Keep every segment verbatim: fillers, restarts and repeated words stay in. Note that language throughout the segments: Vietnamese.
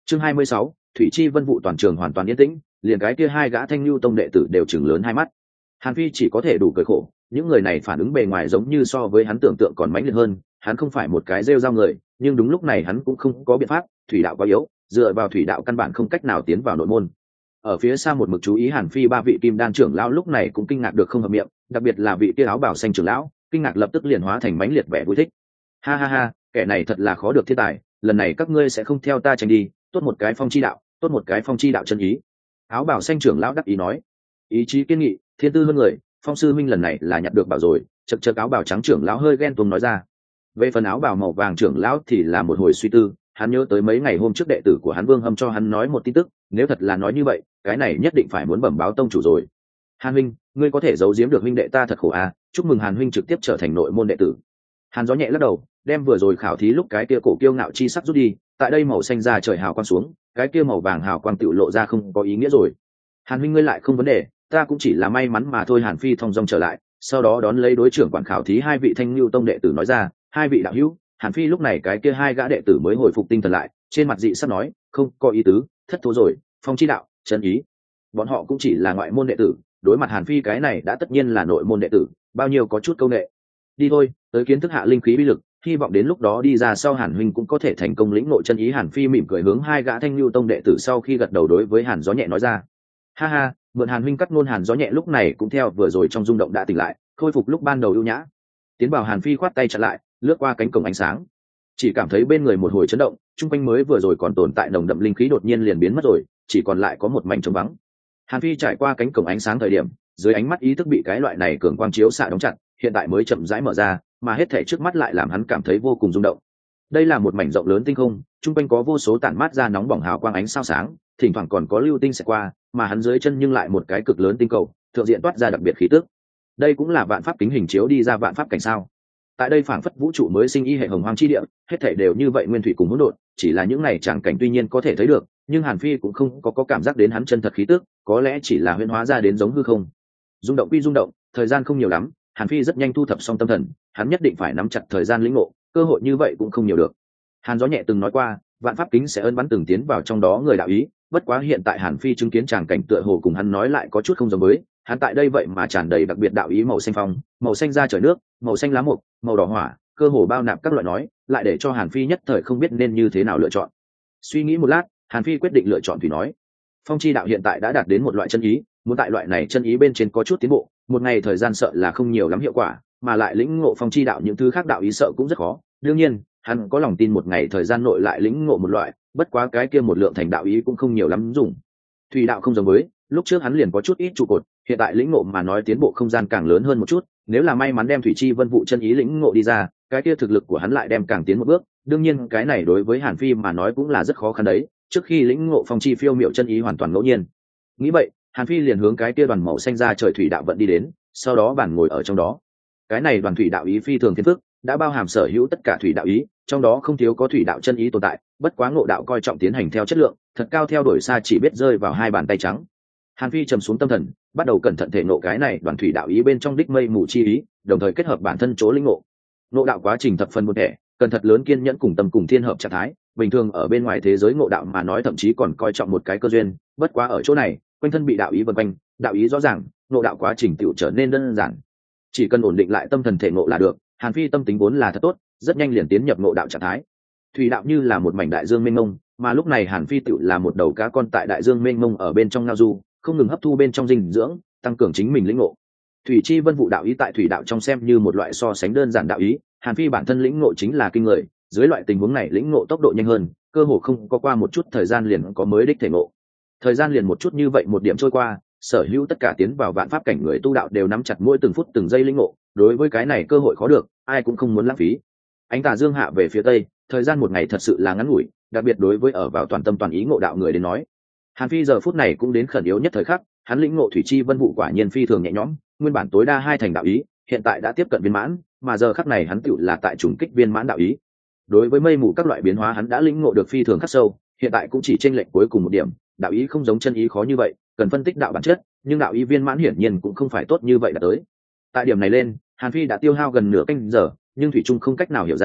Chương hai mươi sáu, thủy chi vân vụ toàn trường hoàn toàn yên tĩnh, liền cái kia hai gã thanh lưu tông đệ tử đều chừng lớn hai mắt. Hàn Phi chỉ có thể đủ cười khổ, những người này phản ứng bề ngoài giống như so với hắn tưởng tượng còn mãnh liệt hơn, hắn không phải một cái rêu rao người, nhưng đúng lúc này hắn cũng không có biện pháp, thủy đạo quá yếu, dựa vào thủy đạo căn bản không cách nào tiến vào nội môn. Ở phía xa một mực chú ý Hàn Phi ba vị kim đan trưởng lão lúc này cũng kinh ngạc được không hợp miệng, đặc biệt là vị kia áo bảo xanh trưởng lão, kinh ngạc lập tức liền hóa thành mãnh liệt vẻ vui thích. Ha ha ha, kẻ này thật là khó được thiên tài, lần này các ngươi sẽ không theo ta tranh đi, tốt một cái phong chi đạo, tốt một cái phong chi đạo chân ý. Áo bảo xanh trưởng lão đắc ý nói, ý chí kiên nghị, thiên tư hơn người, phong sư minh lần này là nhặt được bảo rồi. Chật chật áo bảo trắng trưởng lão hơi ghen tuông nói ra. Về phần áo bảo màu vàng trưởng lão thì là một hồi suy tư, hắn nhớ tới mấy ngày hôm trước đệ tử của hắn Vương Hâm cho hắn nói một tin tức, nếu thật là nói như vậy, cái này nhất định phải muốn bẩm báo tông chủ rồi. Hàn huynh, ngươi có thể giấu giếm được huynh đệ ta thật khổ à, chúc mừng Hàn huynh trực tiếp trở thành nội môn đệ tử. Hàn Gió nhẹ lắc đầu, đem vừa rồi khảo thí lúc cái kia cổ kiêu ngạo chi sắc rút đi, tại đây màu xanh ra trời hào quang xuống, cái kia màu vàng hào quang tự lộ ra không có ý nghĩa rồi. Hàn huynh ngươi lại không vấn đề, ta cũng chỉ là may mắn mà thôi. Hàn Phi thong dong trở lại, sau đó đón lấy đối trưởng quản khảo thí hai vị thanh lưu tông đệ tử nói ra, hai vị đạo hữu. Hàn Phi lúc này cái kia hai gã đệ tử mới hồi phục tinh thần lại, trên mặt dị sắc nói, không có ý tứ, thất thố rồi, phong chi đạo, chân ý. Bọn họ cũng chỉ là ngoại môn đệ tử, đối mặt Hàn Phi cái này đã tất nhiên là nội môn đệ tử, bao nhiêu có chút câu nệ. Đi thôi, tới kiến thức hạ linh khí bí lực, hy vọng đến lúc đó đi ra sau Hàn huynh cũng có thể thành công lĩnh ngộ chân ý. Hàn Phi mỉm cười hướng hai gã thanh lưu tông đệ tử sau khi gật đầu đối với Hàn Gió nhẹ nói ra. Ha ha, mượn Hàn huynh cắt ngôn. Hàn Gió nhẹ lúc này cũng theo vừa rồi trong rung động đã tỉnh lại, khôi phục lúc ban đầu ưu nhã. Tiến vào Hàn Phi khoát tay chặn lại, lướt qua cánh cổng ánh sáng, chỉ cảm thấy bên người một hồi chấn động, trung quanh mới vừa rồi còn tồn tại nồng đậm linh khí đột nhiên liền biến mất rồi, chỉ còn lại có một mảnh trống vắng. Hàn Phi trải qua cánh cổng ánh sáng thời điểm, dưới ánh mắt ý thức bị cái loại này cường quang chiếu xạ đóng chặt, hiện tại mới chậm rãi mở ra, mà hết thảy trước mắt lại làm hắn cảm thấy vô cùng rung động. Đây là một mảnh rộng lớn tinh không, trung quanh có vô số tản mát ra nóng bỏng hào quang ánh sao sáng, thỉnh thoảng còn có lưu tinh sẽ qua, mà hắn dưới chân nhưng lại một cái cực lớn tinh cầu, thượng diện toát ra đặc biệt khí tức. Đây cũng là vạn pháp kính hình chiếu đi ra vạn pháp cảnh sao? Tại đây phảng phất vũ trụ mới sinh y hệ hồng hoang chi địa, hết thảy đều như vậy nguyên thủy cùng hỗn độn, chỉ là những này chẳng cảnh tuy nhiên có thể thấy được, nhưng Hàn Phi cũng không có, có cảm giác đến hắn chân thật khí tức, có lẽ chỉ là huyễn hóa ra đến giống hư không. Rung động quy rung động, thời gian không nhiều lắm, Hàn Phi rất nhanh thu thập xong tâm thần, hắn nhất định phải nắm chặt thời gian lĩnh ngộ, cơ hội như vậy cũng không nhiều được. Hàn Gió nhẹ từng nói qua, vạn pháp kính sẽ ân bắn từng tiến vào trong đó người đạo ý, bất quá hiện tại Hàn Phi chứng kiến tràng cảnh tựa hồ cùng hắn nói lại có chút không giống với, hắn tại đây vậy mà tràn đầy đặc biệt đạo ý màu xanh phong, màu xanh da trời nước, màu xanh lá mục, màu đỏ hỏa, cơ hồ bao nạp các loại nói, lại để cho Hàn Phi nhất thời không biết nên như thế nào lựa chọn. Suy nghĩ một lát, Hàn Phi quyết định lựa chọn thủy nói. Phong chi đạo hiện tại đã đạt đến một loại chân ý, muốn tại loại này chân ý bên trên có chút tiến bộ, một ngày thời gian sợ là không nhiều lắm hiệu quả, mà lại lĩnh ngộ phong chi đạo những thứ khác đạo ý sợ cũng rất khó. Đương nhiên, hắn có lòng tin một ngày thời gian nội lại lĩnh ngộ một loại, bất quá cái kia một lượng thành đạo ý cũng không nhiều lắm dùng. Thủy đạo không giống với, lúc trước hắn liền có chút ít trụ cột, hiện tại lĩnh ngộ mà nói tiến bộ không gian càng lớn hơn một chút, nếu là may mắn đem thủy chi vân vụ chân ý lĩnh ngộ đi ra, cái kia thực lực của hắn lại đem càng tiến một bước. Đương nhiên cái này đối với Hàn Phi mà nói cũng là rất khó khăn đấy, trước khi lĩnh ngộ phong chi phiêu miệu chân ý hoàn toàn ngẫu nhiên. Nghĩ vậy, Hàn Phi liền hướng cái kia đoàn màu xanh ra trời thủy đạo vận đi đến, sau đó bản ngồi ở trong đó. Cái này đoàn thủy đạo ý phi thường thiên phức, đã bao hàm sở hữu tất cả thủy đạo ý, trong đó không thiếu có thủy đạo chân ý tồn tại, bất quá ngộ đạo coi trọng tiến hành theo chất lượng, thật cao theo đuổi xa chỉ biết rơi vào hai bàn tay trắng. Hàn Phi trầm xuống tâm thần, bắt đầu cẩn thận thể ngộ cái này đoàn thủy đạo ý bên trong đích mây mù chi ý, đồng thời kết hợp bản thân chỗ linh ngộ. Ngộ đạo quá trình thập phần một thể, cần thật lớn kiên nhẫn cùng tâm cùng thiên hợp trạng thái, bình thường ở bên ngoài thế giới ngộ đạo mà nói thậm chí còn coi trọng một cái cơ duyên, bất quá ở chỗ này, quanh thân bị đạo ý vần quanh, đạo ý rõ ràng, ngộ đạo quá trình tựu trở nên đơn giản. Chỉ cần ổn định lại tâm thần thể ngộ là được. Hàn Phi tâm tính vốn là thật tốt, rất nhanh liền tiến nhập ngộ đạo trạng thái. Thủy đạo như là một mảnh đại dương mênh mông, mà lúc này Hàn Phi tựu là một đầu cá con tại đại dương mênh mông ở bên trong ngao du, không ngừng hấp thu bên trong dinh dưỡng, tăng cường chính mình lĩnh ngộ. Thủy chi vân vụ đạo ý tại thủy đạo trong xem như một loại so sánh đơn giản đạo ý, Hàn Phi bản thân lĩnh ngộ chính là kinh người, dưới loại tình huống này lĩnh ngộ tốc độ nhanh hơn, cơ hồ không có qua một chút thời gian liền có mới đích thể ngộ. Thời gian liền một chút như vậy một điểm trôi qua, sở hữu tất cả tiến vào vạn pháp cảnh người tu đạo đều nắm chặt mỗi từng phút từng giây lĩnh ngộ, đối với cái này cơ hội khó được, ai cũng không muốn lãng phí. Ánh tà dương hạ về phía tây, thời gian một ngày thật sự là ngắn ngủi, đặc biệt đối với ở vào toàn tâm toàn ý ngộ đạo người đến nói. Hàn Phi giờ phút này cũng đến khẩn yếu nhất thời khắc, hắn lĩnh ngộ thủy chi vân vụ quả nhiên phi thường nhẹ nhõm, nguyên bản tối đa hai thành đạo ý, hiện tại đã tiếp cận viên mãn, mà giờ khắc này hắn tựu là tại trùng kích viên mãn đạo ý. Đối với mây mù các loại biến hóa hắn đã lĩnh ngộ được phi thường khắc sâu, hiện tại cũng chỉ chênh lệch cuối cùng một điểm, đạo ý không giống chân ý khó như vậy, cần phân tích đạo bản chất, nhưng đạo ý viên mãn hiển nhiên cũng không phải tốt như vậy đã tới. Tại điểm này lên, Hàn Phi đã tiêu hao gần nửa canh giờ, nhưng thủy trung không cách nào hiểu ra,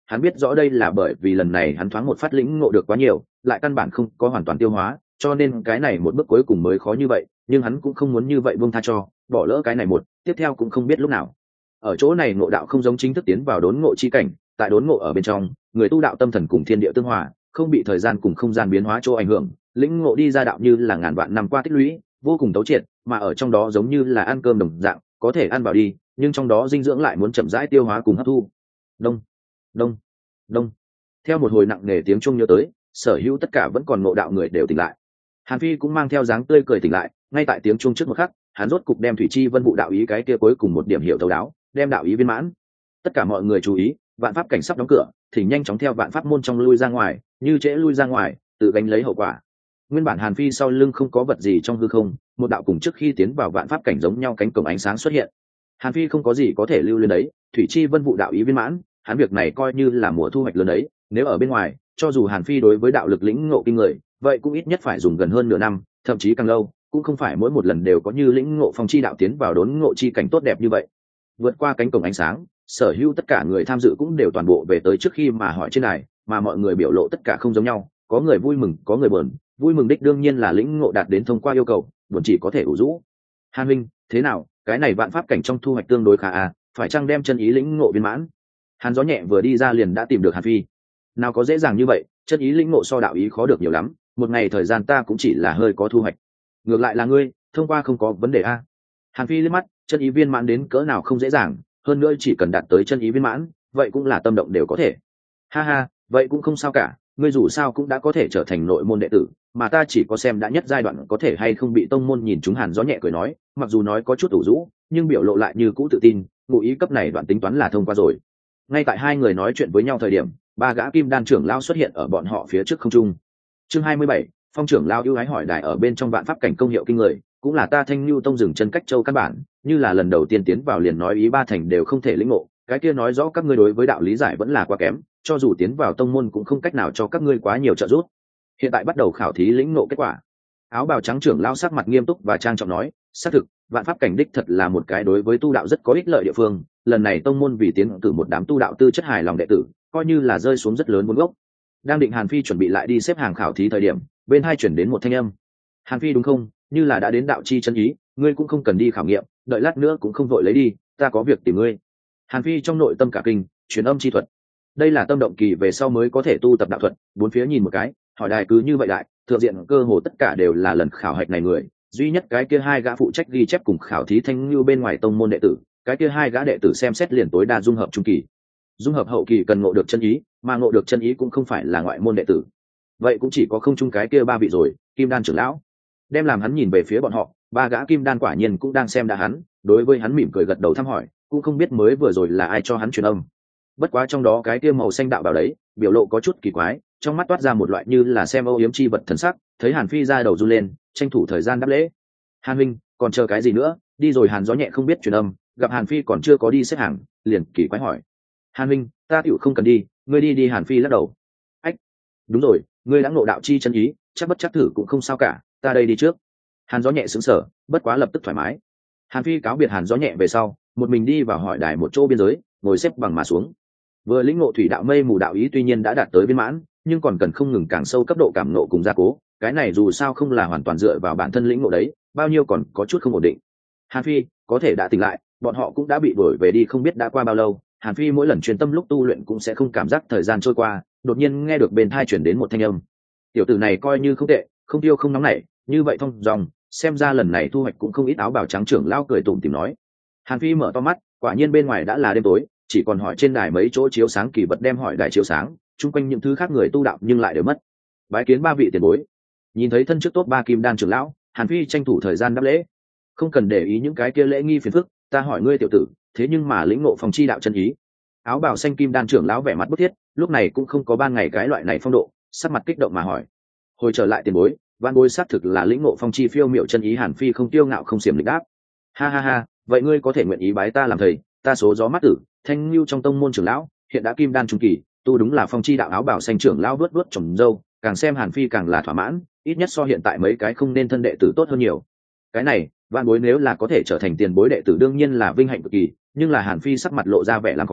hắn biết rõ đây là bởi vì lần này hắn thoáng một phát lĩnh ngộ được quá nhiều, lại căn bản không có hoàn toàn tiêu hóa, cho nên cái này một bước cuối cùng mới khó như vậy, nhưng hắn cũng không muốn như vậy buông tha cho, bỏ lỡ cái này một, tiếp theo cũng không biết lúc nào. Ở chỗ này ngộ đạo không giống chính thức tiến vào đốn ngộ chi cảnh, tại đốn ngộ ở bên trong, người tu đạo tâm thần cùng thiên địa tương hòa, không bị thời gian cùng không gian biến hóa chỗ ảnh hưởng, lĩnh ngộ đi ra đạo như là ngàn vạn năm qua tích lũy, vô cùng tấu triệt, mà ở trong đó giống như là ăn cơm đồng dạng, có thể ăn vào đi, nhưng trong đó dinh dưỡng lại muốn chậm rãi tiêu hóa cùng hấp thu. Đông, đông, đông. Theo một hồi nặng nề tiếng chuông nhớ tới, sở hữu tất cả vẫn còn ngộ đạo người đều tỉnh lại. Hàn Phi cũng mang theo dáng tươi cười tỉnh lại, ngay tại tiếng chuông trước một khắc, hắn rốt cục đem thủy chi vân vụ đạo ý cái kia cuối cùng một điểm hiểu thấu đáo, đem đạo ý viên mãn. Tất cả mọi người chú ý, vạn pháp cảnh sắp đóng cửa, thì nhanh chóng theo vạn pháp môn trong lui ra ngoài, như trễ lui ra ngoài, tự gánh lấy hậu quả. Nguyên bản Hàn Phi sau lưng không có vật gì trong hư không, một đạo cùng trước khi tiến vào vạn pháp cảnh giống nhau cánh cổng ánh sáng xuất hiện. Hàn Phi không có gì có thể lưu lên đấy, thủy chi vân vụ đạo ý viên mãn, hắn việc này coi như là mùa thu hoạch lớn đấy. Nếu ở bên ngoài, cho dù Hàn Phi đối với đạo lực lĩnh ngộ kinh người, vậy cũng ít nhất phải dùng gần hơn nửa năm, thậm chí càng lâu, cũng không phải mỗi một lần đều có như lĩnh ngộ phong chi đạo tiến vào đốn ngộ chi cảnh tốt đẹp như vậy. Vượt qua cánh cổng ánh sáng, sở hữu tất cả người tham dự cũng đều toàn bộ về tới trước khi mà hỏi trên này, mà mọi người biểu lộ tất cả không giống nhau, có người vui mừng, có người buồn. Vui mừng đích đương nhiên là lĩnh ngộ đạt đến thông qua yêu cầu, buồn chỉ có thể ủ rũ. Hàn Minh, thế nào, cái này vạn pháp cảnh trong thu hoạch tương đối khá à, phải chăng đem chân ý lĩnh ngộ viên mãn? Hàn Gió Nhẹ vừa đi ra liền đã tìm được Hàn Phi. Nào có dễ dàng như vậy, chân ý lĩnh ngộ so đạo ý khó được nhiều lắm, một ngày thời gian ta cũng chỉ là hơi có thu hoạch. Ngược lại là ngươi, thông qua không có vấn đề a. Hàn Phi liếc mắt, chân ý viên mãn đến cỡ nào không dễ dàng, hơn nữa chỉ cần đạt tới chân ý viên mãn, vậy cũng là tâm động đều có thể. Ha ha, vậy cũng không sao cả, ngươi dù sao cũng đã có thể trở thành nội môn đệ tử, mà ta chỉ có xem đã nhất giai đoạn có thể hay không bị tông môn nhìn chúng. Hàn Gió Nhẹ cười nói, mặc dù nói có chút ủ rũ, nhưng biểu lộ lại như cũ tự tin, ngụ ý cấp này đoạn tính toán là thông qua rồi. Ngay tại hai người nói chuyện với nhau thời điểm, ba gã kim đan trưởng lao xuất hiện ở bọn họ phía trước không trung. Chương hai mươi bảy, Phong trưởng lao ưu ái hỏi đài ở bên trong vạn pháp cảnh công hiệu kinh người, cũng là ta Thanh Nưu tông dừng chân cách châu căn bản, như là lần đầu tiên tiến vào liền nói ý ba thành đều không thể lĩnh ngộ, cái kia nói rõ các ngươi đối với đạo lý giải vẫn là quá kém, cho dù tiến vào tông môn cũng không cách nào cho các ngươi quá nhiều trợ giúp. Hiện tại bắt đầu khảo thí lĩnh ngộ kết quả. Áo bào trắng trưởng lao sắc mặt nghiêm túc và trang trọng nói, xác thực, vạn pháp cảnh đích thật là một cái đối với tu đạo rất có ích lợi địa phương, lần này tông môn vì tiến cử một đám tu đạo tư chất hài lòng đệ tử, coi như là rơi xuống rất lớn vốn gốc. Đang định Hàn Phi chuẩn bị lại đi xếp hàng khảo thí thời điểm, bên hai chuyển đến một thanh âm. Hàn Phi đúng không, như là đã đến đạo chi chân ý, ngươi cũng không cần đi khảo nghiệm, đợi lát nữa cũng không vội lấy đi, ta có việc tìm ngươi. Hàn Phi trong nội tâm cả kinh, truyền âm chi thuật. Đây là tâm động kỳ về sau mới có thể tu tập đạo thuật, bốn phía nhìn một cái, hỏi đài cứ như vậy đại, thượng diện cơ hồ tất cả đều là lần khảo hạch này người, duy nhất cái kia hai gã phụ trách ghi chép cùng khảo thí Thanh Nưu bên ngoài tông môn đệ tử, cái kia hai gã đệ tử xem xét liền tối đa dung hợp trung kỳ. Dung hợp hậu kỳ cần ngộ được chân ý, mà ngộ được chân ý cũng không phải là ngoại môn đệ tử. Vậy cũng chỉ có không chung cái kia ba vị rồi, Kim Đan trưởng lão. Đem làm hắn nhìn về phía bọn họ, ba gã Kim Đan quả nhiên cũng đang xem đã hắn, đối với hắn mỉm cười gật đầu thăm hỏi, cũng không biết mới vừa rồi là ai cho hắn truyền âm. Bất quá trong đó cái kia màu xanh đạo bảo đấy, biểu lộ có chút kỳ quái, trong mắt toát ra một loại như là xem âu yếm chi vật thần sắc, thấy Hàn Phi ra đầu run lên, tranh thủ thời gian đáp lễ. Hàn Minh, còn chờ cái gì nữa, đi rồi. Hàn Gió Nhẹ không biết truyền âm, gặp Hàn Phi còn chưa có đi xếp hàng, liền kỳ quái hỏi. Hàn Minh, ta tiểu không cần đi, ngươi đi đi. Hàn Phi lắc đầu. Ách, đúng rồi, ngươi đã ngộ đạo chi chân ý, chắc bất chắc thử cũng không sao cả, ta đây đi trước. Hàn Gió Nhẹ sững sờ, bất quá lập tức thoải mái. Hàn Phi cáo biệt Hàn Gió Nhẹ về sau, một mình đi vào hỏi đài một chỗ biên giới, ngồi xếp bằng mà xuống. Vừa lĩnh ngộ thủy đạo mây mù đạo ý tuy nhiên đã đạt tới viên mãn, nhưng còn cần không ngừng càng sâu cấp độ cảm ngộ cùng gia cố, cái này dù sao không là hoàn toàn dựa vào bản thân lĩnh ngộ đấy, bao nhiêu còn có chút không ổn định. Hàn Phi có thể đã tỉnh lại, bọn họ cũng đã bị đuổi về đi không biết đã qua bao lâu. Hàn Phi mỗi lần chuyên tâm lúc tu luyện cũng sẽ không cảm giác thời gian trôi qua, đột nhiên nghe được bên tai chuyển đến một thanh âm. Tiểu tử này coi như không tệ, không tiêu không nóng nảy, như vậy thông dòng, xem ra lần này thu hoạch cũng không ít. Áo bào trắng trưởng lão cười tủm tỉm nói. Hàn Phi mở to mắt, quả nhiên bên ngoài đã là đêm tối, chỉ còn hỏi trên đài mấy chỗ chiếu sáng kỳ vật đem hỏi đài chiếu sáng, chung quanh những thứ khác người tu đạo nhưng lại đều mất. Bái kiến ba vị tiền bối. Nhìn thấy thân trước tốt ba Kim Đan trưởng lão, Hàn Phi tranh thủ thời gian đáp lễ. Không cần để ý những cái kia lễ nghi phiền phức, ta hỏi ngươi tiểu tử, thế nhưng mà lĩnh ngộ phong chi đạo chân ý. Áo bào xanh Kim Đan trưởng lão vẻ mặt bức thiết, lúc này cũng không có ban ngày cái loại này phong độ, sắc mặt kích động mà hỏi. Hồi trở lại tiền bối, văn bối xác thực là lĩnh ngộ phong chi phiêu miệu chân ý. Hàn Phi không tiêu ngạo không xiểm lịch đáp. Ha ha ha, vậy ngươi có thể nguyện ý bái ta làm thầy, ta số gió mắt tử, Thanh Nưu trong tông môn trưởng lão, hiện đã Kim Đan trung kỳ, tu đúng là phong chi đạo. Áo bào xanh trưởng lão vuốt vuốt trồng râu, càng xem Hàn Phi càng là thỏa mãn, ít nhất so hiện tại mấy cái không nên thân đệ tử tốt hơn nhiều. Cái này, vạn bối nếu là có thể trở thành tiền bối đệ tử đương nhiên là vinh hạnh cực kỳ, nhưng là Hàn Phi sắc mặt lộ ra vẻ làm khó,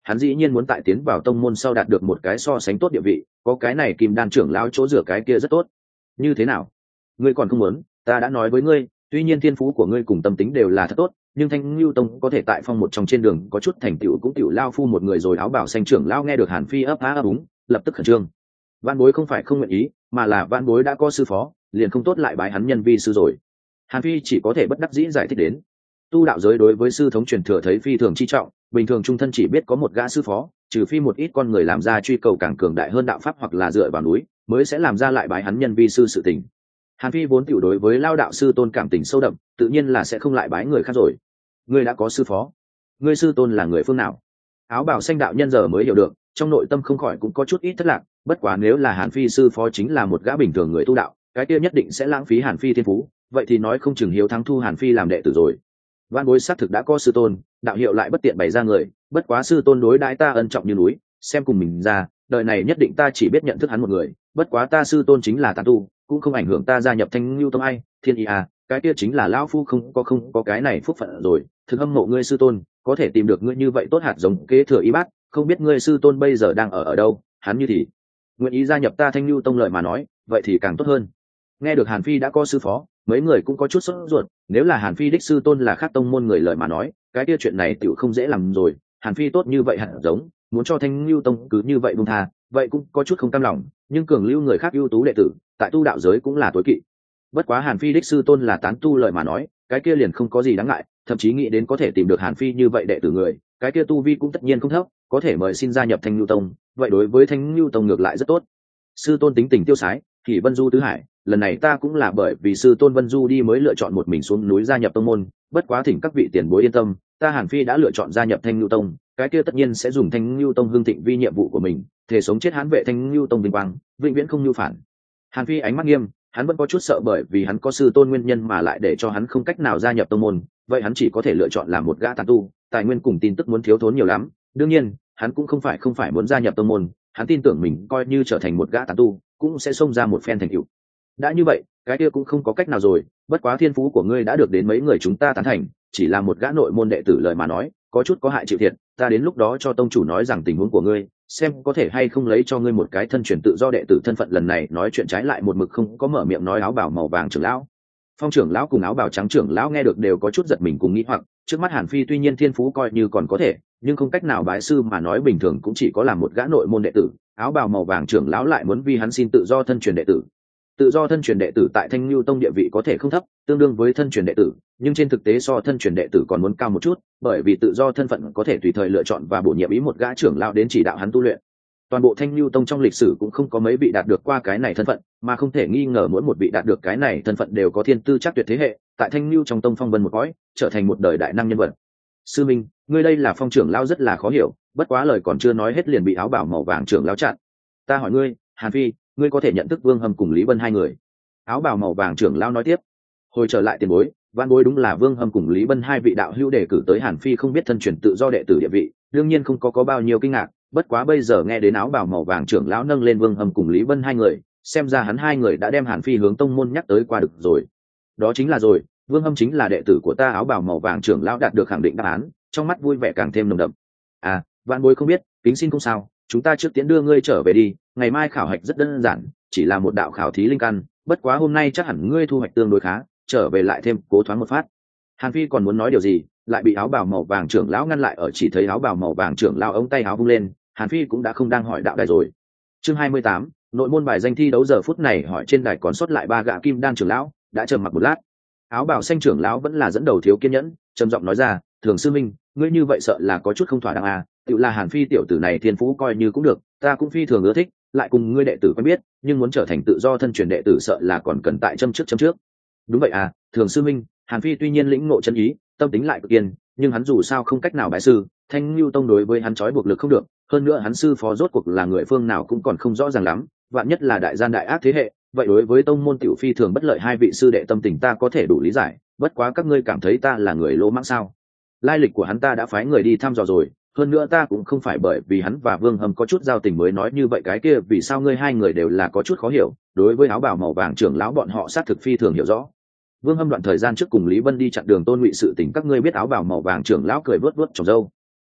hắn dĩ nhiên muốn tại tiến vào tông môn sau đạt được một cái so sánh tốt địa vị, có cái này kim đan trưởng lão chỗ rửa cái kia rất tốt. Như thế nào, ngươi còn không muốn? Ta đã nói với ngươi, tuy nhiên thiên phú của ngươi cùng tâm tính đều là thật tốt, nhưng Thanh Lưu Tông có thể tại phong một trong trên đường có chút thành tựu cũng tiểu lao phu một người rồi. Áo bào xanh trưởng lão nghe được Hàn Phi ấp á ấp úng, lập tức khẩn trương. Vạn Bối không phải không nguyện ý, mà là Vạn Bối đã có sư phó, liền không tốt lại bái hắn nhân vi sư rồi. Hàn Phi chỉ có thể bất đắc dĩ giải thích đến. Tu đạo giới đối với sư thống truyền thừa thấy phi thường chi trọng, bình thường trung thân chỉ biết có một gã sư phó, trừ phi một ít con người làm ra truy cầu càng cường đại hơn đạo pháp hoặc là dựa vào núi, mới sẽ làm ra lại bái hắn nhân vi sư sự tình. Hàn Phi vốn tiểu đối với lao đạo sư tôn cảm tình sâu đậm, tự nhiên là sẽ không lại bái người khác rồi. Ngươi đã có sư phó, ngươi sư tôn là người phương nào? Áo bào xanh đạo nhân giờ mới hiểu được, trong nội tâm không khỏi cũng có chút ít thất lạc. Bất quá nếu là Hàn Phi sư phó chính là một gã bình thường người tu đạo, cái kia nhất định sẽ lãng phí Hàn Phi thiên phú, vậy thì nói không chừng hiếu thắng thu Hàn Phi làm đệ tử rồi. Vạn Bối xác thực đã có sư tôn, đạo hiệu lại bất tiện bày ra người, bất quá sư tôn đối đãi ta ân trọng như núi, xem cùng mình ra, đời này nhất định ta chỉ biết nhận thức hắn một người, bất quá ta sư tôn chính là tán tu, cũng không ảnh hưởng ta gia nhập Thanh Lưu Tông. Ai, thiên ý à, cái kia chính là lão phu không có không có cái này phúc phận rồi. Thực hâm mộ ngươi sư tôn, có thể tìm được ngươi như vậy tốt hạt giống kế thừa y bát, không biết ngươi sư tôn bây giờ đang ở ở đâu, hắn như thì nguyện ý gia nhập ta Thanh Lưu Tông lời mà nói, vậy thì càng tốt hơn. Nghe được Hàn Phi đã có sư phó, mấy người cũng có chút sốt ruột, nếu là Hàn Phi đích sư tôn là khác tông môn người lời mà nói, cái kia chuyện này tựu không dễ làm rồi. Hàn Phi tốt như vậy hạt giống, muốn cho Thanh Lưu Tông cứ như vậy buông tha, vậy cũng có chút không cam lòng, nhưng cường lưu người khác ưu tú đệ tử, tại tu đạo giới cũng là tối kỵ. Bất quá Hàn Phi đích sư tôn là tán tu lời mà nói, cái kia liền không có gì đáng ngại, thậm chí nghĩ đến có thể tìm được Hàn Phi như vậy đệ tử người, cái kia tu vi cũng tất nhiên không thấp, có thể mời xin gia nhập Thanh Lưu Tông, vậy đối với Thanh Lưu Tông ngược lại rất tốt. Sư tôn tính tình tiêu sái, thì Vân Du tứ hải, lần này ta cũng là bởi vì sư tôn Vân Du đi mới lựa chọn một mình xuống núi gia nhập tông môn, bất quá thỉnh các vị tiền bối yên tâm, ta Hàn Phi đã lựa chọn gia nhập Thanh Lưu Tông, cái kia tất nhiên sẽ dùng Thanh Lưu Tông hưng thịnh vi nhiệm vụ của mình, thể sống chết hãn vệ Thanh Lưu Tông vinh quang, vĩnh viễn không nhu phản. Hàn Phi ánh mắt nghiêm, hắn vẫn có chút sợ bởi vì hắn có sư tôn nguyên nhân mà lại để cho hắn không cách nào gia nhập tông môn, vậy hắn chỉ có thể lựa chọn làm một gã tán tu, tài nguyên cùng tin tức muốn thiếu thốn nhiều lắm. Đương nhiên, hắn cũng không phải không phải muốn gia nhập tông môn, hắn tin tưởng mình coi như trở thành một gã tán tu, cũng sẽ xông ra một phen thành tựu. Đã như vậy, cái kia cũng không có cách nào rồi, bất quá thiên phú của ngươi đã được đến mấy người chúng ta tán thành, chỉ là một gã nội môn đệ tử lời mà nói, có chút có hại chịu thiệt, ta đến lúc đó cho tông chủ nói rằng tình huống của ngươi, xem có thể hay không lấy cho ngươi một cái thân truyền tự do đệ tử thân phận. Lần này nói chuyện trái lại một mực không có mở miệng nói áo bào màu vàng trưởng lão. Phong trưởng lão cùng áo bào trắng trưởng lão nghe được đều có chút giật mình cùng nghĩ hoặc, trước mắt Hàn Phi tuy nhiên thiên phú coi như còn có thể, nhưng không cách nào bái sư mà nói bình thường cũng chỉ có làm một gã nội môn đệ tử, áo bào màu vàng trưởng lão lại muốn vì hắn xin tự do thân truyền đệ tử. Tự do thân truyền đệ tử tại Thanh Lưu Tông địa vị có thể không thấp, tương đương với thân truyền đệ tử, nhưng trên thực tế so thân truyền đệ tử còn muốn cao một chút, bởi vì tự do thân phận có thể tùy thời lựa chọn và bổ nhiệm ý một gã trưởng lão đến chỉ đạo hắn tu luyện. Toàn bộ Thanh Lưu Tông trong lịch sử cũng không có mấy vị đạt được qua cái này thân phận, mà không thể nghi ngờ mỗi một vị đạt được cái này thân phận đều có thiên tư chắc tuyệt thế hệ, tại Thanh Lưu trong tông phong vân một cõi, trở thành một đời đại năng nhân vật. Sư Minh, ngươi đây là Phong trưởng lão rất là khó hiểu, bất quá lời còn chưa nói hết liền bị áo bào màu vàng trưởng lão chặn. Ta hỏi ngươi, Hàn Phi, ngươi có thể nhận thức Vương Hâm cùng Lý Bân hai người? Áo bào màu vàng trưởng lão nói tiếp. Hồi trở lại tiền bối, Vạn Bối đúng là Vương Hâm cùng Lý Bân hai vị đạo hữu đề cử tới Hàn Phi không biết thân truyền tự do đệ tử địa vị, đương nhiên không có có bao nhiêu kinh ngạc, bất quá bây giờ nghe đến áo bào màu vàng trưởng lão nâng lên Vương Hâm cùng Lý Bân hai người, xem ra hắn hai người đã đem Hàn Phi hướng tông môn nhắc tới qua được rồi. Đó chính là rồi, Vương Hâm chính là đệ tử của ta. Áo bào màu vàng trưởng lão đạt được khẳng định đáp án, trong mắt vui vẻ càng thêm nồng đậm. À, Vạn Bối không biết, kính xin không sao, chúng ta trước tiến đưa ngươi trở về đi, ngày mai khảo hạch rất đơn giản, chỉ là một đạo khảo thí linh căn, bất quá hôm nay chắc hẳn ngươi thu hoạch tương đối khá, trở về lại thêm cố thoáng một phát. Hàn Phi còn muốn nói điều gì, lại bị áo bào màu vàng trưởng lão ngăn lại ở, chỉ thấy áo bào màu vàng trưởng lão ống tay áo vung lên, Hàn Phi cũng đã không đang hỏi đạo đài rồi. Chương hai mươi tám, nội môn bài danh thi đấu. Giờ phút này hỏi trên đài còn sót lại ba gã kim đan trưởng lão, đã trầm mặc một lát. Áo bào xanh trưởng lão vẫn là dẫn đầu thiếu kiên nhẫn, trầm giọng nói ra, Thường sư minh, ngươi như vậy sợ là có chút không thỏa đáng à, tự là Hàn Phi tiểu tử này thiên phú coi như cũng được, ta cũng phi thường ưa thích, lại cùng ngươi đệ tử quen biết, nhưng muốn trở thành tự do thân truyền đệ tử sợ là còn cần tại châm trước châm trước. Đúng vậy à, Thường sư minh, Hàn Phi tuy nhiên lĩnh ngộ chân ý, tâm tính lại cực kiên, nhưng hắn dù sao không cách nào bái sư, Thanh Lưu Tông đối với hắn trói buộc lực không được, hơn nữa hắn sư phó rốt cuộc là người phương nào cũng còn không rõ ràng lắm, vạn nhất là đại gian đại ác thế hệ, vậy đối với tông môn tiểu phi thường bất lợi. Hai vị sư đệ tâm tình ta có thể đủ lý giải, bất quá các ngươi cảm thấy ta là người lỗ mãng sao? Lai lịch của hắn ta đã phái người đi thăm dò rồi, hơn nữa ta cũng không phải bởi vì hắn và Vương Hâm có chút giao tình mới nói như vậy. Cái kia vì sao ngươi hai người đều là có chút khó hiểu? Đối với áo bào màu vàng trưởng lão bọn họ sát thực phi thường hiểu rõ. Vương Hâm đoạn thời gian trước cùng Lý Vân đi chặn đường Tôn Ngụy sự tình các ngươi biết. Áo bào màu vàng trưởng lão cười vớt vớt trồng râu.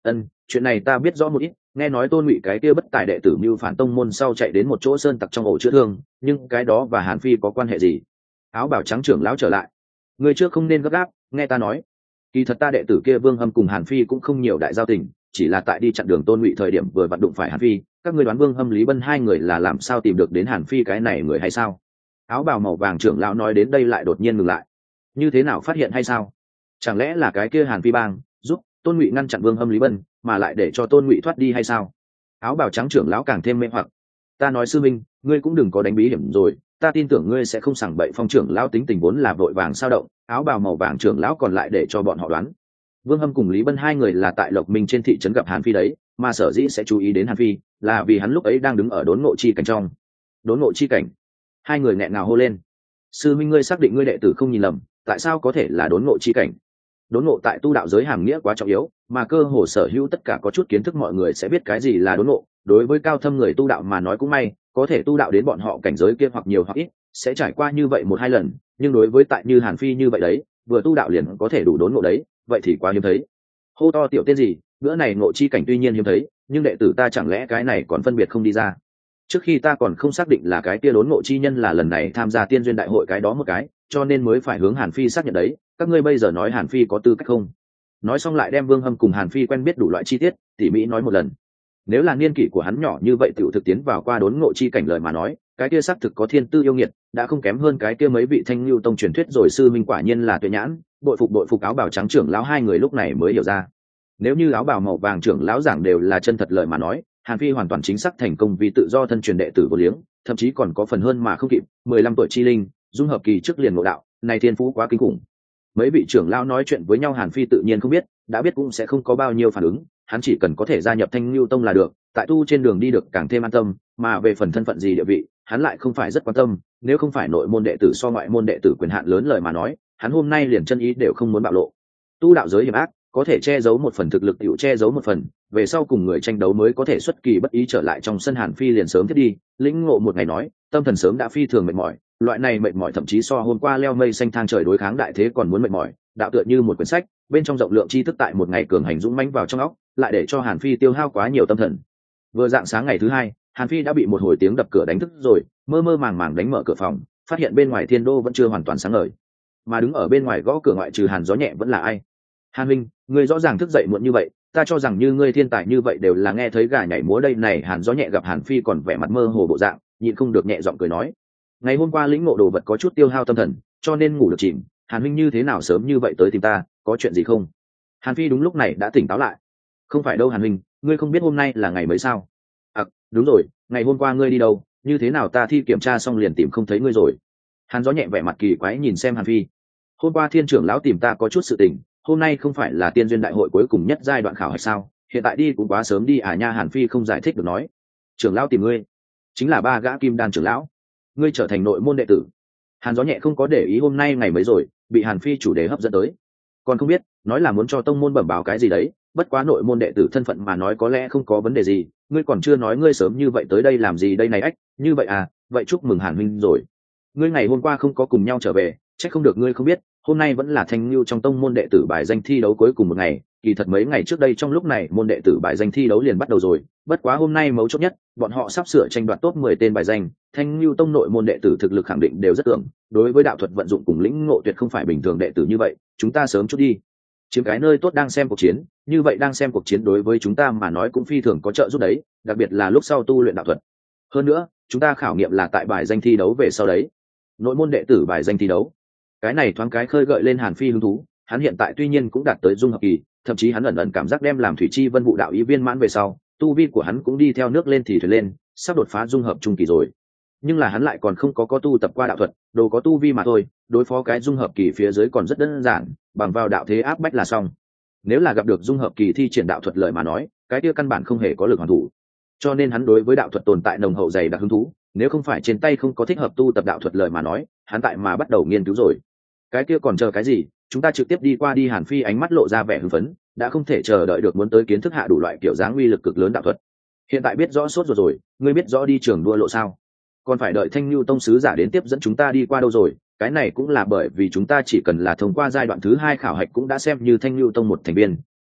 Ân, chuyện này ta biết rõ một ít, nghe nói Tôn Ngụy cái kia bất tài đệ tử mưu phản tông môn sau chạy đến một chỗ sơn tặc trong ổ chữa thương, nhưng cái đó và Hàn Phi có quan hệ gì? Áo bào trắng trưởng lão trở lại. Người trước không nên gấp gáp, nghe ta nói. Kỳ thật ta đệ tử kia Vương Hâm cùng Hàn Phi cũng không nhiều đại giao tình, chỉ là tại đi chặn đường Tôn Ngụy thời điểm vừa vặn đụng phải Hàn Phi, các ngươi đoán Vương Hâm Lý Bân hai người là làm sao tìm được đến Hàn Phi cái này người hay sao? Áo bào màu vàng trưởng lão nói đến đây lại đột nhiên ngừng lại. Như thế nào phát hiện hay sao? Chẳng lẽ là cái kia Hàn Phi bang giúp Tôn Ngụy ngăn chặn Vương Hâm Lý Bân, mà lại để cho Tôn Ngụy thoát đi hay sao? Áo bào trắng trưởng lão càng thêm mê hoặc. Ta nói sư minh, ngươi cũng đừng có đánh bí hiểm rồi, ta tin tưởng ngươi sẽ không sảng bậy. Phong trưởng lão tính tình vốn là vội vàng sao động, áo bào màu vàng trưởng lão còn lại để cho bọn họ đoán. Vương Hâm cùng Lý Bân hai người là tại Lộc Minh trên thị trấn gặp Hàn Phi đấy, mà sở dĩ sẽ chú ý đến Hàn Phi là vì hắn lúc ấy đang đứng ở đốn ngộ chi cảnh trong. Đốn ngộ chi cảnh? Hai người nghẹn ngào hô lên. Sư minh, ngươi xác định ngươi đệ tử không nhìn lầm, tại sao có thể là đốn ngộ chi cảnh? Đốn ngộ tại tu đạo giới hàm nghĩa quá trọng yếu, mà cơ hồ sở hữu tất cả có chút kiến thức mọi người sẽ biết cái gì là đốn ngộ. Đối với cao thâm người tu đạo mà nói cũng may, có thể tu đạo đến bọn họ cảnh giới kia hoặc nhiều hoặc ít sẽ trải qua như vậy một hai lần, nhưng đối với tại như Hàn Phi như vậy đấy, vừa tu đạo liền có thể đủ đốn ngộ đấy, vậy thì quá hiếm thấy. Hô to tiểu tiên gì, bữa này ngộ chi cảnh tuy nhiên hiếm thấy, nhưng đệ tử ta chẳng lẽ cái này còn phân biệt không đi ra? Trước khi ta còn không xác định là cái kia đốn ngộ chi nhân là lần này tham gia tiên duyên đại hội cái đó một cái, cho nên mới phải hướng Hàn Phi xác nhận đấy. Các ngươi bây giờ nói Hàn Phi có tư cách không? Nói xong lại đem Vương Hâm cùng Hàn Phi quen biết đủ loại chi tiết tỉ mỉ nói một lần. Nếu là niên kỷ của hắn nhỏ như vậy tiểu thực tiến vào qua đốn ngộ chi cảnh lời mà nói, cái kia xác thực có thiên tư yêu nghiệt, đã không kém hơn cái kia mấy vị thanh lưu tông truyền thuyết rồi. Sư minh quả nhiên là tuyệt nhãn, bội phục bội phục. Áo bào trắng trưởng lão hai người lúc này mới hiểu ra, nếu như áo bào màu vàng trưởng lão giảng đều là chân thật lời mà nói, Hàn Phi hoàn toàn chính xác thành công vì tự do thân truyền đệ tử vô liếng, thậm chí còn có phần hơn mà không kịp. Mười lăm tuổi chi linh, dung hợp kỳ trước liền ngộ đạo, này thiên phú quá kinh khủng. Mấy vị trưởng lão nói chuyện với nhau Hàn Phi tự nhiên không biết, đã biết cũng sẽ không có bao nhiêu phản ứng, hắn chỉ cần có thể gia nhập Thanh Lưu Tông là được, tại tu trên đường đi được càng thêm an tâm, mà về phần thân phận gì địa vị, hắn lại không phải rất quan tâm, nếu không phải nội môn đệ tử so ngoại môn đệ tử quyền hạn lớn lời mà nói, hắn hôm nay liền chân ý đều không muốn bạo lộ. Tu đạo giới hiểm ác, có thể che giấu một phần thực lực tiểu che giấu một phần, về sau cùng người tranh đấu mới có thể xuất kỳ bất ý trở lại trong sân. Hàn Phi liền sớm thiết đi, lĩnh ngộ một ngày nói, tâm thần sớm đã phi thường mệt mỏi, loại này mệt mỏi thậm chí so hôm qua leo mây xanh thang trời đối kháng đại thế còn muốn mệt mỏi. Đạo tựa như một quyển sách, bên trong rộng lượng tri thức tại một ngày cường hành dũng mãnh vào trong óc, lại để cho Hàn Phi tiêu hao quá nhiều tâm thần. Vừa dạng sáng ngày thứ hai, Hàn Phi đã bị một hồi tiếng đập cửa đánh thức rồi, mơ mơ màng màng đánh mở cửa phòng, phát hiện bên ngoài thiên đô vẫn chưa hoàn toàn sáng ngời, mà đứng ở bên ngoài gõ cửa ngoại trừ Hàn Gió Nhẹ vẫn là ai? Hàn Minh, ngươi rõ ràng thức dậy muộn như vậy, ta cho rằng như ngươi thiên tài như vậy đều là nghe thấy gà nhảy múa đây này. Hàn Gió Nhẹ gặp Hàn Phi còn vẻ mặt mơ hồ bộ dạng, nhịn không được nhẹ giọng cười nói, ngày hôm qua lĩnh ngộ đồ vật có chút tiêu hao tâm thần, cho nên ngủ được chìm. Hàn Minh như thế nào sớm như vậy tới tìm ta, có chuyện gì không? Hàn Phi đúng lúc này đã tỉnh táo lại. Không phải đâu Hàn Minh, ngươi không biết hôm nay là ngày mấy sao? À, đúng rồi, ngày hôm qua ngươi đi đâu, như thế nào ta thi kiểm tra xong liền tìm không thấy ngươi rồi? Hàn Gió Nhẹ vẻ mặt kỳ quái nhìn xem Hàn Phi. Hôm qua thiên trưởng lão tìm ta có chút sự tình, hôm nay không phải là tiên duyên đại hội cuối cùng nhất giai đoạn khảo hay sao? Hiện tại đi cũng quá sớm đi à nha. Hàn Phi không giải thích được nói, trưởng lão tìm ngươi, chính là ba gã kim đan trưởng lão, ngươi trở thành nội môn đệ tử. Hàn Gió Nhẹ không có để ý hôm nay ngày mấy rồi, bị Hàn Phi chủ đề hấp dẫn tới, còn không biết nói là muốn cho tông môn bẩm báo cái gì đấy, bất quá nội môn đệ tử thân phận mà nói có lẽ không có vấn đề gì, ngươi còn chưa nói ngươi sớm như vậy tới đây làm gì đây này ách, như vậy à, vậy chúc mừng Hàn Minh rồi. Ngươi ngày hôm qua không có cùng nhau trở về, chắc không được ngươi không biết, hôm nay vẫn là Thanh Lưu trong tông môn đệ tử bài danh thi đấu cuối cùng một ngày, kỳ thật mấy ngày trước đây trong lúc này môn đệ tử bài danh thi đấu liền bắt đầu rồi, bất quá hôm nay mấu chốt nhất, bọn họ sắp sửa tranh đoạt top mười tên bài danh, Thanh Lưu tông nội môn đệ tử thực lực khẳng định đều rất tưởng, đối với đạo thuật vận dụng cùng lĩnh ngộ tuyệt không phải bình thường đệ tử như vậy, chúng ta sớm chút đi, chiếm cái nơi tốt đang xem cuộc chiến, như vậy đang xem cuộc chiến đối với chúng ta mà nói cũng phi thường có trợ giúp đấy, đặc biệt là lúc sau tu luyện đạo thuật. Hơn nữa, chúng ta khảo nghiệm là tại bài danh thi đấu về sau đấy. Nội môn đệ tử bài danh thi đấu, cái này thoáng cái khơi gợi lên Hàn Phi hứng thú, hắn hiện tại tuy nhiên cũng đạt tới dung hợp kỳ, thậm chí hắn ẩn ẩn cảm giác đem làm thủy chi vân vụ đạo ý viên mãn về sau, tu vi của hắn cũng đi theo nước lên thì thuyền lên, sắp đột phá dung hợp trung kỳ rồi. Nhưng là hắn lại còn không có có tu tập qua đạo thuật, đồ có tu vi mà thôi, đối phó cái dung hợp kỳ phía dưới còn rất đơn giản, bằng vào đạo thế áp bách là xong. Nếu là gặp được dung hợp kỳ thi triển đạo thuật lợi mà nói, cái kia căn bản không hề có lực hoàn thủ. Cho nên hắn đối với đạo thuật tồn tại nồng hậu dày đặc hứng thú, nếu không phải trên tay không có thích hợp tu tập đạo thuật lợi mà nói, hắn tại mà bắt đầu nghiên cứu rồi. Cái kia còn chờ cái gì, chúng ta trực tiếp đi qua đi. Hàn Phi ánh mắt lộ ra vẻ hưng phấn, đã không thể chờ đợi được muốn tới kiến thức hạ đủ loại kiểu dáng uy lực cực lớn đạo thuật. Hiện tại biết rõ sốt rồi rồi, ngươi biết rõ đi trường đua lộ sao? Còn phải đợi Thanh Lưu tông sứ giả đến tiếp dẫn chúng ta đi qua đâu rồi? Cái này cũng là bởi vì chúng ta chỉ cần là thông qua giai đoạn thứ hai khảo hạch cũng đã xem như Thanh Lưu tông một thành viên,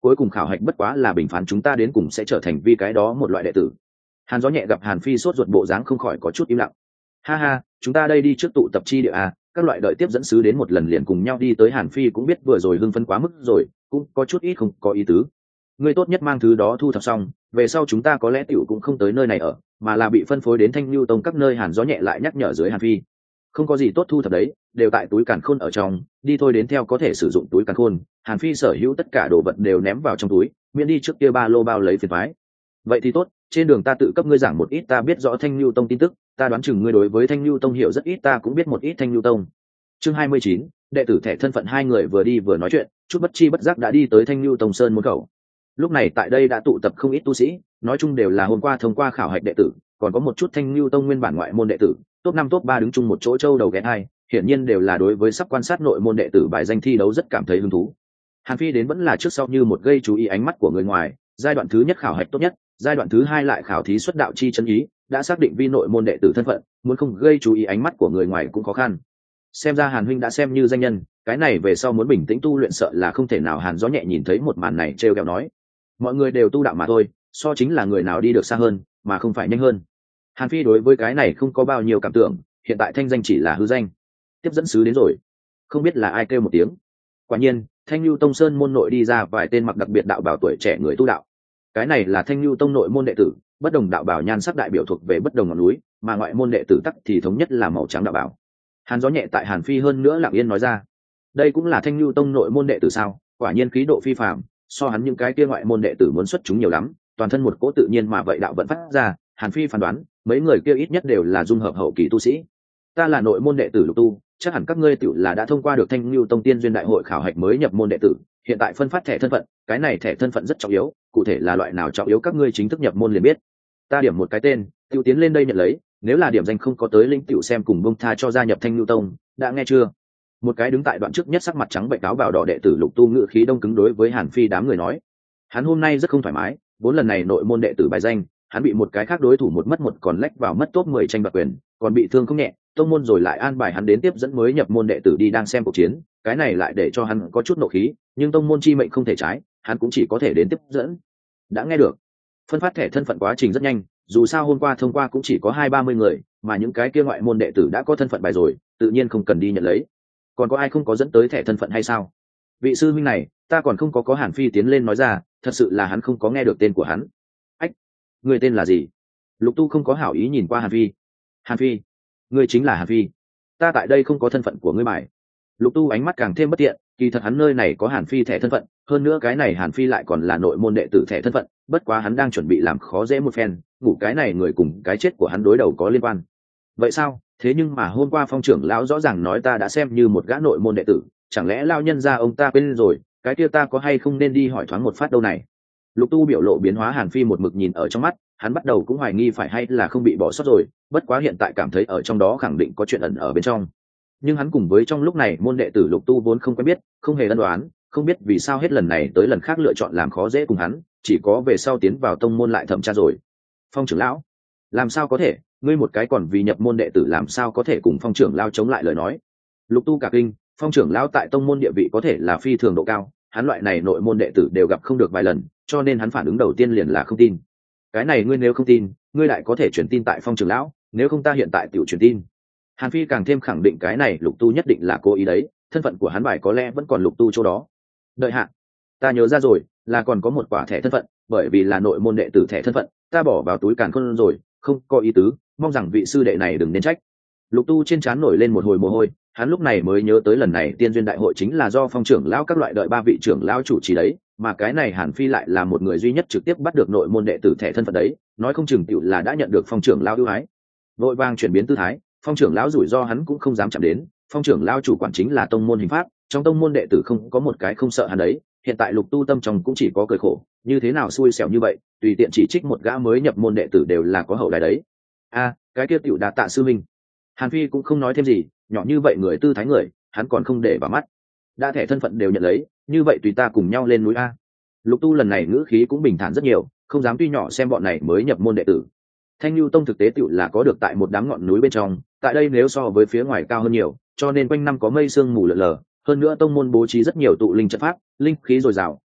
cuối cùng khảo hạch bất quá là bình phán chúng ta đến cùng sẽ trở thành vi cái đó một loại đệ tử. Hàn Gió Nhẹ gặp Hàn Phi sốt ruột bộ dáng không khỏi có chút im lặng. Ha ha, chúng ta đây đi trước tụ tập chi địa à, các loại đợi tiếp dẫn sứ đến một lần liền cùng nhau đi tới. Hàn Phi cũng biết vừa rồi hưng phấn quá mức rồi, cũng có chút ít không có ý tứ. Ngươi tốt nhất mang thứ đó thu thập xong, về sau chúng ta có lẽ tiểu cũng không tới nơi này ở, mà là bị phân phối đến Thanh Lưu Tông các nơi. Hàn Gió Nhẹ lại nhắc nhở dưới Hàn Phi. Không có gì tốt thu thập đấy, đều tại túi càn khôn ở trong, đi thôi. Đến theo có thể sử dụng túi càn khôn. Hàn Phi sở hữu tất cả đồ vật đều ném vào trong túi, miễn đi trước kia ba lô bao lấy phiền toái. Vậy thì tốt, trên đường ta tự cấp ngươi giảng một ít ta biết rõ Thanh Lưu Tông tin tức, ta đoán chừng ngươi đối với Thanh Lưu Tông hiểu rất ít, ta cũng biết một ít Thanh Lưu Tông. Chương hai mươi chín, đệ tử thẻ thân phận. Hai người vừa đi vừa nói chuyện, chút bất chi bất giác đã đi tới Thanh Lưu Tông sơn môn khẩu. Lúc này tại đây đã tụ tập không ít tu sĩ, nói chung đều là hôm qua thông qua khảo hạch đệ tử, còn có một chút Thanh Lưu Tông nguyên bản ngoại môn đệ tử, top năm top ba đứng chung một chỗ châu đầu ghé hai, hiển nhiên đều là đối với sắp quan sát nội môn đệ tử bài danh thi đấu rất cảm thấy hứng thú. Hàn Phi đến vẫn là trước sau như một gây chú ý ánh mắt của người ngoài, giai đoạn thứ nhất khảo hạch tốt nhất, giai đoạn thứ hai lại khảo thí xuất đạo chi chân ý, đã xác định vi nội môn đệ tử thân phận, muốn không gây chú ý ánh mắt của người ngoài cũng khó khăn. Xem ra Hàn huynh đã xem như danh nhân, cái này về sau muốn bình tĩnh tu luyện sợ là không thể nào. Hàn Gió Nhẹ nhìn thấy một màn này trêu ghẹo nói, mọi người đều tu đạo mà thôi, so chính là người nào đi được xa hơn, mà không phải nhanh hơn. Hàn Phi đối với cái này không có bao nhiêu cảm tưởng, hiện tại thanh danh chỉ là hư danh. Tiếp dẫn sứ đến rồi, không biết là ai kêu một tiếng. Quả nhiên, Thanh Lưu Tông sơn môn nội đi ra vài tên mặc đặc biệt đạo bào tuổi trẻ người tu đạo. Cái này là Thanh Lưu Tông nội môn đệ tử, bất đồng đạo bào nhan sắc đại biểu thuộc về bất đồng ngọn núi, mà ngoại môn đệ tử tắc thì thống nhất là màu trắng đạo bào. Hàn Gió Nhẹ tại Hàn Phi hơn nữa lặng yên nói ra, đây cũng là Thanh Lưu Tông nội môn đệ tử sao? Quả nhiên khí độ phi phàm, so hắn những cái kia ngoại môn đệ tử muốn xuất chúng nhiều lắm, toàn thân một cỗ tự nhiên mà vậy đạo vẫn phát ra. Hàn Phi phán đoán, mấy người kia ít nhất đều là dung hợp hậu kỳ tu sĩ. Ta là nội môn đệ tử Lục Tu, chắc hẳn các ngươi tự là đã thông qua được Thanh Lưu Tông tiên duyên đại hội khảo hạch mới nhập môn đệ tử, hiện tại phân phát thẻ thân phận, cái này thẻ thân phận rất trọng yếu, cụ thể là loại nào trọng yếu các ngươi chính thức nhập môn liền biết. Ta điểm một cái tên, tiêu tiến lên đây nhận lấy, nếu là điểm danh không có tới linh tiểu xem cùng bông tha cho gia nhập Thanh Lưu Tông, đã nghe chưa? Một cái đứng tại đoạn trước nhất sắc mặt trắng bệnh áo bào đỏ đệ tử Lục Tu ngự khí đông cứng đối với Hàn Phi đám người nói, hắn hôm nay rất không thoải mái, bốn lần này nội môn đệ tử bài danh, hắn bị một cái khác đối thủ một mất một còn lách vào mất top mười tranh đoạt quyền, còn bị thương không nhẹ, tông môn rồi lại an bài hắn đến tiếp dẫn mới nhập môn đệ tử đi đang xem cuộc chiến, cái này lại để cho hắn có chút nộ khí, nhưng tông môn chi mệnh không thể trái, hắn cũng chỉ có thể đến tiếp dẫn. Đã nghe được. Phân phát thẻ thân phận quá trình rất nhanh, dù sao hôm qua thông qua cũng chỉ có hai ba mươi người, mà những cái kia ngoại môn đệ tử đã có thân phận bài rồi, tự nhiên không cần đi nhận lấy. Còn có ai không có dẫn tới thẻ thân phận hay sao? Vị sư huynh này, ta còn không có có. Hàn Phi tiến lên nói ra, thật sự là hắn không có nghe được tên của hắn. Ách, người tên là gì? Lục Tu không có hảo ý nhìn qua Hàn Phi. Hàn Phi, ngươi chính là Hàn Phi? Ta tại đây không có thân phận của ngươi mải. Lục Tu ánh mắt càng thêm bất tiện, kỳ thật hắn nơi này có Hàn Phi thẻ thân phận, hơn nữa cái này Hàn Phi lại còn là nội môn đệ tử thẻ thân phận, bất quá hắn đang chuẩn bị làm khó dễ một phen, ngủ cái này người cùng cái chết của hắn đối đầu có liên quan. Vậy sao? Thế nhưng mà hôm qua Phong trưởng lão rõ ràng nói ta đã xem như một gã nội môn đệ tử, chẳng lẽ lao nhân ra ông ta quên rồi, cái kia ta có hay không nên đi hỏi thoáng một phát đâu này? Lục Tu biểu lộ biến hóa, Hàn Phi một mực nhìn ở trong mắt, hắn bắt đầu cũng hoài nghi phải hay là không bị bỏ sót rồi, bất quá hiện tại cảm thấy ở trong đó khẳng định có chuyện ẩn ở bên trong. Nhưng hắn cùng với trong lúc này môn đệ tử Lục Tu vốn không quen biết, không hề ân đoán, không biết vì sao hết lần này tới lần khác lựa chọn làm khó dễ cùng hắn, chỉ có về sau tiến vào tông môn lại thẩm tra rồi. Phong trưởng lão, làm sao có thể, ngươi một cái còn vì nhập môn đệ tử làm sao có thể cùng Phong trưởng lão chống lại lời nói? Lục Tu cả kinh, Phong trưởng lão tại tông môn địa vị có thể là phi thường độ cao, hắn loại này nội môn đệ tử đều gặp không được vài lần, cho nên hắn phản ứng đầu tiên liền là không tin. Cái này ngươi nếu không tin, ngươi lại có thể truyền tin tại Phong trưởng lão, nếu không ta hiện tại tiểu truyền tin. Hàn Phi càng thêm khẳng định cái này Lục Tu nhất định là cố ý đấy, thân phận của hắn bài có lẽ vẫn còn Lục Tu chỗ đó. Đợi hạ, ta nhớ ra rồi, là còn có một quả thẻ thân phận, bởi vì là nội môn đệ tử thẻ thân phận, ta bỏ vào túi càn khôn rồi, không có ý tứ, mong rằng vị sư đệ này đừng nên trách. Lục Tu trên trán nổi lên một hồi mồ hôi, hắn lúc này mới nhớ tới lần này tiên duyên đại hội chính là do Phong trưởng lão các loại đợi ba vị trưởng lão chủ trì đấy, mà cái này Hàn Phi lại là một người duy nhất trực tiếp bắt được nội môn đệ tử thẻ thân phận đấy, nói không chừng tiểu là đã nhận được Phong trưởng lão ưu ái. Vội vàng chuyển biến tư thái, Phong trưởng lão rủi ro hắn cũng không dám chạm đến, Phong trưởng lão chủ quản chính là tông môn hình pháp, trong tông môn đệ tử không có một cái không sợ hắn đấy, hiện tại Lục Tu tâm trong cũng chỉ có cười khổ, như thế nào xui xẻo như vậy, tùy tiện chỉ trích một gã mới nhập môn đệ tử đều là có hậu đài đấy. A, cái kia tiểu đà tạ sư minh. Hàn Phi cũng không nói thêm gì, nhỏ như vậy người tư thái người, hắn còn không để vào mắt. Đã thẻ thân phận đều nhận lấy, như vậy tùy ta cùng nhau lên núi a. Lục Tu lần này ngữ khí cũng bình thản rất nhiều, không dám tuy nhỏ xem bọn này mới nhập môn đệ tử. Thanh Lưu Tông thực tế tựu là có được tại một đám ngọn núi bên trong, tại đây nếu so với phía ngoài cao hơn nhiều, cho nên quanh năm có mây sương mù lờ lờ, hơn nữa tông môn bố trí rất nhiều tụ linh trận pháp, linh khí dồi dào,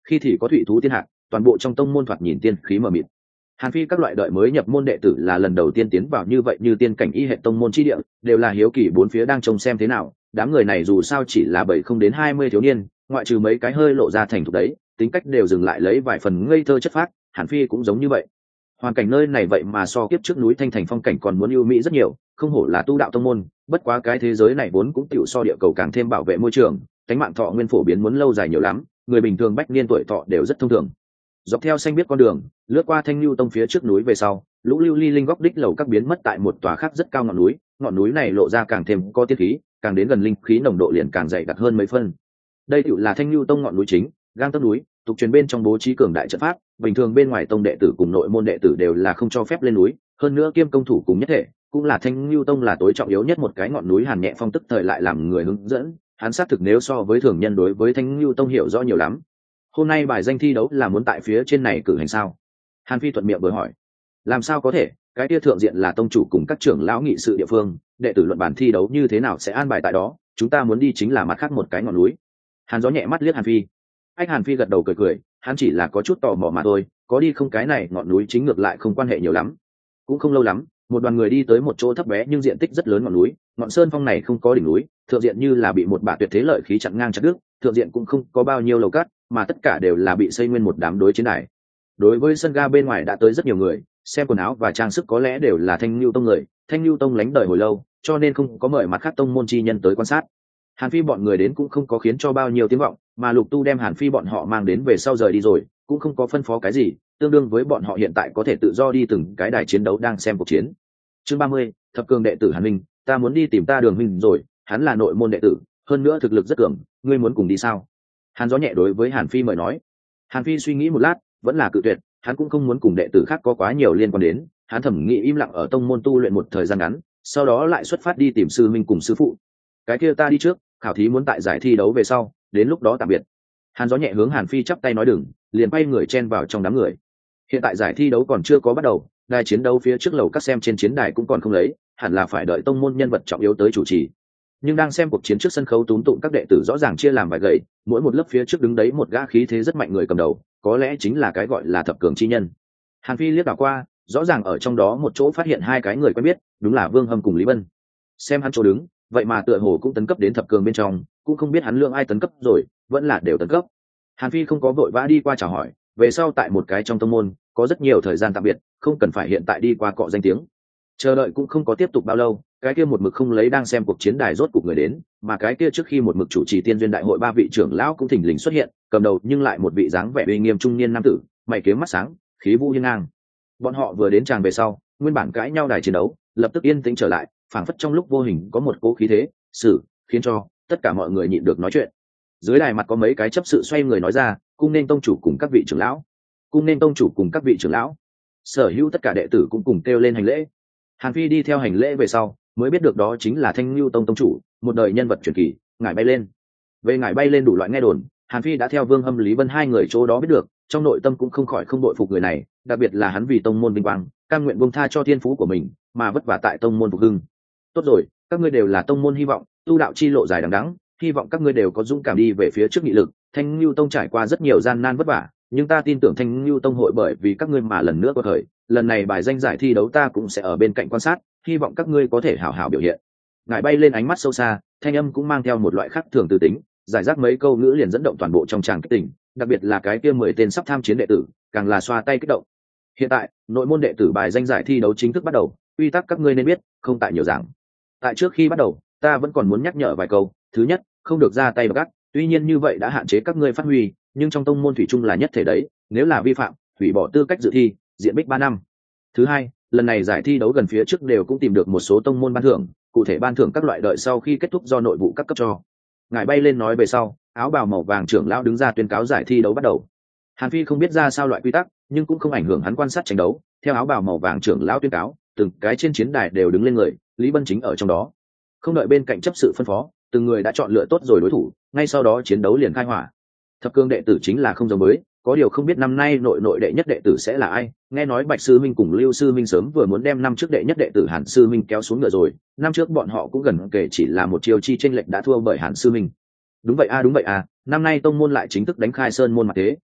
khi thì có thụy thú tiên hạc, toàn bộ trong tông môn thoạt nhìn tiên khí mờ mịt. Hàn Phi các loại đợi mới nhập môn đệ tử là lần đầu tiên tiến vào như vậy như tiên cảnh y hệ tông môn chi địa, đều là hiếu kỳ bốn phía đang trông xem thế nào. Đám người này dù sao chỉ là bảy không đến hai mươi thiếu niên, ngoại trừ mấy cái hơi lộ ra thành thục đấy, tính cách đều dừng lại lấy vài phần ngây thơ chất phác. Hàn Phi cũng giống như vậy. Hoàn cảnh nơi này vậy mà so kiếp trước núi Thanh Thành phong cảnh còn muốn ưu mỹ rất nhiều, không hổ là tu đạo tông môn. Bất quá cái thế giới này vốn cũng tiểu so địa cầu càng thêm bảo vệ môi trường, cánh mạng thọ nguyên phổ biến muốn lâu dài nhiều lắm, người bình thường bách niên tuổi thọ đều rất thông thường. Dọc theo xanh biết con đường, lướt qua Thanh Lưu Tông phía trước núi về sau, lũ lưu ly linh góc đích lầu các biến mất tại một tòa khác rất cao ngọn núi, ngọn núi này lộ ra càng thêm có tiết khí, càng đến gần linh khí nồng độ liền càng dày đặc hơn mấy phân. Đây tiểu là Thanh Lưu Tông ngọn núi chính, gang tấc núi, tục truyền bên trong bố trí cường đại trận pháp, bình thường bên ngoài tông đệ tử cùng nội môn đệ tử đều là không cho phép lên núi, hơn nữa kiêm công thủ cùng nhất thể, cũng là Thanh Lưu Tông là tối trọng yếu nhất một cái ngọn núi. Hàn Nhẹ Phong tức thời lại làm người hướng dẫn, hắn xác thực nếu so với thường nhân đối với Thanh Lưu Tông hiểu rõ nhiều lắm. Hôm nay bài danh thi đấu là muốn tại phía trên này cử hành sao? Hàn Phi thuận miệng vừa hỏi. Làm sao có thể, cái kia thượng diện là tông chủ cùng các trưởng lão nghị sự địa phương, đệ tử luận bản thi đấu như thế nào sẽ an bài tại đó, chúng ta muốn đi chính là mặt khác một cái ngọn núi. Hàn Gió nhẹ mắt liếc Hàn Phi. Anh Hàn Phi gật đầu cười cười, hắn chỉ là có chút tò mò mà thôi, có đi không cái này ngọn núi chính ngược lại không quan hệ nhiều lắm. Cũng không lâu lắm, một đoàn người đi tới một chỗ thấp bé nhưng diện tích rất lớn ngọn núi, ngọn sơn phong này không có đỉnh núi, thượng diện như là bị một bả tuyệt thế lợi khí chặn ngang chặt đứt, thượng diện cũng không có bao nhiêu lầu cát, mà tất cả đều là bị xây nguyên một đám đối chiến đài. Đối với sân ga bên ngoài đã tới rất nhiều người, xem quần áo và trang sức có lẽ đều là Thanh Lưu Tông người, Thanh Lưu Tông lánh đời hồi lâu, cho nên không có mời mặt khác tông môn chi nhân tới quan sát. Hàn Phi bọn người đến cũng không có khiến cho bao nhiêu tiếng vọng, mà Lục Tu đem Hàn Phi bọn họ mang đến về sau rời đi rồi, cũng không có phân phó cái gì, tương đương với bọn họ hiện tại có thể tự do đi từng cái đài chiến đấu đang xem cuộc chiến. Chương ba mươi, thập cường đệ tử Hàn Minh, ta muốn đi tìm ta Đường Minh rồi, hắn là nội môn đệ tử, hơn nữa thực lực rất cường, ngươi muốn cùng đi sao? Hàn Gió nhẹ đối với Hàn Phi mời nói. Hàn Phi suy nghĩ một lát, vẫn là cự tuyệt, hắn cũng không muốn cùng đệ tử khác có quá nhiều liên quan đến, hắn thẩm nghĩ im lặng ở tông môn tu luyện một thời gian ngắn, sau đó lại xuất phát đi tìm sư minh cùng sư phụ. Cái kia ta đi trước, khảo thí muốn tại giải thi đấu về sau, đến lúc đó tạm biệt. Hàn Gió nhẹ hướng Hàn Phi chắp tay nói đừng, liền bay người chen vào trong đám người. Hiện tại giải thi đấu còn chưa có bắt đầu, đài chiến đấu phía trước lầu các xem trên chiến đài cũng còn không lấy, hẳn là phải đợi tông môn nhân vật trọng yếu tới chủ trì. Nhưng đang xem cuộc chiến trước sân khấu túm tụng các đệ tử rõ ràng chia làm vài gậy, mỗi một lớp phía trước đứng đấy một gã khí thế rất mạnh người cầm đầu, có lẽ chính là cái gọi là thập cường chi nhân. Hàn Phi liếc đảo qua, rõ ràng ở trong đó một chỗ phát hiện hai cái người quen biết, đúng là Vương Hâm cùng Lý Vân. Xem hắn chỗ đứng, vậy mà tựa hồ cũng tấn cấp đến thập cường bên trong, cũng không biết hắn lượng ai tấn cấp rồi, vẫn là đều tấn cấp. Hàn Phi không có vội vã đi qua chào hỏi, về sau tại một cái trong tông môn, có rất nhiều thời gian tạm biệt, không cần phải hiện tại đi qua cọ danh tiếng. Chờ đợi cũng không có tiếp tục bao lâu, cái kia một mực không lấy đang xem cuộc chiến đài rốt cục người đến, mà cái kia trước khi một mực chủ trì tiên duyên đại hội ba vị trưởng lão cũng thình lình xuất hiện, cầm đầu nhưng lại một vị dáng vẻ uy nghiêm trung niên nam tử, mày kiếm mắt sáng, khí vũ hiên ngang. Bọn họ vừa đến tràng về sau, nguyên bản cãi nhau đài chiến đấu, lập tức yên tĩnh trở lại, phảng phất trong lúc vô hình có một cố khí thế, sự khiến cho tất cả mọi người nhịn được nói chuyện. Dưới đài mặt có mấy cái chấp sự xoay người nói ra, cung nên tông chủ cùng các vị trưởng lão, cung nên tông chủ cùng các vị trưởng lão. Sở hữu tất cả đệ tử cũng cùng kêu lên hành lễ. Hàn Phi đi theo hành lễ về sau, mới biết được đó chính là Thanh Lưu Tông tông chủ, một đời nhân vật truyền kỳ, ngải bay lên. Về ngải bay lên đủ loại nghe đồn, Hàn Phi đã theo Vương Hâm Lý Vân hai người chỗ đó biết được, trong nội tâm cũng không khỏi không đội phục người này, đặc biệt là hắn vì tông môn vinh quang, cam nguyện buông tha cho thiên phú của mình, mà vất vả tại tông môn phục hưng. Tốt rồi, các ngươi đều là tông môn hy vọng, tu đạo chi lộ dài đằng đẵng, hy vọng các ngươi đều có dũng cảm đi về phía trước nghị lực. Thanh Lưu Tông trải qua rất nhiều gian nan vất vả, nhưng ta tin tưởng Thanh Lưu Tông hội bởi vì các ngươi mà lần nữa có thời, lần này bài danh giải thi đấu ta cũng sẽ ở bên cạnh quan sát, hy vọng các ngươi có thể hảo hảo biểu hiện. Ngài bay lên ánh mắt sâu xa, thanh âm cũng mang theo một loại khác thường từ tính, giải rác mấy câu ngữ liền dẫn động toàn bộ trong tràng kích tỉnh, đặc biệt là cái kia mười tên sắp tham chiến đệ tử, càng là xoa tay kích động. Hiện tại, nội môn đệ tử bài danh giải thi đấu chính thức bắt đầu, quy tắc các ngươi nên biết, không tại nhiều giảng. Tại trước khi bắt đầu, ta vẫn còn muốn nhắc nhở vài câu, thứ nhất, không được ra tay gắt, tuy nhiên như vậy đã hạn chế các ngươi phát huy, nhưng trong tông môn thủy chung là nhất thể đấy, nếu là vi phạm, hủy bỏ tư cách dự thi, diện bích ba năm. Thứ hai, lần này giải thi đấu gần phía trước đều cũng tìm được một số tông môn ban thưởng, cụ thể ban thưởng các loại đợi sau khi kết thúc do nội vụ các cấp cho. Ngài bay lên nói về sau, áo bào màu vàng trưởng lão đứng ra tuyên cáo giải thi đấu bắt đầu. Hàn Phi không biết ra sao loại quy tắc, nhưng cũng không ảnh hưởng hắn quan sát tranh đấu. Theo áo bào màu vàng trưởng lão tuyên cáo, từng cái trên chiến đài đều đứng lên người, Lý Vân chính ở trong đó. Không đợi bên cạnh chấp sự phân phó, từng người đã chọn lựa tốt rồi đối thủ, ngay sau đó chiến đấu liền khai hỏa. Thập cương đệ tử chính là không giống mới, có điều không biết năm nay nội nội đệ nhất đệ tử sẽ là ai. Nghe nói Bạch sư minh cùng Lưu sư minh sớm vừa muốn đem năm trước đệ nhất đệ tử Hàn sư minh kéo xuống ngựa rồi, năm trước bọn họ cũng gần kể chỉ là một chiêu chi chênh lệch đã thua bởi Hàn sư minh. Đúng vậy a đúng vậy a, năm nay tông môn lại chính thức đánh khai sơn môn mặt thế,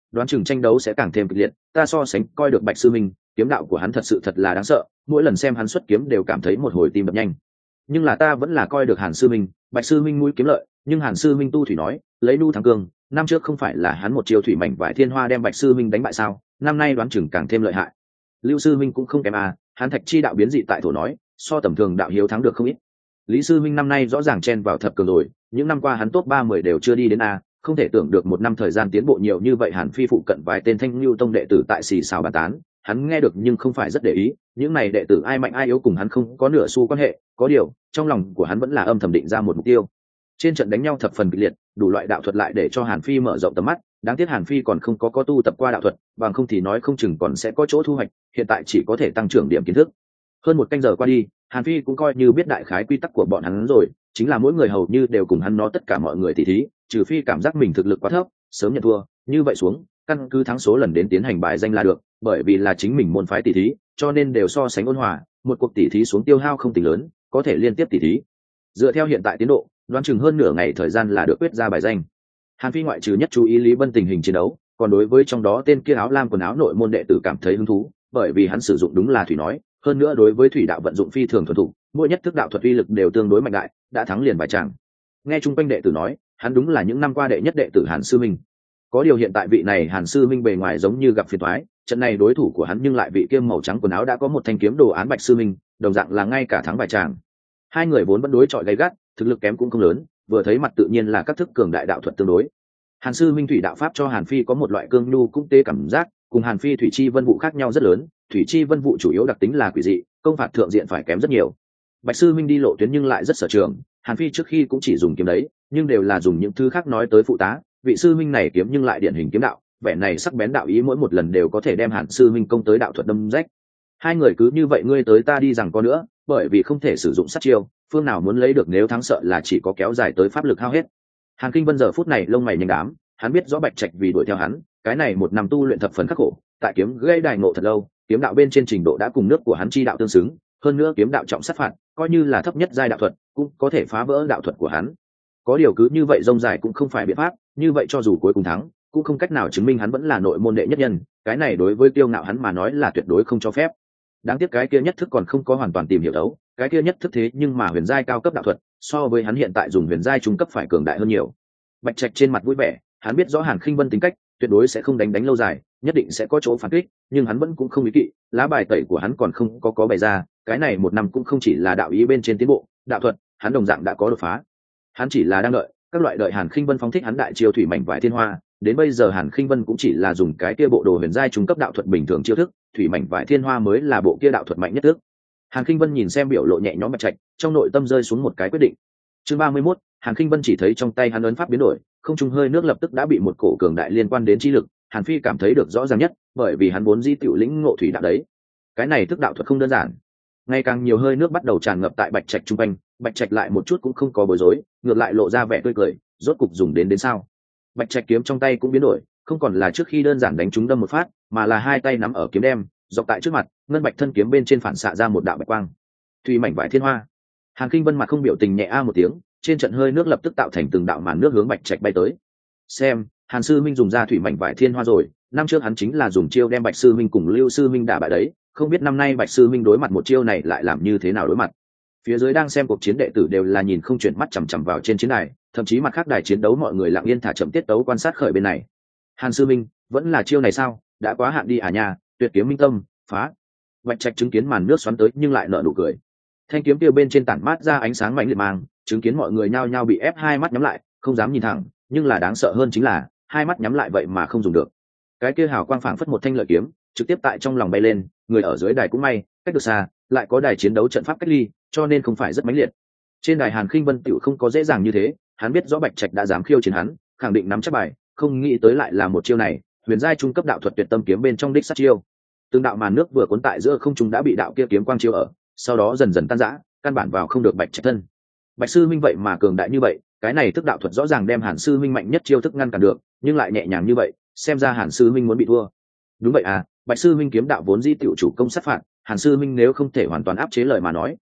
đoán chừng tranh đấu sẽ càng thêm kịch liệt. Ta so sánh coi được Bạch sư minh, kiếm đạo của hắn thật sự thật là đáng sợ, mỗi lần xem hắn xuất kiếm đều cảm thấy một hồi tim đập nhanh. Nhưng là ta vẫn là coi được Hàn sư minh, Bạch sư minh mũi kiếm lợi, nhưng Hàn sư minh tu thủy nói, lấy nu thắng cương, năm trước không phải là hắn một chiêu thủy mảnh vải thiên hoa đem Bạch sư minh đánh bại sao, năm nay đoán chừng càng thêm lợi hại. Lưu sư minh cũng không kém à, hắn thạch chi đạo biến dị tại thổ nói, so tầm thường đạo hiếu thắng được không ít. Lý sư minh năm nay rõ ràng chen vào thập cường rồi, những năm qua hắn top ba mươi đều chưa đi đến a, không thể tưởng được một năm thời gian tiến bộ nhiều như vậy. Hàn Phi phụ cận vài tên Thanh Lưu tông đệ tử tại xì xào bàn tán, hắn nghe được nhưng không phải rất để ý, những này đệ tử ai mạnh ai yếu cùng hắn không có nửa xu quan hệ, có điều, trong lòng của hắn vẫn là âm thầm định ra một mục tiêu. Trên trận đánh nhau thập phần kịch liệt, đủ loại đạo thuật lại để cho Hàn Phi mở rộng tầm mắt, đáng tiếc Hàn Phi còn không có có tu tập qua đạo thuật, bằng không thì nói không chừng còn sẽ có chỗ thu hoạch, hiện tại chỉ có thể tăng trưởng điểm kiến thức. Hơn một canh giờ qua đi, Hàn Phi cũng coi như biết đại khái quy tắc của bọn hắn rồi, chính là mỗi người hầu như đều cùng hắn nói tất cả mọi người tỉ thí, trừ phi cảm giác mình thực lực quá thấp, sớm nhận thua, như vậy xuống, căn cứ thắng số lần đến tiến hành bài danh là được, bởi vì là chính mình môn phái tỉ thí, cho nên đều so sánh ôn hòa, một cuộc tỉ thí xuống tiêu hao không tính lớn, có thể liên tiếp tỉ thí. Dựa theo hiện tại tiến độ, đoán chừng hơn nửa ngày thời gian là được quyết ra bài danh. Hàn Phi ngoại trừ nhất chú ý Lý Bân tình hình chiến đấu, còn đối với trong đó tên kia áo lam quần áo nội môn đệ tử cảm thấy hứng thú, bởi vì hắn sử dụng đúng là thủy nói, hơn nữa đối với thủy đạo vận dụng phi thường thuần thục, mỗi nhất thức đạo thuật uy lực đều tương đối mạnh đại, đã thắng liền vài chàng. Nghe chung quanh đệ tử nói, hắn đúng là những năm qua đệ nhất đệ tử Hàn sư minh. Có điều hiện tại vị này Hàn sư minh bề ngoài giống như gặp phiền toái, trận này đối thủ của hắn nhưng lại vị kiêm màu trắng quần áo đã có một thanh kiếm đồ án Bạch sư minh, đồng dạng là ngay cả thắng vài chàng. Hai người vốn vẫn đối chọi gay gắt, thực lực kém cũng không lớn, vừa thấy mặt tự nhiên là các thức cường đại đạo thuật tương đối. Hàn sư minh thủy đạo pháp cho Hàn Phi có một loại cương nhu cũng tê cảm giác, cùng Hàn Phi thủy chi vân vụ khác nhau rất lớn, thủy chi vân vụ chủ yếu đặc tính là quỷ dị, công phạt thượng diện phải kém rất nhiều. Bạch sư minh đi lộ tuyến nhưng lại rất sở trường, Hàn Phi trước khi cũng chỉ dùng kiếm đấy, nhưng đều là dùng những thứ khác nói tới phụ tá, vị sư minh này kiếm nhưng lại điển hình kiếm đạo, vẻ này sắc bén đạo ý mỗi một lần đều có thể đem Hàn sư minh công tới đạo thuật đâm rách. Hai người cứ như vậy ngươi tới ta đi rằng có nữa, bởi vì không thể sử dụng sát chiêu, phương nào muốn lấy được nếu thắng sợ là chỉ có kéo dài tới pháp lực hao hết. Hàn Kinh Vân giờ phút này lông mày nhanh đám, hắn biết rõ Bạch Trạch vì đuổi theo hắn, cái này một năm tu luyện thập phần khắc khổ, tại kiếm gây đài ngộ thật lâu, kiếm đạo bên trên trình độ đã cùng nước của hắn chi đạo tương xứng, hơn nữa kiếm đạo trọng sát phạt, coi như là thấp nhất giai đạo thuật, cũng có thể phá vỡ đạo thuật của hắn. Có điều cứ như vậy rông dài cũng không phải biện pháp, như vậy cho dù cuối cùng thắng, cũng không cách nào chứng minh hắn vẫn là nội môn đệ nhất nhân, cái này đối với kiêu ngạo hắn mà nói là tuyệt đối không cho phép. Đáng tiếc cái kia nhất thức còn không có hoàn toàn tìm hiểu đấu, cái kia nhất thức thế nhưng mà huyền giai cao cấp đạo thuật, so với hắn hiện tại dùng huyền giai trung cấp phải cường đại hơn nhiều. Bạch Trạch trên mặt vui vẻ, hắn biết rõ Hàn Khinh Vân tính cách, tuyệt đối sẽ không đánh đánh lâu dài, nhất định sẽ có chỗ phản kích, nhưng hắn vẫn cũng không ý kỵ, lá bài tẩy của hắn còn không có có bày ra, cái này một năm cũng không chỉ là đạo ý bên trên tiến bộ, đạo thuật, hắn đồng dạng đã có đột phá. Hắn chỉ là đang đợi, các loại đợi Hàn Khinh Vân phóng thích hắn đại chiêu thủy mảnh vải thiên hoa, đến bây giờ Hàn Khinh Vân cũng chỉ là dùng cái kia bộ đồ huyền giai trung cấp đạo thuật bình thường chiêu thức, thủy mảnh vải thiên hoa mới là bộ kia đạo thuật mạnh nhất thức. Hàn Khinh Vân nhìn xem biểu lộ nhẹ nhõm Bạch Trạch, trong nội tâm rơi xuống một cái quyết định. Chương ba mươi mốt, Hàn Khinh Vân chỉ thấy trong tay hắn ấn pháp biến đổi, không trung hơi nước lập tức đã bị một cổ cường đại liên quan đến chi lực, Hàn Phi cảm thấy được rõ ràng nhất, bởi vì hắn vốn di tiểu lĩnh ngộ thủy đạo đấy. Cái này thức đạo thuật không đơn giản. Ngày càng nhiều hơi nước bắt đầu tràn ngập tại Bạch Trạch trung quanh, Bạch Trạch lại một chút cũng không có bối rối, ngược lại lộ ra vẻ tươi cười, rốt cục dùng đến đến sao? Bạch Trạch kiếm trong tay cũng biến đổi, không còn là trước khi đơn giản đánh trúng đâm một phát, mà là hai tay nắm ở kiếm đem, dọc tại trước mặt, ngân bạch thân kiếm bên trên phản xạ ra một đạo bạch quang. Thủy mảnh vải thiên hoa. Hàn Kinh Vân mặt không biểu tình nhẹ a một tiếng, trên trận hơi nước lập tức tạo thành từng đạo màn nước hướng Bạch Trạch bay tới. Xem, Hàn sư minh dùng ra thủy mảnh vải thiên hoa rồi, năm trước hắn chính là dùng chiêu đem Bạch sư minh cùng Lưu sư minh đả bại đấy, không biết năm nay Bạch sư minh đối mặt một chiêu này lại làm như thế nào đối mặt. Phía dưới đang xem cuộc chiến đệ tử đều là nhìn không chuyển mắt chằm chằm vào trên chiến đài, thậm chí mặt khác đài chiến đấu mọi người lặng yên thả chậm tiết tấu quan sát khởi bên này. Hàn sư minh, vẫn là chiêu này sao? Đã quá hạn đi à nha, tuyệt kiếm minh tâm, phá. Bạch Trạch chứng kiến màn nước xoắn tới nhưng lại nở nụ cười. Thanh kiếm kia bên trên tản mát ra ánh sáng mạnh liệt mang, chứng kiến mọi người nhao nhao bị ép hai mắt nhắm lại, không dám nhìn thẳng, nhưng là đáng sợ hơn chính là hai mắt nhắm lại vậy mà không dùng được. Cái kia hào quang phảng phất một thanh lợi kiếm, trực tiếp tại trong lòng bay lên, người ở dưới đài cũng may, cách được xa, lại có đài chiến đấu trận pháp cách ly, cho nên không phải rất mãnh liệt. Trên đài Hàn Khinh Vân tiểu không có dễ dàng như thế, hắn biết rõ Bạch Trạch đã dám khiêu chiến hắn, khẳng định nắm chắc bài, không nghĩ tới lại là một chiêu này, huyền giai trung cấp đạo thuật tuyệt tâm kiếm bên trong đích sát chiêu. Từng đạo màn nước vừa cuốn tại giữa không trung đã bị đạo kia kiếm quang chiếu ở, sau đó dần dần tan rã, căn bản vào không được Bạch Trạch thân. Bạch sư minh vậy mà cường đại như vậy, cái này thức đạo thuật rõ ràng đem Hàn sư minh mạnh nhất chiêu thức ngăn cản được, nhưng lại nhẹ nhàng như vậy, xem ra Hàn sư minh muốn bị thua. Đúng vậy à, Bạch sư minh kiếm đạo vốn di tiểu chủ công sát phạt, Hàn sư minh nếu không thể hoàn toàn áp chế lời mà nói,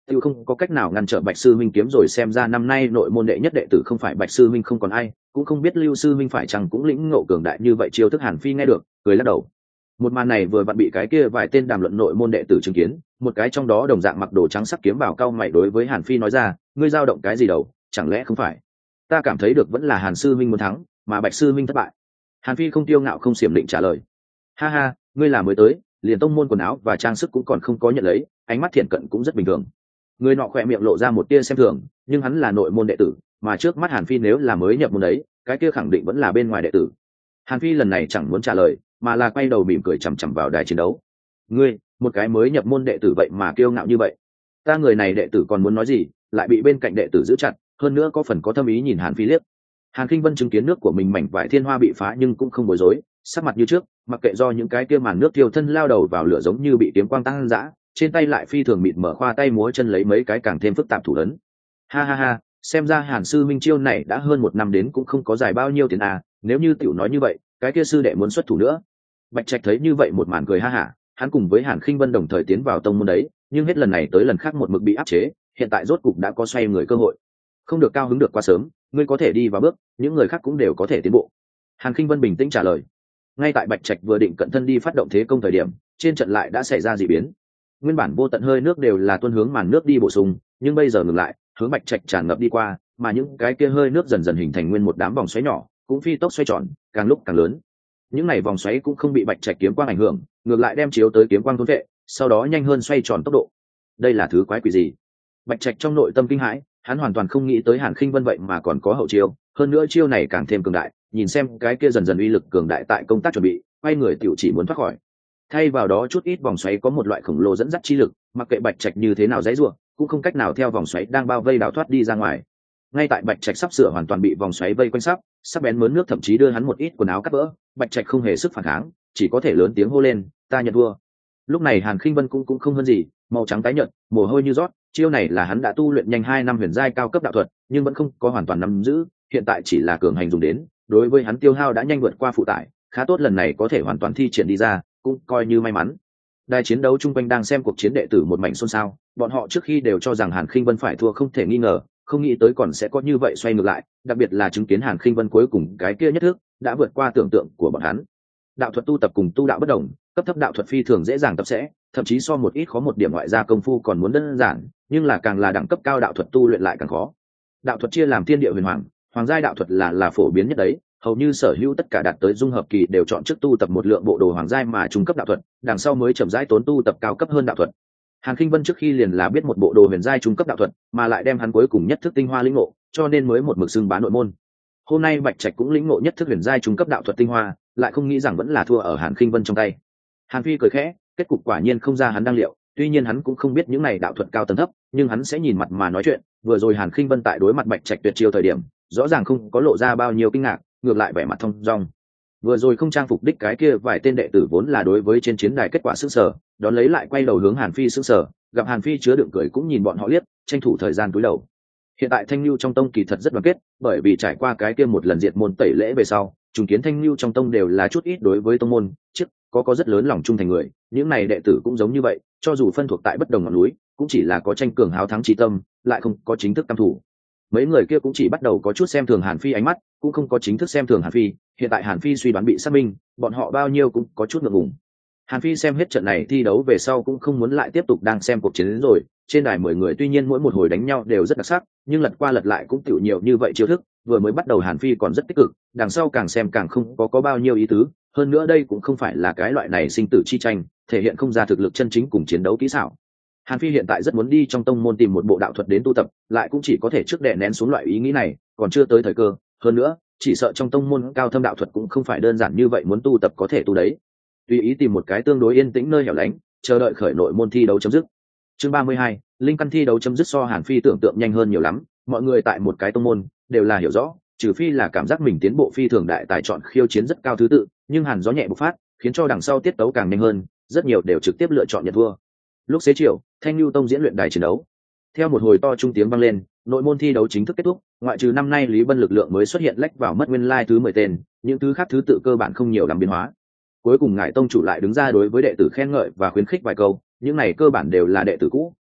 tự không có cách nào ngăn trở Bạch sư minh kiếm rồi. Xem ra năm nay nội môn đệ nhất đệ tử không phải Bạch sư minh không còn ai, cũng không biết Lưu sư minh phải chăng cũng lĩnh ngộ cường đại như vậy. Chiêu thức Hàn Phi nghe được cười lắc đầu. Một màn này vừa vặn bị cái kia vài tên đàm luận nội môn đệ tử chứng kiến. Một cái trong đó đồng dạng mặc đồ trắng sắc kiếm bảo cao mày đối với Hàn Phi nói ra, ngươi dao động cái gì đầu, chẳng lẽ không phải ta cảm thấy được vẫn là Hàn sư minh muốn thắng mà Bạch sư minh thất bại. Hàn Phi không tiêu ngạo không xiểm định trả lời, ha ha, ngươi là mới tới, liền tông môn quần áo và trang sức cũng còn không có nhận lấy, ánh mắt thiện cận cũng rất bình thường. Người nọ khỏe miệng lộ ra một tia xem thường, nhưng hắn là nội môn đệ tử, mà trước mắt Hàn Phi nếu là mới nhập môn đấy, cái kia khẳng định vẫn là bên ngoài đệ tử. Hàn Phi lần này chẳng muốn trả lời, mà là quay đầu mỉm cười chằm chằm vào đài chiến đấu. Ngươi, một cái mới nhập môn đệ tử vậy mà kiêu ngạo như vậy. Ta người này đệ tử còn muốn nói gì, lại bị bên cạnh đệ tử giữ chặt, hơn nữa có phần có thâm ý nhìn Hàn Phi liếc. Hàn Kinh Vân chứng kiến nước của mình mảnh vải thiên hoa bị phá nhưng cũng không bối rối, sắc mặt như trước, mặc kệ do những cái kia màn nước thiêu thân lao đầu vào lửa giống như bị kiếm quang tăng dã, trên tay lại phi thường mịt mở khoa tay múa chân lấy mấy cái càng thêm phức tạp thủ ấn. Ha ha ha, xem ra Hàn sư minh chiêu này đã hơn một năm đến cũng không có dài bao nhiêu tiền à, nếu như tiểu nói như vậy, cái kia sư đệ muốn xuất thủ nữa. Bạch Trạch thấy như vậy một màn cười ha hả, hắn cùng với Hàn Khinh Vân đồng thời tiến vào tông môn đấy, nhưng hết lần này tới lần khác một mực bị áp chế, hiện tại rốt cục đã có xoay người cơ hội. Không được cao hứng được quá sớm, ngươi có thể đi vào bước, những người khác cũng đều có thể tiến bộ. Hàn Khinh Vân bình tĩnh trả lời. Ngay tại Bạch Trạch vừa định cận thân đi phát động thế công thời điểm, trên trận lại đã xảy ra dị biến. Nguyên bản vô tận hơi nước đều là tuôn hướng màn nước đi bổ sung, nhưng bây giờ ngừng lại, hướng Bạch Trạch tràn ngập đi qua, mà những cái kia hơi nước dần dần hình thành nguyên một đám vòng xoáy nhỏ, cũng phi tốc xoay tròn, càng lúc càng lớn. Những này vòng xoáy cũng không bị Bạch Trạch kiếm quang ảnh hưởng, ngược lại đem chiếu tới kiếm quang thôn vệ, sau đó nhanh hơn xoay tròn tốc độ. Đây là thứ quái quỷ gì? Bạch Trạch trong nội tâm kinh hãi, hắn hoàn toàn không nghĩ tới Hàn Khinh Vân vậy mà còn có hậu chiêu, hơn nữa chiêu này càng thêm cường đại, nhìn xem cái kia dần dần uy lực cường đại tại công tác chuẩn bị, quay người tiểu chỉ muốn thoát khỏi. Thay vào đó chút ít vòng xoáy có một loại khổng lồ dẫn dắt chi lực, mặc kệ Bạch Trạch như thế nào dãy rủa, cũng không cách nào theo vòng xoáy đang bao vây đào thoát đi ra ngoài. Ngay tại Bạch Trạch sắp sửa hoàn toàn bị vòng xoáy vây quanh sắp, sắc bén mớn nước thậm chí đưa hắn một ít quần áo cắt vỡ, Bạch Trạch không hề sức phản kháng, chỉ có thể lớn tiếng hô lên, ta nhận thua. Lúc này Hàn Khinh Vân cũng cũng không hơn gì, màu trắng tái nhợt, mồ hôi như rót, chiêu này là hắn đã tu luyện nhanh hai năm huyền giai cao cấp đạo thuật, nhưng vẫn không có hoàn toàn nắm giữ, hiện tại chỉ là cường hành dùng đến, đối với hắn tiêu hao đã nhanh vượt qua phụ tải, khá tốt lần này có thể hoàn toàn thi triển đi ra, cũng coi như may mắn. Đài chiến đấu chung quanh đang xem cuộc chiến đệ tử một mảnh xôn xao, bọn họ trước khi đều cho rằng Hàn Khinh Vân phải thua không thể nghi ngờ, không nghĩ tới còn sẽ có như vậy xoay ngược lại, đặc biệt là chứng kiến Hàn Khinh Vân cuối cùng cái kia nhất thức đã vượt qua tưởng tượng của bọn hắn. Đạo thuật tu tập cùng tu đạo bất đồng, cấp thấp đạo thuật phi thường dễ dàng tập sẽ, thậm chí so một ít khó một điểm ngoại gia công phu còn muốn đơn giản, nhưng là càng là đẳng cấp cao đạo thuật tu luyện lại càng khó. Đạo thuật chia làm thiên địa huyền hoàng, hoàng giai đạo thuật là là phổ biến nhất đấy, hầu như sở hữu tất cả đạt tới dung hợp kỳ đều chọn trước tu tập một lượng bộ đồ hoàng giai mà trung cấp đạo thuật, đằng sau mới chậm rãi tốn tu tập cao cấp hơn đạo thuật. Hàn Khinh Vân trước khi liền là biết một bộ đồ huyền giai trung cấp đạo thuật, mà lại đem hắn cuối cùng nhất thức tinh hoa lĩnh ngộ, cho nên mới một mực xưng bá nội môn. Hôm nay Bạch Trạch cũng lĩnh ngộ nhất thức huyền giai trung cấp đạo thuật tinh hoa, lại không nghĩ rằng vẫn là thua ở Hàn Khinh Vân trong tay. Hàn Phi cười khẽ, kết cục quả nhiên không ra hắn đang liệu, tuy nhiên hắn cũng không biết những này đạo thuật cao tầng thấp, nhưng hắn sẽ nhìn mặt mà nói chuyện, vừa rồi Hàn Khinh Vân tại đối mặt Bạch Trạch tuyệt chiêu thời điểm, rõ ràng không có lộ ra bao nhiêu kinh ngạc, ngược lại vẻ mặt thông dong. Vừa rồi không trang phục đích cái kia vài tên đệ tử vốn là đối với trên chiến đài kết quả sững sờ, đón lấy lại quay đầu hướng Hàn Phi sững sờ, gặp Hàn Phi chứa đựng cười cũng nhìn bọn họ liếc, tranh thủ thời gian cúi đầu. Hiện tại Thanh Nưu trong tông kỳ thật rất đoàn kết, bởi vì trải qua cái kia một lần diệt môn tẩy lễ về sau, trùng kiến Thanh Nưu trong tông đều là chút ít đối với tông môn, chứ có có rất lớn lòng trung thành người, những này đệ tử cũng giống như vậy, cho dù phân thuộc tại bất đồng ngọn núi, cũng chỉ là có tranh cường háo thắng chí tâm, lại không có chính thức cam thủ. Mấy người kia cũng chỉ bắt đầu có chút xem thường Hàn Phi ánh mắt, cũng không có chính thức xem thường Hàn Phi, hiện tại Hàn Phi suy đoán bị xác minh, bọn họ bao nhiêu cũng có chút ngượng ngùng. Hàn Phi xem hết trận này thi đấu về sau cũng không muốn lại tiếp tục đang xem cuộc chiến đến rồi, trên đài mười người tuy nhiên mỗi một hồi đánh nhau đều rất đặc sắc, nhưng lật qua lật lại cũng tiểu nhiều như vậy chiêu thức, vừa mới bắt đầu Hàn Phi còn rất tích cực, đằng sau càng xem càng không có có bao nhiêu ý tứ, hơn nữa đây cũng không phải là cái loại này sinh tử chi tranh, thể hiện không ra thực lực chân chính cùng chiến đấu kỹ xảo. Hàn Phi hiện tại rất muốn đi trong tông môn tìm một bộ đạo thuật đến tu tập, lại cũng chỉ có thể trước đè nén xuống loại ý nghĩ này, còn chưa tới thời cơ, hơn nữa, chỉ sợ trong tông môn cao thâm đạo thuật cũng không phải đơn giản như vậy muốn tu tập có thể tu đấy. Tùy ý tìm một cái tương đối yên tĩnh nơi hẻo lánh, chờ đợi khởi nội môn thi đấu chấm dứt. Chương ba mươi hai, linh căn thi đấu chấm dứt so Hàn Phi tưởng tượng nhanh hơn nhiều lắm, mọi người tại một cái tông môn đều là hiểu rõ, trừ phi là cảm giác mình tiến bộ phi thường đại tài chọn khiêu chiến rất cao thứ tự, nhưng Hàn gió nhẹ bộc phát, khiến cho đằng sau tiết tấu càng nhanh hơn, rất nhiều đều trực tiếp lựa chọn nhận thua. Lúc xế chiều, Thanh Nưu tông diễn luyện đài chiến đấu. Theo một hồi to trung tiếng vang lên, nội môn thi đấu chính thức kết thúc, ngoại trừ năm nay Lý Bân lực lượng mới xuất hiện lách vào mất nguyên lai thứ mười tên, những thứ khác thứ tự cơ bản không nhiều làm biến hóa. Cuối cùng ngài tông chủ lại đứng ra đối với đệ tử khen ngợi và khuyến khích vài câu, những này cơ bản đều là đệ tử cũ,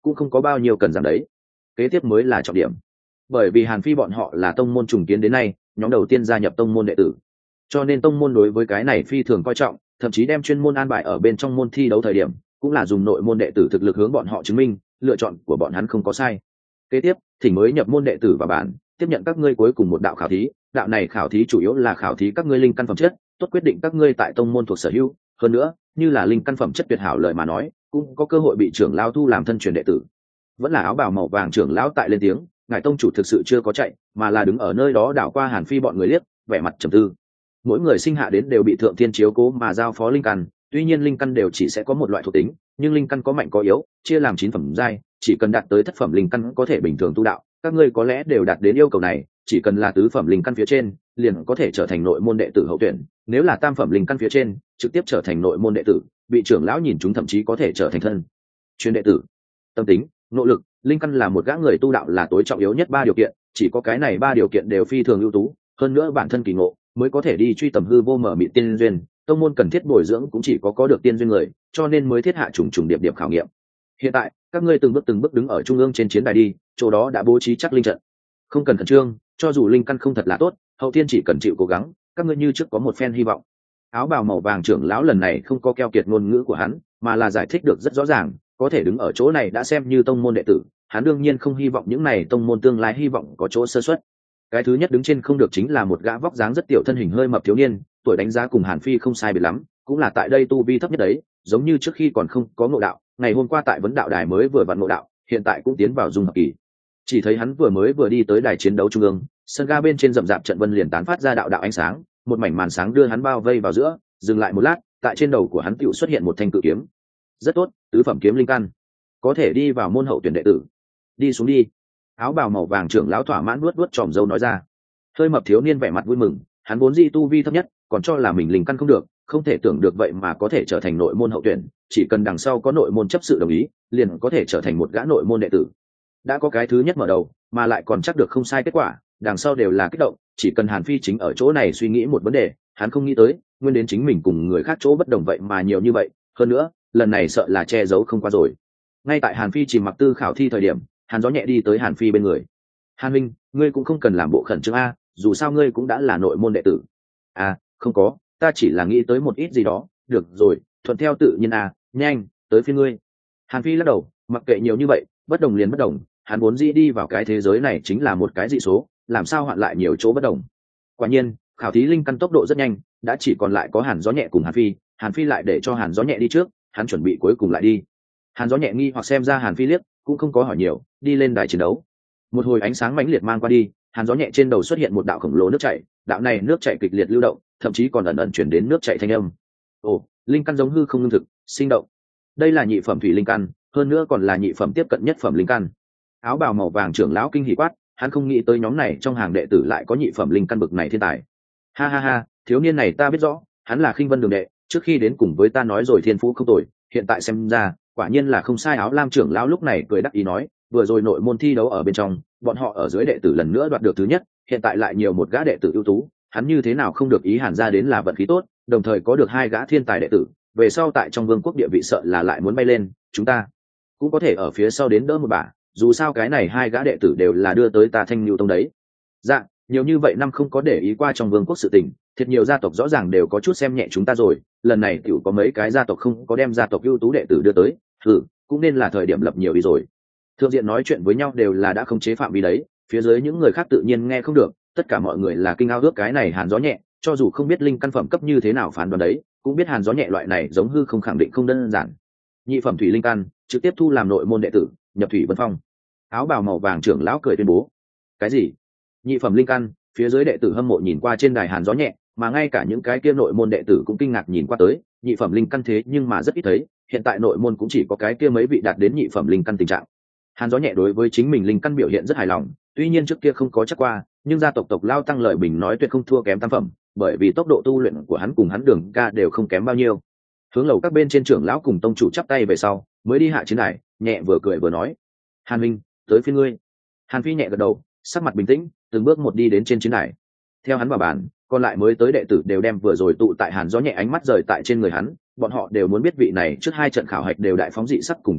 cũng không có bao nhiêu cần giảm đấy. Kế tiếp mới là trọng điểm, bởi vì Hàn Phi bọn họ là tông môn trùng kiến đến nay nhóm đầu tiên gia nhập tông môn đệ tử, cho nên tông môn đối với cái này phi thường coi trọng, thậm chí đem chuyên môn an bài ở bên trong môn thi đấu thời điểm cũng là dùng nội môn đệ tử thực lực hướng bọn họ chứng minh lựa chọn của bọn hắn không có sai. Kế tiếp thỉnh mới nhập môn đệ tử vào bản tiếp nhận các ngươi cuối cùng một đạo khảo thí. Đạo này khảo thí chủ yếu là khảo thí các ngươi linh căn phẩm chất, tốt quyết định các ngươi tại tông môn thuộc sở hữu. Hơn nữa, như là linh căn phẩm chất tuyệt hảo lời mà nói, cũng có cơ hội bị trưởng lão thu làm thân truyền đệ tử. Vẫn là áo bào màu vàng trưởng lão tại lên tiếng, ngài tông chủ thực sự chưa có chạy, mà là đứng ở nơi đó đảo qua Hàn Phi bọn người liếc, vẻ mặt trầm tư. Mỗi người sinh hạ đến đều bị thượng thiên chiếu cố mà giao phó linh căn, tuy nhiên linh căn đều chỉ sẽ có một loại thuộc tính, nhưng linh căn có mạnh có yếu, chia làm chín phẩm giai, chỉ cần đạt tới thất phẩm linh căn có thể bình thường tu đạo. Các ngươi có lẽ đều đạt đến yêu cầu này, chỉ cần là tứ phẩm linh căn phía trên liền có thể trở thành nội môn đệ tử hậu tuyển, nếu là tam phẩm linh căn phía trên trực tiếp trở thành nội môn đệ tử, bị trưởng lão nhìn chúng thậm chí có thể trở thành thân chuyên đệ tử. Tâm tính, nội lực, linh căn là một gã người tu đạo là tối trọng yếu nhất ba điều kiện, chỉ có cái này ba điều kiện đều phi thường ưu tú, hơn nữa bản thân kỳ ngộ mới có thể đi truy tầm hư vô mở mịt tiên duyên. Tông môn cần thiết bồi dưỡng cũng chỉ có có được tiên duyên người, cho nên mới thiết hạ trùng trùng điệp điệp khảo nghiệm. Hiện tại các ngươi từng bước từng bước đứng ở trung ương trên chiến đài đi, chỗ đó đã bố trí chắc linh trận, không cần khẩn trương, cho dù linh căn không thật là tốt, hậu thiên chỉ cần chịu cố gắng, các ngươi như trước có một phen hy vọng. Áo bào màu vàng trưởng lão lần này không có keo kiệt ngôn ngữ của hắn, mà là giải thích được rất rõ ràng, có thể đứng ở chỗ này đã xem như tông môn đệ tử, hắn đương nhiên không hy vọng những này tông môn tương lai hy vọng có chỗ sơ suất. Cái thứ nhất đứng trên không được chính là một gã vóc dáng rất tiểu, thân hình hơi mập thiếu niên, tuổi đánh giá cùng Hàn Phi không sai biệt lắm, cũng là tại đây tu vi thấp nhất đấy, giống như trước khi còn không có ngộ đạo, ngày hôm qua tại vấn đạo đài mới vừa vặn ngộ đạo, hiện tại cũng tiến vào dung hợp kỳ. Chỉ thấy hắn vừa mới vừa đi tới đài chiến đấu trung ương, sân ga bên trên rậm rạp trận vân liền tán phát ra đạo đạo ánh sáng, một mảnh màn sáng đưa hắn bao vây vào giữa, dừng lại một lát, tại trên đầu của hắn tựu xuất hiện một thanh cự kiếm. Rất tốt, tứ phẩm kiếm linh căn, có thể đi vào môn hậu tuyển đệ tử. Đi xuống đi. Áo bào màu vàng trưởng lão thỏa mãn nuốt nuốt tròm dâu nói ra. Hơi mập thiếu niên vẻ mặt vui mừng, hắn vốn dĩ tu vi thấp nhất, còn cho là mình linh căn không được, không thể tưởng được vậy mà có thể trở thành nội môn hậu tuyển, chỉ cần đằng sau có nội môn chấp sự đồng ý, liền có thể trở thành một gã nội môn đệ tử. Đã có cái thứ nhất mở đầu, mà lại còn chắc được không sai kết quả, đằng sau đều là kích động, chỉ cần Hàn Phi chính ở chỗ này suy nghĩ một vấn đề, hắn không nghĩ tới, nguyên đến chính mình cùng người khác chỗ bất đồng vậy mà nhiều như vậy, hơn nữa, lần này sợ là che giấu không qua rồi. Ngay tại Hàn Phi chìm mặc tư khảo thi thời điểm, Hàn Gió nhẹ đi tới Hàn Phi bên người. Hàn Minh, ngươi cũng không cần làm bộ khẩn trương a, dù sao ngươi cũng đã là nội môn đệ tử. À, không có, ta chỉ là nghĩ tới một ít gì đó, được rồi, thuận theo tự nhiên à, nhanh, tới phiên ngươi. Hàn Phi lắc đầu, mặc kệ nhiều như vậy, bất đồng liền bất đồng, hắn vốn dĩ đi vào cái thế giới này chính là một cái dị số, làm sao hoạn lại nhiều chỗ bất đồng. Quả nhiên, khảo thí linh căn tốc độ rất nhanh, đã chỉ còn lại có Hàn Gió nhẹ cùng Hàn Phi, Hàn Phi lại để cho Hàn Gió nhẹ đi trước, hắn chuẩn bị cuối cùng lại đi. Hàn Gió nhẹ nghi hoặc xem ra Hàn Phi liếc, cũng không có hỏi nhiều, đi lên đài chiến đấu. Một hồi ánh sáng mãnh liệt mang qua đi, Hàn Gió nhẹ trên đầu xuất hiện một đạo khổng lồ nước chảy, đạo này nước chảy kịch liệt lưu động, thậm chí còn ẩn ẩn chuyển đến nước chảy thanh âm. Ồ, linh căn giống hư không ngưng thực, sinh động. Đây là nhị phẩm thủy linh căn, hơn nữa còn là nhị phẩm tiếp cận nhất phẩm linh căn. Áo bào màu vàng trưởng lão kinh hỉ quát, hắn không nghĩ tới nhóm này trong hàng đệ tử lại có nhị phẩm linh căn bực này thiên tài. Ha ha ha, thiếu niên này ta biết rõ, hắn là Khinh Vân đường đệ, trước khi đến cùng với ta nói rồi thiên phú không tồi, hiện tại xem ra, quả nhiên là không sai. Áo lam trưởng lão lúc này cười đắc ý nói, vừa rồi nội môn thi đấu ở bên trong, bọn họ ở dưới đệ tử lần nữa đoạt được thứ nhất, hiện tại lại nhiều một gã đệ tử ưu tú, hắn như thế nào không được ý Hàn ra đến là vận khí tốt, đồng thời có được hai gã thiên tài đệ tử, về sau tại trong vương quốc địa vị sợ là lại muốn bay lên, chúng ta cũng có thể ở phía sau đến đỡ một bà, dù sao cái này hai gã đệ tử đều là đưa tới ta Thanh Nưu tông đấy. Dạ, nhiều như vậy năm không có để ý qua trong vương quốc sự tình, thiệt nhiều gia tộc rõ ràng đều có chút xem nhẹ chúng ta rồi, lần này tiểu có mấy cái gia tộc không có đem gia tộc ưu tú đệ tử đưa tới, ừ, cũng nên là thời điểm lập nhiều đi rồi. Thượng diện nói chuyện với nhau đều là đã không chế phạm vi đấy, phía dưới những người khác tự nhiên nghe không được, tất cả mọi người là kinh ao ước cái này Hàn Gió nhẹ, cho dù không biết linh căn phẩm cấp như thế nào phán đoán đấy, cũng biết Hàn Gió nhẹ loại này giống hư không khẳng định không đơn giản. Nhị phẩm thủy linh căn, trực tiếp thu làm nội môn đệ tử, nhập thủy vân phong. Áo bào màu vàng trưởng lão cười tuyên bố. Cái gì? Nhị phẩm linh căn? Phía dưới đệ tử hâm mộ nhìn qua trên đài Hàn Gió nhẹ, mà ngay cả những cái kia nội môn đệ tử cũng kinh ngạc nhìn qua tới, nhị phẩm linh căn thế nhưng mà rất ít thấy, hiện tại nội môn cũng chỉ có cái kia mấy vị đạt đến nhị phẩm linh căn tình trạng. Hàn Gió nhẹ đối với chính mình linh căn biểu hiện rất hài lòng, tuy nhiên trước kia không có chắc qua, nhưng gia tộc tộc lao tăng lợi bình nói tuyệt không thua kém tam phẩm, bởi vì tốc độ tu luyện của hắn cùng hắn Đường ca đều không kém bao nhiêu. Hướng lầu các bên trên trưởng lão cùng tông chủ chắp tay về sau, mới đi hạ chiến đài, nhẹ vừa cười vừa nói: "Hàn Minh, tới phiên ngươi." Hàn Phi nhẹ gật đầu, sắc mặt bình tĩnh, từng bước một đi đến trên chiến đài. Theo hắn vào bàn, còn lại mới tới đệ tử đều đem vừa rồi tụ tại Hàn Gió nhẹ ánh mắt rời tại trên người hắn, bọn họ đều muốn biết vị này trước hai trận khảo hạch đều đại phóng dị sắc cùng thế hệ,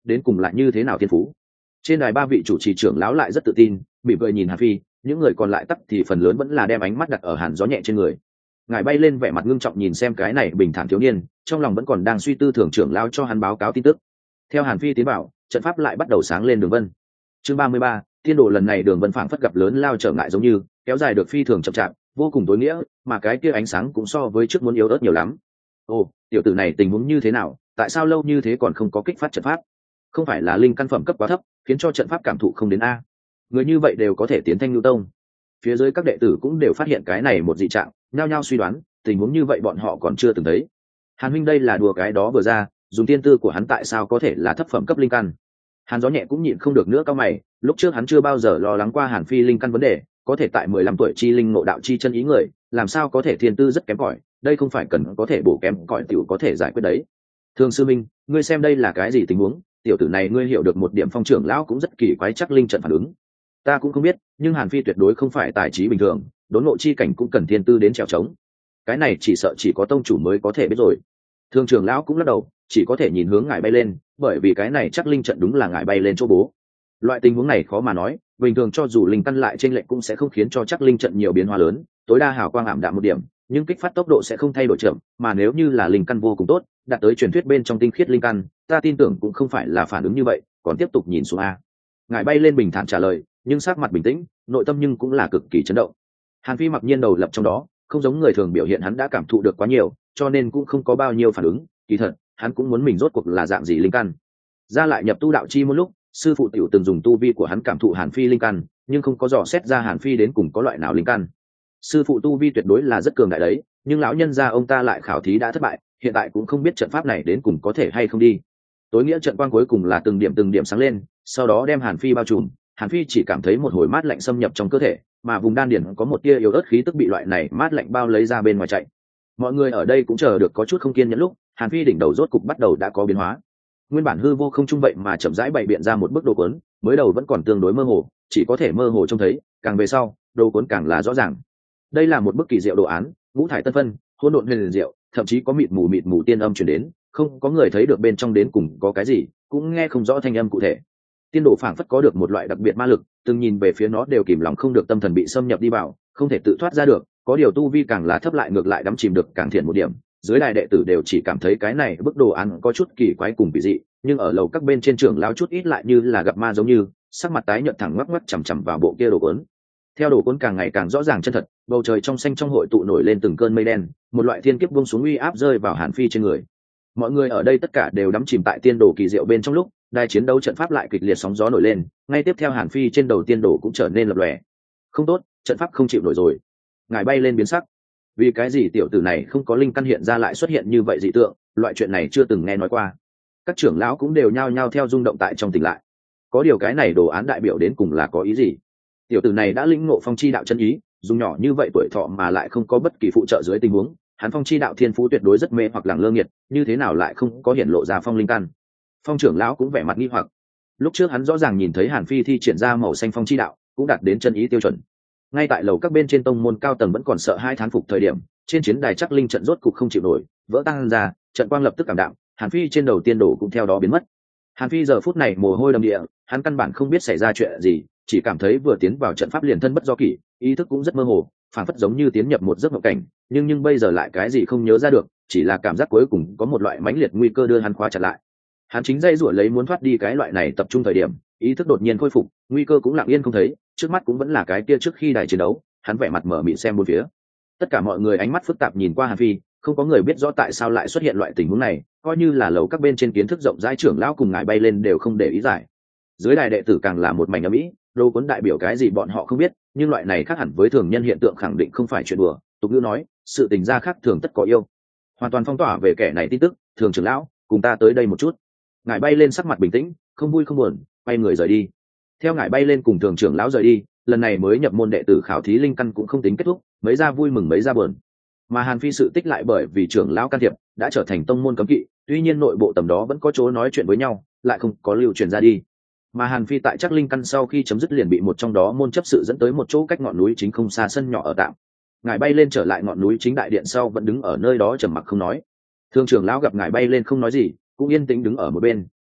đến cùng lại như thế nào thiên phú. Trên đài ba vị chủ trì trưởng lão lại rất tự tin, mỉm cười nhìn Hàn Phi, những người còn lại tắc thì phần lớn vẫn là đem ánh mắt đặt ở Hàn Gió Nhẹ trên người. Ngài bay lên vẻ mặt ngưng trọng nhìn xem cái này bình thản thiếu niên, trong lòng vẫn còn đang suy tư thường trưởng lão cho hắn báo cáo tin tức. Theo Hàn Phi tiến vào, trận pháp lại bắt đầu sáng lên đường vân. Chương ba mươi ba, tiên đồ lần này đường vân phảng phất gặp lớn lao trở ngại giống như kéo dài được phi thường chậm chạp, vô cùng tối nghĩa, mà cái kia ánh sáng cũng so với trước muốn yếu ớt nhiều lắm. Ồ, tiểu tử này tình huống như thế nào, tại sao lâu như thế còn không có kích phát trận pháp? Không phải là linh căn phẩm cấp quá thấp, khiến cho trận pháp cảm thụ không đến a? Người như vậy đều có thể tiến thanh lưu tông. Phía dưới các đệ tử cũng đều phát hiện cái này một dị trạng, nhao nhao suy đoán, tình huống như vậy bọn họ còn chưa từng thấy. Hàn huynh đây là đùa cái đó vừa ra, dùng tiên tư của hắn tại sao có thể là thấp phẩm cấp linh căn? Hàn Gió Nhẹ cũng nhịn không được nữa cao mày, lúc trước hắn chưa bao giờ lo lắng qua Hàn Phi linh căn vấn đề, có thể tại mười lăm tuổi chi linh ngộ đạo chi chân ý người, làm sao có thể thiên tư rất kém cỏi, đây không phải cần có thể bổ kém cỏi tiểu có thể giải quyết đấy. Thường sư minh, ngươi xem đây là cái gì tình huống, tiểu tử này ngươi hiểu được một điểm, Phong trưởng lão cũng rất kỳ quái chắc linh trận phản ứng. Ta cũng không biết, nhưng Hàn Phi tuyệt đối không phải tài trí bình thường, đốn ngộ chi cảnh cũng cần thiên tư đến trèo trống. Cái này chỉ sợ chỉ có tông chủ mới có thể biết rồi. Thường trưởng lão cũng lắc đầu, chỉ có thể nhìn hướng ngài bay lên, bởi vì cái này chắc linh trận đúng là ngài bay lên chỗ bố. Loại tình huống này khó mà nói, bình thường cho dù linh căn lại trên lệnh cũng sẽ không khiến cho chắc linh trận nhiều biến hóa lớn, tối đa hào quang ảm đạm một điểm, nhưng kích phát tốc độ sẽ không thay đổi chậm, mà nếu như là linh căn vô cùng tốt, đạt tới truyền thuyết bên trong tinh khiết linh căn, ta tin tưởng cũng không phải là phản ứng như vậy, còn tiếp tục nhìn xuống a. Ngài bay lên bình thản trả lời, nhưng sắc mặt bình tĩnh, nội tâm nhưng cũng là cực kỳ chấn động. Hàn Phi mặc nhiên đầu lập trong đó, không giống người thường biểu hiện hắn đã cảm thụ được quá nhiều, cho nên cũng không có bao nhiêu phản ứng, kỳ thật, hắn cũng muốn mình rốt cuộc là dạng gì linh căn. Ra lại nhập tu đạo chi một lúc, sư phụ tiểu từng dùng tu vi của hắn cảm thụ Hàn Phi linh căn, nhưng không có dò xét ra Hàn Phi đến cùng có loại nào linh căn. Sư phụ tu vi tuyệt đối là rất cường đại đấy, nhưng lão nhân gia ông ta lại khảo thí đã thất bại, hiện tại cũng không biết trận pháp này đến cùng có thể hay không đi. Tối nghĩa trận quang cuối cùng là từng điểm từng điểm sáng lên, sau đó đem Hàn Phi bao trùm, Hàn Phi chỉ cảm thấy một hồi mát lạnh xâm nhập trong cơ thể, mà vùng đan điền có một tia yếu ớt khí tức bị loại này mát lạnh bao lấy ra bên ngoài chạy. Mọi người ở đây cũng chờ được có chút không kiên nhẫn lúc, Hàn Phi đỉnh đầu rốt cục bắt đầu đã có biến hóa. Nguyên bản hư vô không trung vậy mà chậm rãi bày biện ra một bức đồ cuốn, mới đầu vẫn còn tương đối mơ hồ, chỉ có thể mơ hồ trông thấy, càng về sau, đồ cuốn càng là rõ ràng. Đây là một bức kỳ diệu đồ án, ngũ thải tân phân, hỗn độn huyền diệu, thậm chí có mịt mù mịt mù tiên âm truyền đến, không có người thấy được bên trong đến cùng có cái gì, cũng nghe không rõ thanh âm cụ thể. Tiên đồ phảng phất có được một loại đặc biệt ma lực, từng nhìn về phía nó đều kìm lòng không được tâm thần bị xâm nhập đi vào, không thể tự thoát ra được, có điều tu vi càng là thấp lại ngược lại đắm chìm được càng thiện một điểm. Dưới đài đệ tử đều chỉ cảm thấy cái này bức đồ án có chút kỳ quái cùng kỳ dị, nhưng ở lầu các bên trên trưởng lão chút ít lại như là gặp ma giống như, sắc mặt tái nhợt thẳng ngoắc ngoắc chằm chằm vào bộ kia đồ cuốn. Theo đồ cuốn càng ngày càng rõ ràng chân thật, bầu trời trong xanh trong hội tụ nổi lên từng cơn mây đen, một loại thiên kiếp buông xuống uy áp rơi vào Hàn Phi trên người. Mọi người ở đây tất cả đều đắm chìm tại tiên đồ kỳ diệu bên trong lúc, đài chiến đấu trận pháp lại kịch liệt sóng gió nổi lên, ngay tiếp theo Hàn Phi trên đầu tiên đồ cũng trở nên lập lòe. Không tốt, trận pháp không chịu nổi rồi. Ngài bay lên biến sắc. Vì cái gì tiểu tử này không có linh căn hiện ra lại xuất hiện như vậy dị tượng, loại chuyện này chưa từng nghe nói qua. Các trưởng lão cũng đều nhao nhao theo rung động tại trong tỉnh lại. Có điều cái này đồ án đại biểu đến cùng là có ý gì? Tiểu tử này đã lĩnh ngộ phong chi đạo chân ý, dùng nhỏ như vậy tuổi thọ mà lại không có bất kỳ phụ trợ dưới tình huống, hắn phong chi đạo thiên phú tuyệt đối rất mê hoặc lẳng lơ nghiệt, như thế nào lại không có hiển lộ ra phong linh căn? Phong trưởng lão cũng vẻ mặt nghi hoặc. Lúc trước hắn rõ ràng nhìn thấy Hàn Phi thi triển ra màu xanh phong chi đạo, cũng đạt đến chân ý tiêu chuẩn. Ngay tại lầu các bên trên tông môn cao tầng vẫn còn sợ hai thán phục thời điểm, trên chiến đài chắc linh trận rốt cục không chịu nổi, vỡ tan ra, trận quang lập tức cảm đạm, Hàn Phi trên đầu tiên đồ cũng theo đó biến mất. Hàn Phi giờ phút này mồ hôi đầm địa, hắn căn bản không biết xảy ra chuyện gì, chỉ cảm thấy vừa tiến vào trận pháp liền thân bất do kỷ, ý thức cũng rất mơ hồ, phản phất giống như tiến nhập một giấc mộng cảnh, nhưng nhưng bây giờ lại cái gì không nhớ ra được, chỉ là cảm giác cuối cùng có một loại mãnh liệt nguy cơ đưa hắn khóa chặt lại. Hắn chính dây rủa lấy muốn thoát đi cái loại này tập trung thời điểm, ý thức đột nhiên khôi phục, nguy cơ cũng lặng yên không thấy, trước mắt cũng vẫn là cái kia trước khi đài chiến đấu. Hắn vẻ mặt mở mịt xem bốn phía, tất cả mọi người ánh mắt phức tạp nhìn qua Hàn Phi, không có người biết rõ tại sao lại xuất hiện loại tình huống này, coi như là lầu các bên trên kiến thức rộng rãi trưởng lão cùng ngài bay lên đều không để ý giải. Dưới đài đệ tử càng là một mảnh ầm ĩ, đồ cuốn đại biểu cái gì bọn họ không biết, nhưng loại này khác hẳn với thường nhân hiện tượng khẳng định không phải chuyện đùa. Tục ngữ nói, sự tình gia khác thường tất có yêu. Hoàn toàn phong tỏa về kẻ này tin tức, thường trưởng lão, cùng ta tới đây một chút. Ngài bay lên sắc mặt bình tĩnh, không vui không buồn, quay người rời đi. Theo ngài bay lên cùng thường trưởng lão rời đi, lần này mới nhập môn đệ tử khảo thí linh căn cũng không tính kết thúc, mấy ra vui mừng mấy ra buồn. Mà Hàn Phi sự tích lại bởi vì trưởng lão can thiệp đã trở thành tông môn cấm kỵ, tuy nhiên nội bộ tầm đó vẫn có chỗ nói chuyện với nhau, lại không có lưu truyền ra đi. Mà Hàn Phi tại chắc linh căn sau khi chấm dứt liền bị một trong đó môn chấp sự dẫn tới một chỗ cách ngọn núi chính không xa sân nhỏ ở tạm. Ngài bay lên trở lại ngọn núi chính đại điện sau vẫn đứng ở nơi đó trầm mặc không nói. Thương trưởng lão gặp ngài bay lên không nói gì, cũng yên tĩnh đứng ở một bên,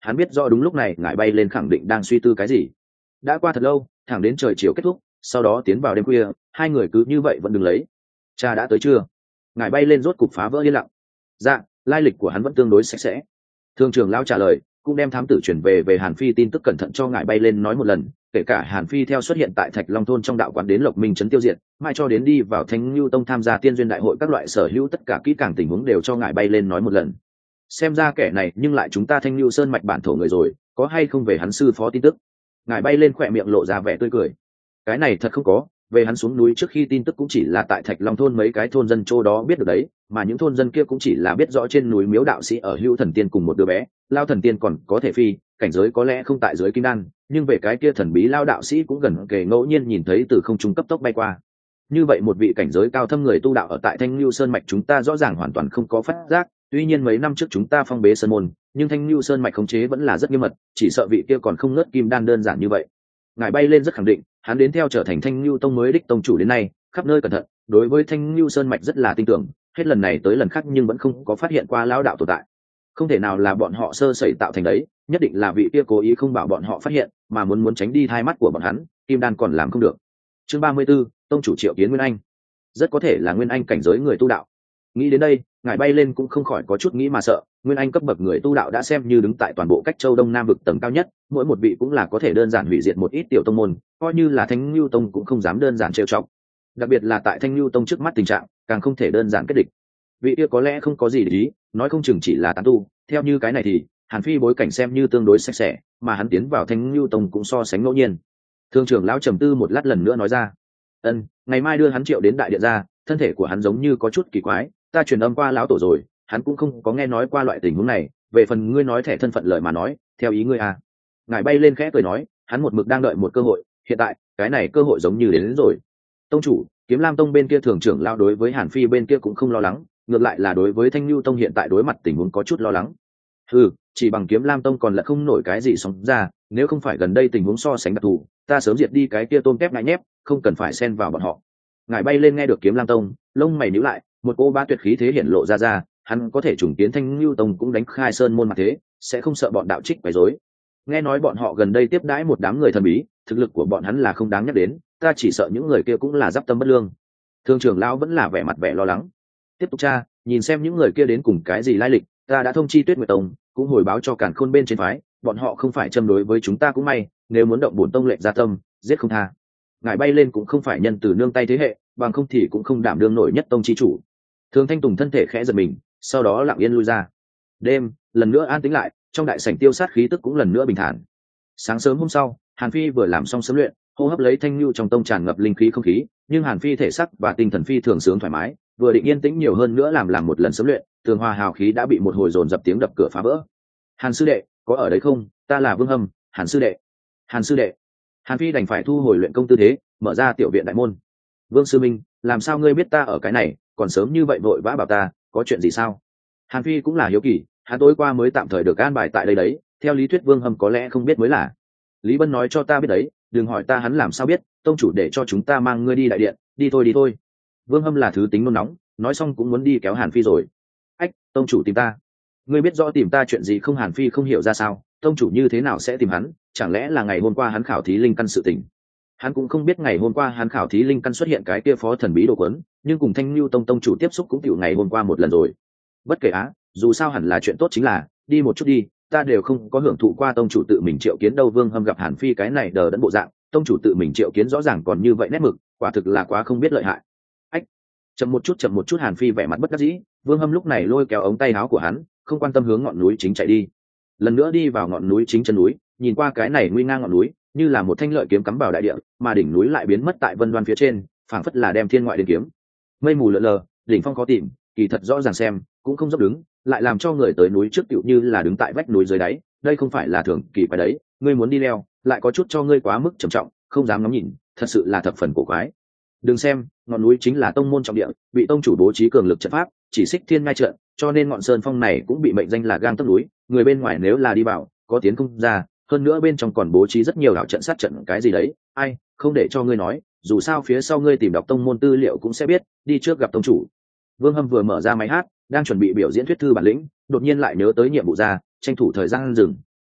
hắn biết rõ đúng lúc này ngải bay lên khẳng định đang suy tư cái gì. Đã qua thật lâu, thẳng đến trời chiều kết thúc, sau đó tiến vào đêm khuya, hai người cứ như vậy vẫn đứng lấy. Cha đã tới chưa? Ngải bay lên rốt cục phá vỡ yên lặng. Dạ, lai lịch của hắn vẫn tương đối sạch sẽ. Thương trưởng lão trả lời, cũng đem thám tử chuyển về về Hàn Phi tin tức cẩn thận cho ngải bay lên nói một lần, kể cả Hàn Phi theo xuất hiện tại Thạch Long thôn trong đạo quán đến Lộc Minh trấn tiêu diệt, mai cho đến đi vào Thanh Nưu tông tham gia tiên duyên đại hội các loại sở hữu tất cả kỹ càng tình huống đều cho ngải bay lên nói một lần. Xem ra kẻ này nhưng lại chúng ta Thanh Nưu sơn mạch bản thổ người rồi, có hay không về hắn sư phó tin tức? Ngải bay lên khỏe miệng lộ ra vẻ tươi cười. Cái này thật không có, về hắn xuống núi trước khi tin tức cũng chỉ là tại Thạch Long thôn mấy cái thôn dân châu đó biết được đấy, mà những thôn dân kia cũng chỉ là biết rõ trên núi miếu đạo sĩ ở Hữu Thần Tiên cùng một đứa bé, Lao Thần Tiên còn có thể phi, cảnh giới có lẽ không tại dưới kim đan, nhưng về cái kia thần bí Lao đạo sĩ cũng gần kề ngẫu nhiên nhìn thấy từ không trung cấp tốc bay qua. Như vậy một vị cảnh giới cao thâm người tu đạo ở tại Thanh Nưu sơn mạch chúng ta rõ ràng hoàn toàn không có phát giác, tuy nhiên mấy năm trước chúng ta phong bế sơn môn, nhưng Thanh Nưu sơn mạch khống chế vẫn là rất nghiêm mật, chỉ sợ vị kia còn không ngớt kim đan đơn giản như vậy. Ngài bay lên rất khẳng định, hắn đến theo trở thành Thanh Nưu tông mới đích tông chủ đến nay, khắp nơi cẩn thận, đối với Thanh Nưu sơn mạch rất là tin tưởng, hết lần này tới lần khác nhưng vẫn không có phát hiện qua lão đạo tồn tại. Không thể nào là bọn họ sơ sẩy tạo thành đấy, nhất định là vị kia cố ý không bảo bọn họ phát hiện, mà muốn muốn tránh đi thai mắt của bọn hắn, kim đan còn làm không được. Chương ba mươi 34, tông chủ Triệu Kiến Nguyên Anh. Rất có thể là Nguyên Anh cảnh giới người tu đạo. Nghĩ đến đây, ngài bay lên cũng không khỏi có chút nghĩ mà sợ, Nguyên Anh cấp bậc người tu đạo đã xem như đứng tại toàn bộ cách châu Đông Nam vực tầng cao nhất, mỗi một vị cũng là có thể đơn giản hủy diệt một ít tiểu tông môn, coi như là Thanh Nưu tông cũng không dám đơn giản trêu chọc. Đặc biệt là tại Thanh Nưu tông trước mắt tình trạng, càng không thể đơn giản kết địch. Vị kia có lẽ không có gì để ý, nói không chừng chỉ là tán tu, theo như cái này thì Hàn Phi bối cảnh xem như tương đối sạch sẽ, mà hắn tiến vào Thanh Nưu tông cũng so sánh ngẫu nhiên. Thương trưởng lão trầm tư một lát lần nữa nói ra, ân, ngày mai đưa hắn triệu đến đại điện ra, thân thể của hắn giống như có chút kỳ quái, ta truyền âm qua lão tổ rồi, hắn cũng không có nghe nói qua loại tình huống này, về phần ngươi nói thẻ thân phận lời mà nói, theo ý ngươi à. Ngài bay lên khẽ cười nói, hắn một mực đang đợi một cơ hội, hiện tại cái này cơ hội giống như đến, đến rồi. Tông chủ, Kiếm Lam tông bên kia thường trưởng lao đối với Hàn Phi bên kia cũng không lo lắng, ngược lại là đối với Thanh Nưu tông hiện tại đối mặt tình huống có chút lo lắng. Ừ, chỉ bằng Kiếm Lam tông còn là không nổi cái gì sóng ra, nếu không phải gần đây tình huống so sánh đặc thù, ta sớm diệt đi cái kia tôm tép ngại nhép, không cần phải xen vào bọn họ. Ngài bay lên nghe được Kiếm Lam tông, lông mày nhíu lại, một cô ba tuyệt khí thế hiện lộ ra ra, hắn có thể trùng kiến Thanh Nưu tông cũng đánh khai sơn môn mà thế, sẽ không sợ bọn đạo trích quấy rối. Nghe nói bọn họ gần đây tiếp đãi một đám người thần bí, thực lực của bọn hắn là không đáng nhắc đến, ta chỉ sợ những người kia cũng là giáp tâm bất lương. Thương trưởng lão vẫn là vẻ mặt vẻ lo lắng. Tiếp tục tra, nhìn xem những người kia đến cùng cái gì lai lịch, ta đã thông chi Tuyết Nguyệt tông, cũng hồi báo cho Càn Khôn bên trên phái, bọn họ không phải châm đối với chúng ta cũng may, nếu muốn động bổn tông lệnh ra tâm, giết không tha. Ngài bay lên cũng không phải nhân từ nương tay thế hệ, bằng không thì cũng không đảm đương nổi nhất tông chi chủ. Thường Thanh Tùng thân thể khẽ giật mình, sau đó lặng yên lui ra. Đêm lần nữa an tĩnh lại, trong đại sảnh tiêu sát khí tức cũng lần nữa bình thản. Sáng sớm hôm sau, Hàn Phi vừa làm xong sớm luyện, hô hấp lấy thanh lưu trong tông tràn ngập linh khí không khí, nhưng Hàn Phi thể sắc và tinh thần phi thường sướng thoải mái, vừa định yên tĩnh nhiều hơn nữa làm làm một lần sớm luyện, tường hoa hào khí đã bị một hồi dồn dập tiếng đập cửa phá vỡ. Hàn sư đệ, có ở đấy không? Ta là Vương Hâm. Hàn sư đệ. Hàn sư đệ. Hàn Phi đành phải thu hồi luyện công tư thế, mở ra tiểu viện đại môn. Vương sư minh, làm sao ngươi biết ta ở cái này, còn sớm như vậy vội vã bảo ta, có chuyện gì sao? Hàn Phi cũng là hiếu kỳ, hắn tối qua mới tạm thời được an bài tại đây đấy, theo lý thuyết Vương Hâm có lẽ không biết mới là. Lý Bân nói cho ta biết đấy, đừng hỏi ta hắn làm sao biết, tông chủ để cho chúng ta mang ngươi đi đại điện, đi thôi đi thôi. Vương Hâm là thứ tính nôn nóng, nói xong cũng muốn đi kéo Hàn Phi rồi. Ách, tông chủ tìm ta. Ngươi biết rõ tìm ta chuyện gì không? Hàn Phi không hiểu ra sao, tông chủ như thế nào sẽ tìm hắn, chẳng lẽ là ngày hôm qua hắn khảo thí linh căn sự tình. Hắn cũng không biết ngày hôm qua hắn khảo thí linh căn xuất hiện cái kia phó thần bí đồ quấn, nhưng cùng Thanh Nưu tông tông chủ tiếp xúc cũng tiểu ngày hôm qua một lần rồi. Bất kể á, dù sao hẳn là chuyện tốt, chính là đi một chút đi, ta đều không có hưởng thụ qua tông chủ tự mình triệu kiến đâu. Vương Hâm gặp Hàn Phi cái này đờ đẫn bộ dạng, tông chủ tự mình triệu kiến rõ ràng còn như vậy nét mực, quả thực là quá không biết lợi hại. Ách, chậm một chút chậm một chút. Hàn Phi vẻ mặt bất đắc dĩ. Vương Hâm lúc này lôi kéo ống tay áo của hắn, không quan tâm hướng ngọn núi chính chạy đi. Lần nữa đi vào ngọn núi chính chân núi, nhìn qua cái này nguy ngang ngọn núi, như là một thanh lợi kiếm cắm vào đại địa, mà đỉnh núi lại biến mất tại vân đoan phía trên, phảng phất là đem thiên ngoại đến kiếm. Mây mù lờ lờ, đỉnh phong khó tìm, kỳ thật rõ ràng xem cũng không dốc đứng, lại làm cho người tới núi trước tựu như là đứng tại vách núi dưới đáy. Đây không phải là thường kỳ phải đấy, ngươi muốn đi leo, lại có chút cho ngươi quá mức trầm trọng, không dám ngắm nhìn, thật sự là thập phần cổ quái. Đừng xem, ngọn núi chính là tông môn trọng địa, bị tông chủ bố trí cường lực trận pháp, chỉ xích thiên ngai trận, cho nên ngọn sơn phong này cũng bị mệnh danh là gang tấc núi. Người bên ngoài nếu là đi vào, có tiến không ra, hơn nữa bên trong còn bố trí rất nhiều đảo trận sát trận cái gì đấy. Ai, không để cho ngươi nói, dù sao phía sau ngươi tìm đọc tông môn tư liệu cũng sẽ biết, đi trước gặp tông chủ. Vương Hâm vừa mở ra máy hát, đang chuẩn bị biểu diễn thuyết thư bản lĩnh, đột nhiên lại nhớ tới nhiệm vụ ra, tranh thủ thời gian dừng.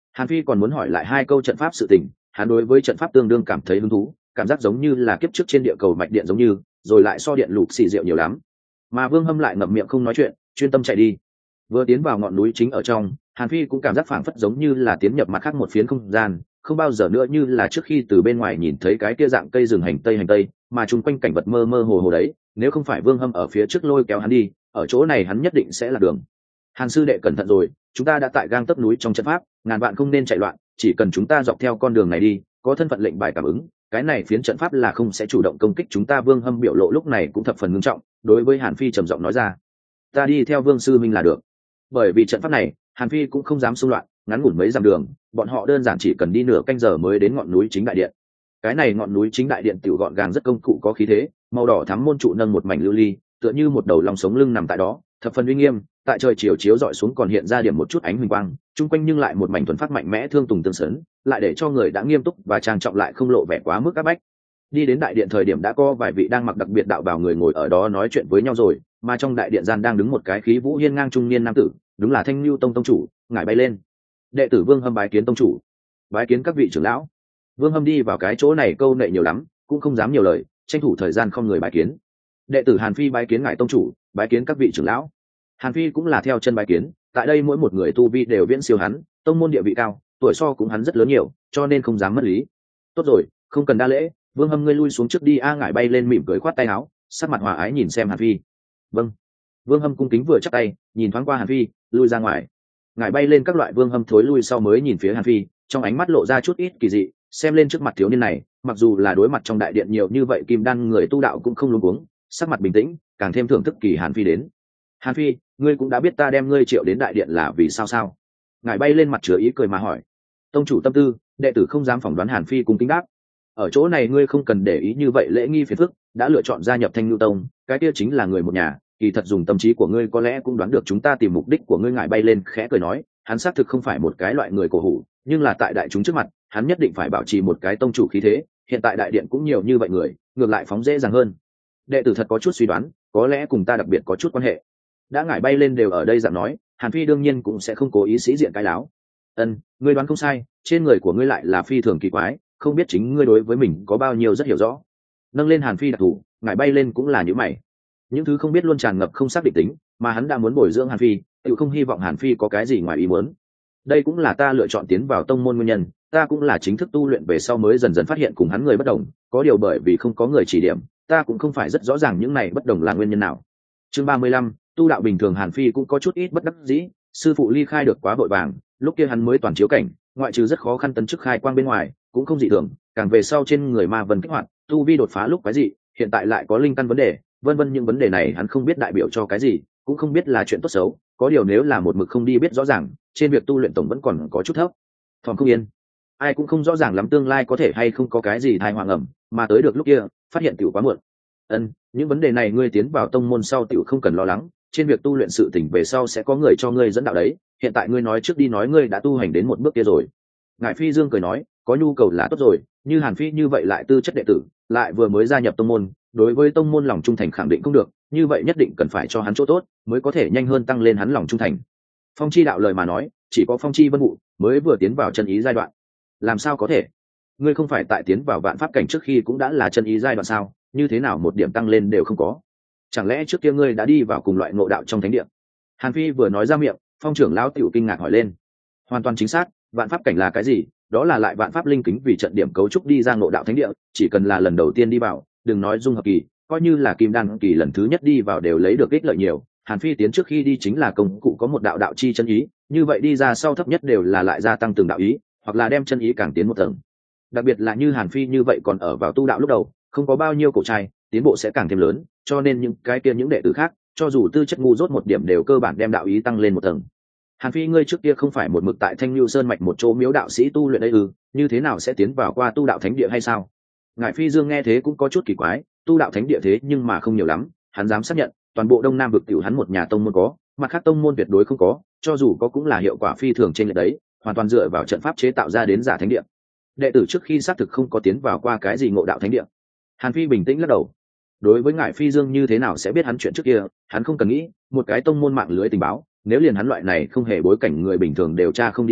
Hàn Phi còn muốn hỏi lại hai câu trận pháp sự tình, hắn đối với trận pháp tương đương cảm thấy hứng thú, cảm giác giống như là kiếp trước trên địa cầu mạch điện giống như, rồi lại so điện lục xì rượu nhiều lắm. Mà Vương Hâm lại ngậm miệng không nói chuyện, chuyên tâm chạy đi. Vừa tiến vào ngọn núi chính ở trong, Hàn Phi cũng cảm giác phảng phất giống như là tiến nhập mặt khác một phiến không gian, không bao giờ nữa như là trước khi từ bên ngoài nhìn thấy cái kia dạng cây rừng hành tây hành tây, mà chung quanh cảnh vật mơ mơ hồ hồ đấy, nếu không phải Vương Hâm ở phía trước lôi kéo hắn đi, ở chỗ này hắn nhất định sẽ lạc đường. Hàn sư đệ cẩn thận rồi, chúng ta đã tại gang tấc núi trong trận pháp, ngàn vạn không nên chạy loạn, chỉ cần chúng ta dọc theo con đường này đi, có thân phận lệnh bài cảm ứng, cái này phiến trận pháp là không sẽ chủ động công kích chúng ta. Vương Hâm biểu lộ lúc này cũng thập phần nghiêm trọng, đối với Hàn Phi trầm giọng nói ra: ta đi theo Vương sư minh là được. Bởi vì trận pháp này, Hàn Phi cũng không dám xung loạn, ngắn ngủn mấy dặm đường, bọn họ đơn giản chỉ cần đi nửa canh giờ mới đến ngọn núi chính đại điện. Cái này ngọn núi chính đại điện tiểu gọn gàng rất công cụ có khí thế, màu đỏ thắm môn trụ nâng một mảnh lưu ly, tựa như một đầu lòng sống lưng nằm tại đó, thập phần uy nghiêm. Tại trời chiều chiếu dọi xuống còn hiện ra điểm một chút ánh huỳnh quang, chung quanh nhưng lại một mảnh thuần phát mạnh mẽ thương tùng tương sấn, lại để cho người đã nghiêm túc và trang trọng lại không lộ vẻ quá mức áp bách. Đi đến đại điện thời điểm đã có vài vị đang mặc đặc biệt đạo bào người ngồi ở đó nói chuyện với nhau rồi, mà trong đại điện gian đang đứng một cái khí vũ hiên ngang trung niên nam tử, đúng là Thanh Nưu Tông tông chủ. Ngải bay lên. Đệ tử Vương Hâm bái kiến tông chủ. Bái kiến các vị trưởng lão. Vương Hâm đi vào cái chỗ này câu nệ nhiều lắm, cũng không dám nhiều lời, tranh thủ thời gian không người bái kiến. Đệ tử Hàn Phi bái kiến ngài tông chủ, bái kiến các vị trưởng lão. Hàn Phi cũng là theo chân bái kiến, tại đây mỗi một người tu vi đều viễn siêu hắn, tông môn địa vị cao, tuổi so cũng hắn rất lớn nhiều, cho nên không dám mất lý. Tốt rồi, không cần đa lễ, Vương Hâm ngươi lui xuống trước đi. A Ngải bay lên mỉm cười khoát tay áo, sắc mặt hòa ái nhìn xem Hàn Phi. Vâng. Vương Hâm cung kính vừa chắp tay, nhìn thoáng qua Hàn Phi, lui ra ngoài. Ngải bay lên các loại Vương Hâm thối lui sau mới nhìn phía Hàn Phi, trong ánh mắt lộ ra chút ít kỳ dị, xem lên trước mặt thiếu niên này, mặc dù là đối mặt trong đại điện nhiều như vậy kim đan người tu đạo cũng không luống cuống, sắc mặt bình tĩnh, càng thêm thưởng thức kỳ Hàn Phi đến. Hàn Phi, ngươi cũng đã biết ta đem ngươi triệu đến đại điện là vì sao sao? Ngải bay lên mặt chứa ý cười mà hỏi. Tông chủ tâm tư, đệ tử không dám phỏng đoán. Hàn Phi cung kính đáp. Ở chỗ này ngươi không cần để ý như vậy lễ nghi phiền phức, đã lựa chọn gia nhập Thanh Nưu Tông, cái kia chính là người một nhà, kỳ thật dùng tâm trí của ngươi có lẽ cũng đoán được chúng ta tìm mục đích của ngươi. Ngải bay lên khẽ cười nói, hắn xác thực không phải một cái loại người cổ hủ, nhưng là tại đại chúng trước mặt, hắn nhất định phải bảo trì một cái tông chủ khí thế, hiện tại đại điện cũng nhiều như vậy người, ngược lại phóng dễ dàng hơn. Đệ tử thật có chút suy đoán, có lẽ cùng ta đặc biệt có chút quan hệ. Đã Ngải bay lên đều ở đây dạng nói, Hàn Phi đương nhiên cũng sẽ không cố ý sĩ diện cái láo. Ân, ngươi đoán không sai, trên người của ngươi lại là phi thường kỳ quái, không biết chính ngươi đối với mình có bao nhiêu rất hiểu rõ. Nâng lên Hàn Phi đặc thù, Ngải bay lên cũng là như mày. Những thứ không biết luôn tràn ngập không xác định tính, mà hắn đã muốn bồi dưỡng Hàn Phi, tự không hy vọng Hàn Phi có cái gì ngoài ý muốn. Đây cũng là ta lựa chọn tiến vào tông môn nguyên nhân, ta cũng là chính thức tu luyện về sau mới dần dần phát hiện cùng hắn người bất đồng, có điều bởi vì không có người chỉ điểm, ta cũng không phải rất rõ ràng những này bất đồng là nguyên nhân nào. Chương ba mươi lăm, tu đạo bình thường. Hàn Phi cũng có chút ít bất đắc dĩ, sư phụ ly khai được quá vội vàng, lúc kia hắn mới toàn chiếu cảnh, ngoại trừ rất khó khăn tấn chức khai quang bên ngoài, cũng không dị thường, càng về sau trên người ma vân kích hoạt, tu vi đột phá lúc quái dị, hiện tại lại có linh căn vấn đề, vân vân những vấn đề này hắn không biết đại biểu cho cái gì, cũng không biết là chuyện tốt xấu, có điều nếu là một mực không đi biết rõ ràng, trên việc tu luyện tổng vẫn còn có chút thấp thỏm không yên. Ai cũng không rõ ràng lắm tương lai có thể hay không có cái gì tai họa ngầm, mà tới được lúc kia, phát hiện tiểu quá muộn. Ân, những vấn đề này ngươi tiến vào tông môn sau tiểu không cần lo lắng, trên việc tu luyện sự tỉnh về sau sẽ có người cho ngươi dẫn đạo đấy, hiện tại ngươi nói trước đi nói ngươi đã tu hành đến một bước kia rồi. Ngải Phi Dương cười nói, có nhu cầu là tốt rồi, như Hàn Phi như vậy lại tư chất đệ tử, lại vừa mới gia nhập tông môn, đối với tông môn lòng trung thành khẳng định không được, như vậy nhất định cần phải cho hắn chỗ tốt, mới có thể nhanh hơn tăng lên hắn lòng trung thành. Phong chi đạo lời mà nói, chỉ có Phong chi vân vụ mới vừa tiến vào chân ý giai đoạn. Làm sao có thể? Ngươi không phải tại tiến vào vạn pháp cảnh trước khi cũng đã là chân ý giai đoạn sao? Như thế nào một điểm tăng lên đều không có? Chẳng lẽ trước kia ngươi đã đi vào cùng loại ngộ đạo trong thánh địa? Hàn Phi vừa nói ra miệng, Phong trưởng lão tiểu kinh ngạc hỏi lên. Hoàn toàn chính xác, vạn pháp cảnh là cái gì? Đó là lại vạn pháp linh kính vì trận điểm cấu trúc đi ra ngộ đạo thánh địa, chỉ cần là lần đầu tiên đi vào, đừng nói dung hợp kỳ, coi như là kim đan kỳ lần thứ nhất đi vào đều lấy được ích lợi nhiều. Hàn Phi tiến trước khi đi chính là công cụ có một đạo đạo chi chân ý, như vậy đi ra sau thấp nhất đều là lại gia tăng từng đạo ý, hoặc là đem chân ý càng tiến một tầng. Đặc biệt là như Hàn Phi như vậy còn ở vào tu đạo lúc đầu, không có bao nhiêu cổ trai, tiến bộ sẽ càng thêm lớn, cho nên những cái kia những đệ tử khác, cho dù tư chất ngu dốt một điểm đều cơ bản đem đạo ý tăng lên một tầng. Hàn Phi ngươi trước kia không phải một mực tại Thanh Nưu Sơn mạch một chỗ miếu đạo sĩ tu luyện đấy ư, như thế nào sẽ tiến vào qua tu đạo thánh địa hay sao? Ngải Phi Dương nghe thế cũng có chút kỳ quái, tu đạo thánh địa thế nhưng mà không nhiều lắm, hắn dám xác nhận, toàn bộ Đông Nam vực tiểu hắn một nhà tông môn có, mặt khác tông môn tuyệt đối không có, cho dù có cũng là hiệu quả phi thường trên lệch đấy, hoàn toàn dựa vào trận pháp chế tạo ra đến giả thánh địa. Đệ tử trước khi xác thực không có tiến vào qua cái gì ngộ đạo thánh địa. Hàn Phi bình tĩnh lắc đầu. Đối với Ngải Phi Dương như thế nào sẽ biết hắn chuyện trước kia, hắn không cần nghĩ, một cái tông môn mạng lưới tình báo, nếu liền hắn loại này không hề bối cảnh người bình thường đều tra không đi ra,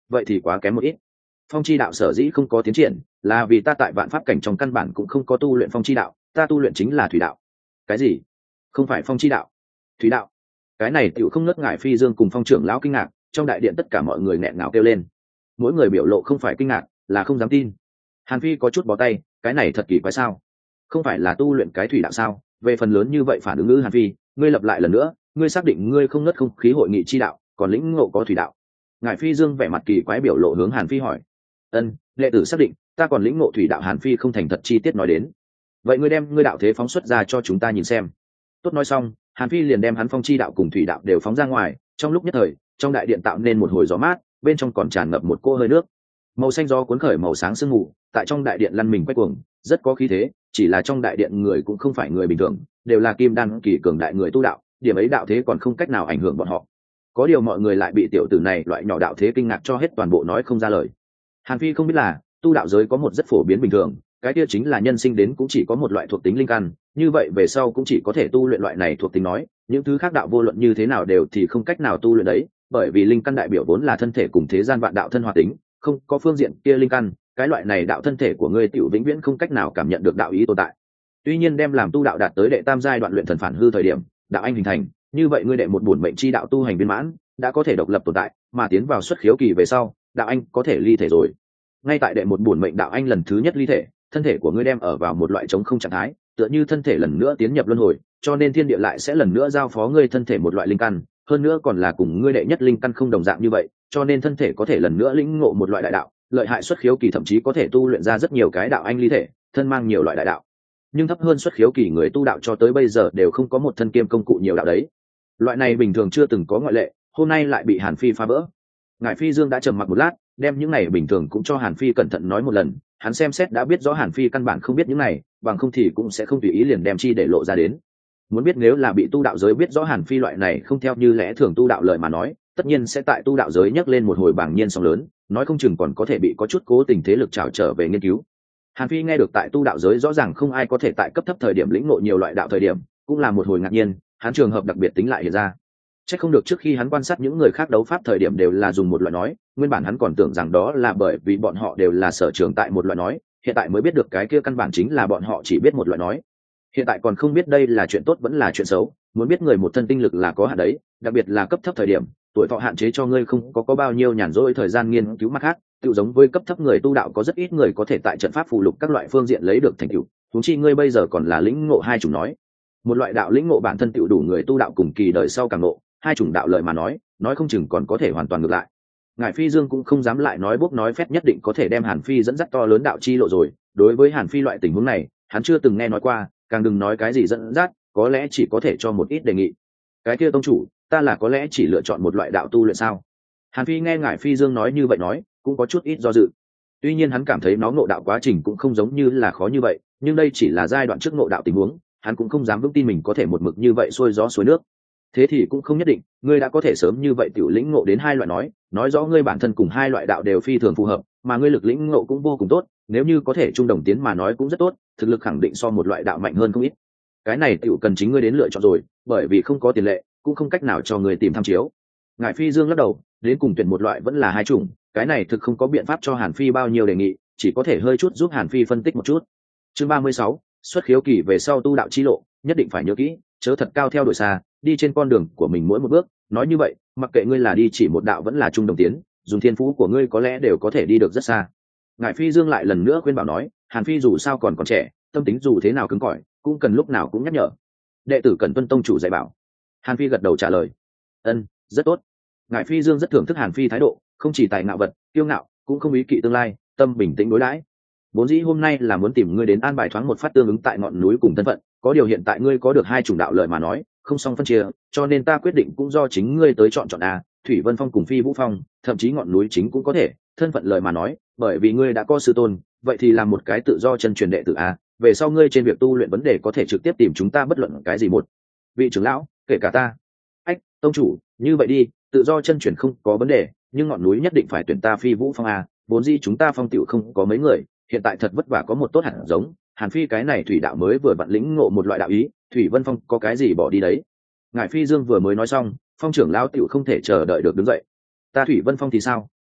vậy thì quá kém một ít. Phong chi đạo sở dĩ không có tiến triển là vì ta tại vạn pháp cảnh trong căn bản cũng không có tu luyện phong chi đạo, ta tu luyện chính là thủy đạo. Cái gì? Không phải phong chi đạo, thủy đạo? Cái này tiểu không ngớt ngại Phi Dương cùng Phong trưởng lão kinh ngạc, trong đại điện tất cả mọi người nghẹn ngào kêu lên, mỗi người biểu lộ không phải kinh ngạc là không dám tin. Hàn Phi có chút bó tay, cái này thật kỳ quái sao? Không phải là tu luyện cái thủy đạo sao? Về phần lớn như vậy phản ứng ngữ Hàn Phi, ngươi lập lại lần nữa, ngươi xác định ngươi không ngớt không khí hội nghị chi đạo, còn lĩnh ngộ có thủy đạo? Ngài Phi Dương vẻ mặt kỳ quái biểu lộ hướng Hàn Phi hỏi. Ân, đệ tử xác định, ta còn lĩnh ngộ thủy đạo. Hàn Phi không thành thật chi tiết nói đến. Vậy ngươi đem ngươi đạo thế phóng xuất ra cho chúng ta nhìn xem. Tốt nói xong, Hàn Phi liền đem hắn phong chi đạo cùng thủy đạo đều phóng ra ngoài, trong lúc nhất thời, trong đại điện tạo nên một hồi gió mát, bên trong còn tràn ngập một cô hơi nước. Màu xanh gió cuốn khởi màu sáng sương mù, tại trong đại điện lăn mình quay cuồng, rất có khí thế, chỉ là trong đại điện người cũng không phải người bình thường, đều là kim đan kỳ cường đại người tu đạo, điểm ấy đạo thế còn không cách nào ảnh hưởng bọn họ. Có điều mọi người lại bị tiểu tử này loại nhỏ đạo thế kinh ngạc cho hết toàn bộ nói không ra lời. Hàn Phi không biết là, tu đạo giới có một rất phổ biến bình thường, cái kia chính là nhân sinh đến cũng chỉ có một loại thuộc tính linh căn, như vậy về sau cũng chỉ có thể tu luyện loại này thuộc tính, nói những thứ khác đạo vô luận như thế nào đều thì không cách nào tu luyện đấy, bởi vì linh căn đại biểu vốn là thân thể cùng thế gian vạn đạo thân hòa tính, không có phương diện kia linh căn, cái loại này đạo thân thể của ngươi tiểu vĩnh viễn không cách nào cảm nhận được đạo ý tồn tại. Tuy nhiên đem làm tu đạo đạt tới đệ tam giai đoạn luyện thần phản hư thời điểm, đạo anh hình thành, như vậy ngươi đệ một bổn mệnh chi đạo tu hành viên mãn, đã có thể độc lập tồn tại, mà tiến vào xuất khiếu kỳ về sau, đạo anh có thể ly thể rồi. Ngay tại đệ một bổn mệnh đạo anh lần thứ nhất ly thể, thân thể của ngươi đem ở vào một loại trống không trạng thái, tựa như thân thể lần nữa tiến nhập luân hồi, cho nên thiên địa lại sẽ lần nữa giao phó ngươi thân thể một loại linh căn, hơn nữa còn là cùng ngươi đệ nhất linh căn không đồng dạng như vậy, cho nên thân thể có thể lần nữa lĩnh ngộ một loại đại đạo, lợi hại xuất khiếu kỳ thậm chí có thể tu luyện ra rất nhiều cái đạo anh ly thể, thân mang nhiều loại đại đạo. Nhưng thấp hơn xuất khiếu kỳ người tu đạo cho tới bây giờ đều không có một thân kiêm công cụ nhiều đạo đấy. Loại này bình thường chưa từng có ngoại lệ, hôm nay lại bị Hàn Phi phá vỡ. Ngài Phi Dương đã trầm mặc một lát, đem những này bình thường cũng cho Hàn Phi cẩn thận nói một lần, hắn xem xét đã biết rõ Hàn Phi căn bản không biết những này, bằng không thì cũng sẽ không tùy ý liền đem chi để lộ ra đến. Muốn biết nếu là bị tu đạo giới biết rõ Hàn Phi loại này không theo như lẽ thường tu đạo lời mà nói, tất nhiên sẽ tại tu đạo giới nhấc lên một hồi bảng nhiên sóng lớn, nói không chừng còn có thể bị có chút cố tình thế lực trào trở về nghiên cứu. Hàn Phi nghe được tại tu đạo giới rõ ràng không ai có thể tại cấp thấp thời điểm lĩnh ngộ nhiều loại đạo thời điểm, cũng là một hồi ngạc nhiên, hắn trường hợp đặc biệt tính lại hiện ra. Chắc không được trước khi hắn quan sát những người khác đấu pháp thời điểm đều là dùng một loại nói, nguyên bản hắn còn tưởng rằng đó là bởi vì bọn họ đều là sở trường tại một loại nói, hiện tại mới biết được cái kia căn bản chính là bọn họ chỉ biết một loại nói. Hiện tại còn không biết đây là chuyện tốt vẫn là chuyện xấu, muốn biết người một thân tinh lực là có hạn đấy, đặc biệt là cấp thấp thời điểm, tuổi thọ hạn chế cho ngươi không có có bao nhiêu nhàn rỗi thời gian nghiên cứu mặt khác, tự giống với cấp thấp người tu đạo có rất ít người có thể tại trận pháp phù lục các loại phương diện lấy được thành tựu, huống chi ngươi bây giờ còn là lĩnh ngộ hai chủng nói. Một loại đạo lĩnh ngộ bản thân tựu đủ người tu đạo cùng kỳ đời sau càng ngộ, hai chủng đạo lợi mà nói, nói không chừng còn có thể hoàn toàn ngược lại. Ngài Phi Dương cũng không dám lại nói bốc nói phét nhất định có thể đem Hàn Phi dẫn dắt to lớn đạo chi lộ rồi, đối với Hàn Phi loại tình huống này, hắn chưa từng nghe nói qua, càng đừng nói cái gì dẫn dắt, có lẽ chỉ có thể cho một ít đề nghị. Cái kia tông chủ, ta là có lẽ chỉ lựa chọn một loại đạo tu luyện sao? Hàn Phi nghe Ngài Phi Dương nói như vậy nói, cũng có chút ít do dự. Tuy nhiên hắn cảm thấy nó ngộ đạo quá trình cũng không giống như là khó như vậy, nhưng đây chỉ là giai đoạn trước ngộ đạo tình huống, hắn cũng không dám vững tin mình có thể một mực như vậy xuôi gió xuôi nước. Thế thì cũng không nhất định, ngươi đã có thể sớm như vậy tiểu lĩnh ngộ đến hai loại nói, nói rõ ngươi bản thân cùng hai loại đạo đều phi thường phù hợp, mà ngươi lực lĩnh ngộ cũng vô cùng tốt, nếu như có thể chung đồng tiến mà nói cũng rất tốt, thực lực khẳng định so một loại đạo mạnh hơn không ít. Cái này tiểu cần chính ngươi đến lựa chọn rồi, bởi vì không có tiền lệ, cũng không cách nào cho ngươi tìm tham chiếu. Ngài Phi Dương lắc đầu, đến cùng tuyển một loại vẫn là hai chủng, cái này thực không có biện pháp cho Hàn Phi bao nhiêu đề nghị, chỉ có thể hơi chút giúp Hàn Phi phân tích một chút. Chương ba mươi sáu, xuất khiếu kỳ về sau tu đạo chi lộ, nhất định phải nhớ kỹ, chớ thật cao theo đuổi xa, đi trên con đường của mình mỗi một bước, nói như vậy, mặc kệ ngươi là đi chỉ một đạo vẫn là chung đồng tiến, dùng thiên phú của ngươi có lẽ đều có thể đi được rất xa. Ngài Phi Dương lại lần nữa khuyên bảo nói, Hàn Phi dù sao còn còn trẻ, tâm tính dù thế nào cứng cỏi, cũng cần lúc nào cũng nhắc nhở. Đệ tử cần tuân tông chủ dạy bảo. Hàn Phi gật đầu trả lời. Ân, rất tốt. Ngài Phi Dương rất thưởng thức Hàn Phi thái độ, không chỉ tài ngạo vật, kiêu ngạo, cũng không ý kỵ tương lai, tâm bình tĩnh đối đãi. Vốn dĩ hôm nay là muốn tìm ngươi đến an bài thoáng một phát tương ứng tại ngọn núi cùng thân phận, có điều hiện tại ngươi có được hai chủng đạo lợi mà nói, không song phân chia, cho nên ta quyết định cũng do chính ngươi tới chọn chọn a, Thủy Vân Phong cùng Phi Vũ Phong, thậm chí ngọn núi chính cũng có thể, thân phận lợi mà nói, bởi vì ngươi đã có sư tôn, vậy thì làm một cái tự do chân truyền đệ tử a, về sau ngươi trên việc tu luyện vấn đề có thể trực tiếp tìm chúng ta bất luận cái gì một. Vị trưởng lão, kể cả ta. Ách, tông chủ, như vậy đi, tự do chân truyền không có vấn đề, nhưng ngọn núi nhất định phải tuyển ta Phi Vũ Phong a, vốn dĩ chúng ta phong tiểu không có mấy người, hiện tại thật vất vả có một tốt hẳn giống, Hàn Phi cái này thủy đạo mới vừa vặn lĩnh ngộ một loại đạo ý, Thủy Vân Phong có cái gì bỏ đi đấy. Ngài Phi Dương vừa mới nói xong, phong trưởng lão tiểu không thể chờ đợi được đứng dậy. Ta Thủy Vân Phong thì sao,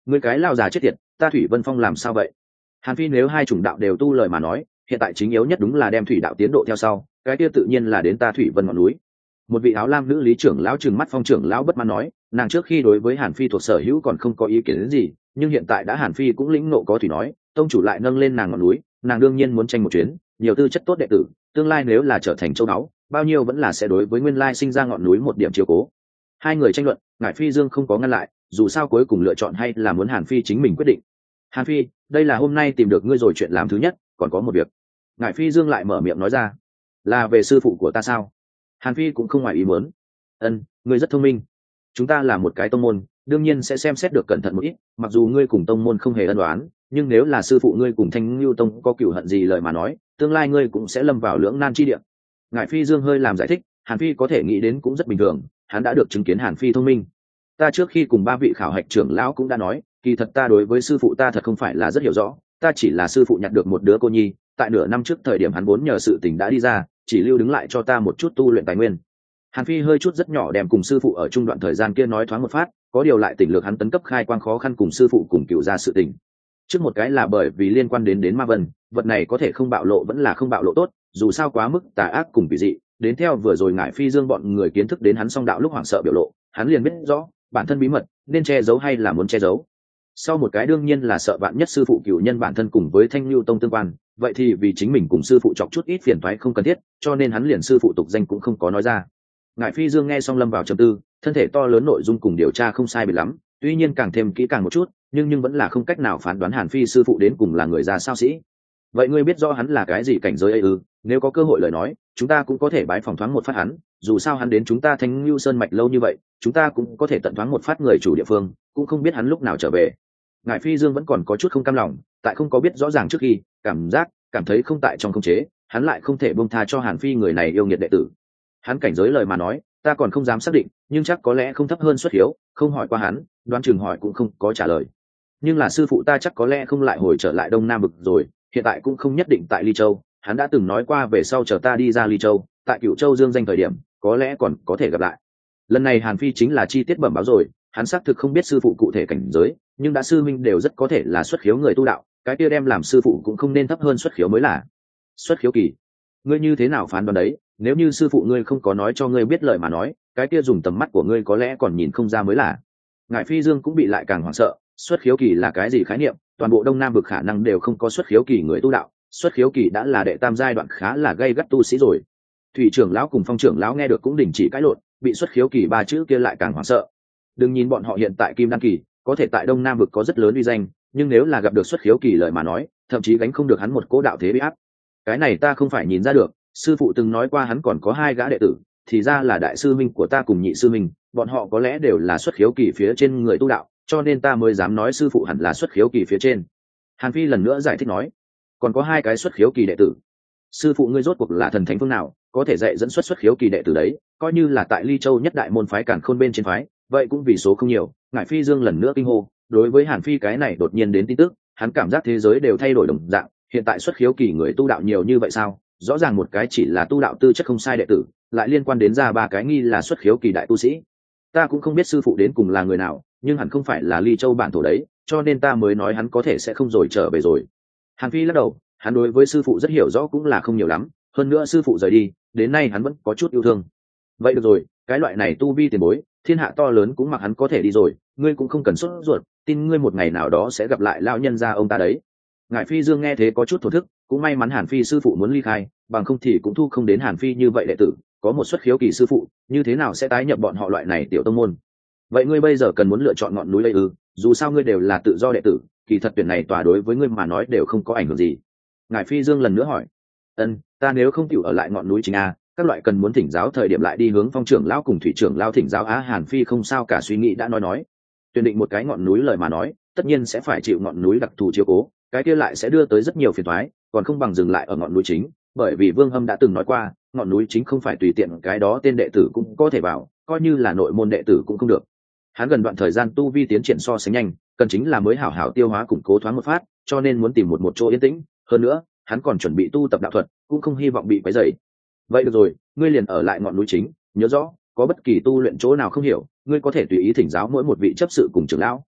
Ngươi cái lao già chết tiệt, ta Thủy Vân Phong làm sao vậy? Hàn Phi nếu hai chủng đạo đều tu lời mà nói, hiện tại chính yếu nhất đúng là đem thủy đạo tiến độ theo sau, cái kia tự nhiên là đến ta Thủy Vân ngọn núi. Một vị áo lam nữ lý trưởng lão trừng mắt Phong trưởng lão bất mãn nói, nàng trước khi đối với Hàn Phi thuộc sở hữu còn không có ý kiến gì, nhưng hiện tại đã Hàn Phi cũng lĩnh nộ có thủy nói, tông chủ lại nâng lên nàng ngọn núi, nàng đương nhiên muốn tranh một chuyến, nhiều tư chất tốt đệ tử, tương lai nếu là trở thành châu báu, bao nhiêu vẫn là sẽ đối với nguyên lai sinh ra ngọn núi một điểm chiếu cố. Hai người tranh luận, ngải Phi Dương không có ngăn lại, dù sao cuối cùng lựa chọn hay là muốn Hàn Phi chính mình quyết định. Hàn Phi, đây là hôm nay tìm được ngươi rồi chuyện làm thứ nhất, còn có một việc. Ngải Phi Dương lại mở miệng nói ra, là về sư phụ của ta sao? Hàn Phi cũng không ngoài ý muốn. Ân, ngươi rất thông minh. Chúng ta là một cái tông môn, đương nhiên sẽ xem xét được cẩn thận một ít, mặc dù ngươi cùng tông môn không hề ân oán, nhưng nếu là sư phụ ngươi cùng Thanh Lưu Tông có cửu hận gì lời mà nói, tương lai ngươi cũng sẽ lâm vào lưỡng nan chi địa. Ngải Phi Dương hơi làm giải thích, Hàn Phi có thể nghĩ đến cũng rất bình thường, hắn đã được chứng kiến Hàn Phi thông minh. Ta trước khi cùng ba vị khảo hạch trưởng lão cũng đã nói, kỳ thật ta đối với sư phụ ta thật không phải là rất hiểu rõ, ta chỉ là sư phụ nhặt được một đứa cô nhi, tại nửa năm trước thời điểm hắn vốn nhờ sự tình đã đi ra, chỉ lưu đứng lại cho ta một chút tu luyện tài nguyên. Hàn Phi hơi chút rất nhỏ đem cùng sư phụ ở trung đoạn thời gian kia nói thoáng một phát, có điều lại tỉnh lược hắn tấn cấp khai quang khó khăn cùng sư phụ cùng cựu ra sự tình. Trước một cái là bởi vì liên quan đến đến ma vân, vật này có thể không bạo lộ vẫn là không bạo lộ tốt, dù sao quá mức tà ác cùng kỳ dị, đến theo vừa rồi ngải Phi Dương bọn người kiến thức đến hắn song đạo lúc hoảng sợ biểu lộ, hắn liền biết rõ bản thân bí mật nên che giấu hay là muốn che giấu. Sau một cái đương nhiên là sợ bạn nhất sư phụ cựu nhân bản thân cùng với Thanh Lưu Tông tương quan, vậy thì vì chính mình cùng sư phụ chọc chút ít phiền toái không cần thiết, cho nên hắn liền sư phụ tục danh cũng không có nói ra. Ngải Phi Dương nghe xong lâm vào trầm tư, thân thể to lớn nội dung cùng điều tra không sai biệt lắm, tuy nhiên càng thêm kỹ càng một chút, nhưng nhưng vẫn là không cách nào phán đoán Hàn Phi sư phụ đến cùng là người ra sao sĩ. Vậy ngươi biết rõ hắn là cái gì cảnh giới ấy ư? Nếu có cơ hội lời nói, chúng ta cũng có thể bái phỏng thoáng một phát hắn, dù sao hắn đến chúng ta Thanh Lưu Sơn mạch lâu như vậy, chúng ta cũng có thể tận thoáng một phát người chủ địa phương, cũng không biết hắn lúc nào trở về. Ngải Phi Dương vẫn còn có chút không cam lòng, tại không có biết rõ ràng trước khi, cảm giác, cảm thấy không tại trong khống chế, hắn lại không thể buông tha cho Hàn Phi người này yêu nghiệt đệ tử. Hắn cảnh giới lời mà nói, ta còn không dám xác định, nhưng chắc có lẽ không thấp hơn xuất hiếu, không hỏi qua hắn, đoán chừng hỏi cũng không có trả lời. Nhưng là sư phụ ta chắc có lẽ không lại hồi trở lại Đông Nam Vực rồi, hiện tại cũng không nhất định tại Ly Châu, hắn đã từng nói qua về sau chờ ta đi ra Ly Châu, tại Cửu Châu dương danh thời điểm, có lẽ còn có thể gặp lại. Lần này Hàn Phi chính là chi tiết bẩm báo rồi, hắn xác thực không biết sư phụ cụ thể cảnh giới, nhưng đã sư minh đều rất có thể là xuất khiếu người tu đạo, cái kia đem làm sư phụ cũng không nên thấp hơn xuất khiếu mới là. Xuất khiếu kỳ, ngươi như thế nào phán đoán đấy? Nếu như sư phụ ngươi không có nói cho ngươi biết lời mà nói, cái kia dùng tầm mắt của ngươi có lẽ còn nhìn không ra mới là. Ngải Phi Dương cũng bị lại càng hoảng sợ, xuất khiếu kỳ là cái gì khái niệm? Toàn bộ Đông Nam vực khả năng đều không có xuất khiếu kỳ người tu đạo, xuất khiếu kỳ đã là đệ tam giai đoạn khá là gây gắt tu sĩ rồi. Thủy trưởng lão cùng Phong trưởng lão nghe được cũng đình chỉ cãi lộn, bị xuất khiếu kỳ ba chữ kia lại càng hoảng sợ. Đừng nhìn bọn họ hiện tại kim đan kỳ, có thể tại Đông Nam vực có rất lớn uy danh, nhưng nếu là gặp được xuất khiếu kỳ lời mà nói, thậm chí gánh không được hắn một cố đạo thế bị áp. Cái này ta không phải nhìn ra được, sư phụ từng nói qua hắn còn có hai gã đệ tử, thì ra là đại sư minh của ta cùng nhị sư minh, bọn họ có lẽ đều là xuất khiếu kỳ phía trên người tu đạo, cho nên ta mới dám nói sư phụ hẳn là xuất khiếu kỳ phía trên. Hàn Phi lần nữa giải thích nói, còn có hai cái xuất khiếu kỳ đệ tử. Sư phụ ngươi rốt cuộc là thần thánh phương nào, có thể dạy dẫn xuất xuất khiếu kỳ đệ tử đấy, coi như là tại Ly Châu nhất đại môn phái Càn Khôn bên trên phái, vậy cũng vì số không nhiều. Ngải Phi Dương lần nữa kinh hô, đối với Hàn Phi cái này đột nhiên đến tin tức, hắn cảm giác thế giới đều thay đổi đồng dạng, hiện tại xuất khiếu kỳ người tu đạo nhiều như vậy sao? Rõ ràng một cái chỉ là tu đạo tư chất không sai đệ tử, lại liên quan đến ra ba cái nghi là xuất khiếu kỳ đại tu sĩ. Ta cũng không biết sư phụ đến cùng là người nào, nhưng hẳn không phải là Ly Châu bản thổ đấy, cho nên ta mới nói hắn có thể sẽ không rồi trở về rồi. Hàn Phi lắc đầu, hắn đối với sư phụ rất hiểu rõ cũng là không nhiều lắm, hơn nữa sư phụ rời đi, đến nay hắn vẫn có chút yêu thương. Vậy được rồi, cái loại này tu vi tiền bối, thiên hạ to lớn cũng mặc hắn có thể đi rồi, ngươi cũng không cần sốt ruột, tin ngươi một ngày nào đó sẽ gặp lại lão nhân gia ông ta đấy. Ngải Phi Dương nghe thế có chút thổ thức, cũng may mắn Hàn Phi sư phụ muốn ly khai, bằng không thì cũng thu không đến Hàn Phi như vậy đệ tử, có một xuất khiếu kỳ sư phụ, như thế nào sẽ tái nhập bọn họ loại này tiểu tông môn. Vậy ngươi bây giờ cần muốn lựa chọn ngọn núi đây ư? Dù sao ngươi đều là tự do đệ tử, kỳ thật tuyển này tòa đối với ngươi mà nói đều không có ảnh hưởng gì. Ngải Phi Dương lần nữa hỏi, ân, ta nếu không chịu ở lại ngọn núi chính a, các loại cần muốn thỉnh giáo thời điểm lại đi hướng Phong trưởng lão cùng Thủy trưởng lão thỉnh giáo á. Hàn Phi không sao cả, suy nghĩ đã nói nói, tuyển định một cái ngọn núi lời mà nói, tất nhiên sẽ phải chịu ngọn núi đặc thù chiếu cố, cái kia lại sẽ đưa tới rất nhiều phiền toái, còn không bằng dừng lại ở ngọn núi chính, bởi vì Vương Hâm đã từng nói qua, ngọn núi chính không phải tùy tiện cái đó tên đệ tử cũng có thể vào, coi như là nội môn đệ tử cũng không được. Hắn gần đoạn thời gian tu vi tiến triển so sánh nhanh, cần chính là mới hảo hảo tiêu hóa củng cố thoáng một phát, cho nên muốn tìm một một chỗ yên tĩnh, hơn nữa, hắn còn chuẩn bị tu tập đạo thuật, cũng không hy vọng bị quấy rầy. Vậy được rồi, ngươi liền ở lại ngọn núi chính, nhớ rõ, có bất kỳ tu luyện chỗ nào không hiểu, ngươi có thể tùy ý thỉnh giáo mỗi một vị chấp sự cùng trưởng lão,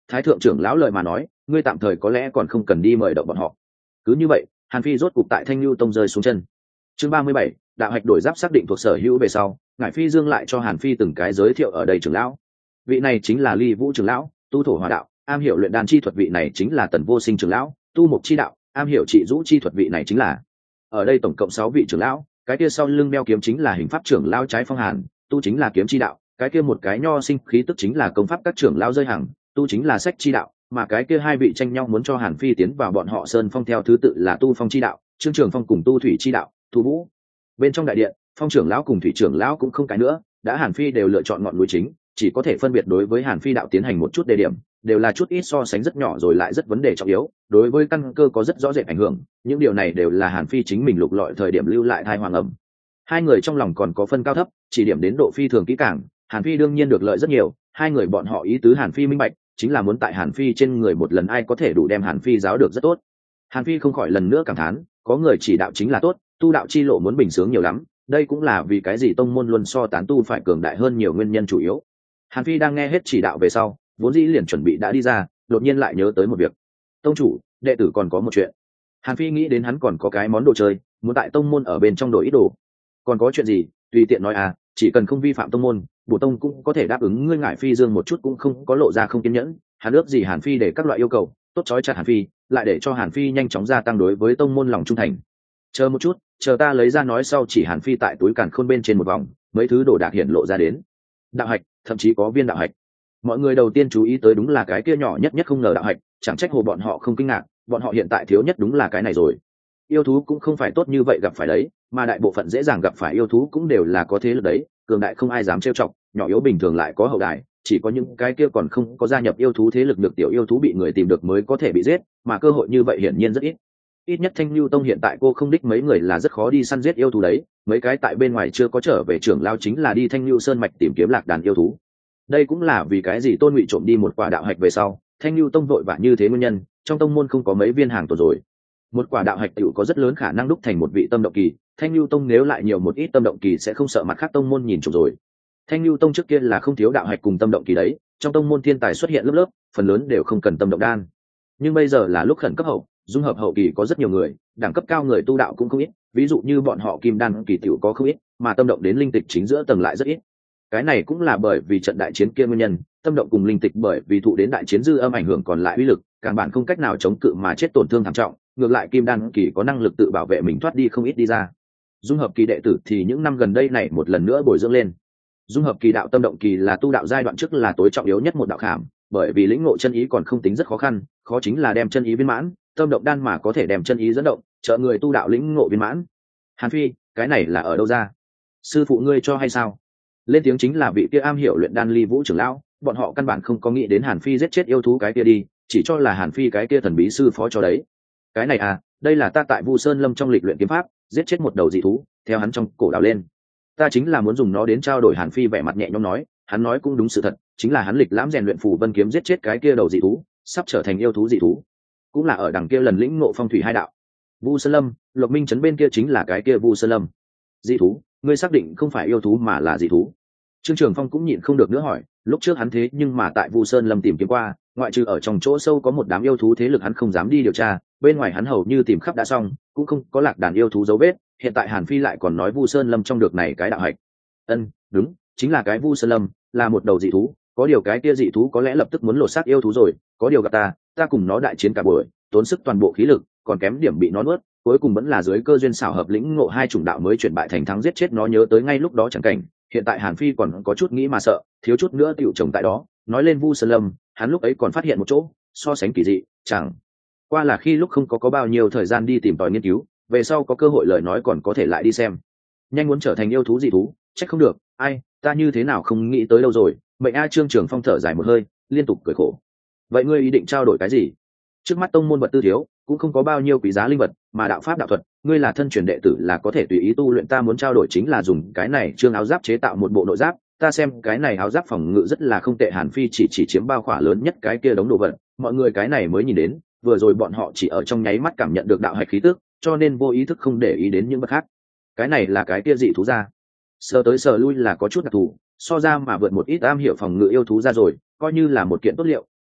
Thái thượng trưởng lão lời mà nói, ngươi tạm thời có lẽ còn không cần đi mời động bọn họ. Cứ như vậy, Hàn Phi rốt cục tại Thanh Lưu Tông rơi xuống chân. Chương ba mươi bảy, đạo hạch đổi giáp xác định thuộc sở hữu về sau, Ngải Phi Dương lại cho Hàn Phi từng cái giới thiệu ở đây trưởng lão. Vị này chính là Ly Vũ trưởng lão, tu thổ hỏa đạo, am hiểu luyện đan chi thuật. Vị này chính là Tần Vô Sinh trưởng lão, tu mục chi đạo, am hiểu trị rũ chi thuật. Vị này chính là ở đây tổng cộng sáu vị trưởng lão, cái kia sau lưng đeo kiếm chính là hình pháp trưởng lão Trái Phong Hàn, tu chính là kiếm chi đạo, cái kia một cái nho sinh khí tức chính là công pháp các trưởng lão rơi hàng, tu chính là sách chi đạo, mà cái kia hai vị tranh nhau muốn cho Hàn Phi tiến vào bọn họ Sơn Phong theo thứ tự là tu phong chi đạo, Trương Trường Phong cùng tu thủy chi đạo, Thu Vũ. Bên trong đại điện, Phong trưởng lão cùng thủy trưởng lão cũng không cái nữa, đã Hàn Phi đều lựa chọn ngọn núi chính, chỉ có thể phân biệt đối với Hàn Phi đạo tiến hành một chút đề điểm, đều là chút ít so sánh rất nhỏ rồi lại rất vấn đề trọng yếu, đối với căn cơ có rất rõ rệt ảnh hưởng, những điều này đều là Hàn Phi chính mình lục lọi thời điểm lưu lại thai hoàng ẩm. Hai người trong lòng còn có phân cao thấp, chỉ điểm đến độ phi thường kỹ càng, Hàn Phi đương nhiên được lợi rất nhiều, hai người bọn họ ý tứ Hàn Phi minh bạch, chính là muốn tại Hàn Phi trên người một lần ai có thể đủ đem Hàn Phi giáo được rất tốt. Hàn Phi không khỏi lần nữa cảm thán, có người chỉ đạo chính là tốt, tu đạo chi lộ muốn bình sướng nhiều lắm, đây cũng là vì cái gì tông môn luôn so tán tu phải cường đại hơn nhiều nguyên nhân chủ yếu. Hàn Phi đang nghe hết chỉ đạo về sau, vốn dĩ liền chuẩn bị đã đi ra, đột nhiên lại nhớ tới một việc. Tông chủ, đệ tử còn có một chuyện. Hàn Phi nghĩ đến hắn còn có cái món đồ chơi, muốn tại tông môn ở bên trong đổi ít đồ. Còn có chuyện gì, tùy tiện nói à, chỉ cần không vi phạm tông môn, bổ tông cũng có thể đáp ứng. Ngươi Ngải Phi Dương một chút cũng không có lộ ra không kiên nhẫn, hắn ước gì Hàn Phi để các loại yêu cầu, tốt chói chặt Hàn Phi, lại để cho Hàn Phi nhanh chóng gia tăng đối với tông môn lòng trung thành. Chờ một chút, chờ ta lấy ra nói sau. Chỉ Hàn Phi tại túi càn khôn bên trên một vòng, mấy thứ đồ đạc hiện lộ ra đến. Đạo hạch, thậm chí có viên đạo hạch. Mọi người đầu tiên chú ý tới đúng là cái kia nhỏ nhất nhất không ngờ đạo hạch, chẳng trách hồ bọn họ không kinh ngạc, bọn họ hiện tại thiếu nhất đúng là cái này rồi. Yêu thú cũng không phải tốt như vậy gặp phải đấy, mà đại bộ phận dễ dàng gặp phải yêu thú cũng đều là có thế lực đấy, cường đại không ai dám trêu chọc, nhỏ yếu bình thường lại có hậu đại, chỉ có những cái kia còn không có gia nhập yêu thú thế lực được tiểu yêu thú bị người tìm được mới có thể bị giết, mà cơ hội như vậy hiển nhiên rất ít. Ít nhất Thanh Lưu Tông hiện tại cô không đích mấy người là rất khó đi săn giết yêu thú đấy, mấy cái tại bên ngoài chưa có trở về trưởng lao chính là đi Thanh Lưu Sơn mạch tìm kiếm lạc đàn yêu thú. Đây cũng là vì cái gì Tôn Ngụy trộm đi một quả đạo hạch về sau, Thanh Lưu Tông vội vã như thế nguyên nhân, trong tông môn không có mấy viên hàng tồn rồi. Một quả đạo hạch tiểu có rất lớn khả năng đúc thành một vị tâm động kỳ, Thanh Lưu Tông nếu lại nhiều một ít tâm động kỳ sẽ không sợ mặt khác tông môn nhìn trộm rồi. Thanh Lưu Tông trước kia là không thiếu đạo hạch cùng tâm động kỳ đấy, trong tông môn thiên tài xuất hiện lớp lớp, phần lớn đều không cần tâm động đan. Nhưng bây giờ là lúc khẩn cấp hậu, dung hợp hậu kỳ có rất nhiều người, đẳng cấp cao người tu đạo cũng không ít, ví dụ như bọn họ kim đan kỳ tiểu có không ít, mà tâm động đến linh tịch chính giữa tầng lại rất ít. Cái này cũng là bởi vì trận đại chiến kia nguyên nhân, tâm động cùng linh tịch bởi vì thụ đến đại chiến dư âm ảnh hưởng còn lại uy lực, càng bản không cách nào chống cự mà chết tổn thương thảm trọng, ngược lại kim đan kỳ có năng lực tự bảo vệ mình thoát đi không ít đi ra. Dung hợp kỳ đệ tử thì những năm gần đây này một lần nữa bồi dưỡng lên. Dung hợp kỳ đạo tâm động kỳ là tu đạo giai đoạn trước là tối trọng yếu nhất một đạo khảm, bởi vì lĩnh ngộ chân ý còn không tính rất khó khăn, khó chính là đem chân ý viên mãn, tâm động đan mà có thể đem chân ý dẫn động, trợ người tu đạo lĩnh ngộ viên mãn. Hàn Phi, cái này là ở đâu ra? Sư phụ ngươi cho hay sao? Lên tiếng chính là vị kia am hiểu luyện đan Ly Vũ trưởng lão, bọn họ căn bản không có nghĩ đến Hàn Phi giết chết yêu thú cái kia đi, chỉ cho là Hàn Phi cái kia thần bí sư phó cho đấy. Cái này à, đây là ta tại Vu Sơn Lâm trong lịch luyện kiếm pháp, giết chết một đầu dị thú, theo hắn trong cổ đào lên. Ta chính là muốn dùng nó đến trao đổi. Hàn Phi vẻ mặt nhẹ nhõm nói, hắn nói cũng đúng sự thật, chính là hắn lịch lãm rèn luyện phù vân kiếm giết chết cái kia đầu dị thú, sắp trở thành yêu thú dị thú, cũng là ở đằng kia lần lĩnh ngộ phong thủy hai đạo. Vu Sơn Lâm, Lộc Minh trấn bên kia chính là cái kia Vu Sơn Lâm. Dị thú, ngươi xác định không phải yêu thú mà là dị thú? Trương Trường Phong cũng nhịn không được nữa hỏi, lúc trước hắn thế nhưng mà tại Vu Sơn Lâm tìm kiếm qua, ngoại trừ ở trong chỗ sâu có một đám yêu thú thế lực hắn không dám đi điều tra, bên ngoài hắn hầu như tìm khắp đã xong, cũng không có lạc đàn yêu thú dấu vết. Hiện tại Hàn Phi lại còn nói Vu Sơn Lâm trong được này cái đạo hạch. Ân, đúng, chính là cái Vu Sơn Lâm, là một đầu dị thú, có điều cái kia dị thú có lẽ lập tức muốn lột xác yêu thú rồi, có điều gặp ta, ta cùng nó đại chiến cả buổi, tốn sức toàn bộ khí lực, còn kém điểm bị nó nuốt, cuối cùng vẫn là dưới cơ duyên xảo hợp lĩnh ngộ hai chủng đạo mới chuyển bại thành thắng giết chết nó. Nhớ tới ngay lúc đó chẳng cảnh, hiện tại Hàn Phi còn có chút nghĩ mà sợ, thiếu chút nữa tiểu chồng tại đó. Nói lên Vu Sơn Lâm, hắn lúc ấy còn phát hiện một chỗ so sánh kỳ dị, chẳng qua là khi lúc không có có bao nhiêu thời gian đi tìm tòi nghiên cứu, về sau có cơ hội lời nói còn có thể lại đi xem. Nhanh muốn trở thành yêu thú dị thú, trách không được, ai, ta như thế nào không nghĩ tới đâu rồi. Mệnh A. Trương Trường Phong thở dài một hơi, liên tục cười khổ. Vậy ngươi ý định trao đổi cái gì? Trước mắt tông môn vật tư thiếu, cũng không có bao nhiêu quý giá linh vật, mà đạo pháp đạo thuật, ngươi là thân truyền đệ tử là có thể tùy ý tu luyện. Ta muốn trao đổi chính là dùng cái này trương áo giáp chế tạo một bộ nội giáp, ta xem cái này áo giáp phòng ngự rất là không tệ. Hàn Phi chỉ chỉ chiếm bao khỏa lớn nhất cái kia đống đồ vật, mọi người cái này mới nhìn đến, vừa rồi bọn họ chỉ ở trong nháy mắt cảm nhận được đạo hạch khí tức, cho nên vô ý thức không để ý đến những vật khác. Cái này là cái kia dị thú ra, sờ tới sờ lui là có chút đặc thù, so ra mà vượt một ít am hiểu phòng ngự yêu thú ra rồi, coi như là một kiện tốt liệu,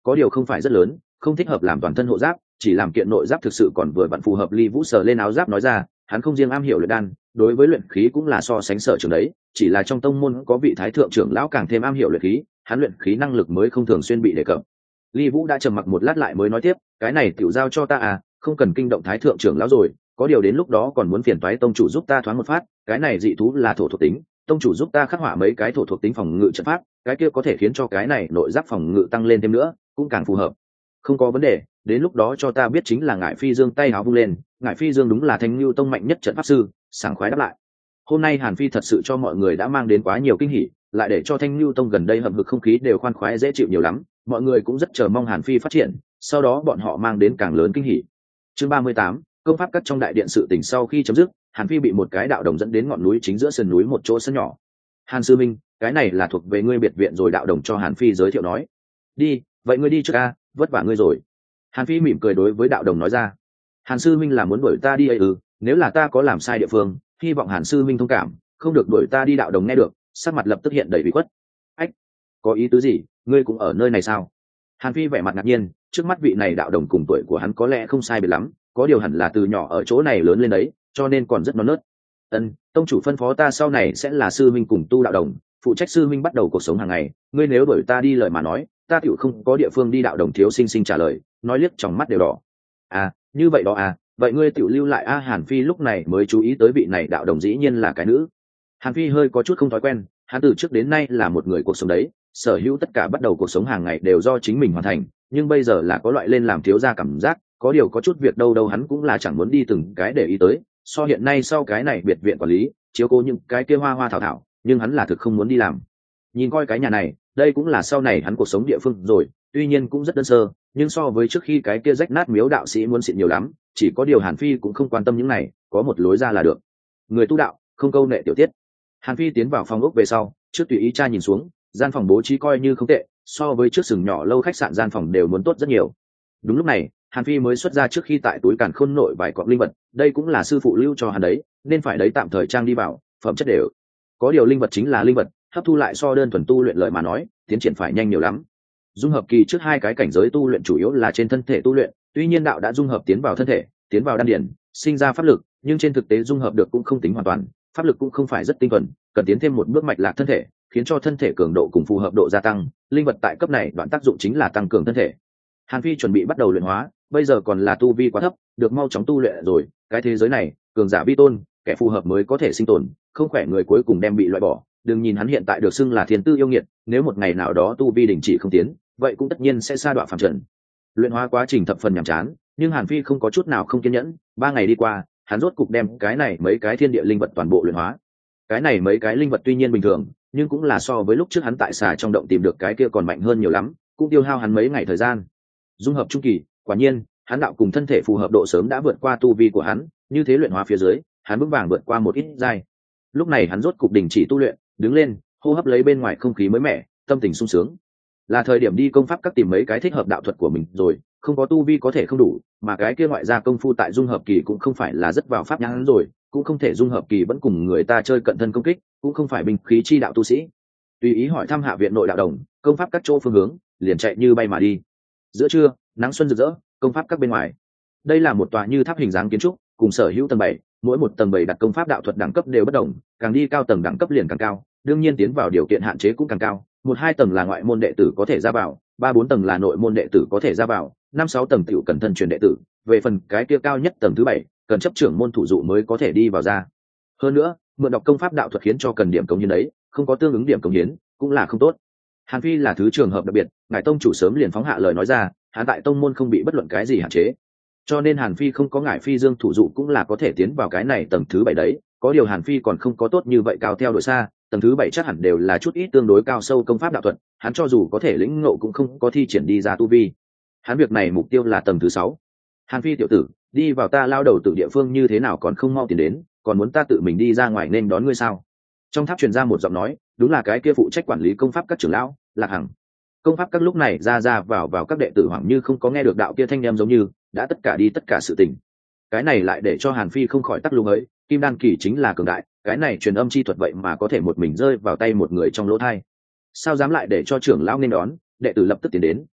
có điều không phải rất lớn, không thích hợp làm toàn thân hộ giáp, chỉ làm kiện nội giáp thực sự còn vừa vặn phù hợp. Ly Vũ sờ lên áo giáp nói ra, hắn không riêng am hiểu luyện đan, đối với luyện khí cũng là so sánh sở trường đấy, chỉ là trong tông môn có vị thái thượng trưởng lão càng thêm am hiểu luyện khí, hắn luyện khí năng lực mới không thường xuyên bị đề cập. Ly Vũ đã trầm mặc một lát lại mới nói tiếp, cái này tiểu giao cho ta à, không cần kinh động thái thượng trưởng lão rồi, có điều đến lúc đó còn muốn phiền toái tông chủ giúp ta thoáng một phát, cái này dị thú là thổ thuộc tính, tông chủ giúp ta khắc họa mấy cái thổ thuộc tính phòng ngự trận pháp, cái kia có thể khiến cho cái này nội giáp phòng ngự tăng lên thêm nữa, cũng càng phù hợp. Không có vấn đề, đến lúc đó cho ta biết chính là Ngải Phi Dương tay áo vung lên, Ngải Phi Dương đúng là Thanh Nưu tông mạnh nhất trận pháp sư, sảng khoái đáp lại. Hôm nay Hàn Phi thật sự cho mọi người đã mang đến quá nhiều kinh hỉ, lại để cho Thanh Nưu tông gần đây hầm hực không khí đều khoan khoái dễ chịu nhiều lắm, mọi người cũng rất chờ mong Hàn Phi phát triển, sau đó bọn họ mang đến càng lớn kinh hỉ. Chương ba mươi tám, công pháp cắt trong đại điện. Sự tình sau khi chấm dứt, Hàn Phi bị một cái đạo đồng dẫn đến ngọn núi chính giữa sườn núi một chỗ sân nhỏ. Hàn sư minh, cái này là thuộc về ngươi biệt viện rồi. Đạo đồng cho Hàn Phi giới thiệu nói. Đi, vậy ngươi đi trước a, vất vả ngươi rồi. Hàn Phi mỉm cười đối với đạo đồng nói ra. Hàn sư minh là muốn đuổi ta đi ấy ư? Nếu là ta có làm sai địa phương, hy vọng Hàn sư minh thông cảm, không được đuổi ta đi. Đạo đồng nghe được, sắc mặt lập tức hiện đầy ủy khuất. Ách, có ý tứ gì? Ngươi cũng ở nơi này sao? Hàn Phi vẻ mặt ngạc nhiên, trước mắt vị này đạo đồng cùng tuổi của hắn có lẽ không sai biệt lắm, có điều hẳn là từ nhỏ ở chỗ này lớn lên đấy, cho nên còn rất non nớt. Ân, tông chủ phân phó ta sau này sẽ là sư minh cùng tu đạo đồng, phụ trách sư minh bắt đầu cuộc sống hàng ngày, ngươi nếu đuổi ta đi lời mà nói, ta tiểu không có địa phương đi. Đạo đồng thiếu sinh sinh trả lời, nói liếc trong mắt đều đỏ. À, như vậy đó à, vậy ngươi tiểu lưu lại a? À, Hàn Phi lúc này mới chú ý tới vị này đạo đồng dĩ nhiên là cái nữ. Hàn Phi hơi có chút không thói quen, hắn từ trước đến nay là một người cuộc sống đấy, sở hữu tất cả bắt đầu cuộc sống hàng ngày đều do chính mình hoàn thành, nhưng bây giờ là có loại lên làm thiếu gia cảm giác, có điều có chút việc đâu đâu hắn cũng là chẳng muốn đi từng cái để ý tới, so hiện nay sau cái này biệt viện quản lý chiếu cố những cái kia hoa hoa thảo thảo, nhưng hắn là thực không muốn đi làm. Nhìn coi cái nhà này, đây cũng là sau này hắn cuộc sống địa phương rồi, tuy nhiên cũng rất đơn sơ, nhưng so với trước khi cái kia rách nát miếu đạo sĩ muốn xịn nhiều lắm, chỉ có điều Hàn Phi cũng không quan tâm những này, có một lối ra là được. Người tu đạo không câu nệ tiểu tiết. Hàn Phi tiến vào phòng ốc về sau, trước tùy ý tra nhìn xuống, gian phòng bố trí coi như không tệ, so với trước sừng nhỏ lâu khách sạn gian phòng đều muốn tốt rất nhiều. Đúng lúc này, Hàn Phi mới xuất ra trước khi tại túi càn khôn nội vài cọng linh vật, đây cũng là sư phụ lưu cho hắn đấy, nên phải đấy tạm thời trang đi vào, phẩm chất đều. Có điều linh vật chính là linh vật, hấp thu lại so đơn thuần tu luyện lời mà nói, tiến triển phải nhanh nhiều lắm. Dung hợp kỳ trước hai cái cảnh giới tu luyện chủ yếu là trên thân thể tu luyện, tuy nhiên đạo đã dung hợp tiến vào thân thể, tiến vào đan điển, sinh ra pháp lực, nhưng trên thực tế dung hợp được cũng không tính hoàn toàn, pháp lực cũng không phải rất tinh thuần, cần tiến thêm một bước mạch lạc thân thể, khiến cho thân thể cường độ cùng phù hợp độ gia tăng. Linh vật tại cấp này đoạn tác dụng chính là tăng cường thân thể. Hàn Phi chuẩn bị bắt đầu luyện hóa, bây giờ còn là tu vi quá thấp, được mau chóng tu luyện rồi, cái thế giới này cường giả vi tôn, kẻ phù hợp mới có thể sinh tồn, không khỏe người cuối cùng đem bị loại bỏ. Đừng nhìn hắn hiện tại được xưng là thiên tư yêu nghiệt, nếu một ngày nào đó tu vi đình chỉ không tiến, vậy cũng tất nhiên sẽ sa đọa phàm trần. Luyện hóa quá trình thập phần nhàm chán, nhưng Hàn Phi không có chút nào không kiên nhẫn, ba ngày đi qua, hắn rốt cục đem cái này mấy cái thiên địa linh vật toàn bộ luyện hóa. Cái này mấy cái linh vật tuy nhiên bình thường, nhưng cũng là so với lúc trước hắn tại xà trong động tìm được cái kia còn mạnh hơn nhiều lắm, cũng tiêu hao hắn mấy ngày thời gian. Dung hợp trung kỳ, quả nhiên, hắn đạo cùng thân thể phù hợp độ sớm đã vượt qua tu vi của hắn, như thế luyện hóa phía dưới, hắn vững vàng vượt qua một ít giai. Lúc này hắn rốt cục đình chỉ tu luyện, đứng lên, hô hấp lấy bên ngoài không khí mới mẻ, tâm tình sung sướng. Là thời điểm đi công pháp các tìm mấy cái thích hợp đạo thuật của mình rồi, không có tu vi có thể không đủ, mà cái kia ngoại gia công phu tại dung hợp kỳ cũng không phải là rất vào pháp nhãn rồi, cũng không thể dung hợp kỳ vẫn cùng người ta chơi cận thân công kích, cũng không phải binh khí chi đạo tu sĩ. Tùy ý hỏi thăm hạ viện nội đạo đồng, công pháp các chỗ phương hướng, liền chạy như bay mà đi. Giữa trưa, nắng xuân rực rỡ, công pháp các bên ngoài. Đây là một tòa như tháp hình dáng kiến trúc, cùng sở hữu tầng bảy, mỗi một tầng bảy đặt công pháp đạo thuật đẳng cấp đều bất đồng, càng đi cao tầng đẳng cấp liền càng cao, đương nhiên tiến vào điều kiện hạn chế cũng càng cao. Một hai tầng là ngoại môn đệ tử có thể ra vào, ba bốn tầng là nội môn đệ tử có thể ra vào, năm sáu tầng tiểu cần thân truyền đệ tử, về phần cái kia cao nhất tầng thứ bảy, cần chấp trưởng môn thủ dụ mới có thể đi vào ra. Hơn nữa, mượn đọc công pháp đạo thuật khiến cho cần điểm cống hiến đấy, không có tương ứng điểm cống hiến cũng là không tốt. Hàn Phi là thứ trường hợp đặc biệt, ngài tông chủ sớm liền phóng hạ lời nói ra, hắn tại tông môn không bị bất luận cái gì hạn chế, cho nên Hàn Phi không có ngải phi dương thủ dụ cũng là có thể tiến vào cái này tầng thứ bảy đấy. Có điều Hàn Phi còn không có tốt như vậy cao theo đội xa, tầng thứ bảy chắc hẳn đều là chút ít tương đối cao sâu công pháp đạo thuật, hắn cho dù có thể lĩnh ngộ cũng không có thi triển đi ra tu vi. Hắn việc này mục tiêu là tầng thứ sáu. Hàn Phi tiểu tử, đi vào ta lao đầu tự địa phương như thế nào còn không mau tiền đến, còn muốn ta tự mình đi ra ngoài nên đón ngươi sao? Trong tháp truyền ra một giọng nói, đúng là cái kia phụ trách quản lý công pháp các trưởng lão, Lạc Hằng. Công pháp các lúc này ra ra vào vào các đệ tử hoảng như không có nghe được đạo kia thanh em giống như đã tất cả đi tất cả sự tình. Cái này lại để cho Hàn Phi không khỏi tắc lung ấy, kim đan kỳ chính là cường đại, cái này truyền âm chi thuật vậy mà có thể một mình rơi vào tay một người trong lỗ thai. Sao dám lại để cho trưởng lão nên đón? Đệ tử lập tức tiến đến,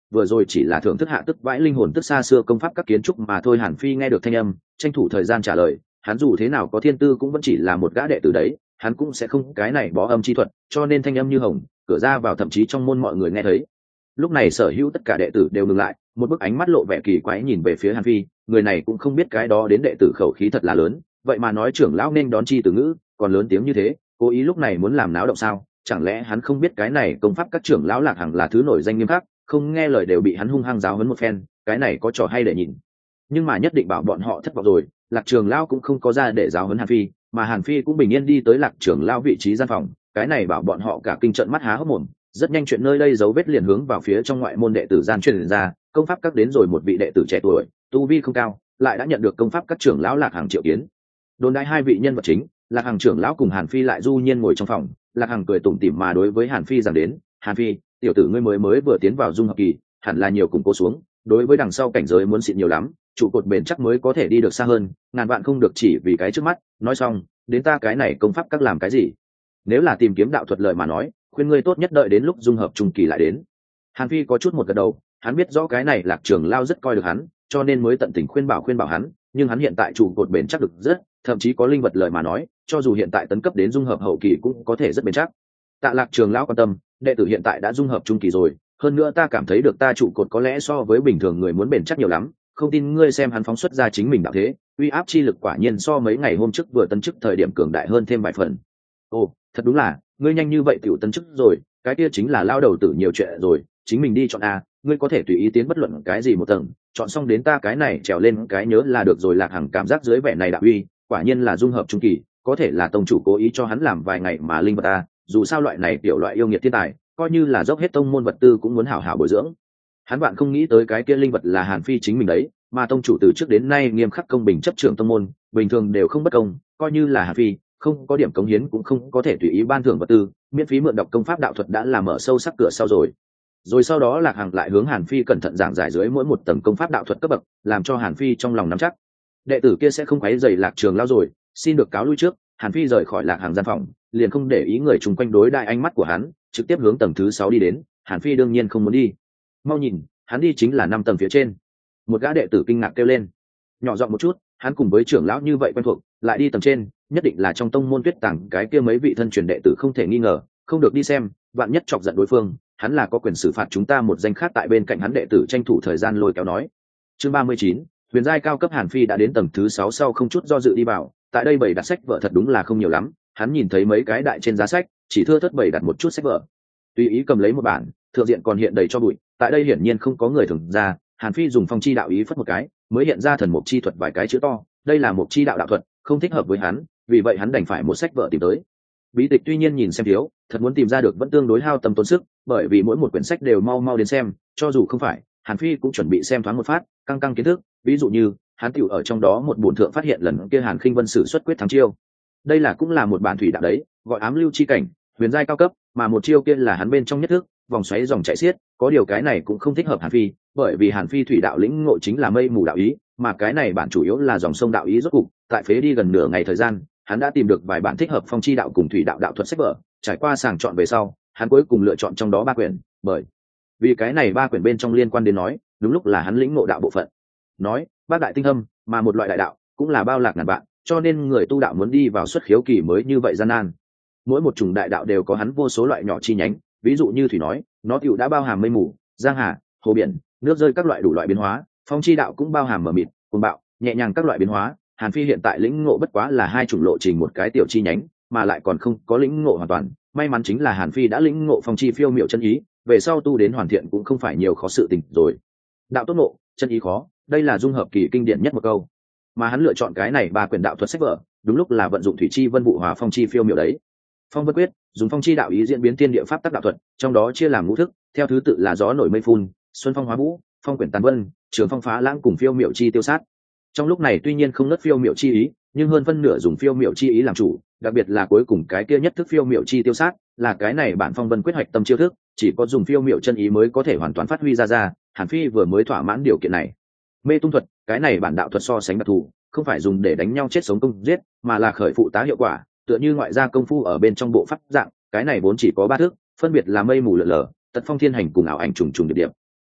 vừa rồi chỉ là thưởng thức hạ tức vãi linh hồn tức xa xưa công pháp các kiến trúc mà thôi. Hàn Phi nghe được thanh âm tranh thủ thời gian trả lời, hắn dù thế nào có thiên tư cũng vẫn chỉ là một gã đệ tử đấy, hắn cũng sẽ không cái này bó âm chi thuật, cho nên thanh âm như hồng, cửa ra vào thậm chí trong môn mọi người nghe thấy. Lúc này sở hữu tất cả đệ tử đều ngừng lại, một bức ánh mắt lộ vẻ kỳ quái nhìn về phía Hàn Phi, người này cũng không biết cái đó đến đệ tử khẩu khí thật là lớn, vậy mà nói trưởng lão nên đón chi từ ngữ còn lớn tiếng như thế, cố ý lúc này muốn làm náo động sao? Chẳng lẽ hắn không biết cái này công pháp các trưởng lão Lạc Hằng là thứ nổi danh nghiêm khắc, không nghe lời đều bị hắn hung hăng giáo huấn một phen, cái này có trò hay để nhìn. Nhưng mà nhất định bảo bọn họ thất vọng rồi, Lạc Trường lão cũng không có ra để giáo huấn Hàn Phi, mà Hàn Phi cũng bình yên đi tới Lạc Trường lão vị trí gian phòng, cái này bảo bọn họ cả kinh trợn mắt há hốc mồm. Rất nhanh chuyện nơi đây dấu vết liền hướng vào phía trong ngoại môn đệ tử gian truyền ra, công pháp các đến rồi một vị đệ tử trẻ tuổi, tu vi không cao, lại đã nhận được công pháp các trưởng lão Lạc Hằng triệu kiến. Đồn đại hai vị nhân vật chính, Lạc Hằng trưởng lão cùng Hàn Phi lại du nhiên ngồi trong phòng, Lạc Hằng cười tủm tỉm mà đối với Hàn Phi rằng đến, Hàn Phi, tiểu tử ngươi mới mới vừa tiến vào dung hợp kỳ, hẳn là nhiều củng cố xuống, đối với đằng sau cảnh giới muốn xịn nhiều lắm, trụ cột bền chắc mới có thể đi được xa hơn, ngàn vạn không được chỉ vì cái trước mắt. Nói xong, đến ta cái này công pháp các làm cái gì? Nếu là tìm kiếm đạo thuật lợi mà nói, khuyên ngươi tốt nhất đợi đến lúc dung hợp trung kỳ lại đến. Hàn Phi có chút một gật đầu, hắn biết rõ cái này Lạc Trường lão rất coi được hắn, cho nên mới tận tình khuyên bảo khuyên bảo hắn, nhưng hắn hiện tại trụ cột bền chắc được rất, thậm chí có linh vật lợi mà nói, cho dù hiện tại tấn cấp đến dung hợp hậu kỳ cũng có thể rất bền chắc. Tạ Lạc Trường lão quan tâm, đệ tử hiện tại đã dung hợp trung kỳ rồi, hơn nữa ta cảm thấy được ta trụ cột có lẽ so với bình thường người muốn bền chắc nhiều lắm, không tin ngươi xem hắn phóng xuất ra chính mình đạo thế, uy áp chi lực quả nhiên so mấy ngày hôm trước vừa tấn chức thời điểm cường đại hơn thêm vài phần. Ồ, thật đúng là, ngươi nhanh như vậy tiểu tấn chức rồi, cái kia chính là lao đầu tử nhiều chuyện rồi, chính mình đi chọn a, ngươi có thể tùy ý tiến bất luận cái gì một tầng, chọn xong đến ta cái này trèo lên cái nhớ là được rồi. Lạc Hằng cảm giác dưới vẻ này đạo uy, quả nhiên là dung hợp trung kỳ, có thể là tông chủ cố ý cho hắn làm vài ngày mà linh vật a, dù sao loại này tiểu loại yêu nghiệt thiên tài, coi như là dốc hết tông môn vật tư cũng muốn hảo hảo bồi dưỡng. Hắn bạn không nghĩ tới cái kia linh vật là Hàn Phi chính mình đấy, mà tông chủ từ trước đến nay nghiêm khắc công bình chấp trưởng tông môn, bình thường đều không bất công, coi như là Hàn Phi không có điểm cống hiến cũng không có thể tùy ý ban thưởng vật tư, miễn phí mượn đọc công pháp đạo thuật đã làm mở sâu sắc cửa sau rồi. Rồi sau đó Lạc Hằng lại hướng Hàn Phi cẩn thận giảng giải dưới mỗi một tầng công pháp đạo thuật cấp bậc, làm cho Hàn Phi trong lòng nắm chắc. Đệ tử kia sẽ không quấy rầy Lạc Trường lão rồi, xin được cáo lui trước. Hàn Phi rời khỏi Lạc Hằng gian phòng, liền không để ý người chung quanh đối đại ánh mắt của hắn, trực tiếp hướng tầng thứ sáu đi đến. Hàn Phi đương nhiên không muốn đi. Mau nhìn, hắn đi chính là năm tầng phía trên. Một gã đệ tử kinh ngạc kêu lên. Nhỏ giọng một chút, hắn cùng với trưởng lão như vậy quen thuộc, lại đi tầng trên, nhất định là trong tông môn Tuyết Tàng cái kia mấy vị thân truyền đệ tử không thể nghi ngờ, không được đi xem, vạn nhất chọc giận đối phương, hắn là có quyền xử phạt chúng ta một danh khác. Tại bên cạnh hắn đệ tử tranh thủ thời gian lôi kéo nói. Chương ba mươi chín, huyền giai cao cấp. Hàn Phi đã đến tầng thứ sáu sau không chút do dự đi vào, tại đây bày đặt sách vở thật đúng là không nhiều lắm, hắn nhìn thấy mấy cái đại trên giá sách, chỉ thưa thớt bày đặt một chút sách vở. Tùy ý cầm lấy một bản, thượng diện còn hiện đầy cho bụi, tại đây hiển nhiên không có người thường ra. Hàn Phi dùng phong chi đạo ý phất một cái, mới hiện ra thần mục chi thuật vài cái chữ to, đây là mục chi đạo đạo thuật, không thích hợp với hắn, vì vậy hắn đành phải một sách vở tìm tới. Bí tịch tuy nhiên nhìn xem thiếu, thật muốn tìm ra được vẫn tương đối hao tâm tốn sức, bởi vì mỗi một quyển sách đều mau mau đến xem, cho dù không phải, Hàn Phi cũng chuẩn bị xem thoáng một phát, căng căng kiến thức, ví dụ như, hắn tiểu ở trong đó một bổn thượng phát hiện lần kia Hàn Khinh Vân sử xuất quyết thắng chiêu. Đây là cũng là một bản thủy đạo đấy, gọi ám lưu chi cảnh, huyền giai cao cấp, mà một chiêu kia là hắn bên trong nhất thức, vòng xoáy dòng chảy xiết, có điều cái này cũng không thích hợp Hàn Phi, bởi vì Hàn Phi thủy đạo lĩnh ngộ chính là mây mù đạo ý, mà cái này bản chủ yếu là dòng sông đạo ý. Rốt cục, tại phế đi gần nửa ngày thời gian, hắn đã tìm được vài bản thích hợp phong chi đạo cùng thủy đạo đạo thuật sách vở, trải qua sàng chọn về sau, hắn cuối cùng lựa chọn trong đó ba quyển, bởi vì cái này ba quyển bên trong liên quan đến nói, đúng lúc là hắn lĩnh ngộ đạo bộ phận. Nói, bác đại tinh thâm, mà một loại đại đạo, cũng là bao lạc ngàn vạn, cho nên người tu đạo muốn đi vào xuất khiếu kỳ mới như vậy gian nan. Mỗi một chủng đại đạo đều có hắn vô số loại nhỏ chi nhánh, ví dụ như thủy nói, nó tiểu đã bao hàm mây mù, giang hà, hồ biển, nước rơi các loại đủ loại biến hóa. Phong chi đạo cũng bao hàm mờ mịt, cuồng bạo, nhẹ nhàng các loại biến hóa. Hàn Phi hiện tại lĩnh ngộ bất quá là hai chủng lộ trình một cái tiểu chi nhánh, mà lại còn không có lĩnh ngộ hoàn toàn. May mắn chính là Hàn Phi đã lĩnh ngộ phong chi phiêu miệu chân ý, về sau tu đến hoàn thiện cũng không phải nhiều khó sự tình rồi. Đạo tốt ngộ, chân ý khó, đây là dung hợp kỳ kinh điển nhất một câu. Mà hắn lựa chọn cái này ba quyển đạo thuật sách vở, đúng lúc là vận dụng thủy chi vân vụ hòa phong chi phiêu miệu đấy. Phong vân quyết dùng phong chi đạo ý diễn biến thiên địa pháp tắc đạo thuật, trong đó chia làm ngũ thức, theo thứ tự là gió nổi mây phun, xuân phong hóa vũ, phong quyển tàn vân, trường phong phá lãng cùng phiêu miệu chi tiêu sát. Trong lúc này tuy nhiên không ngớt phiêu miệu chi ý, nhưng hơn phân nửa dùng phiêu miệu chi ý làm chủ, đặc biệt là cuối cùng cái kia nhất thức phiêu miệu chi tiêu sát, là cái này bản phong vân quyết hoạch tâm chiêu thức, chỉ có dùng phiêu miệu chân ý mới có thể hoàn toàn phát huy ra ra. Hàn Phi vừa mới thỏa mãn điều kiện này. Mê tung thuật, cái này bản đạo thuật so sánh đặc thù, không phải dùng để đánh nhau chết sống công giết, mà là khởi phụ tá hiệu quả, tựa như ngoại gia công phu ở bên trong bộ pháp dạng. Cái này vốn chỉ có ba thức, phân biệt là mây mù lượn lờ, tật phong thiên hành cùng ảo ảnh trùng trùng điệp điệp.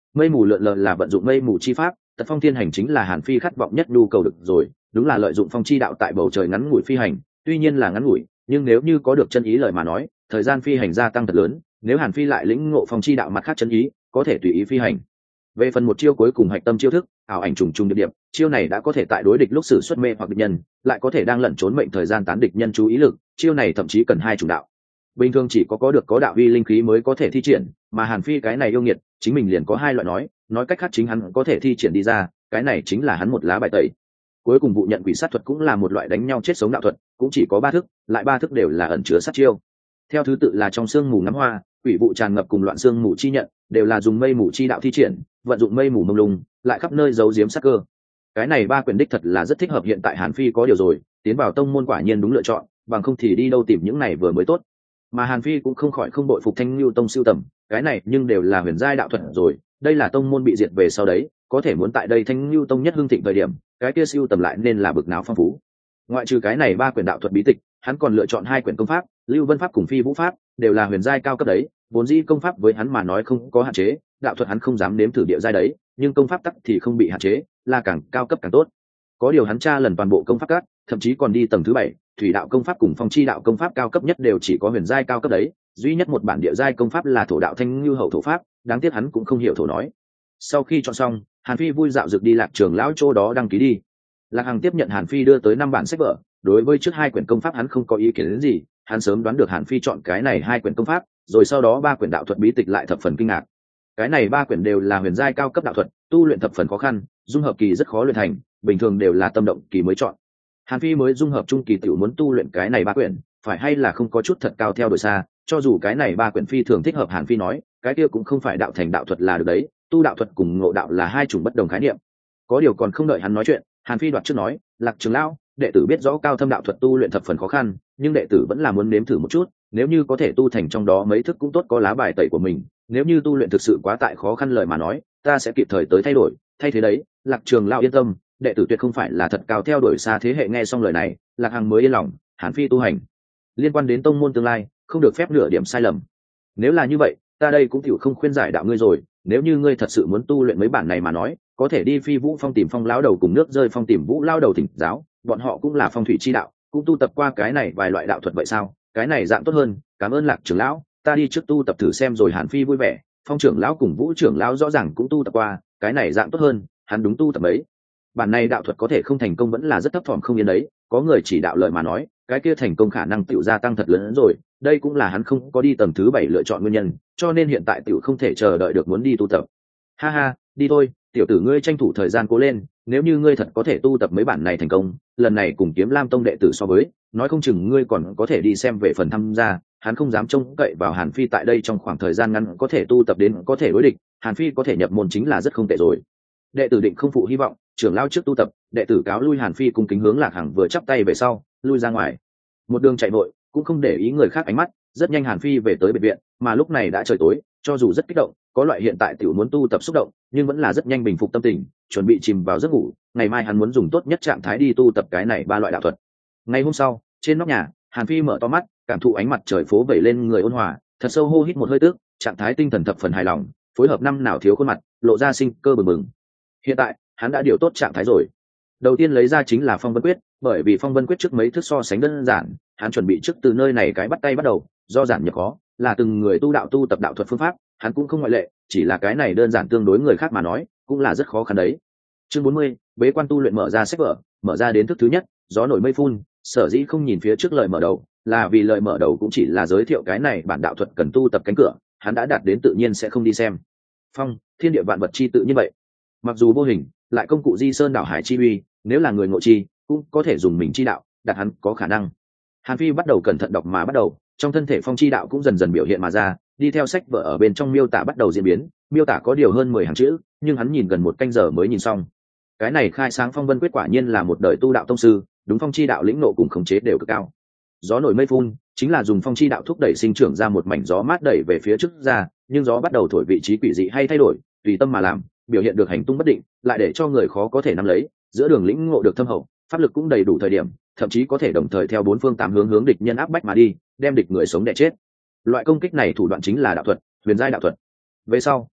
Mây mù lượn lờ là vận dụng mây mù chi pháp, tật phong thiên hành chính là Hàn Phi khát vọng nhất nhu cầu được rồi, đúng là lợi dụng phong chi đạo tại bầu trời ngắn ngủi phi hành, tuy nhiên là ngắn ngủi, nhưng nếu như có được chân ý lời mà nói, thời gian phi hành gia tăng thật lớn, nếu Hàn Phi lại lĩnh ngộ phong chi đạo mặt khác chân ý, có thể tùy ý phi hành. Về phần một chiêu cuối cùng hạch tâm chiêu thức, ảo ảnh trùng trùng điệp điệp, chiêu này đã có thể tại đối địch lúc sử xuất mê hoặc địch nhân, lại có thể đang lẩn trốn mệnh thời gian tán địch nhân chú ý lực, chiêu này thậm chí cần hai chủng đạo. Bình thường chỉ có có được có đạo uy linh khí mới có thể thi triển, mà Hàn Phi cái này yêu nghiệt, chính mình liền có hai loại nói, nói cách khác chính hắn có thể thi triển đi ra, cái này chính là hắn một lá bài tẩy. Cuối cùng vụ nhận quỷ sát thuật cũng là một loại đánh nhau chết sống đạo thuật, cũng chỉ có ba thức, lại ba thức đều là ẩn chứa sát chiêu. Theo thứ tự là trong sương mù ngắm hoa, quỷ vụ tràn ngập cùng loạn sương mù chi nhận, đều là dùng mây mù chi đạo thi triển, vận dụng mây mù mông lung, lại khắp nơi giấu giếm sát cơ. Cái này ba quyển đích thật là rất thích hợp hiện tại Hàn Phi có điều rồi, tiến vào tông môn quả nhiên đúng lựa chọn, bằng không thì đi đâu tìm những này vừa mới tốt. Mà Hàn Phi cũng không khỏi không bội phục Thanh Nưu tông siêu tầm, cái này nhưng đều là huyền giai đạo thuật rồi, đây là tông môn bị diệt về sau đấy, có thể muốn tại đây Thanh Nưu tông nhất hưng thịnh thời điểm, cái kia siêu tầm lại nên là bực não phong phú. Ngoại trừ cái này ba quyển đạo thuật bí tịch, hắn còn lựa chọn hai quyển công pháp, Lưu Vân pháp cùng Phi Vũ pháp, đều là huyền giai cao cấp đấy, vốn dĩ công pháp với hắn mà nói không có hạn chế, đạo thuật hắn không dám nếm thử địa giai đấy, nhưng công pháp tắc thì không bị hạn chế, là càng cao cấp càng tốt. Có điều hắn tra lần toàn bộ công pháp các, thậm chí còn đi tầng thứ bảy, thủy đạo công pháp cùng phong chi đạo công pháp cao cấp nhất đều chỉ có huyền giai cao cấp đấy, duy nhất một bản địa giai công pháp là thổ đạo Thanh Nưu hậu thổ pháp, đáng tiếc hắn cũng không hiểu thổ nói. Sau khi chọn xong, Hàn Phi vui dạo dược đi Lạc Trường lão chỗ đó đăng ký đi. Lạc Hằng tiếp nhận Hàn Phi đưa tới năm bản sách vở, đối với trước hai quyển công pháp hắn không có ý kiến đến gì, hắn sớm đoán được Hàn Phi chọn cái này hai quyển công pháp, rồi sau đó ba quyển đạo thuật bí tịch lại thập phần kinh ngạc. Cái này ba quyển đều là huyền giai cao cấp đạo thuật, tu luyện thập phần khó khăn, dung hợp kỳ rất khó luyện thành, bình thường đều là tâm động kỳ mới chọn. Hàn Phi mới dung hợp trung kỳ tiểu muốn tu luyện cái này ba quyển, phải hay là không có chút thật cao theo đuổi xa, cho dù cái này ba quyển phi thường thích hợp Hàn Phi nói, cái kia cũng không phải đạo thành đạo thuật là được đấy, tu đạo thuật cùng ngộ đạo là hai chủng bất đồng khái niệm. Có điều còn không đợi hắn nói chuyện, Hàn Phi đoạt trước nói, Lạc Trường lão, đệ tử biết rõ cao thâm đạo thuật tu luyện thập phần khó khăn, nhưng đệ tử vẫn là muốn nếm thử một chút, nếu như có thể tu thành trong đó mấy thức cũng tốt, có lá bài tẩy của mình, nếu như tu luyện thực sự quá tại khó khăn lời mà nói, ta sẽ kịp thời tới thay đổi, thay thế đấy. Lạc Trường lão yên tâm, đệ tử tuyệt không phải là thật cao theo đuổi xa thế hệ. Nghe xong lời này, Lạc Hằng mới yên lòng, Hàn Phi tu hành liên quan đến tông môn tương lai, không được phép nửa điểm sai lầm. Nếu là như vậy, ta đây cũng chịu không khuyên giải đạo ngươi rồi, nếu như ngươi thật sự muốn tu luyện mấy bản này mà nói, có thể đi Phi Vũ Phong tìm Phong lão đầu cùng nước rơi phong tìm Vũ lão đầu thỉnh giáo, bọn họ cũng là phong thủy chi đạo, cũng tu tập qua cái này vài loại đạo thuật vậy sao? Cái này dạng tốt hơn, cảm ơn Lạc trưởng lão, ta đi trước tu tập thử xem rồi. Hàn Phi vui vẻ, Phong trưởng lão cùng Vũ trưởng lão rõ ràng cũng tu tập qua, cái này dạng tốt hơn, hắn đúng tu tập ấy. Bản này đạo thuật có thể không thành công vẫn là rất thấp thỏm không yên đấy, có người chỉ đạo lợi mà nói, cái kia thành công khả năng tiểu gia tăng thật lớn hơn rồi, đây cũng là hắn không có đi tầng thứ bảy lựa chọn nguyên nhân, cho nên hiện tại tiểu không thể chờ đợi được muốn đi tu tập. Ha ha, đi thôi, tiểu tử ngươi tranh thủ thời gian cố lên, nếu như ngươi thật có thể tu tập mấy bản này thành công, lần này cùng Kiếm Lam tông đệ tử so với, nói không chừng ngươi còn có thể đi xem về phần tham gia. Hắn không dám trông cậy vào Hàn Phi tại đây trong khoảng thời gian ngắn có thể tu tập đến có thể đối địch, Hàn Phi có thể nhập môn chính là rất không tệ rồi. Đệ tử định không phụ hy vọng, trưởng lão trước tu tập. Đệ tử cáo lui. Hàn Phi cung kính hướng Lạc Hằng vừa chắp tay về sau, lui ra ngoài. Một đường chạy vội, cũng không để ý người khác ánh mắt, rất nhanh Hàn Phi về tới bệnh viện, mà lúc này đã trời tối, cho dù rất kích động, có loại hiện tại tiểu muốn tu tập xúc động, nhưng vẫn là rất nhanh bình phục tâm tình, chuẩn bị chìm vào giấc ngủ, ngày mai hắn muốn dùng tốt nhất trạng thái đi tu tập cái này ba loại đạo thuật. Ngày hôm sau, trên nóc nhà, Hàn Phi mở to mắt, cảm thụ ánh mặt trời phố vẩy lên người ôn hòa, thật sâu hô hít một hơi tước, trạng thái tinh thần thập phần hài lòng, phối hợp năm nào thiếu khuôn mặt, lộ ra sinh cơ bừng bừng. Hiện tại, hắn đã điều tốt trạng thái rồi. Đầu tiên lấy ra chính là Phong Vân Quyết, bởi vì Phong Vân Quyết trước mấy thức so sánh đơn giản, hắn chuẩn bị trước từ nơi này cái bắt tay bắt đầu, do giản nhập khó, là từng người tu đạo tu tập đạo thuật phương pháp, hắn cũng không ngoại lệ, chỉ là cái này đơn giản tương đối người khác mà nói, cũng là rất khó khăn đấy. Chương bốn mươi, bế quan tu luyện. Mở ra sách vở, mở ra đến thức thứ nhất, gió nổi mây phun, sở dĩ không nhìn phía trước lời mở đầu, là vì lời mở đầu cũng chỉ là giới thiệu cái này bản đạo thuật cần tu tập cánh cửa, hắn đã đạt đến tự nhiên sẽ không đi xem. Phong, thiên địa vạn vật chi tự như vậy, mặc dù vô hình, lại công cụ di sơn đảo hải chi uy, nếu là người ngộ chi, cũng có thể dùng mình chi đạo, đặt hắn có khả năng. Hàn Phi bắt đầu cẩn thận đọc mà bắt đầu, trong thân thể phong chi đạo cũng dần dần biểu hiện mà ra, đi theo sách vở ở bên trong miêu tả bắt đầu diễn biến, miêu tả có điều hơn mười hàng chữ, nhưng hắn nhìn gần một canh giờ mới nhìn xong. Cái này khai sáng Phong Vân Quyết quả nhiên là một đời tu đạo tông sư, đúng phong chi đạo lĩnh nộ cùng khống chế đều cực cao. Gió nổi mây phun chính là dùng phong chi đạo thúc đẩy sinh trưởng ra một mảnh gió mát đẩy về phía trước ra, nhưng gió bắt đầu thổi vị trí quỷ dị hay thay đổi, tùy tâm mà làm, biểu hiện được hành tung bất định, lại để cho người khó có thể nắm lấy, giữa đường lĩnh ngộ được thâm hậu, pháp lực cũng đầy đủ thời điểm, thậm chí có thể đồng thời theo bốn phương tám hướng hướng địch nhân áp bách mà đi, đem địch người sống đè chết. Loại công kích này thủ đoạn chính là đạo thuật, huyền giai đạo thuật. Về sau,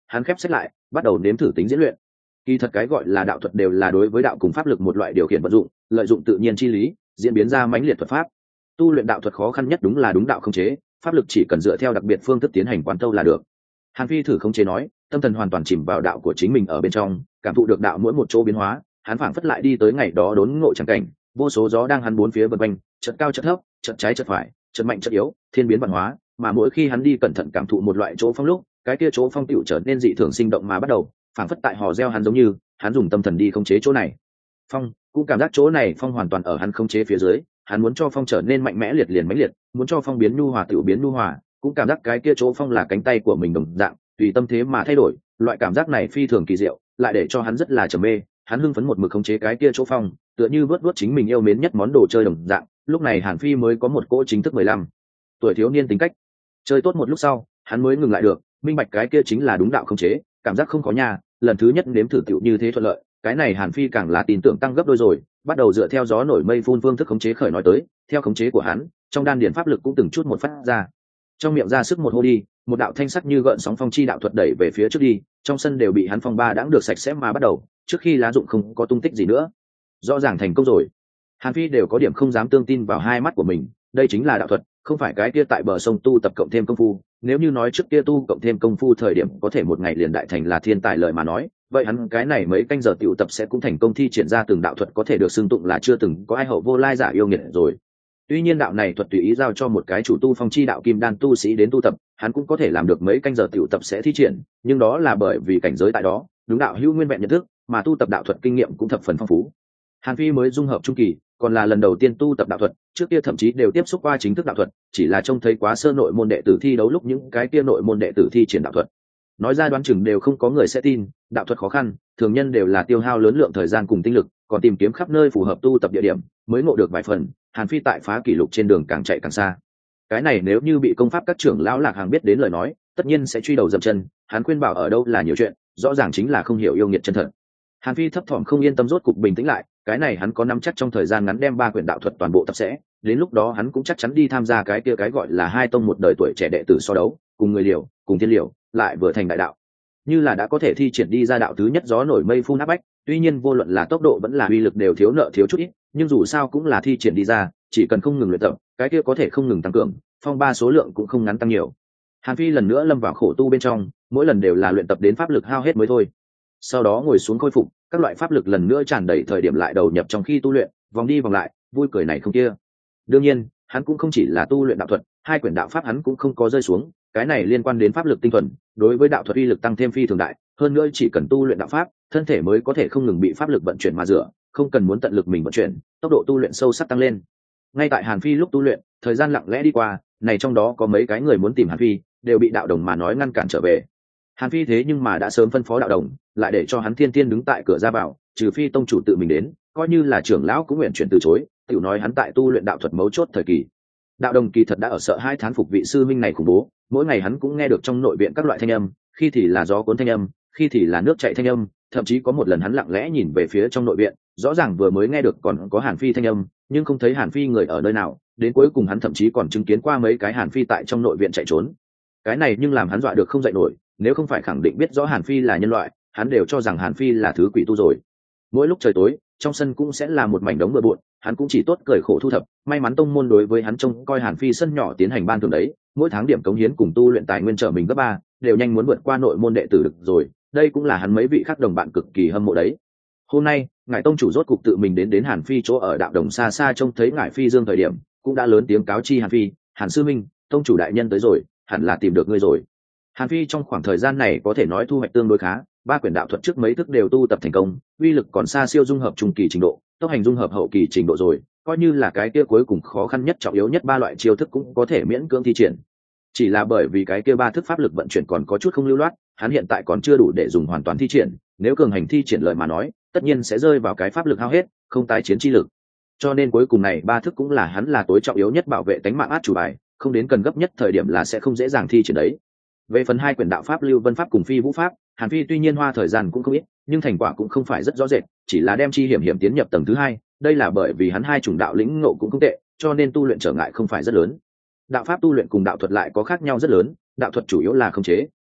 hắn khép sách lại bắt đầu nếm thử tính diễn luyện. Kỳ thật cái gọi là đạo thuật đều là đối với đạo cùng pháp lực một loại điều khiển vận dụng, lợi dụng tự nhiên chi lý diễn biến ra mãnh liệt thuật pháp. Tu luyện đạo thuật khó khăn nhất đúng là đúng đạo khống chế, pháp lực chỉ cần dựa theo đặc biệt phương thức tiến hành quán tâu là được. Hàn Phi thử khống chế nói, tâm thần hoàn toàn chìm vào đạo của chính mình ở bên trong, cảm thụ được đạo mỗi một chỗ biến hóa, hắn phảng phất lại đi tới ngày đó đốn ngộ chẳng cảnh, vô số gió đang hắn bốn phía vần quanh, chợt cao chợt thấp, chợt trái chợt phải, chợt mạnh chợt yếu, thiên biến vạn hóa, mà mỗi khi hắn đi cẩn thận cảm thụ một loại chỗ phong lúc, cái kia chỗ phong tựu trở nên dị thường sinh động mà bắt đầu, phảng phất tại hò reo hắn giống như, hắn dùng tâm thần đi khống chế chỗ này. Phong, cũng cảm giác chỗ này phong hoàn toàn ở hắn khống chế phía dưới, hắn muốn cho phong trở nên mạnh mẽ liệt liền mãnh liệt, muốn cho phong biến nhu hòa tựu biến nhu hòa, cũng cảm giác cái kia chỗ phong là cánh tay của mình đồng dạng, tùy tâm thế mà thay đổi, loại cảm giác này phi thường kỳ diệu, lại để cho hắn rất là trầm mê, hắn hưng phấn một mực khống chế cái kia chỗ phong, tựa như vớt vớt chính mình yêu mến nhất món đồ chơi đồng dạng. Lúc này Hàn Phi mới có một cỗ chính thức mười lăm tuổi thiếu niên tính cách. Chơi tốt một lúc sau, hắn mới ngừng lại được, minh bạch cái kia chính là đúng đạo khống chế, cảm giác không có nhà, lần thứ nhất nếm thử tiểu như thế thuận lợi, cái này Hàn Phi càng là tin tưởng tăng gấp đôi rồi, bắt đầu dựa theo gió nổi mây phun phương thức khống chế khởi nói tới, theo khống chế của hắn, trong đan điền pháp lực cũng từng chút một phát ra. Trong miệng ra sức một hô đi, một đạo thanh sắc như gợn sóng phong chi đạo thuật đẩy về phía trước đi, trong sân đều bị hắn phong ba đãng được sạch sẽ mà bắt đầu, trước khi lá dụng không có tung tích gì nữa. Rõ ràng thành công rồi. Hàn Phi đều có điểm không dám tương tin vào hai mắt của mình, đây chính là đạo thuật, không phải cái kia tại bờ sông tu tập cộng thêm công phu, nếu như nói trước kia tu cộng thêm công phu thời điểm có thể một ngày liền đại thành là thiên tài lợi mà nói, vậy hắn cái này mấy canh giờ tiểu tập sẽ cũng thành công thi triển ra từng đạo thuật có thể được xưng tụng là chưa từng có ai hậu vô lai giả yêu nghiệt rồi. Tuy nhiên đạo này thuật tùy ý giao cho một cái chủ tu phong chi đạo kim đan tu sĩ đến tu tập, hắn cũng có thể làm được mấy canh giờ tiểu tập sẽ thi triển, nhưng đó là bởi vì cảnh giới tại đó, đúng đạo hữu nguyên vẹn nhận thức, mà tu tập đạo thuật kinh nghiệm cũng thập phần phong phú. Hàn Phi mới dung hợp trung kỳ, còn là lần đầu tiên tu tập đạo thuật, trước kia thậm chí đều tiếp xúc qua chính thức đạo thuật, chỉ là trông thấy quá sơ nội môn đệ tử thi đấu lúc những cái kia nội môn đệ tử thi triển đạo thuật. Nói ra đoán chừng đều không có người sẽ tin, đạo thuật khó khăn, thường nhân đều là tiêu hao lớn lượng thời gian cùng tinh lực, còn tìm kiếm khắp nơi phù hợp tu tập địa điểm, mới ngộ được vài phần. Hàn Phi tại phá kỷ lục trên đường càng chạy càng xa. Cái này nếu như bị công pháp các trưởng lão Lạc Hàng biết đến lời nói, tất nhiên sẽ truy đầu dậm chân, hắn khuyên bảo ở đâu là nhiều chuyện, rõ ràng chính là không hiểu yêu nghiệt chân thật. Hàn Phi thấp thỏm không yên tâm rốt cục bình tĩnh lại, cái này hắn có nắm chắc trong thời gian ngắn đem ba quyển đạo thuật toàn bộ tập sẽ, đến lúc đó hắn cũng chắc chắn đi tham gia cái kia cái gọi là hai tông một đời tuổi trẻ đệ tử so đấu, cùng người liều, cùng thiên liều, lại vừa thành đại đạo. Như là đã có thể thi triển đi ra đạo thứ nhất gió nổi mây phun áp bách, tuy nhiên vô luận là tốc độ vẫn là uy lực đều thiếu nợ thiếu chút ít, nhưng dù sao cũng là thi triển đi ra, chỉ cần không ngừng luyện tập, cái kia có thể không ngừng tăng cường, phong ba số lượng cũng không ngắn tăng nhiều. Hàn Phi lần nữa lâm vào khổ tu bên trong, mỗi lần đều là luyện tập đến pháp lực hao hết mới thôi. Sau đó ngồi xuống khôi phục, các loại pháp lực lần nữa tràn đầy thời điểm lại đầu nhập trong khi tu luyện, vòng đi vòng lại, vui cười này không kia. Đương nhiên, hắn cũng không chỉ là tu luyện đạo thuật, hai quyển đạo pháp hắn cũng không có rơi xuống, cái này liên quan đến pháp lực tinh thuần, đối với đạo thuật uy lực tăng thêm phi thường đại, hơn nữa chỉ cần tu luyện đạo pháp, thân thể mới có thể không ngừng bị pháp lực vận chuyển mà rửa, không cần muốn tận lực mình vận chuyển, tốc độ tu luyện sâu sắc tăng lên. Ngay tại Hàn Phi lúc tu luyện, thời gian lặng lẽ đi qua, này trong đó có mấy cái người muốn tìm Hàn Phi, đều bị đạo đồng mà nói ngăn cản trở về. Hàn Phi thế nhưng mà đã sớm phân phó đạo đồng, lại để cho hắn thiên tiên đứng tại cửa ra vào, trừ phi tông chủ tự mình đến, coi như là trưởng lão cũng nguyện chuyển từ chối, tiểu nói hắn tại tu luyện đạo thuật mấu chốt thời kỳ. Đạo đồng kỳ thật đã ở sợ hai thán phục vị sư minh này khủng bố, mỗi ngày hắn cũng nghe được trong nội viện các loại thanh âm, khi thì là gió cuốn thanh âm, khi thì là nước chảy thanh âm, thậm chí có một lần hắn lặng lẽ nhìn về phía trong nội viện, rõ ràng vừa mới nghe được còn có Hàn Phi thanh âm, nhưng không thấy Hàn Phi người ở nơi nào, đến cuối cùng hắn thậm chí còn chứng kiến qua mấy cái Hàn Phi tại trong nội viện chạy trốn. Cái này nhưng làm hắn dọa được không dậy nổi, nếu không phải khẳng định biết rõ Hàn Phi là nhân loại, hắn đều cho rằng Hàn Phi là thứ quỷ tu rồi. Mỗi lúc trời tối, trong sân cũng sẽ là một mảnh đống bừa bộn, hắn cũng chỉ tốt cười khổ thu thập, may mắn tông môn đối với hắn trông coi Hàn Phi sân nhỏ tiến hành ban thưởng đấy, mỗi tháng điểm cống hiến cùng tu luyện tài nguyên trở mình gấp ba, đều nhanh muốn vượt qua nội môn đệ tử được rồi, đây cũng là hắn mấy vị khác đồng bạn cực kỳ hâm mộ đấy. Hôm nay, ngài tông chủ rốt cục tự mình đến đến Hàn Phi chỗ ở đạo đồng xa xa trông thấy ngài Phi Dương thời điểm, cũng đã lớn tiếng cáo chi Hàn Phi, Hàn sư minh, tông chủ đại nhân tới rồi, hẳn là tìm được ngươi rồi. Hàn Phi trong khoảng thời gian này có thể nói thu hoạch tương đối khá, ba quyển đạo thuật trước mấy thức đều tu tập thành công, uy lực còn xa siêu dung hợp trung kỳ trình độ, tốc hành dung hợp hậu kỳ trình độ rồi, coi như là cái kia cuối cùng khó khăn nhất trọng yếu nhất ba loại chiêu thức cũng có thể miễn cưỡng thi triển. Chỉ là bởi vì cái kia ba thức pháp lực vận chuyển còn có chút không lưu loát, hắn hiện tại còn chưa đủ để dùng hoàn toàn thi triển, nếu cường hành thi triển lời mà nói, tất nhiên sẽ rơi vào cái pháp lực hao hết, không tái chiến chi lực. Cho nên cuối cùng này ba thức cũng là hắn là tối trọng yếu nhất bảo vệ tính mạng át chủ bài, không đến cần gấp nhất thời điểm là sẽ không dễ dàng thi triển đấy. Về phần hai quyển đạo pháp Lưu Vân pháp cùng Phi Vũ pháp, Hàn Phi tuy nhiên hoa thời gian cũng không ít, nhưng thành quả cũng không phải rất rõ rệt, chỉ là đem chi hiểm hiểm tiến nhập tầng thứ hai, đây là bởi vì hắn hai chủng đạo lĩnh ngộ cũng không tệ, cho nên tu luyện trở ngại không phải rất lớn. Đạo pháp tu luyện cùng đạo thuật lại có khác nhau rất lớn, đạo thuật chủ yếu là khống chế,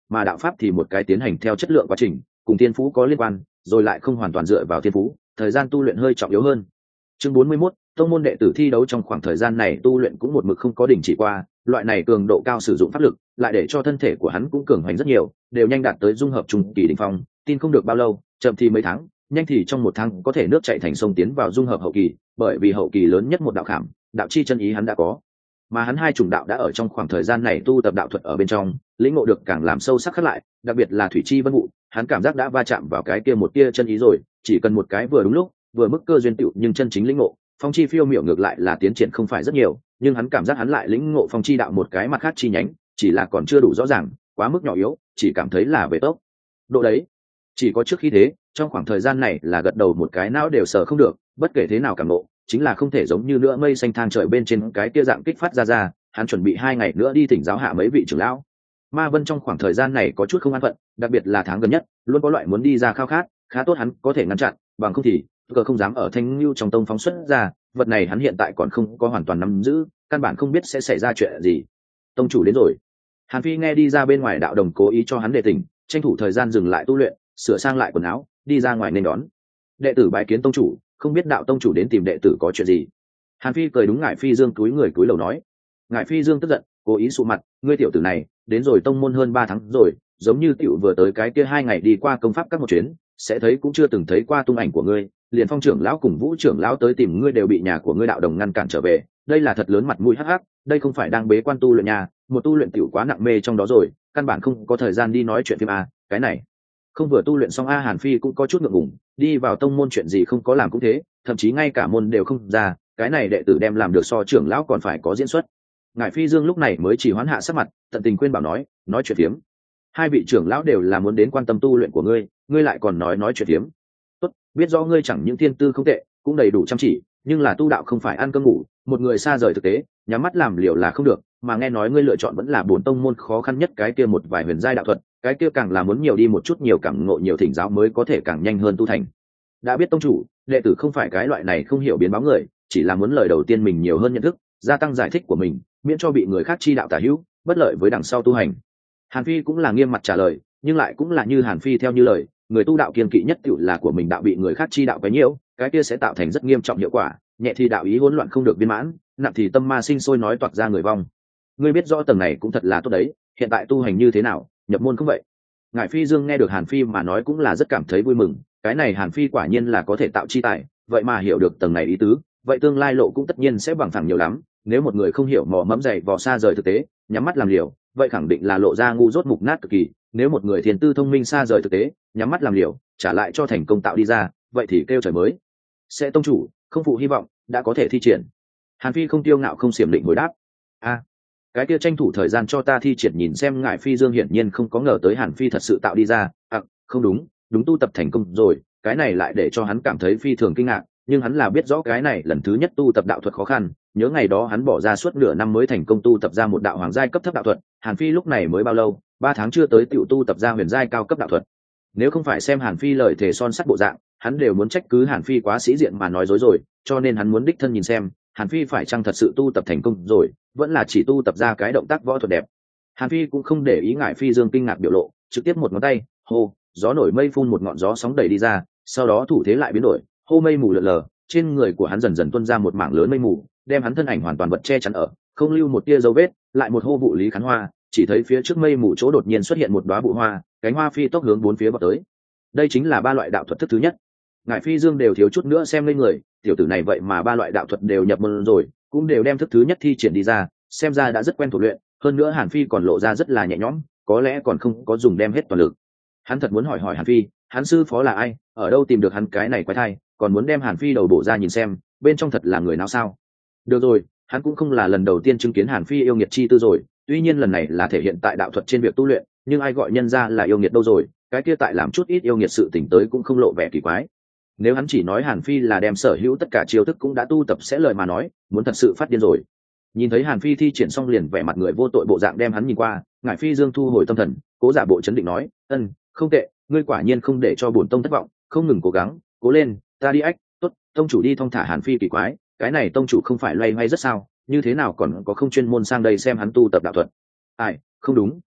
mà đạo pháp thì một cái tiến hành theo chất lượng quá trình, cùng thiên phú có liên quan, rồi lại không hoàn toàn dựa vào thiên phú, thời gian tu luyện hơi trọng yếu hơn. Chương bốn mươi mốt, tông môn đệ tử thi đấu trong khoảng thời gian này tu luyện cũng một mực không có đình chỉ qua, loại này cường độ cao sử dụng pháp lực, lại để cho thân thể của hắn cũng cường hoành rất nhiều, đều nhanh đạt tới dung hợp trung kỳ đỉnh phong, tin không được bao lâu, chậm thì mấy tháng, nhanh thì trong một tháng có thể nước chảy thành sông tiến vào dung hợp hậu kỳ, bởi vì hậu kỳ lớn nhất một đạo khảm, đạo chi chân ý hắn đã có. Mà hắn hai chủng đạo đã ở trong khoảng thời gian này tu tập đạo thuật ở bên trong, lĩnh ngộ được càng làm sâu sắc khắc lại, đặc biệt là thủy chi vân vụ, hắn cảm giác đã va chạm vào cái kia một tia chân ý rồi, chỉ cần một cái vừa đúng lúc, vừa mức cơ duyên tựu, nhưng chân chính lĩnh ngộ, phong chi phiêu miểu ngược lại là tiến triển không phải rất nhiều, nhưng hắn cảm giác hắn lại lĩnh ngộ phong chi đạo một cái mặt khác chi nhánh, chỉ là còn chưa đủ rõ ràng, quá mức nhỏ yếu, chỉ cảm thấy là về tốc độ đấy. Chỉ có trước khi thế, trong khoảng thời gian này là gật đầu một cái não đều sờ không được, bất kể thế nào cảm ngộ, chính là không thể giống như nữa mây xanh thang trời bên trên cái kia dạng kích phát ra ra. Hắn chuẩn bị hai ngày nữa đi thỉnh giáo hạ mấy vị trưởng lão. Ma Vân trong khoảng thời gian này có chút không an phận, đặc biệt là tháng gần nhất, luôn có loại muốn đi ra khao khát, khá tốt hắn có thể ngăn chặn, bằng không thì cờ không dám ở Thanh Nưu trong tông phóng xuất ra, vật này hắn hiện tại còn không có hoàn toàn nắm giữ, căn bản không biết sẽ xảy ra chuyện gì. Tông chủ đến rồi. Hàn Phi nghe đi ra bên ngoài đạo đồng cố ý cho hắn đề tỉnh, tranh thủ thời gian dừng lại tu luyện, sửa sang lại quần áo, đi ra ngoài nên đón. Đệ tử bái kiến tông chủ, không biết đạo tông chủ đến tìm đệ tử có chuyện gì. Hàn Phi cười đúng ngại Phi Dương túi người túi lầu nói. Ngại Phi Dương tức giận, cố ý sụ mặt, ngươi tiểu tử này, đến rồi tông môn hơn ba tháng rồi, giống như tiểu vừa tới cái kia hai ngày đi qua công pháp các một chuyến, sẽ thấy cũng chưa từng thấy qua tung ảnh của ngươi, liền Phong trưởng lão cùng Vũ trưởng lão tới tìm ngươi đều bị nhà của ngươi đạo đồng ngăn cản trở về, đây là thật lớn mặt mũi hắc hắc, đây không phải đang bế quan tu luyện nhà, một tu luyện tiểu quá nặng mê trong đó rồi, căn bản không có thời gian đi nói chuyện phim a, cái này. Không vừa tu luyện xong a Hàn Phi cũng có chút ngượng ngùng, đi vào tông môn chuyện gì không có làm cũng thế, thậm chí ngay cả môn đều không ra, cái này đệ tử đem làm được so trưởng lão còn phải có diễn xuất. Ngải Phi Dương lúc này mới chỉ hoán hạ sắc mặt, tận tình khuyên bảo nói, nói chuyện phiếm. Hai vị trưởng lão đều là muốn đến quan tâm tu luyện của ngươi, ngươi lại còn nói nói chuyện phiếm. Tốt, biết rõ ngươi chẳng những thiên tư không tệ, cũng đầy đủ chăm chỉ, nhưng là tu đạo không phải ăn cơm ngủ, một người xa rời thực tế, nhắm mắt làm liều là không được, mà nghe nói ngươi lựa chọn vẫn là bổn tông môn khó khăn nhất cái kia một vài huyền giai đạo thuật, cái kia càng là muốn nhiều đi một chút nhiều cảm ngộ nhiều thỉnh giáo mới có thể càng nhanh hơn tu thành. Đã biết tông chủ, đệ tử không phải cái loại này không hiểu biến báo người, chỉ là muốn lời đầu tiên mình nhiều hơn nhận thức, gia tăng giải thích của mình, miễn cho bị người khác chi đạo tả hữu, bất lợi với đằng sau tu hành. Hàn Phi cũng là nghiêm mặt trả lời, nhưng lại cũng là như Hàn Phi theo như lời, người tu đạo kiên kỵ nhất tựu là của mình đạo bị người khác chi đạo quấy nhiễu, cái kia sẽ tạo thành rất nghiêm trọng hiệu quả, nhẹ thì đạo ý hỗn loạn không được viên mãn, nặng thì tâm ma sinh sôi nói toạc ra người vong. Ngươi biết rõ tầng này cũng thật là tốt đấy, hiện tại tu hành như thế nào, nhập môn không vậy? Ngải Phi Dương nghe được Hàn Phi mà nói cũng là rất cảm thấy vui mừng, cái này Hàn Phi quả nhiên là có thể tạo chi tài, vậy mà hiểu được tầng này ý tứ, vậy tương lai lộ cũng tất nhiên sẽ bằng phẳng nhiều lắm. Nếu một người không hiểu mò mẫm dày vò xa rời thực tế, nhắm mắt làm liều, vậy khẳng định là lộ ra ngu dốt mục nát cực kỳ. Nếu một người thiền tư thông minh xa rời thực tế, nhắm mắt làm liều, trả lại cho thành công tạo đi ra, vậy thì kêu trời mới. Sẽ tông chủ, không phụ hy vọng, đã có thể thi triển. Hàn Phi không tiêu ngạo không xiểm định hồi đáp. A, à, cái kia tranh thủ thời gian cho ta thi triển nhìn xem. Ngải Phi Dương hiển nhiên không có ngờ tới Hàn Phi thật sự tạo đi ra. À, không đúng, đúng tu tập thành công rồi, cái này lại để cho hắn cảm thấy phi thường kinh ngạc. Nhưng hắn là biết rõ cái này lần thứ nhất tu tập đạo thuật khó khăn, nhớ ngày đó hắn bỏ ra suốt nửa năm mới thành công tu tập ra một đạo hoàng giai cấp thấp đạo thuật. Hàn Phi lúc này mới bao lâu, ba tháng chưa tới tiểu tu tập ra huyền giai cao cấp đạo thuật. Nếu không phải xem Hàn Phi lời thề son sắt bộ dạng, hắn đều muốn trách cứ Hàn Phi quá sĩ diện mà nói dối rồi, cho nên hắn muốn đích thân nhìn xem Hàn Phi phải chăng thật sự tu tập thành công rồi, vẫn là chỉ tu tập ra cái động tác võ thuật đẹp. Hàn Phi cũng không để ý Ngải Phi Dương kinh ngạc biểu lộ, trực tiếp một ngón tay hô, gió nổi mây phun, một ngọn gió sóng đẩy đi ra, sau đó thủ thế lại biến đổi, hô mây mù lượn lờ, trên người của hắn dần dần tuôn ra một mảng lớn mây mù, đem hắn thân ảnh hoàn toàn vật che chắn ở, không lưu một tia dấu vết. Lại một hô vụ Lý Khán Hoa, chỉ thấy phía trước mây mù chỗ đột nhiên xuất hiện một đóa bụi hoa, cánh hoa phi tốc hướng bốn phía vọt tới. Đây chính là ba loại đạo thuật thức thứ nhất. Ngải Phi Dương đều thiếu chút nữa xem lên người, tiểu tử này vậy mà ba loại đạo thuật đều nhập môn rồi, cũng đều đem thức thứ nhất thi triển đi ra, xem ra đã rất quen thuộc luyện. Hơn nữa Hàn Phi còn lộ ra rất là nhẹ nhõm, có lẽ còn không có dùng đem hết toàn lực. Hắn thật muốn hỏi hỏi Hàn Phi, hắn sư phó là ai, ở đâu tìm được hắn cái này quái thai, còn muốn đem Hàn Phi đầu bổ ra nhìn xem, bên trong thật là người nào sao? Được rồi, hắn cũng không là lần đầu tiên chứng kiến Hàn Phi yêu nghiệt chi tư rồi, tuy nhiên lần này là thể hiện tại đạo thuật trên việc tu luyện, nhưng ai gọi nhân ra là yêu nghiệt đâu rồi, cái kia tại làm chút ít yêu nghiệt sự tỉnh tới cũng không lộ vẻ kỳ quái. Nếu hắn chỉ nói Hàn Phi là đem sở hữu tất cả chiêu thức cũng đã tu tập sẽ lời mà nói, muốn thật sự phát điên rồi. Nhìn thấy Hàn Phi thi triển xong liền vẻ mặt người vô tội bộ dạng đem hắn nhìn qua, Ngải Phi Dương thu hồi tâm thần, cố giả bộ chấn định nói, ân, không tệ, ngươi quả nhiên không để cho bổn tông thất vọng, không ngừng cố gắng, cố lên, ta đi ách, tốt, tông chủ đi thong thả. Hàn Phi kỳ quái, cái này tông chủ không phải loay hoay rất sao, như thế nào còn có không chuyên môn sang đây xem hắn tu tập đạo thuật? Ai, không đúng,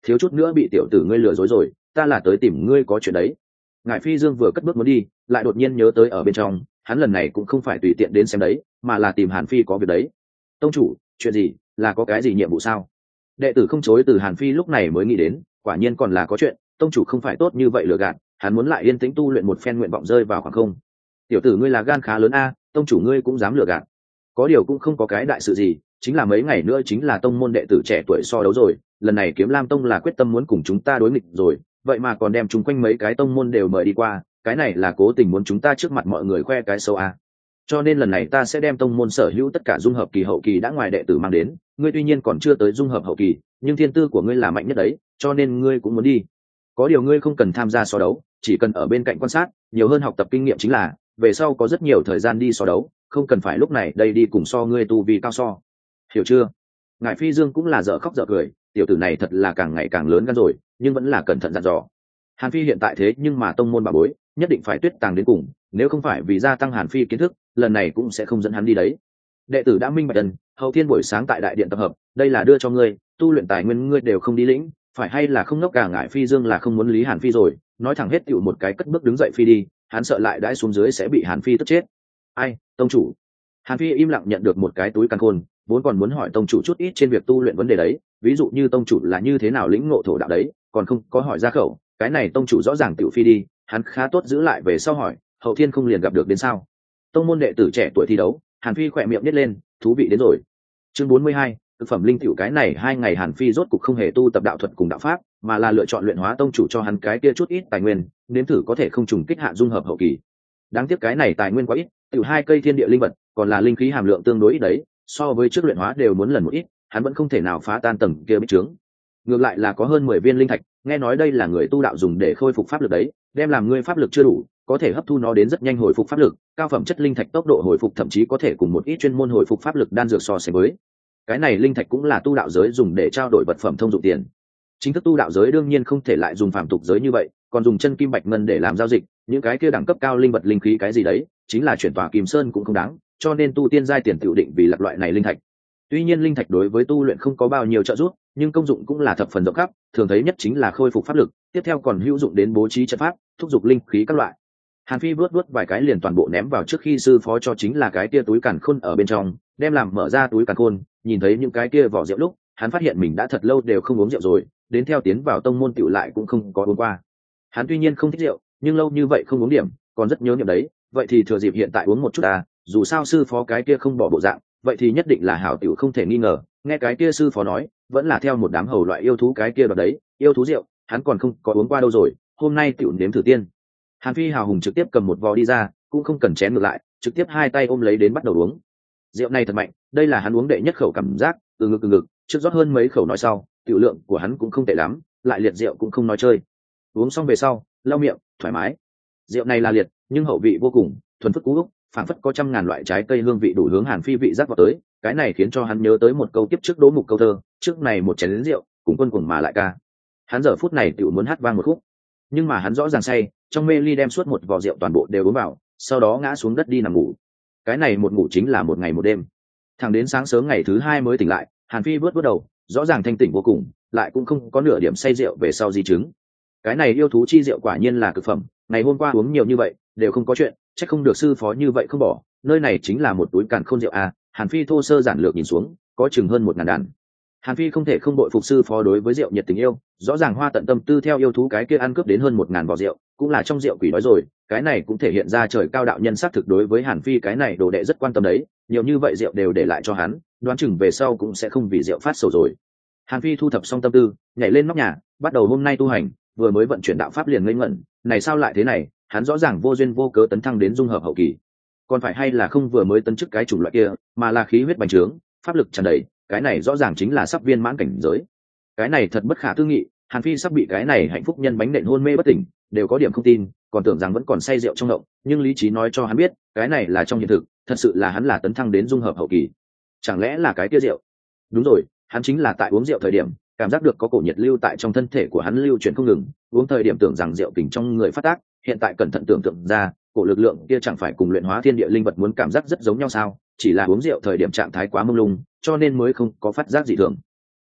thiếu chút nữa bị tiểu tử ngươi lừa dối rồi, ta là tới tìm ngươi có chuyện đấy. Ngải Phi Dương vừa cất bước muốn đi, lại đột nhiên nhớ tới ở bên trong, hắn lần này cũng không phải tùy tiện đến xem đấy, mà là tìm Hàn Phi có việc đấy. Tông chủ, chuyện gì, là có cái gì nhiệm vụ sao? Đệ tử không chối từ Hàn Phi lúc này mới nghĩ đến, quả nhiên còn là có chuyện, tông chủ không phải tốt như vậy lừa gạt, hắn muốn lại yên tĩnh tu luyện một phen nguyện vọng rơi vào khoảng không. Tiểu tử ngươi là gan khá lớn a, tông chủ ngươi cũng dám lừa gạt. Có điều cũng không có cái đại sự gì, chính là mấy ngày nữa chính là tông môn đệ tử trẻ tuổi so đấu rồi, lần này Kiếm Lam Tông là quyết tâm muốn cùng chúng ta đối nghịch rồi, vậy mà còn đem chúng quanh mấy cái tông môn đều mời đi qua, cái này là cố tình muốn chúng ta trước mặt mọi người khoe cái xấu a. Cho nên lần này ta sẽ đem tông môn sở hữu tất cả dung hợp kỳ hậu kỳ đã ngoài đệ tử mang đến, ngươi tuy nhiên còn chưa tới dung hợp hậu kỳ, nhưng thiên tư của ngươi là mạnh nhất đấy, cho nên ngươi cũng muốn đi. Có điều ngươi không cần tham gia so đấu, chỉ cần ở bên cạnh quan sát, nhiều hơn học tập kinh nghiệm chính là, về sau có rất nhiều thời gian đi so đấu, không cần phải lúc này đây đi cùng so ngươi tu vi cao so. Hiểu chưa? Ngải Phi Dương cũng là dở khóc dở cười, tiểu tử này thật là càng ngày càng lớn gan rồi, nhưng vẫn là cẩn thận dặn dò. Hàn Phi hiện tại thế nhưng mà tông môn bà bối, nhất định phải tuyết tàng đến cùng, nếu không phải vì gia tăng Hàn Phi kiến thức, lần này cũng sẽ không dẫn hắn đi đấy. Đệ tử đã minh bạch dần, hậu thiên buổi sáng tại đại điện tập hợp, đây là đưa cho ngươi, tu luyện tài nguyên ngươi đều không đi lĩnh, phải hay là không ngốc cả. Ngải Phi Dương là không muốn lý Hàn Phi rồi, nói thẳng hết tựu một cái cất bước đứng dậy phi đi, hắn sợ lại đãi xuống dưới sẽ bị Hàn Phi tức chết. Ai, tông chủ? Hàn Phi im lặng nhận được một cái túi càn khôn, vốn còn muốn hỏi tông chủ chút ít trên việc tu luyện vấn đề đấy, ví dụ như tông chủ là như thế nào lĩnh ngộ thổ đạo đấy, còn không có hỏi ra khẩu, cái này tông chủ rõ ràng tiểu phi đi, hắn khá tốt giữ lại về sau hỏi, hậu thiên không liền gặp được đến sao? Tông môn đệ tử trẻ tuổi thi đấu, Hàn Phi khỏe miệng nhếch lên, thú vị đến rồi. Chương bốn mươi hai, thực phẩm linh tiểu. Cái này hai ngày Hàn Phi rốt cục không hề tu tập đạo thuật cùng đạo pháp, mà là lựa chọn luyện hóa tông chủ cho hắn cái kia chút ít tài nguyên, nếm thử có thể không trùng kích hạ dung hợp hậu kỳ. Đáng tiếc cái này tài nguyên quá ít, tiểu hai cây thiên địa linh vật, còn là linh khí hàm lượng tương đối ít đấy, so với trước luyện hóa đều muốn lần một ít, hắn vẫn không thể nào phá tan tầng kia bích trướng. Ngược lại là có hơn mười viên linh thạch, nghe nói đây là người tu đạo dùng để khôi phục pháp lực đấy, đem làm ngươi pháp lực chưa đủ, có thể hấp thu nó đến rất nhanh hồi phục pháp lực, cao phẩm chất linh thạch tốc độ hồi phục thậm chí có thể cùng một ít chuyên môn hồi phục pháp lực đan dược so sánh với. Cái này linh thạch cũng là tu đạo giới dùng để trao đổi vật phẩm thông dụng tiền. Chính thức tu đạo giới đương nhiên không thể lại dùng phàm tục giới như vậy, còn dùng chân kim bạch ngân để làm giao dịch, những cái kia đẳng cấp cao linh vật linh khí cái gì đấy, chính là chuyển tòa Kim Sơn cũng không đáng, cho nên tu tiên giai tiền tự định vì lập loại này linh thạch. Tuy nhiên linh thạch đối với tu luyện không có bao nhiêu trợ giúp, nhưng công dụng cũng là thập phần rộng khắp, thường thấy nhất chính là khôi phục pháp lực, tiếp theo còn hữu dụng đến bố trí trận pháp, thúc giục linh khí các loại. Hàn Phi vớt vớt vài cái liền toàn bộ ném vào trước khi sư phó cho chính là cái kia túi càn khôn ở bên trong, đem làm mở ra túi càn khôn, nhìn thấy những cái kia vỏ rượu lúc, hắn phát hiện mình đã thật lâu đều không uống rượu rồi, đến theo tiến vào tông môn tiểu lại cũng không có uống qua. Hắn tuy nhiên không thích rượu, nhưng lâu như vậy không uống điểm, còn rất nhớ niệm đấy, vậy thì thừa dịp hiện tại uống một chút à, dù sao sư phó cái kia không bỏ bộ dạng, vậy thì nhất định là hảo tiểu không thể nghi ngờ. Nghe cái kia sư phó nói, vẫn là theo một đám hầu loại yêu thú cái kia vào đấy, yêu thú rượu, hắn còn không có uống qua đâu rồi, hôm nay tiểu nếm thử tiên. Hàn Phi hào hùng trực tiếp cầm một vò đi ra, cũng không cần chén ngược lại, trực tiếp hai tay ôm lấy đến bắt đầu uống. Rượu này thật mạnh, đây là hắn uống đệ nhất khẩu cảm giác, từ ngực từ ngực, trước rót hơn mấy khẩu nói sau, tiểu lượng của hắn cũng không tệ lắm, lại liệt rượu cũng không nói chơi. Uống xong về sau, lau miệng, thoải mái. Rượu này là liệt, nhưng hậu vị vô cùng, thuần phức cú úc, phảng phất có trăm ngàn loại trái cây hương vị đủ hướng Hàn Phi vị giác vào tới, cái này khiến cho hắn nhớ tới một câu tiếp trước Đỗ Mục câu thơ, trước này một chén lớn rượu, cùng quân cuồng mà lại ca. Hắn giờ phút này tiểu muốn hát vang một khúc, nhưng mà hắn rõ ràng say, trong mê ly đem suốt một vò rượu toàn bộ đều uống vào, sau đó ngã xuống đất đi nằm ngủ. Cái này một ngủ chính là một ngày một đêm. Thẳng đến sáng sớm ngày thứ hai mới tỉnh lại, Hàn Phi vớt vớt đầu, rõ ràng thanh tỉnh vô cùng, lại cũng không có nửa điểm say rượu về sau di chứng. Cái này yêu thú chi rượu quả nhiên là cực phẩm, ngày hôm qua uống nhiều như vậy, đều không có chuyện, chắc không được sư phó như vậy không bỏ, nơi này chính là một túi càn khôn rượu à. Hàn Phi thô sơ giản lược nhìn xuống, có chừng hơn một ngàn đàn. Hàn Phi không thể không bội phục sư phó đối với rượu nhiệt tình yêu, rõ ràng hoa tận tâm tư theo yêu thú cái kia ăn cướp đến hơn một ngàn vò rượu, cũng là trong rượu quỷ đói rồi, cái này cũng thể hiện ra trời cao đạo nhân xác thực đối với Hàn Phi cái này đồ đệ rất quan tâm đấy, nhiều như vậy rượu đều để lại cho hắn, đoán chừng về sau cũng sẽ không vì rượu phát sầu rồi. Hàn Phi thu thập xong tâm tư, nhảy lên nóc nhà, bắt đầu hôm nay tu hành, vừa mới vận chuyển đạo pháp liền ngây ngẩn, này sao lại thế này, hắn rõ ràng vô duyên vô cớ tấn thăng đến dung hợp hậu kỳ, còn phải hay là không vừa mới tấn chức cái chủng loại kia, mà là khí huyết bành trướng, pháp lực tràn đầy, cái này rõ ràng chính là sắp viên mãn cảnh giới. Cái này thật bất khả tư nghị, Hàn Phi sắp bị cái này hạnh phúc nhân bánh nện hôn mê bất tỉnh, đều có điểm không tin, còn tưởng rằng vẫn còn say rượu trong động, nhưng lý trí nói cho hắn biết, cái này là trong hiện thực, thật sự là hắn là tấn thăng đến dung hợp hậu kỳ. Chẳng lẽ là cái kia rượu? Đúng rồi, hắn chính là tại uống rượu thời điểm, cảm giác được có cổ nhiệt lưu tại trong thân thể của hắn lưu chuyển không ngừng, uống thời điểm tưởng rằng rượu kình trong người phát tác, hiện tại cẩn thận tưởng tượng ra, cổ lực lượng kia chẳng phải cùng luyện hóa thiên địa linh vật muốn cảm giác rất giống nhau sao? Chỉ là uống rượu thời điểm trạng thái quá mông lung, cho nên mới không có phát giác gì thường.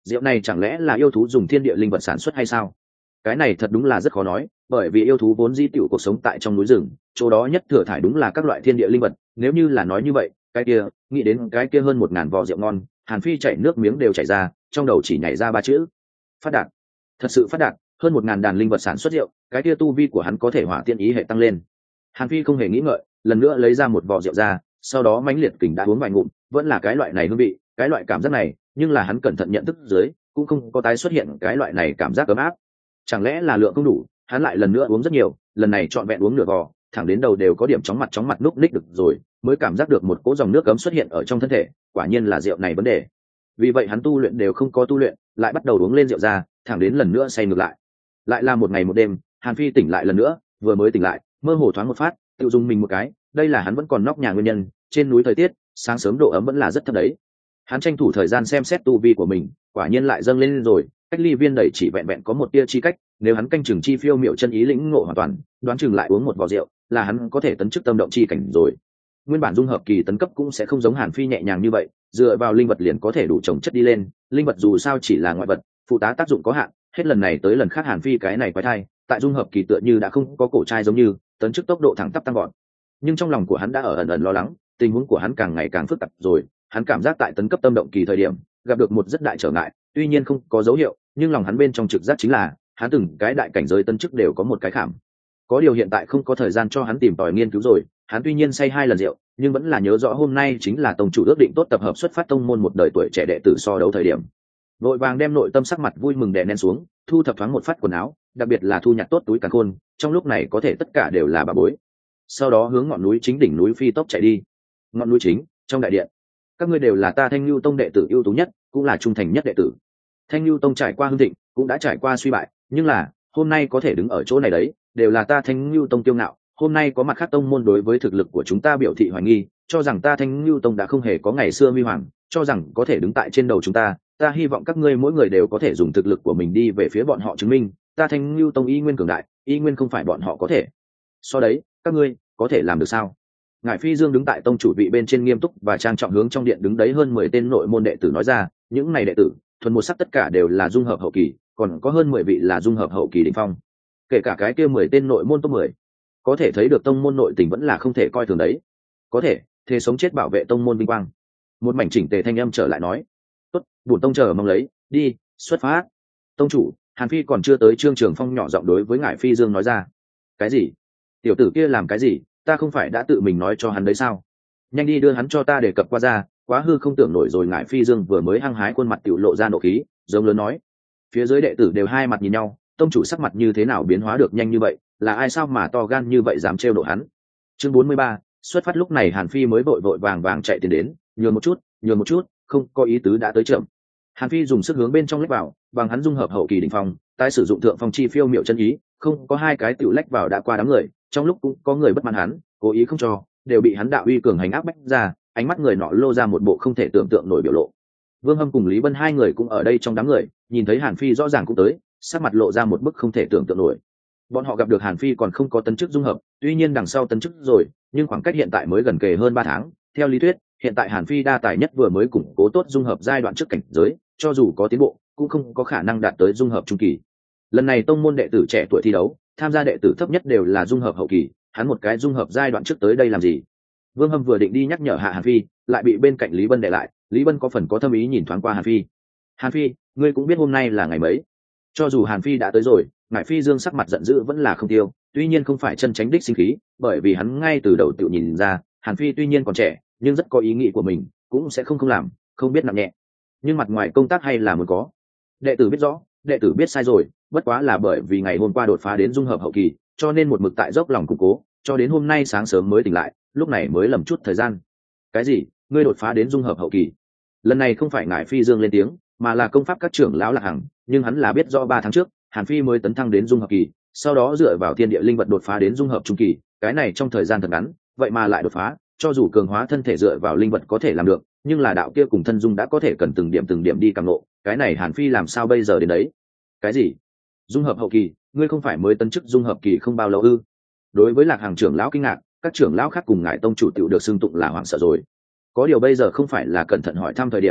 rượu này chẳng lẽ là yêu thú dùng thiên địa linh vật sản xuất hay sao? Cái này thật đúng là rất khó nói, bởi vì yêu thú vốn dĩ tiểu cuộc sống tại trong núi rừng, chỗ đó nhất thừa thải đúng là các loại thiên địa linh vật. Nếu như là nói như vậy, cái kia nghĩ đến cái kia hơn một ngàn vò rượu ngon, Hàn Phi chảy nước miếng đều chảy ra, trong đầu chỉ nhảy ra ba chữ: phát đạt. Thật sự phát đạt, hơn một ngàn đàn linh vật sản xuất rượu, cái kia tu vi của hắn có thể hỏa tiên ý hệ tăng lên. Hàn Phi không hề nghĩ ngợi, lần nữa lấy ra một vò rượu ra, sau đó mãnh liệt kình đã uống vài ngụm, vẫn là cái loại này hương vị, cái loại cảm giác này, nhưng là hắn cẩn thận nhận thức dưới, cũng không có tái xuất hiện cái loại này cảm giác ấm áp. Chẳng lẽ là lượng không đủ, hắn lại lần nữa uống rất nhiều, lần này trọn vẹn uống nửa vò, thẳng đến đầu đều có điểm chóng mặt chóng mặt núp ních được rồi, mới cảm giác được một cỗ dòng nước cấm xuất hiện ở trong thân thể, quả nhiên là rượu này vấn đề. Vì vậy hắn tu luyện đều không có tu luyện, lại bắt đầu uống lên rượu ra, thẳng đến lần nữa say ngược lại. Lại là một ngày một đêm, Hàn Phi tỉnh lại lần nữa, vừa mới tỉnh lại, mơ hồ thoáng một phát, tự dùng mình một cái, đây là hắn vẫn còn nóc nhà nguyên nhân, trên núi thời tiết, sáng sớm độ ấm vẫn là rất thấp đấy. Hắn tranh thủ thời gian xem xét tu vi của mình, quả nhiên lại dâng lên rồi, cách ly viên đẩy chỉ vẹn vẹn có một tia chi cách, nếu hắn canh chừng chi phiêu miệu chân ý lĩnh ngộ hoàn toàn, đoán chừng lại uống một vò rượu, là hắn có thể tấn chức tâm động chi cảnh rồi. Nguyên bản dung hợp kỳ tấn cấp cũng sẽ không giống Hàn Phi nhẹ nhàng như vậy, dựa vào linh vật liền có thể đủ trồng chất đi lên, linh vật dù sao chỉ là ngoại vật, phụ tá tác dụng có hạn, hết lần này tới lần khác Hàn Phi cái này quái thai, tại dung hợp kỳ tựa như đã không có cổ trai giống như, tấn chức tốc độ thẳng tắp tăng gọn. Nhưng trong lòng của hắn đã ở ẩn ẩn lo lắng, tình huống của hắn càng ngày càng phức tạp rồi, hắn cảm giác tại tấn cấp tâm động kỳ thời điểm, gặp được một rất đại trở ngại, tuy nhiên không có dấu hiệu, nhưng lòng hắn bên trong trực giác chính là, hắn từng cái đại cảnh giới tấn chức đều có một cái khảm. Có điều hiện tại không có thời gian cho hắn tìm tòi nghiên cứu rồi, hắn tuy nhiên say hai lần rượu, nhưng vẫn là nhớ rõ hôm nay chính là tông chủ ước định tốt tập hợp xuất phát tông môn một đời tuổi trẻ đệ tử so đấu thời điểm. Vội vàng đem nội tâm sắc mặt vui mừng đè nén xuống, thu thập thoáng một phát quần áo, đặc biệt là thu nhặt tốt túi càn khôn, trong lúc này có thể tất cả đều là bà bối. Sau đó hướng ngọn núi chính đỉnh núi phi tốc chạy đi. Ngọn núi chính, trong đại điện, các ngươi đều là ta Thanh Nhu Tông đệ tử ưu tú nhất, cũng là trung thành nhất đệ tử. Thanh Nhu Tông trải qua hưng thịnh, cũng đã trải qua suy bại, nhưng là hôm nay có thể đứng ở chỗ này đấy, đều là ta Thanh Nhu Tông kiêu ngạo. Hôm nay có mặt khác tông môn đối với thực lực của chúng ta biểu thị hoài nghi, cho rằng ta Thanh Nhu Tông đã không hề có ngày xưa huy hoàng, cho rằng có thể đứng tại trên đầu chúng ta. Ta hy vọng các ngươi mỗi người đều có thể dùng thực lực của mình đi về phía bọn họ chứng minh, ta Thanh Nhu Tông y nguyên cường đại, y nguyên không phải bọn họ có thể. So đấy, các ngươi có thể làm được sao? Ngải Phi Dương đứng tại tông chủ vị bên trên nghiêm túc và trang trọng hướng trong điện đứng đấy hơn mười tên nội môn đệ tử nói ra, những này đệ tử, thuần một sắc tất cả đều là dung hợp hậu kỳ, còn có hơn mười vị là dung hợp hậu kỳ đỉnh phong. Kể cả cái kia mười tên nội môn top mười. Có thể thấy được tông môn nội tình vẫn là không thể coi thường đấy. Có thể, thế sống chết bảo vệ tông môn vinh quang. Một mảnh chỉnh tề thanh âm trở lại nói, tốt, bổn tông chờ mong lấy, đi, xuất phát. Tông chủ, Hàn Phi còn chưa tới, Trương Trường Phong nhỏ giọng đối với Ngải Phi Dương nói ra. Cái gì? Tiểu tử kia làm cái gì? Ta không phải đã tự mình nói cho hắn đấy sao? Nhanh đi đưa hắn cho ta đề cập qua ra, quá hư không tưởng nổi rồi. Ngải Phi Dương vừa mới hăng hái khuôn mặt tiểu lộ ra nộ khí, giống lớn nói. Phía dưới đệ tử đều hai mặt nhìn nhau, tông chủ sắc mặt như thế nào biến hóa được nhanh như vậy, là ai sao mà to gan như vậy dám trêu đổ hắn? Chương bốn mươi ba, xuất phát. Lúc này Hàn Phi mới vội vội vàng vàng chạy tiến đến, nhường một chút, nhường một chút, không có ý tứ đã tới chậm. Hàn Phi dùng sức hướng bên trong lách vào, bằng hắn dung hợp hậu kỳ đỉnh phong, tái sử dụng thượng phong chi phiêu miệu chân ý, không có hai cái tiểu lách vào đã qua đám người, trong lúc cũng có người bất mãn hắn, cố ý không cho, đều bị hắn đạo uy cường hành áp bách ra, ánh mắt người nọ lô ra một bộ không thể tưởng tượng nổi biểu lộ. Vương Hâm cùng Lý Vân hai người cũng ở đây trong đám người, nhìn thấy Hàn Phi rõ ràng cũng tới, sắc mặt lộ ra một bức không thể tưởng tượng nổi. Bọn họ gặp được Hàn Phi còn không có tấn chức dung hợp, tuy nhiên đằng sau tấn chức rồi, nhưng khoảng cách hiện tại mới gần kề hơn ba tháng. Theo lý thuyết, hiện tại Hàn Phi đa tài nhất vừa mới củng cố tốt dung hợp giai đoạn trước cảnh giới, cho dù có tiến bộ, cũng không có khả năng đạt tới dung hợp trung kỳ. Lần này tông môn đệ tử trẻ tuổi thi đấu, tham gia đệ tử thấp nhất đều là dung hợp hậu kỳ, hắn một cái dung hợp giai đoạn trước tới đây làm gì? Vương Hâm vừa định đi nhắc nhở hạ Hàn Phi, lại bị bên cạnh Lý Vân đè lại. Lý Vân có phần có thâm ý nhìn thoáng qua Hàn Phi. Hàn Phi, ngươi cũng biết hôm nay là ngày mấy? Cho dù Hàn Phi đã tới rồi, Ngải Phi Dương sắc mặt giận dữ vẫn là không tiêu, tuy nhiên không phải chân tránh đích sinh khí, bởi vì hắn ngay từ đầu tự nhìn ra, Hàn Phi tuy nhiên còn trẻ, nhưng rất có ý nghĩ của mình, cũng sẽ không không làm, không biết nặng nhẹ. Nhưng mặt ngoài công tác hay là muốn có. Đệ tử biết rõ, đệ tử biết sai rồi, bất quá là bởi vì ngày hôm qua đột phá đến dung hợp hậu kỳ, cho nên một mực tại dốc lòng củng cố, cho đến hôm nay sáng sớm mới tỉnh lại, lúc này mới lầm chút thời gian. Cái gì? Ngươi đột phá đến dung hợp hậu kỳ? Lần này không phải Ngải Phi Dương lên tiếng, mà là công pháp các trưởng lão Lạc Hằng, nhưng hắn là biết rõ ba tháng trước, Hàn Phi mới tấn thăng đến dung hợp kỳ, sau đó dựa vào thiên địa linh vật đột phá đến dung hợp trung kỳ, cái này trong thời gian thật ngắn, vậy mà lại đột phá, cho dù cường hóa thân thể dựa vào linh vật có thể làm được, nhưng là đạo kia cùng thân dung đã có thể cần từng điểm từng điểm đi càng lộ, cái này Hàn Phi làm sao bây giờ đến đấy? Cái gì? Dung hợp hậu kỳ, ngươi không phải mới tấn chức dung hợp kỳ không bao lâu ư? Đối với Lạc Hằng trưởng lão kinh ngạc, các trưởng lão khác cùng ngài tông chủ tiểu được xưng tụng là hoảng sợ rồi. Có điều bây giờ không phải là cẩn thận hỏi thăm thời điểm,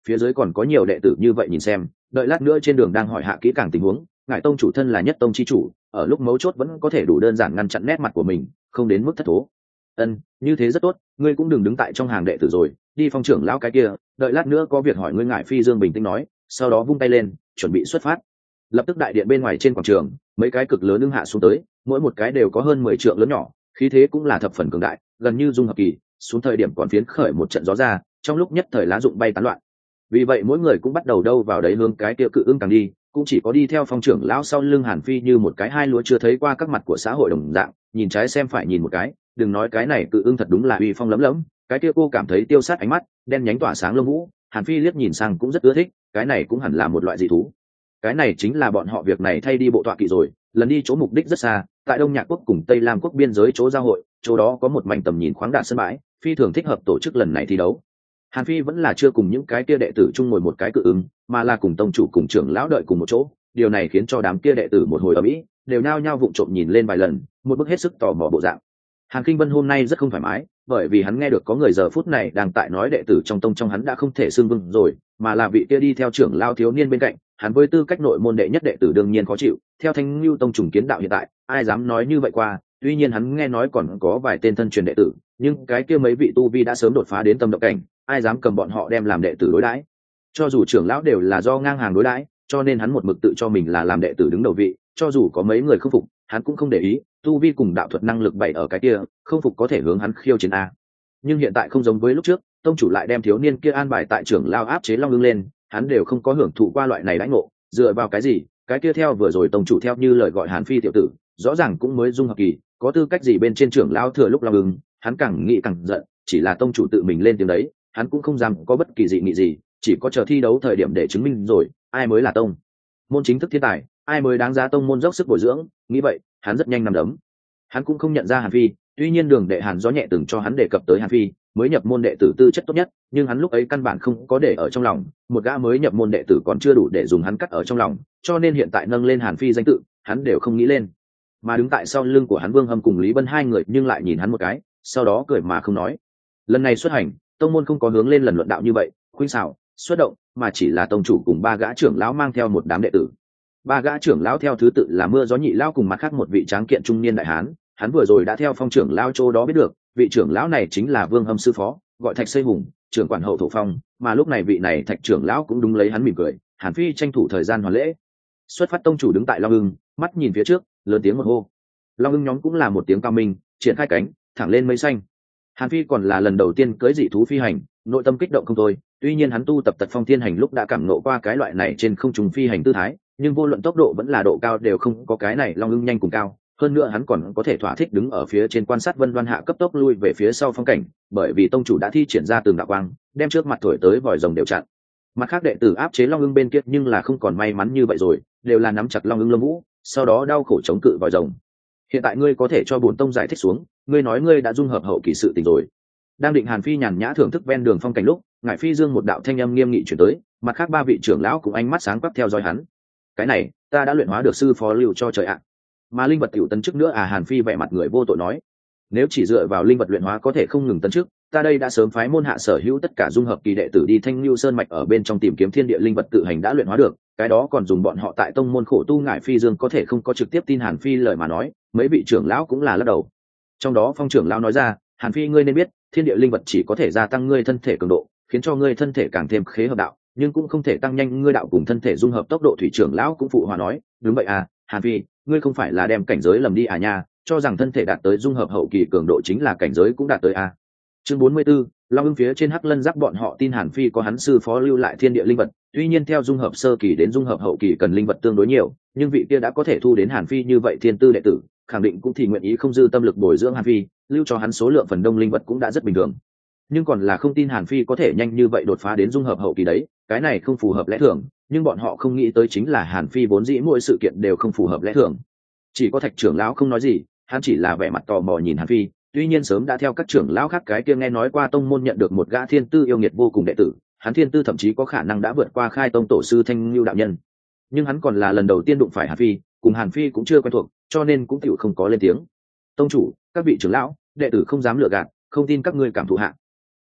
phía dưới còn có nhiều đệ tử như vậy nhìn xem, đợi lát nữa trên đường đang hỏi hạ kỹ càng tình huống, ngài tông chủ thân là nhất tông chi chủ, ở lúc mấu chốt vẫn có thể đủ đơn giản ngăn chặn nét mặt của mình, không đến mức thất thố. Ân, như thế rất tốt, ngươi cũng đừng đứng tại trong hàng đệ tử rồi, đi phong trưởng lão cái kia, đợi lát nữa có việc hỏi ngươi. Ngải Phi Dương bình tĩnh nói, sau đó vung tay lên, chuẩn bị xuất phát. Lập tức đại điện bên ngoài trên quảng trường, mấy cái cực lớn ưng hạ xuống tới, mỗi một cái đều có hơn mười trượng lớn nhỏ, khí thế cũng là thập phần cường đại, gần như dung hợp kỳ, xuống thời điểm còn phiến khởi một trận gió ra, trong lúc nhất thời lá rụng bay tán loạn. Vì vậy mỗi người cũng bắt đầu đâu vào đấy hướng cái kia cự ưng càng đi, cũng chỉ có đi theo phong trưởng lão sau lưng Hàn Phi như một cái hai lúa chưa thấy qua các mặt của xã hội đồng dạng, nhìn trái xem phải nhìn một cái, đừng nói cái này cự ưng thật đúng là uy phong lấm lấm, cái kia cô cảm thấy tiêu sát ánh mắt, đen nhánh tỏa sáng lông vũ, Hàn Phi liếc nhìn sang cũng rất ưa thích, cái này cũng hẳn là một loại dị thú. Cái này chính là bọn họ việc này thay đi bộ tọa kỵ rồi, lần đi chỗ mục đích rất xa, tại Đông Nhạc quốc cùng Tây Lam quốc biên giới chỗ giao hội, chỗ đó có một mảnh tầm nhìn khoáng đạt sân bãi, phi thường thích hợp tổ chức lần này thi đấu. Hàn Phi vẫn là chưa cùng những cái kia đệ tử chung ngồi một cái cự ứng, mà là cùng tông chủ cùng trưởng lão đợi cùng một chỗ, điều này khiến cho đám kia đệ tử một hồi ở mỹ đều nao nhao vụng trộm nhìn lên vài lần, một bức hết sức tò mò bộ dạng. Hàn Kinh Vân hôm nay rất không thoải mái, bởi vì hắn nghe được có người giờ phút này đang tại nói đệ tử trong tông trong hắn đã không thể xưng vương rồi, mà là vị kia đi theo trưởng lão thiếu niên bên cạnh, hắn với tư cách nội môn đệ nhất đệ tử đương nhiên khó chịu, theo Thanh Nưu tông trùng kiến đạo hiện tại, ai dám nói như vậy qua, tuy nhiên hắn nghe nói còn có vài tên thân truyền đệ tử, nhưng cái kia mấy vị tu vi đã sớm đột phá đến tâm động cảnh, ai dám cầm bọn họ đem làm đệ tử đối đãi. Cho dù trưởng lão đều là do ngang hàng đối đãi, cho nên hắn một mực tự cho mình là làm đệ tử đứng đầu vị, cho dù có mấy người không phục, hắn cũng không để ý, tu vi cùng đạo thuật năng lực bày ở cái kia, không phục có thể hướng hắn khiêu chiến a. Nhưng hiện tại không giống với lúc trước, tông chủ lại đem thiếu niên kia an bài tại trưởng lao áp chế long ưng lên, hắn đều không có hưởng thụ qua loại này đãi ngộ, dựa vào cái gì? Cái kia theo vừa rồi tông chủ theo như lời gọi Hàn Phi tiểu tử, rõ ràng cũng mới dung hợp kỳ, có tư cách gì bên trên trưởng lao thừa lúc long ưng, hắn càng nghĩ càng giận, chỉ là tông chủ tự mình lên tiếng đấy, hắn cũng không dám có bất kỳ dị nghị gì, chỉ có chờ thi đấu thời điểm để chứng minh rồi, ai mới là tông môn chính thức thiên tài, ai mới đáng giá tông môn dốc sức bồi dưỡng, nghĩ vậy, hắn rất nhanh nằm đấm. Hắn cũng không nhận ra Hàn Phi, tuy nhiên Đường Đệ Hàn gió nhẹ từng cho hắn đề cập tới Hàn Phi, mới nhập môn đệ tử tư chất tốt nhất, nhưng hắn lúc ấy căn bản không có để ở trong lòng, một gã mới nhập môn đệ tử còn chưa đủ để dùng hắn cắt ở trong lòng, cho nên hiện tại nâng lên Hàn Phi danh tự, hắn đều không nghĩ lên. Mà đứng tại sau lưng của hắn Vương Hâm cùng Lý Bân hai người nhưng lại nhìn hắn một cái, sau đó cười mà không nói. Lần này xuất hành, tông môn không có hướng lên lần luận đạo như vậy, khuynh xảo, xuất động, mà chỉ là tông chủ cùng ba gã trưởng lão mang theo một đám đệ tử. Ba gã trưởng lão theo thứ tự là Mưa Gió Nhị lão cùng mặt khác một vị tráng kiện trung niên đại hán, hắn vừa rồi đã theo Phong trưởng lão chỗ đó biết được, vị trưởng lão này chính là Vương Hâm sư phó, gọi Thạch Xây Hùng, trưởng quản hậu thổ phong, mà lúc này vị này Thạch trưởng lão cũng đúng lấy hắn mỉm cười, Hàn Phi tranh thủ thời gian hoàn lễ. Xuất phát tông chủ đứng tại Long Ưng, mắt nhìn phía trước, lớn tiếng một hô. Long Ưng nhóm cũng là một tiếng cao minh, triển khai cánh, thẳng lên mây xanh. Hàn Phi còn là lần đầu tiên cưỡi dị thú phi hành, nội tâm kích động không thôi, tuy nhiên hắn tu tập Tật Phong Thiên Hành lúc đã cảm ngộ qua cái loại này trên không trung phi hành tư thái, nhưng vô luận tốc độ vẫn là độ cao đều không có cái này Long Ưng nhanh cùng cao, hơn nữa hắn còn có thể thỏa thích đứng ở phía trên quan sát Vân Đoan Hạ cấp tốc lui về phía sau phong cảnh, bởi vì tông chủ đã thi triển ra từng đạo quang, đem trước mặt thổi tới vòi rồng đều chặn. Mặt khác đệ tử áp chế Long Ưng bên kia nhưng là không còn may mắn như vậy rồi, đều là nắm chặt Long Ưng lông vũ, sau đó đau khổ chống cự vòi rồng. Hiện tại ngươi có thể cho bổn tông giải thích xuống, ngươi nói ngươi đã dung hợp hậu kỳ sự tình rồi. Đang định Hàn Phi nhàn nhã thưởng thức ven đường phong cảnh lúc, Ngải Phi Dương một đạo thanh âm nghiêm nghị chuyển tới, mặt khác ba vị trưởng lão cũng ánh mắt sáng quắc theo dõi hắn. Cái này, ta đã luyện hóa được sư phó lưu cho trời ạ. Mà linh vật tiểu tấn chức nữa à? Hàn Phi vẻ mặt người vô tội nói, nếu chỉ dựa vào linh vật luyện hóa có thể không ngừng tấn chức, ta đây đã sớm phái môn hạ sở hữu tất cả dung hợp kỳ đệ tử đi Thanh Nưu Sơn mạch ở bên trong tìm kiếm thiên địa linh vật tự hành đã luyện hóa được, cái đó còn dùng bọn họ tại tông môn khổ tu. Ngải Phi Dương có thể không có trực tiếp tin Hàn Phi lời mà nói, mấy vị trưởng lão cũng là lắc đầu. Trong đó Phong trưởng lão nói ra, Hàn Phi ngươi nên biết, thiên địa linh vật chỉ có thể gia tăng ngươi thân thể cường độ, khiến cho ngươi thân thể càng thêm khế hợp đạo, nhưng cũng không thể tăng nhanh ngươi đạo cùng thân thể dung hợp tốc độ. Thủy trưởng lão cũng phụ hòa nói, đúng vậy à, Hàn Phi, ngươi không phải là đem cảnh giới lầm đi à nha, cho rằng thân thể đạt tới dung hợp hậu kỳ cường độ chính là cảnh giới cũng đạt tới à. Chương bốn mươi 44, Long Ưng phía trên Hắc Lân Giác bọn họ tin Hàn Phi có hắn sư phó lưu lại thiên địa linh vật, tuy nhiên theo dung hợp sơ kỳ đến dung hợp hậu kỳ cần linh vật tương đối nhiều, nhưng vị kia đã có thể thu đến Hàn Phi như vậy thiên tư đệ tử, khẳng định cũng thì nguyện ý không dư tâm lực bồi dưỡng Hàn Phi, lưu cho hắn số lượng phần đông linh vật cũng đã rất bình thường. Nhưng còn là không tin Hàn Phi có thể nhanh như vậy đột phá đến dung hợp hậu kỳ đấy, cái này không phù hợp lẽ thường, nhưng bọn họ không nghĩ tới chính là Hàn Phi vốn dĩ mỗi sự kiện đều không phù hợp lẽ thường. Chỉ có Thạch trưởng lão không nói gì, hắn chỉ là vẻ mặt tò mò nhìn Hàn Phi, tuy nhiên sớm đã theo các trưởng lão khác cái kia nghe nói qua tông môn nhận được một gã thiên tư yêu nghiệt vô cùng đệ tử, hắn thiên tư thậm chí có khả năng đã vượt qua khai tông tổ sư Thanh Nưu đạo nhân. Nhưng hắn còn là lần đầu tiên đụng phải Hàn Phi, cùng Hàn Phi cũng chưa quen thuộc, cho nên cũng tiểu không có lên tiếng. Tông chủ, các vị trưởng lão, đệ tử không dám lừa gạt, không tin các ngươi cảm thụ hạ.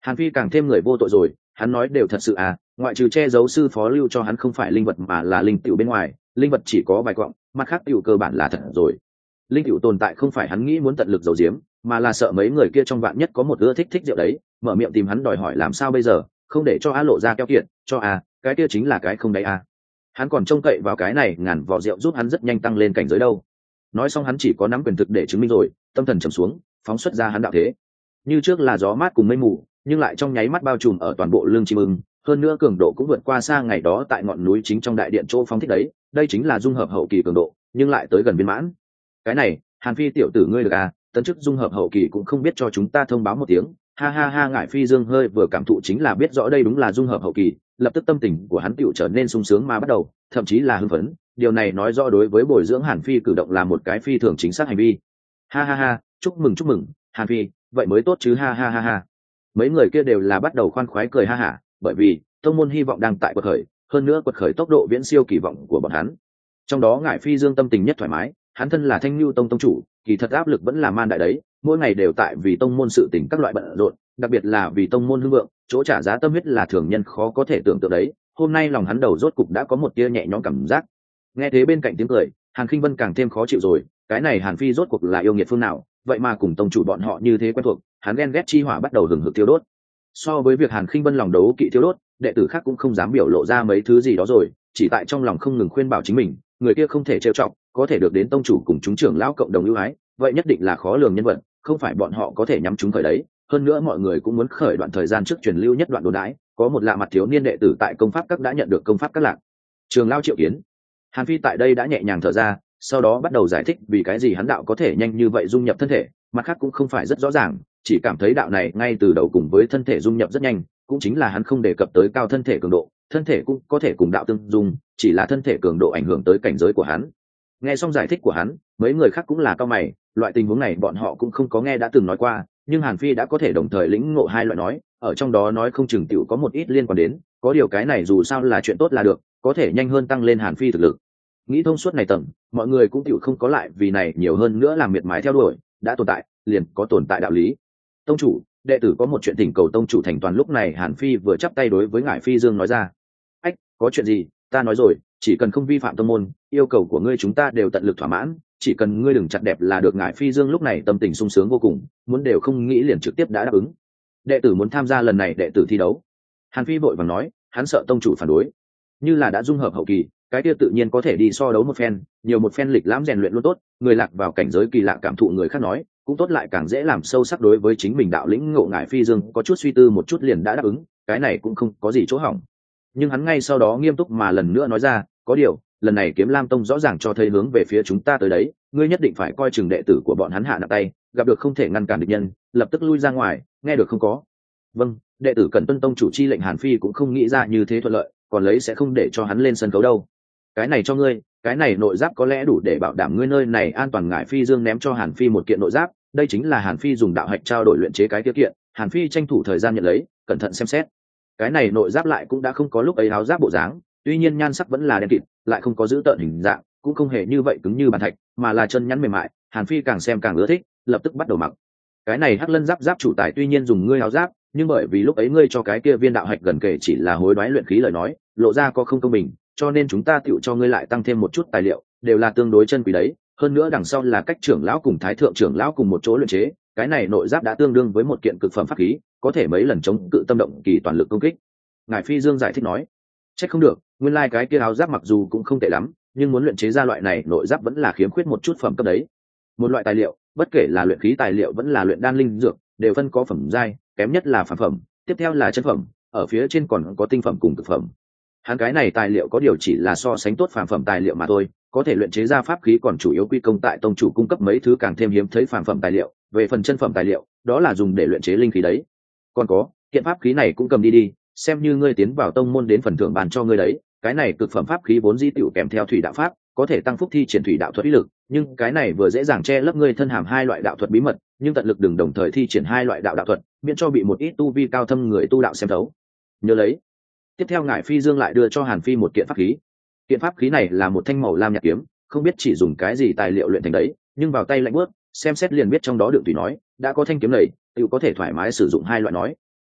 Hàn Phi càng thêm người vô tội rồi, hắn nói đều thật sự à, ngoại trừ che giấu sư phó lưu cho hắn không phải linh vật mà là linh tiểu bên ngoài, linh vật chỉ có vài quặng, mặt khác tiểu cơ bản là thật rồi. Linh tiểu tồn tại không phải hắn nghĩ muốn tận lực giấu giếm, mà là sợ mấy người kia trong vạn nhất có một đứa thích thích rượu đấy, mở miệng tìm hắn đòi hỏi làm sao bây giờ, không để cho A lộ ra keo kiệt, cho a, cái kia chính là cái không đấy a. Hắn còn trông cậy vào cái này ngàn vỏ rượu giúp hắn rất nhanh tăng lên cảnh giới đâu. Nói xong hắn chỉ có nắm quyền thực để chứng minh rồi, tâm thần trầm xuống, phóng xuất ra hắn đạo thế. Như trước là gió mát cùng mây mù, nhưng lại trong nháy mắt bao trùm ở toàn bộ lương chim ưng, hơn nữa cường độ cũng vượt qua xa ngày đó tại ngọn núi chính trong đại điện chỗ phóng thích đấy, đây chính là dung hợp hậu kỳ cường độ, nhưng lại tới gần viên mãn. Cái này, Hàn Phi tiểu tử ngươi được à, tấn chức dung hợp hậu kỳ cũng không biết cho chúng ta thông báo một tiếng. Ha ha ha, Ngải Phi Dương hơi vừa cảm thụ chính là biết rõ đây đúng là dung hợp hậu kỳ, lập tức tâm tình của hắn tựu trở nên sung sướng mà bắt đầu, thậm chí là hưng phấn, điều này nói rõ đối với bồi dưỡng Hàn Phi cử động là một cái phi thường chính xác hành vi. Ha ha ha, chúc mừng chúc mừng, Hàn Phi, vậy mới tốt chứ, ha ha ha ha. Mấy người kia đều là bắt đầu khoan khoái cười ha hả, bởi vì tông môn hy vọng đang tại quật khởi, hơn nữa quật khởi tốc độ viễn siêu kỳ vọng của bọn hắn. Trong đó Ngải Phi Dương tâm tình nhất thoải mái, hắn thân là Thanh Nhu Tông tông chủ, kỳ thật áp lực vẫn là man đại đấy, mỗi ngày đều tại vì tông môn sự tình các loại bận rộn, đặc biệt là vì tông môn hưng vượng, chỗ trả giá tâm huyết là thường nhân khó có thể tưởng tượng đấy. Hôm nay lòng hắn đầu rốt cục đã có một tia nhẹ nhõm cảm giác. Nghe thế bên cạnh tiếng cười, Hàn Khinh Vân càng thêm khó chịu rồi, cái này Hàn Phi rốt cuộc là yêu nghiệt phương nào, vậy mà cùng tông chủ bọn họ như thế quen thuộc, hắn ghen ghét chi hỏa bắt đầu hừng hực thiêu đốt. So với việc Hàn Khinh Vân lòng đấu kỵ thiêu đốt, đệ tử khác cũng không dám biểu lộ ra mấy thứ gì đó rồi, chỉ tại trong lòng không ngừng khuyên bảo chính mình, người kia không thể trêu chọc, có thể được đến tông chủ cùng chúng trưởng lão cộng đồng ưu ái, vậy nhất định là khó lường nhân vật, không phải bọn họ có thể nhắm chúng khởi đấy. Hơn nữa mọi người cũng muốn khởi đoạn thời gian trước truyền lưu nhất đoạn đồn đãi, có một lạ mặt thiếu niên đệ tử tại công pháp các đã nhận được công pháp các lạc trường lao triệu kiến. Hàn Phi tại đây đã nhẹ nhàng thở ra, sau đó bắt đầu giải thích vì cái gì hắn đạo có thể nhanh như vậy dung nhập thân thể, mặt khác cũng không phải rất rõ ràng, chỉ cảm thấy đạo này ngay từ đầu cùng với thân thể dung nhập rất nhanh, cũng chính là hắn không đề cập tới cao thân thể cường độ, thân thể cũng có thể cùng đạo tương dung, chỉ là thân thể cường độ ảnh hưởng tới cảnh giới của hắn. Nghe xong giải thích của hắn, mấy người khác cũng là cao mày, loại tình huống này bọn họ cũng không có nghe đã từng nói qua, nhưng Hàn Phi đã có thể đồng thời lĩnh ngộ hai loại nói, ở trong đó nói không chừng tiểu có một ít liên quan đến, có điều cái này dù sao là chuyện tốt là được, có thể nhanh hơn tăng lên Hàn Phi thực lực. Nghĩ thông suốt này tầng, mọi người cũng tiểu không có lại vì này nhiều hơn nữa làm miệt mài theo đuổi, đã tồn tại, liền có tồn tại đạo lý. Tông chủ, đệ tử có một chuyện thỉnh cầu tông chủ thành toàn. Lúc này Hàn Phi vừa chắp tay đối với Ngải Phi Dương nói ra. Ách, có chuyện gì? Ta nói rồi, chỉ cần không vi phạm tông môn, yêu cầu của ngươi chúng ta đều tận lực thỏa mãn, chỉ cần ngươi đừng chặt đẹp là được. Ngải Phi Dương lúc này tâm tình sung sướng vô cùng, muốn đều không nghĩ liền trực tiếp đã đáp ứng. Đệ tử muốn tham gia lần này đệ tử thi đấu. Hàn Phi vội vàng nói, hắn sợ tông chủ phản đối. Như là đã dung hợp hậu kỳ, cái kia tự nhiên có thể đi so đấu một phen, nhiều một phen lịch lãm rèn luyện luôn tốt, người lạc vào cảnh giới kỳ lạ cảm thụ người khác nói, cũng tốt lại càng dễ làm sâu sắc đối với chính mình đạo lĩnh ngộ. Ngải Phi Dương có chút suy tư một chút liền đã đáp ứng, cái này cũng không có gì chỗ hỏng. Nhưng hắn ngay sau đó nghiêm túc mà lần nữa nói ra, có điều, lần này Kiếm Lam Tông rõ ràng cho thấy hướng về phía chúng ta tới đấy, ngươi nhất định phải coi chừng đệ tử của bọn hắn hạ nặng tay, gặp được không thể ngăn cản địch nhân, lập tức lui ra ngoài, nghe được không có? Vâng, đệ tử cần tuân tông chủ chi lệnh. Hàn Phi cũng không nghĩ ra như thế thuận lợi, còn lấy sẽ không để cho hắn lên sân khấu đâu. Cái này cho ngươi, cái này nội giáp có lẽ đủ để bảo đảm ngươi nơi này an toàn. Ngải Phi Dương ném cho Hàn Phi một kiện nội giáp, đây chính là Hàn Phi dùng đạo hạch trao đổi luyện chế cái tiêu kiện. Hàn Phi tranh thủ thời gian nhận lấy, cẩn thận xem xét. Cái này nội giáp lại cũng đã không có lúc ấy áo giáp bộ dáng, tuy nhiên nhan sắc vẫn là đen kịt, lại không có giữ tợn hình dạng, cũng không hề như vậy cứng như bàn thạch, mà là chân nhắn mềm mại. Hàn Phi càng xem càng ưa thích, lập tức bắt đầu mặc. Cái này hắc lân giáp giáp chủ tài tuy nhiên dùng ngươi áo giáp, nhưng bởi vì lúc ấy ngươi cho cái kia viên đạo hạch gần kể chỉ là hối đoái luyện khí lời nói, lộ ra có không công bình, cho nên chúng ta tựu cho ngươi lại tăng thêm một chút tài liệu, đều là tương đối chân quý đấy. Hơn nữa đằng sau là cách trưởng lão cùng thái thượng trưởng lão cùng một chỗ luyện chế, cái này nội giáp đã tương đương với một kiện cực phẩm pháp khí, có thể mấy lần chống cự tâm động kỳ toàn lực công kích. Ngải Phi Dương giải thích nói, trách không được, nguyên lai like cái kia áo giáp mặc dù cũng không tệ lắm, nhưng muốn luyện chế ra loại này nội giáp vẫn là khiếm khuyết một chút phẩm cấp đấy. Một loại tài liệu, bất kể là luyện khí tài liệu vẫn là luyện đan linh dược, đều phân có phẩm giai, kém nhất là phàm phẩm, tiếp theo là chân phẩm, ở phía trên còn có tinh phẩm cùng cực phẩm. Hắn cái này tài liệu có điều chỉ là so sánh tốt phàm phẩm tài liệu mà thôi, có thể luyện chế ra pháp khí còn chủ yếu quy công tại tông chủ cung cấp mấy thứ càng thêm hiếm thấy phàm phẩm tài liệu. Về phần chân phẩm tài liệu, đó là dùng để luyện chế linh khí đấy. Còn có, kiện pháp khí này cũng cầm đi đi, xem như ngươi tiến vào tông môn đến phần thưởng bàn cho ngươi đấy. Cái này cực phẩm pháp khí vốn dĩ tiểu kèm theo thủy đạo pháp, có thể tăng phúc thi triển thủy đạo thuật uy lực, nhưng cái này vừa dễ dàng che lấp ngươi thân hàm hai loại đạo thuật bí mật, nhưng tận lực đừng đồng thời thi triển hai loại đạo đạo thuật, miễn cho bị một ít tu vi cao thâm người tu đạo xem thấu. Nhớ lấy. Tiếp theo Ngải Phi Dương lại đưa cho Hàn Phi một kiện pháp khí. Kiện pháp khí này là một thanh màu lam nhạt kiếm, không biết chỉ dùng cái gì tài liệu luyện thành đấy, nhưng vào tay lạnh bước, xem xét liền biết trong đó đựng tùy nói, đã có thanh kiếm này, tự có thể thoải mái sử dụng hai loại nói.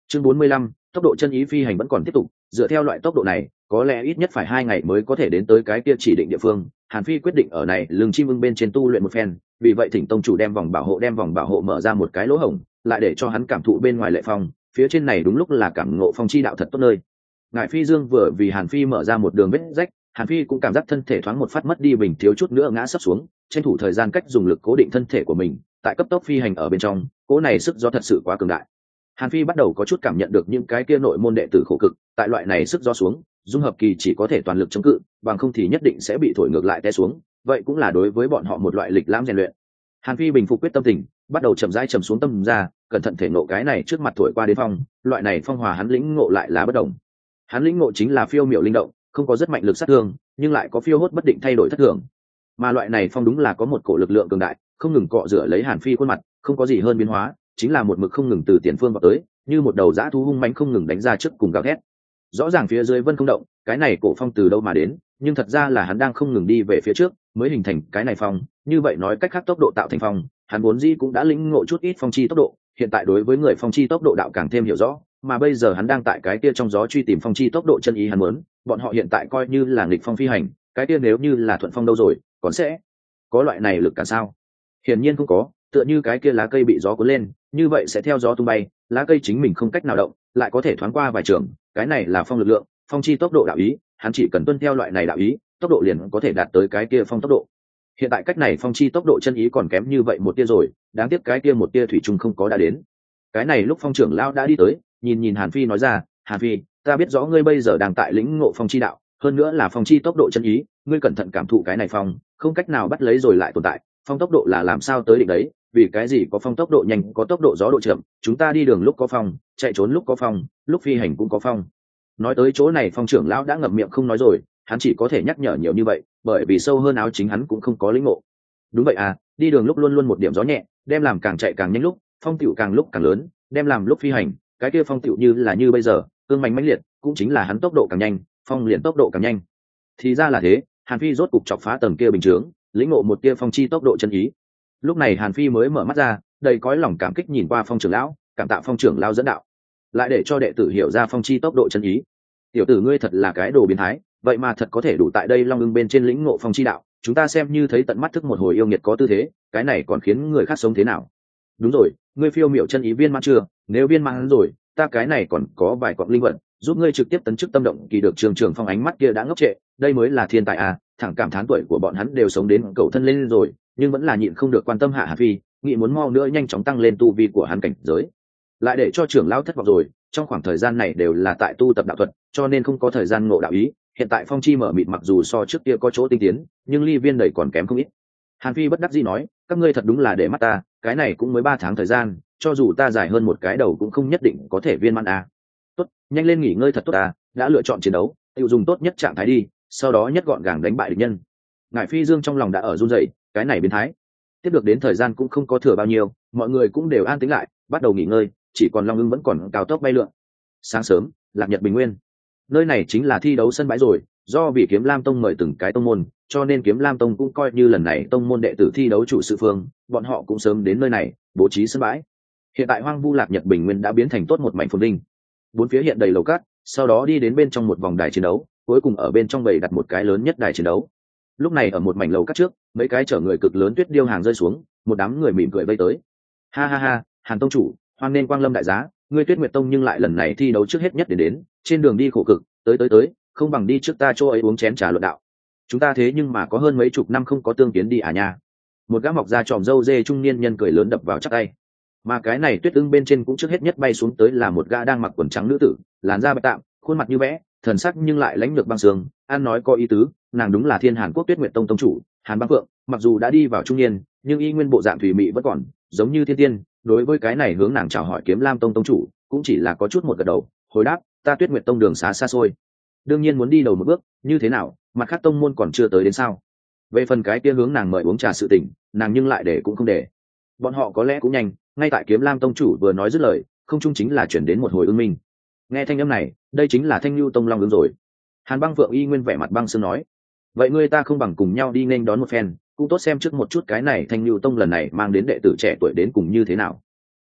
chương bốn mươi lăm, tốc độ chân ý phi hành vẫn còn tiếp tục, dựa theo loại tốc độ này có lẽ ít nhất phải hai ngày mới có thể đến tới cái kia chỉ định địa phương. Hàn Phi quyết định ở này lưng chim ưng bên trên tu luyện một phen, vì vậy thỉnh tông chủ đem vòng bảo hộ đem vòng bảo hộ mở ra một cái lỗ hổng, lại để cho hắn cảm thụ bên ngoài lệ phong, phía trên này đúng lúc là cảm ngộ phong chi đạo thật tốt nơi. Ngải Phi Dương vừa vì Hàn Phi mở ra một đường vết rách, Hàn Phi cũng cảm giác thân thể thoáng một phát mất đi bình, thiếu chút nữa ngã sấp xuống, tranh thủ thời gian cách dùng lực cố định thân thể của mình, tại cấp tốc phi hành ở bên trong, cỗ này sức gió thật sự quá cường đại. Hàn Phi bắt đầu có chút cảm nhận được những cái kia nội môn đệ tử khổ cực, tại loại này sức gió xuống, dung hợp kỳ chỉ có thể toàn lực chống cự, bằng không thì nhất định sẽ bị thổi ngược lại té xuống, vậy cũng là đối với bọn họ một loại lịch lãm rèn luyện. Hàn Phi bình phục quyết tâm tình, bắt đầu chậm rãi trầm xuống tâm ra, cẩn thận thể ngộ cái này trước mặt thổi qua đến phong, loại này phong hòa hắn lĩnh ngộ lại là bất động. Hắn lĩnh ngộ chính là phiêu miểu linh động, không có rất mạnh lực sát thương, nhưng lại có phiêu hốt bất định thay đổi thất thường. Mà loại này phong đúng là có một cổ lực lượng cường đại, không ngừng cọ rửa lấy Hàn Phi khuôn mặt, không có gì hơn biến hóa, chính là một mực không ngừng từ tiền phương vào tới, như một đầu dã thú hung mãnh không ngừng đánh ra trước cùng gào thét. Rõ ràng phía dưới vân không động, cái này cổ phong từ đâu mà đến, nhưng thật ra là hắn đang không ngừng đi về phía trước, mới hình thành cái này phong. Như vậy nói cách khác tốc độ tạo thành phong, hắn vốn dĩ cũng đã lĩnh ngộ chút ít phong chi tốc độ, hiện tại đối với người phong chi tốc độ đạo càng thêm hiểu rõ, mà bây giờ hắn đang tại cái kia trong gió truy tìm phong chi tốc độ chân ý hắn muốn, bọn họ hiện tại coi như là nghịch phong phi hành, cái kia nếu như là thuận phong đâu rồi, còn sẽ có loại này lực cả sao? Hiển nhiên không có, tựa như cái kia lá cây bị gió cuốn lên, như vậy sẽ theo gió tung bay, lá cây chính mình không cách nào động, lại có thể thoáng qua vài trường, cái này là phong lực lượng, phong chi tốc độ đạo ý, hắn chỉ cần tuân theo loại này đạo ý, tốc độ liền có thể đạt tới cái kia phong tốc độ. Hiện tại cách này phong chi tốc độ chân ý còn kém như vậy một tia rồi, đáng tiếc cái kia một tia thủy chung không có đã đến. Cái này lúc phong trưởng lão đã đi tới, nhìn nhìn Hàn Phi nói ra, Hàn Phi, ta biết rõ ngươi bây giờ đang tại lĩnh ngộ phong chi đạo, hơn nữa là phong chi tốc độ chân ý, ngươi cẩn thận cảm thụ cái này phong, không cách nào bắt lấy rồi lại tồn tại, phong tốc độ là làm sao tới định đấy, vì cái gì có phong tốc độ nhanh có tốc độ gió độ chậm, chúng ta đi đường lúc có phong, chạy trốn lúc có phong, lúc phi hành cũng có phong. Nói tới chỗ này phong trưởng lão đã ngậm miệng không nói rồi, hắn chỉ có thể nhắc nhở nhiều như vậy, bởi vì sâu hơn áo chính hắn cũng không có lĩnh ngộ. Đúng vậy à, đi đường lúc luôn luôn một điểm gió nhẹ, đem làm càng chạy càng nhanh lúc, phong tiểu càng lúc càng lớn, đem làm lúc phi hành, cái kia phong tiểu như là như bây giờ, cương mạnh mãnh liệt, cũng chính là hắn tốc độ càng nhanh, phong liền tốc độ càng nhanh. Thì ra là thế, Hàn Phi rốt cục chọc phá tầng kia bình chướng, lĩnh ngộ một tia phong chi tốc độ chân ý. Lúc này Hàn Phi mới mở mắt ra, đầy cõi lòng cảm kích nhìn qua phong trưởng lão, cảm tạ phong trưởng lão dẫn đạo, lại để cho đệ tử hiểu ra phong chi tốc độ chân ý. Tiểu tử ngươi thật là cái đồ biến thái, vậy mà thật có thể đủ tại đây long ưng bên trên lĩnh ngộ phong chi đạo, chúng ta xem như thấy tận mắt thức một hồi yêu nghiệt có tư thế, cái này còn khiến người khác sống thế nào? Đúng rồi, ngươi phiêu miểu chân ý viên mãn chưa? Nếu viên mãn rồi, ta cái này còn có vài quặng linh vật, giúp ngươi trực tiếp tấn chức tâm động kỳ được. Trường Trường Phong ánh mắt kia đã ngốc trệ, đây mới là thiên tài à, thẳng cảm thán tuổi của bọn hắn đều sống đến cầu thân lên rồi, nhưng vẫn là nhịn không được quan tâm hạ Hà Phi, nghĩ muốn mau nữa nhanh chóng tăng lên tu vi của hắn cảnh giới. Lại để cho trưởng lão thất vọng rồi, trong khoảng thời gian này đều là tại tu tập đạo thuật, cho nên không có thời gian ngộ đạo ý, hiện tại phong chi mở mịt mặc dù so trước kia có chỗ tinh tiến, nhưng ly viên đầy còn kém không ít. Hàn Phi bất đắc dĩ nói, các ngươi thật đúng là để mắt ta, cái này cũng mới ba tháng thời gian, cho dù ta dài hơn một cái đầu cũng không nhất định có thể viên mãn à. Tốt, nhanh lên nghỉ ngơi thật tốt à, đã lựa chọn chiến đấu, tự dùng tốt nhất trạng thái đi, sau đó nhất gọn gàng đánh bại địch nhân. Ngải Phi Dương trong lòng đã ở run rẩy, cái này biến thái. Tiếp được đến thời gian cũng không có thừa bao nhiêu, mọi người cũng đều an tĩnh lại, bắt đầu nghỉ ngơi, chỉ còn Long Ưng vẫn còn cao tốc bay lượn. Sáng sớm, Lạc Nhật Bình Nguyên, nơi này chính là thi đấu sân bãi rồi, do vì Kiếm Lam Tông mời từng cái tông môn, cho nên Kiếm Lam Tông cũng coi như lần này tông môn đệ tử thi đấu chủ sự phương, bọn họ cũng sớm đến nơi này bố trí sân bãi. Hiện tại hoang vu Lạc Nhật Bình Nguyên đã biến thành tốt một mảnh phồn vinh, bốn phía hiện đầy lầu cát, sau đó đi đến bên trong một vòng đài chiến đấu, cuối cùng ở bên trong bầy đặt một cái lớn nhất đài chiến đấu. Lúc này ở một mảnh lầu cát trước, mấy cái chở người cực lớn tuyết điêu hàng rơi xuống, một đám người mỉm cười vây tới. Ha ha ha, Hàn tông chủ, hoan nên quang lâm đại giá, ngươi Tuyết Nguyệt Tông nhưng lại lần này thi đấu trước hết nhất để đến, trên đường đi khổ cực, tới tới tới, không bằng đi trước ta chỗ ấy uống chén trà luận đạo. Chúng ta thế nhưng mà có hơn mấy chục năm không có tương kiến đi à nha. Một gã mọc da tròm râu dê trung niên nhân cười lớn đập vào chắc tay. Mà cái này Tuyết Ưng bên trên cũng trước hết nhất bay xuống tới là một gã đang mặc quần trắng nữ tử, làn da bạch tạm, khuôn mặt như vẽ, thần sắc nhưng lại lãnh lược băng sương, ăn nói có ý tứ, nàng đúng là Thiên Hàn Quốc Tuyết Nguyệt Tông tông chủ, Hàn Băng Phượng, mặc dù đã đi vào trung niên, nhưng y nguyên bộ dạng thủy mị vẫn còn, giống như thiên tiên. Đối với cái này hướng nàng chào hỏi Kiếm Lam Tông tông chủ, cũng chỉ là có chút một gật đầu, hồi đáp, ta Tuyết Nguyệt Tông đường xá xa xôi, đương nhiên muốn đi đầu một bước, như thế nào, mặt khác tông môn còn chưa tới đến sao? Về phần cái kia hướng nàng mời uống trà sự tình, nàng nhưng lại để cũng không để. Bọn họ có lẽ cũng nhanh, ngay tại Kiếm Lam tông chủ vừa nói dứt lời, không chung chính là chuyển đến một hồi ưng minh. Nghe thanh âm này, đây chính là Thanh Nhu Tông Long ứng rồi. Hàn Băng Phượng y nguyên vẻ mặt băng sương nói, vậy ngươi ta không bằng cùng nhau đi nên đón một phen, cũng tốt xem trước một chút cái này Thanh Nhu Tông lần này mang đến đệ tử trẻ tuổi đến cùng như thế nào.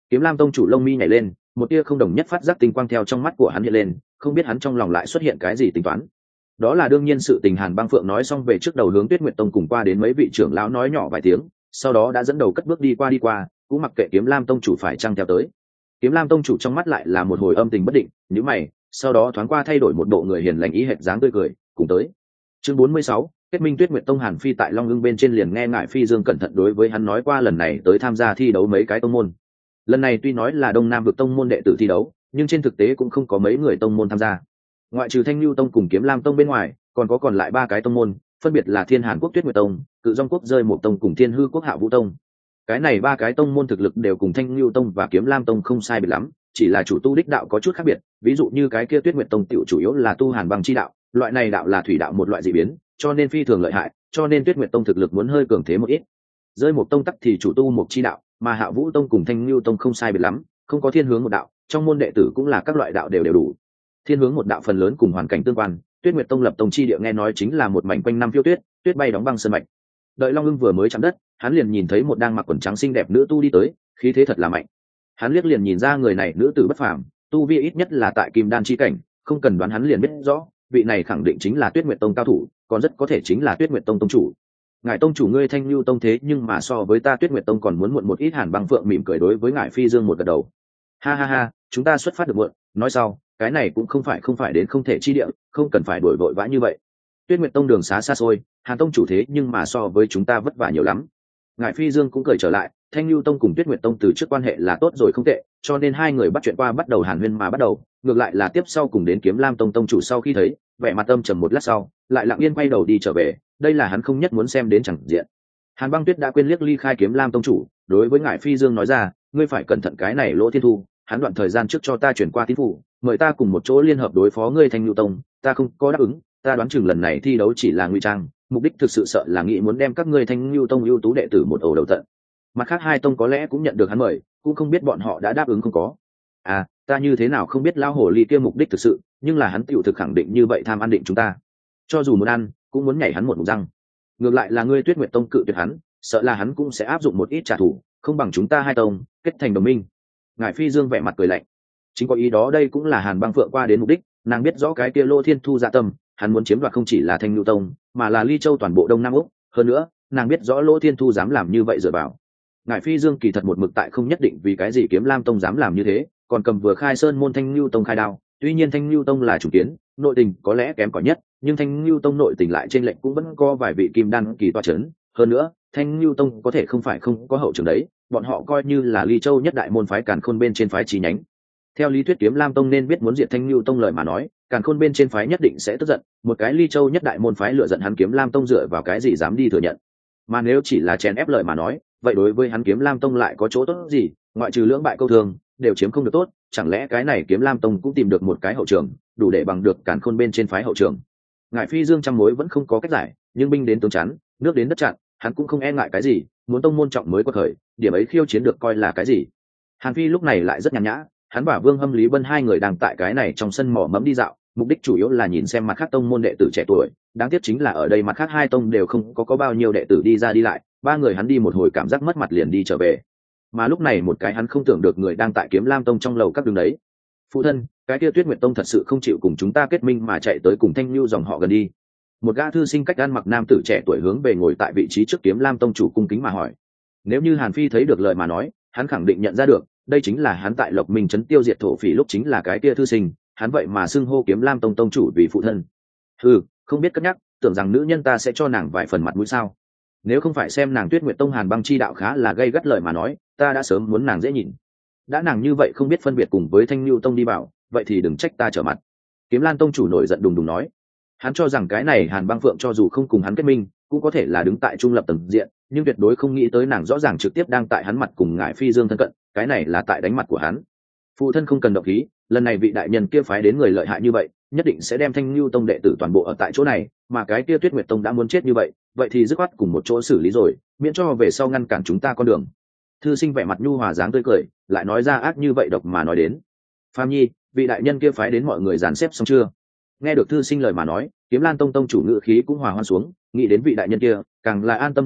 Kiếm Lam tông chủ lông mi nhảy lên, một tia không đồng nhất phát giác tinh quang theo trong mắt của hắn hiện lên, không biết hắn trong lòng lại xuất hiện cái gì tính toán. Đó là đương nhiên sự tình. Hàn Băng Phượng nói xong về trước đầu hướng Tuyết Nguyệt Tông cùng qua đến mấy vị trưởng lão nói nhỏ vài tiếng, sau đó đã dẫn đầu cất bước đi qua đi qua, cũng mặc kệ Kiếm Lam tông chủ phải chăng theo tới. Kiếm Lam tông chủ trong mắt lại là một hồi âm tình bất định, nhíu mày, sau đó thoáng qua thay đổi một bộ người hiền lành ý hệt dáng tươi cười, cùng tới. Chương bốn mươi sáu, kết minh Tuyết Nguyệt Tông. Hàn Phi tại Long Ưng bên trên liền nghe ngại Phi Dương cẩn thận đối với hắn nói qua lần này tới tham gia thi đấu mấy cái tông môn. Lần này tuy nói là Đông Nam vực tông môn đệ tử thi đấu, nhưng trên thực tế cũng không có mấy người tông môn tham gia. Ngoại trừ Thanh Nưu Tông cùng Kiếm Lam Tông bên ngoài, còn có còn lại ba cái tông môn, phân biệt là Thiên Hàn Quốc Tuyết Nguyệt Tông, Cự Dung Quốc Rơi Một Tông cùng Thiên Hư Quốc Hạ Vũ Tông. Cái này ba cái tông môn thực lực đều cùng Thanh Nưu Tông và Kiếm Lam Tông không sai biệt lắm, chỉ là chủ tu đích đạo có chút khác biệt. Ví dụ như cái kia Tuyết Nguyệt Tông tiểu chủ yếu là tu Hàn băng chi đạo, loại này đạo là thủy đạo một loại dị biến, cho nên phi thường lợi hại, cho nên Tuyết Nguyệt Tông thực lực muốn hơi cường thế một ít. Rơi Một Tông tắc thì chủ tu một chi đạo, mà Hạ Vũ Tông cùng Thanh Nưu Tông không sai biệt lắm, không có thiên hướng một đạo, trong môn đệ tử cũng là các loại đạo đều đều đủ. Thiên hướng một đạo phần lớn cùng hoàn cảnh tương quan, Tuyết Nguyệt Tông lập tông chi địa nghe nói chính là một mảnh quanh năm phiêu tuyết, tuyết bay đóng băng sơn mạch. Đợi Long Ưng vừa mới chạm đất, hắn liền nhìn thấy một đang mặc quần trắng xinh đẹp nữ tu đi tới, khí thế thật là mạnh. Hắn liếc liền nhìn ra người này nữ tử bất phàm, tu vi ít nhất là tại Kim Đan chi cảnh, không cần đoán hắn liền biết rõ, vị này khẳng định chính là Tuyết Nguyệt Tông cao thủ, còn rất có thể chính là Tuyết Nguyệt Tông tông chủ. Ngài tông chủ ngươi Thanh Nưu Tông thế nhưng mà so với ta Tuyết Nguyệt Tông còn muốn muộn một ít. Hàn Băng Phượng mỉm cười đối với ngài Phi Dương một gật đầu. Ha ha ha, chúng ta xuất phát được muộn, nói sau, cái này cũng không phải không phải đến không thể chi địa, không cần phải đuổi vội vã như vậy. Tuyết Nguyệt Tông đường xá xa xôi, Hàn tông chủ thế nhưng mà so với chúng ta vất vả nhiều lắm. Ngài Phi Dương cũng cười trở lại, Thanh Nưu Tông cùng Tuyết Nguyệt Tông từ trước quan hệ là tốt rồi không tệ, cho nên hai người bắt chuyện qua bắt đầu hàn huyên mà bắt đầu, ngược lại là tiếp sau cùng đến Kiếm Lam Tông tông chủ sau khi thấy, vẻ mặt âm trầm một lát sau, lại lặng yên quay đầu đi trở về, đây là hắn không nhất muốn xem đến chẳng diện. Hàn Băng Tuyết đã quên liếc ly khai Kiếm Lam tông chủ, đối với ngài Phi Dương nói ra, ngươi phải cẩn thận cái này Lỗ Thiên Thu, hắn đoạn thời gian trước cho ta chuyển qua tín phủ, mời ta cùng một chỗ liên hợp đối phó ngươi Thanh Nưu Tông, ta không có đáp ứng, ta đoán chừng lần này thi đấu chỉ là ngụy trang, mục đích thực sự sợ là nghĩ muốn đem các ngươi Thanh Nưu Tông ưu tú đệ tử một ổ đầu tận. Mặt khác hai tông có lẽ cũng nhận được hắn mời, cũng không biết bọn họ đã đáp ứng không có. À, ta như thế nào không biết lão hồ ly kia mục đích thực sự, nhưng là hắn tiểu thực khẳng định như vậy tham ăn định chúng ta. Cho dù muốn ăn, cũng muốn nhảy hắn một ngụm răng. Ngược lại là ngươi Tuyết Nguyệt Tông cự tuyệt hắn, sợ là hắn cũng sẽ áp dụng một ít trả thù, không bằng chúng ta hai tông kết thành đồng minh. Ngài Phi Dương vẻ mặt cười lạnh, chính có ý đó, đây cũng là Hàn Băng Phượng qua đến mục đích, nàng biết rõ cái kia Lô Thiên Thu dạ tâm, hắn muốn chiếm đoạt không chỉ là Thanh Nưu Tông, mà là Ly Châu toàn bộ Đông Nam Úc, hơn nữa, nàng biết rõ Lô Thiên Thu dám làm như vậy dựa vào. Ngài Phi Dương kỳ thật một mực tại không nhất định vì cái gì Kiếm Lam Tông dám làm như thế, còn cầm vừa khai sơn môn Thanh Nưu Tông khai đao, tuy nhiên Thanh Nưu Tông là chủ kiến, nội tình có lẽ kém cỏi nhất, nhưng Thanh Nưu Tông nội tình lại trên lệnh cũng vẫn có vài vị kim đan kỳ toa chấn, hơn nữa, Thanh Nưu Tông có thể không phải không có hậu trường đấy, bọn họ coi như là Ly Châu nhất đại môn phái Càn Khôn bên trên phái chi nhánh. Theo lý thuyết Kiếm Lam Tông nên biết muốn diệt Thanh Nưu Tông lời mà nói, Càn Khôn bên trên phái nhất định sẽ tức giận, một cái Ly Châu nhất đại môn phái lựa giận hắn Kiếm Lam Tông dựa vào cái gì dám đi thừa nhận. Mà nếu chỉ là chèn ép lời mà nói, vậy đối với hắn Kiếm Lam Tông lại có chỗ tốt gì, ngoại trừ lưỡng bại câu thương, đều chiếm không được tốt, chẳng lẽ cái này Kiếm Lam Tông cũng tìm được một cái hậu trường, đủ để bằng được Càn Khôn bên trên phái hậu trường. Ngài Phi Dương trăm mối vẫn không có cách giải, nhưng binh đến tướng chắn, nước đến đất chặn, hắn cũng không e ngại cái gì, muốn tông môn trọng mới có khởi, điểm ấy khiêu chiến được coi là cái gì. Hàn Phi lúc này lại rất nhàn nhã, hắn và Vương Hâm Lý Bân hai người đang tại cái này trong sân mỏ mẫm đi dạo, mục đích chủ yếu là nhìn xem mặt khác tông môn đệ tử trẻ tuổi, đáng tiếc chính là ở đây mặt khác hai tông đều không có có bao nhiêu đệ tử đi ra đi lại, ba người hắn đi một hồi cảm giác mất mặt liền đi trở về. Mà lúc này một cái hắn không tưởng được người đang tại Kiếm Lam Tông trong lầu các đường đấy. Phụ thân, cái kia Tuyết Nguyệt Tông thật sự không chịu cùng chúng ta kết minh mà chạy tới cùng Thanh Nưu dòng họ gần đi. Một gã thư sinh cách ăn mặc nam tử trẻ tuổi hướng về ngồi tại vị trí trước Kiếm Lam Tông chủ cung kính mà hỏi. Nếu như Hàn Phi thấy được lời mà nói, hắn khẳng định nhận ra được, đây chính là hắn tại Lộc Minh trấn tiêu diệt thổ phỉ lúc chính là cái kia thư sinh, hắn vậy mà xưng hô Kiếm Lam Tông tông chủ vì phụ thân. Ừ, không biết cất nhắc, tưởng rằng nữ nhân ta sẽ cho nàng vài phần mặt mũi sao? Nếu không phải xem nàng Tuyết Nguyệt Tông Hàn băng chi đạo khá là gây gắt lời mà nói, ta đã sớm muốn nàng dễ nhìn. Đã nàng như vậy không biết phân biệt cùng với Thanh Nưu Tông đi bảo, vậy thì đừng trách ta trở mặt. Kiếm Lan Tông chủ nổi giận đùng đùng nói. Hắn cho rằng cái này Hàn Băng Phượng cho dù không cùng hắn kết minh, cũng có thể là đứng tại trung lập tầng diện, nhưng tuyệt đối không nghĩ tới nàng rõ ràng trực tiếp đang tại hắn mặt cùng ngải Phi Dương thân cận, cái này là tại đánh mặt của hắn. Phụ thân không cần động khí, lần này vị đại nhân kia phái đến người lợi hại như vậy, nhất định sẽ đem Thanh Nưu Tông đệ tử toàn bộ ở tại chỗ này, mà cái kia Tuyết Nguyệt Tông đã muốn chết như vậy, vậy thì dứt khoát cùng một chỗ xử lý rồi, miễn cho về sau ngăn cản chúng ta con đường. Thư sinh vẻ mặt nhu hòa dáng tươi cười, lại nói ra ác như vậy độc mà nói đến. Phàm Nhi, vị đại nhân kia phái đến mọi người dàn xếp xong chưa? Nghe được thư sinh lời mà nói, Kiếm Lan Tông tông chủ ngự khí cũng hòa hoan xuống, nghĩ đến vị đại nhân kia, càng là an tâm rất nhiều,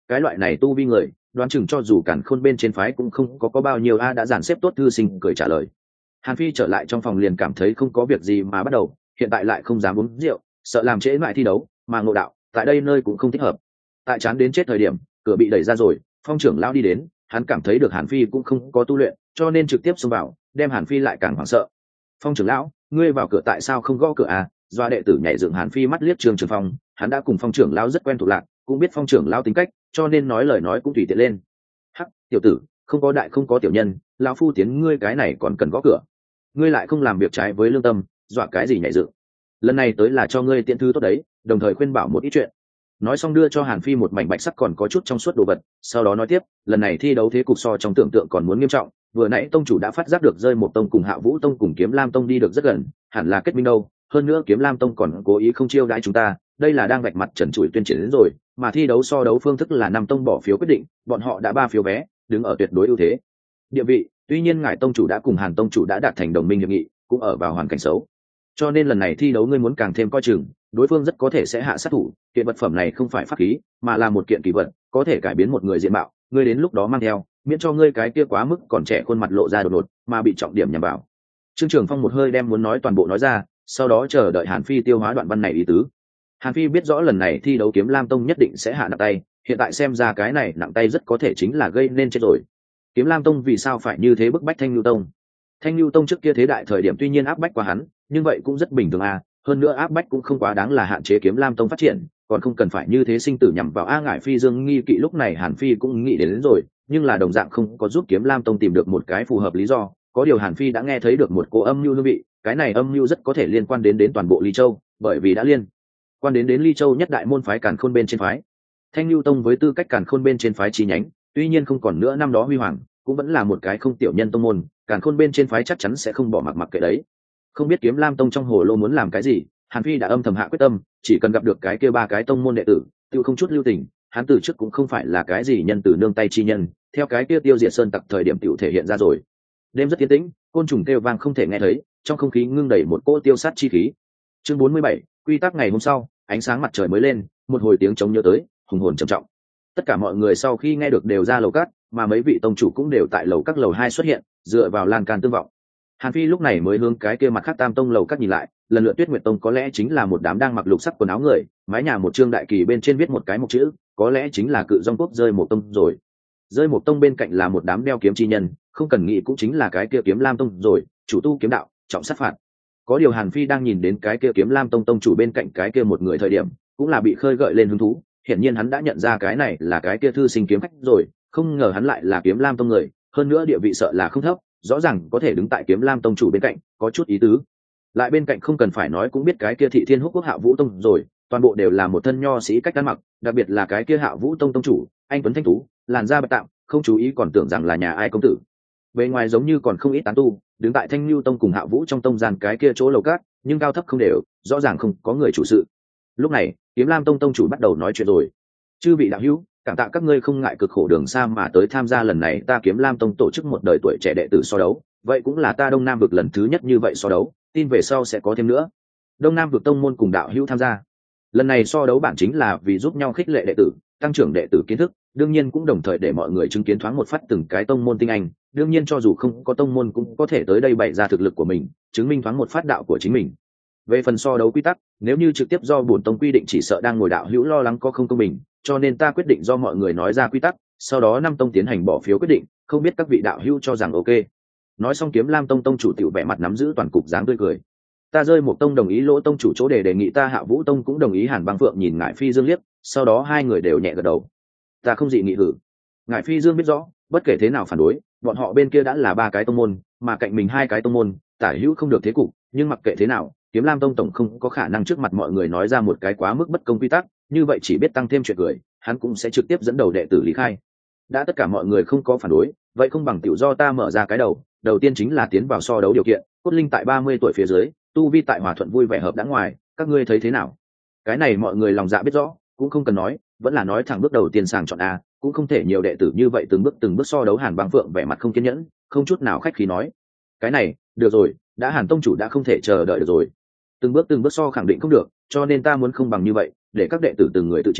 cái loại này tu vi người đoán chừng cho dù càn khôn bên trên phái cũng không có có bao nhiêu a. Đã dàn xếp tốt thư sinh cười trả lời. Hàn Phi trở lại trong phòng liền cảm thấy không có việc gì mà bắt đầu, hiện tại lại không dám uống rượu, sợ làm trễ lại thi đấu, mà ngộ đạo tại đây nơi cũng không thích hợp. Tại chán đến chết thời điểm, cửa bị đẩy ra rồi, Phong trưởng lão đi đến, hắn cảm thấy được Hàn Phi cũng không có tu luyện, cho nên trực tiếp xông vào, đem Hàn Phi lại càng hoảng sợ. Phong trưởng lão, ngươi vào cửa tại sao không gõ cửa à? Do đệ tử nhảy dựng. Hàn Phi mắt liếc Trương Trường Phong, hắn đã cùng Phong trưởng lão rất quen thuộc lạc, cũng biết Phong trưởng lão tính cách, cho nên nói lời nói cũng tùy tiện lên. Hắc, tiểu tử, không có đại không có tiểu nhân, lão phu tiến ngươi cái này còn cần gõ cửa. Ngươi lại không làm việc trái với lương tâm, dọa cái gì nhảy dựng. Lần này tới là cho ngươi tiện thư tốt đấy, đồng thời khuyên bảo một ít chuyện. Nói xong đưa cho Hàn Phi một mảnh bạch sắc còn có chút trong suốt đồ vật, sau đó nói tiếp, lần này thi đấu thế cục so trong tưởng tượng còn muốn nghiêm trọng, vừa nãy tông chủ đã phát giác được rơi một tông cùng Hạ Vũ tông cùng Kiếm Lam tông đi được rất gần, hẳn là kết minh đâu, hơn nữa Kiếm Lam tông còn cố ý không chiêu đãi chúng ta, đây là đang vạch mặt trần trụi tuyên triển đến rồi, mà thi đấu so đấu phương thức là năm tông bỏ phiếu quyết định, bọn họ đã ba phiếu vé, đứng ở tuyệt đối ưu thế. Địa vị, tuy nhiên ngài tông chủ đã cùng Hàn tông chủ đã đạt thành đồng minh hiệp nghị, cũng ở vào hoàn cảnh xấu. Cho nên lần này thi đấu ngươi muốn càng thêm coi chừng, đối phương rất có thể sẽ hạ sát thủ, kiện vật phẩm này không phải pháp khí, mà là một kiện kỳ vật, có thể cải biến một người diện mạo, ngươi đến lúc đó mang theo, miễn cho ngươi cái kia quá mức còn trẻ khuôn mặt lộ ra đột ngột, mà bị trọng điểm nhằm vào. Trương Trường Phong một hơi đem muốn nói toàn bộ nói ra, sau đó chờ đợi Hàn Phi tiêu hóa đoạn văn này ý tứ. Hàn Phi biết rõ lần này thi đấu Kiếm Lam tông nhất định sẽ hạ nặng tay, hiện tại xem ra cái này nặng tay rất có thể chính là gây nên chết rồi. Kiếm Lam tông vì sao phải như thế bức bách Thanh Nhu tông? Thanh Nhu tông trước kia thế đại thời điểm tuy nhiên áp bách qua hắn, nhưng vậy cũng rất bình thường à, hơn nữa áp bách cũng không quá đáng là hạn chế Kiếm Lam tông phát triển, còn không cần phải như thế sinh tử nhằm vào A Ngải Phi Dương nghi kỵ. Lúc này Hàn Phi cũng nghĩ đến, đến rồi, nhưng là đồng dạng không có giúp Kiếm Lam tông tìm được một cái phù hợp lý do, có điều Hàn Phi đã nghe thấy được một cô âm mưu hương vị, cái này âm mưu rất có thể liên quan đến đến toàn bộ Ly Châu, bởi vì đã liên quan đến đến Ly Châu nhất đại môn phái Càn Khôn bên trên phái. Thanh Nhu tông với tư cách Càn Khôn bên trên phái chi nhánh, tuy nhiên không còn nữa năm đó huy hoàng, cũng vẫn là một cái không tiểu nhân tông môn, Càn Khôn bên trên phái chắc chắn sẽ không bỏ mặc mặc kệ đấy. Không biết Kiếm Lam tông trong hồ lô muốn làm cái gì, Hàn Phi đã âm thầm hạ quyết tâm, chỉ cần gặp được cái kia ba cái tông môn đệ tử, tiêu không chút lưu tình, hắn từ trước cũng không phải là cái gì nhân từ nương tay chi nhân, theo cái kia tiêu diệt sơn tặc thời điểm tiểu thể hiện ra rồi. Đêm rất yên tĩnh, côn trùng kêu vang không thể nghe thấy, trong không khí ngưng đầy một cỗ tiêu sát chi khí. Chương bốn mươi bảy, quy tắc ngày hôm sau, ánh sáng mặt trời mới lên, một hồi tiếng trống nhớ tới, hùng hồn trầm trọng. Tất cả mọi người sau khi nghe được đều ra lầu các, mà mấy vị tông chủ cũng đều tại lầu các lầu hai xuất hiện, dựa vào lan can tương vọng. Hàn Phi lúc này mới hướng cái kia mặt khác tam tông lầu các nhìn lại, lần lượt Tuyết Nguyệt tông có lẽ chính là một đám đang mặc lục sắc quần áo người, mái nhà một trương đại kỳ bên trên viết một cái một chữ, có lẽ chính là Cự Dòng quốc rơi một tông rồi. Rơi một tông bên cạnh là một đám đeo kiếm chi nhân, không cần nghĩ cũng chính là cái kia Kiếm Lam tông rồi, chủ tu kiếm đạo, trọng sát phạt. Có điều Hàn Phi đang nhìn đến cái kia Kiếm Lam tông tông chủ bên cạnh cái kia một người thời điểm, cũng là bị khơi gợi lên hứng thú, hiển nhiên hắn đã nhận ra cái này là cái kia thư sinh kiếm khách rồi, không ngờ hắn lại là Kiếm Lam tông người, hơn nữa địa vị sợ là không thấp, rõ ràng có thể đứng tại Kiếm Lam tông chủ bên cạnh, có chút ý tứ. Lại bên cạnh không cần phải nói cũng biết cái kia Thị Thiên Húc quốc Hạ Vũ tông rồi, toàn bộ đều là một thân nho sĩ cách ăn mặc, đặc biệt là cái kia Hạ Vũ tông tông chủ, anh tuấn thanh tú, làn da bạch tạm, không chú ý còn tưởng rằng là nhà ai công tử. Bề ngoài giống như còn không ít tán tu, đứng tại Thanh Nhu tông cùng Hạ Vũ trong tông gian cái kia chỗ lầu cát, nhưng cao thấp không đều, rõ ràng không có người chủ sự. Lúc này, Kiếm Lam tông tông chủ bắt đầu nói chuyện rồi. Chư vị đạo hữu, cảm tạ các ngươi không ngại cực khổ đường xa mà tới tham gia lần này ta Kiếm Lam tông tổ chức một đời tuổi trẻ đệ tử so đấu, vậy cũng là ta Đông Nam vực lần thứ nhất như vậy so đấu, tin về sau sẽ có thêm nữa. Đông Nam vực tông môn cùng đạo hữu tham gia. Lần này so đấu bản chính là vì giúp nhau khích lệ đệ tử, tăng trưởng đệ tử kiến thức, đương nhiên cũng đồng thời để mọi người chứng kiến thoáng một phát từng cái tông môn tinh anh, đương nhiên cho dù không có tông môn cũng có thể tới đây bày ra thực lực của mình, chứng minh thoáng một phát đạo của chính mình. Về phần so đấu quy tắc, nếu như trực tiếp do bổn tông quy định chỉ sợ đang ngồi đạo hữu lo lắng có không công bình, cho nên ta quyết định do mọi người nói ra quy tắc, sau đó năm tông tiến hành bỏ phiếu quyết định, không biết các vị đạo hữu cho rằng ok. Nói xong Kiếm Lam tông tông chủ tiểu vẻ mặt nắm giữ toàn cục dáng tươi cười. Ta rơi một tông đồng ý Lỗ tông chủ chỗ để đề nghị, ta Hạ Vũ tông cũng đồng ý. Hàn Băng Phượng nhìn Ngải Phi Dương liếc, sau đó hai người đều nhẹ gật đầu. Ta không dị nghị hử. Ngải Phi Dương biết rõ, bất kể thế nào phản đối, bọn họ bên kia đã là ba cái tông môn, mà cạnh mình hai cái tông môn, tả hữu không được thế cục, nhưng mặc kệ thế nào, Kiếm Lam tông tổng không có khả năng trước mặt mọi người nói ra một cái quá mức bất công quy tắc, như vậy chỉ biết tăng thêm chuyện cười, hắn cũng sẽ trực tiếp dẫn đầu đệ tử lý khai. Đã tất cả mọi người không có phản đối, vậy không bằng tiểu do ta mở ra cái đầu, đầu tiên chính là tiến vào so đấu điều kiện, cốt linh tại ba mươi tuổi phía dưới, tu vi tại Hòa Thuận vui vẻ hợp đã ngoài, các ngươi thấy thế nào? Cái này mọi người lòng dạ biết rõ, cũng không cần nói, vẫn là nói thẳng bước đầu tiên sàng chọn a, cũng không thể nhiều đệ tử như vậy từng bước từng bước so đấu. Hàn Băng Phượng vẻ mặt không kiên nhẫn, không chút nào khách khí nói, cái này, được rồi, đã Hàn tông chủ đã không thể chờ đợi được rồi. Từng bước từng bước so khẳng định không được, cho nên ta muốn không bằng như vậy, để các đệ tử từng người tự chiến,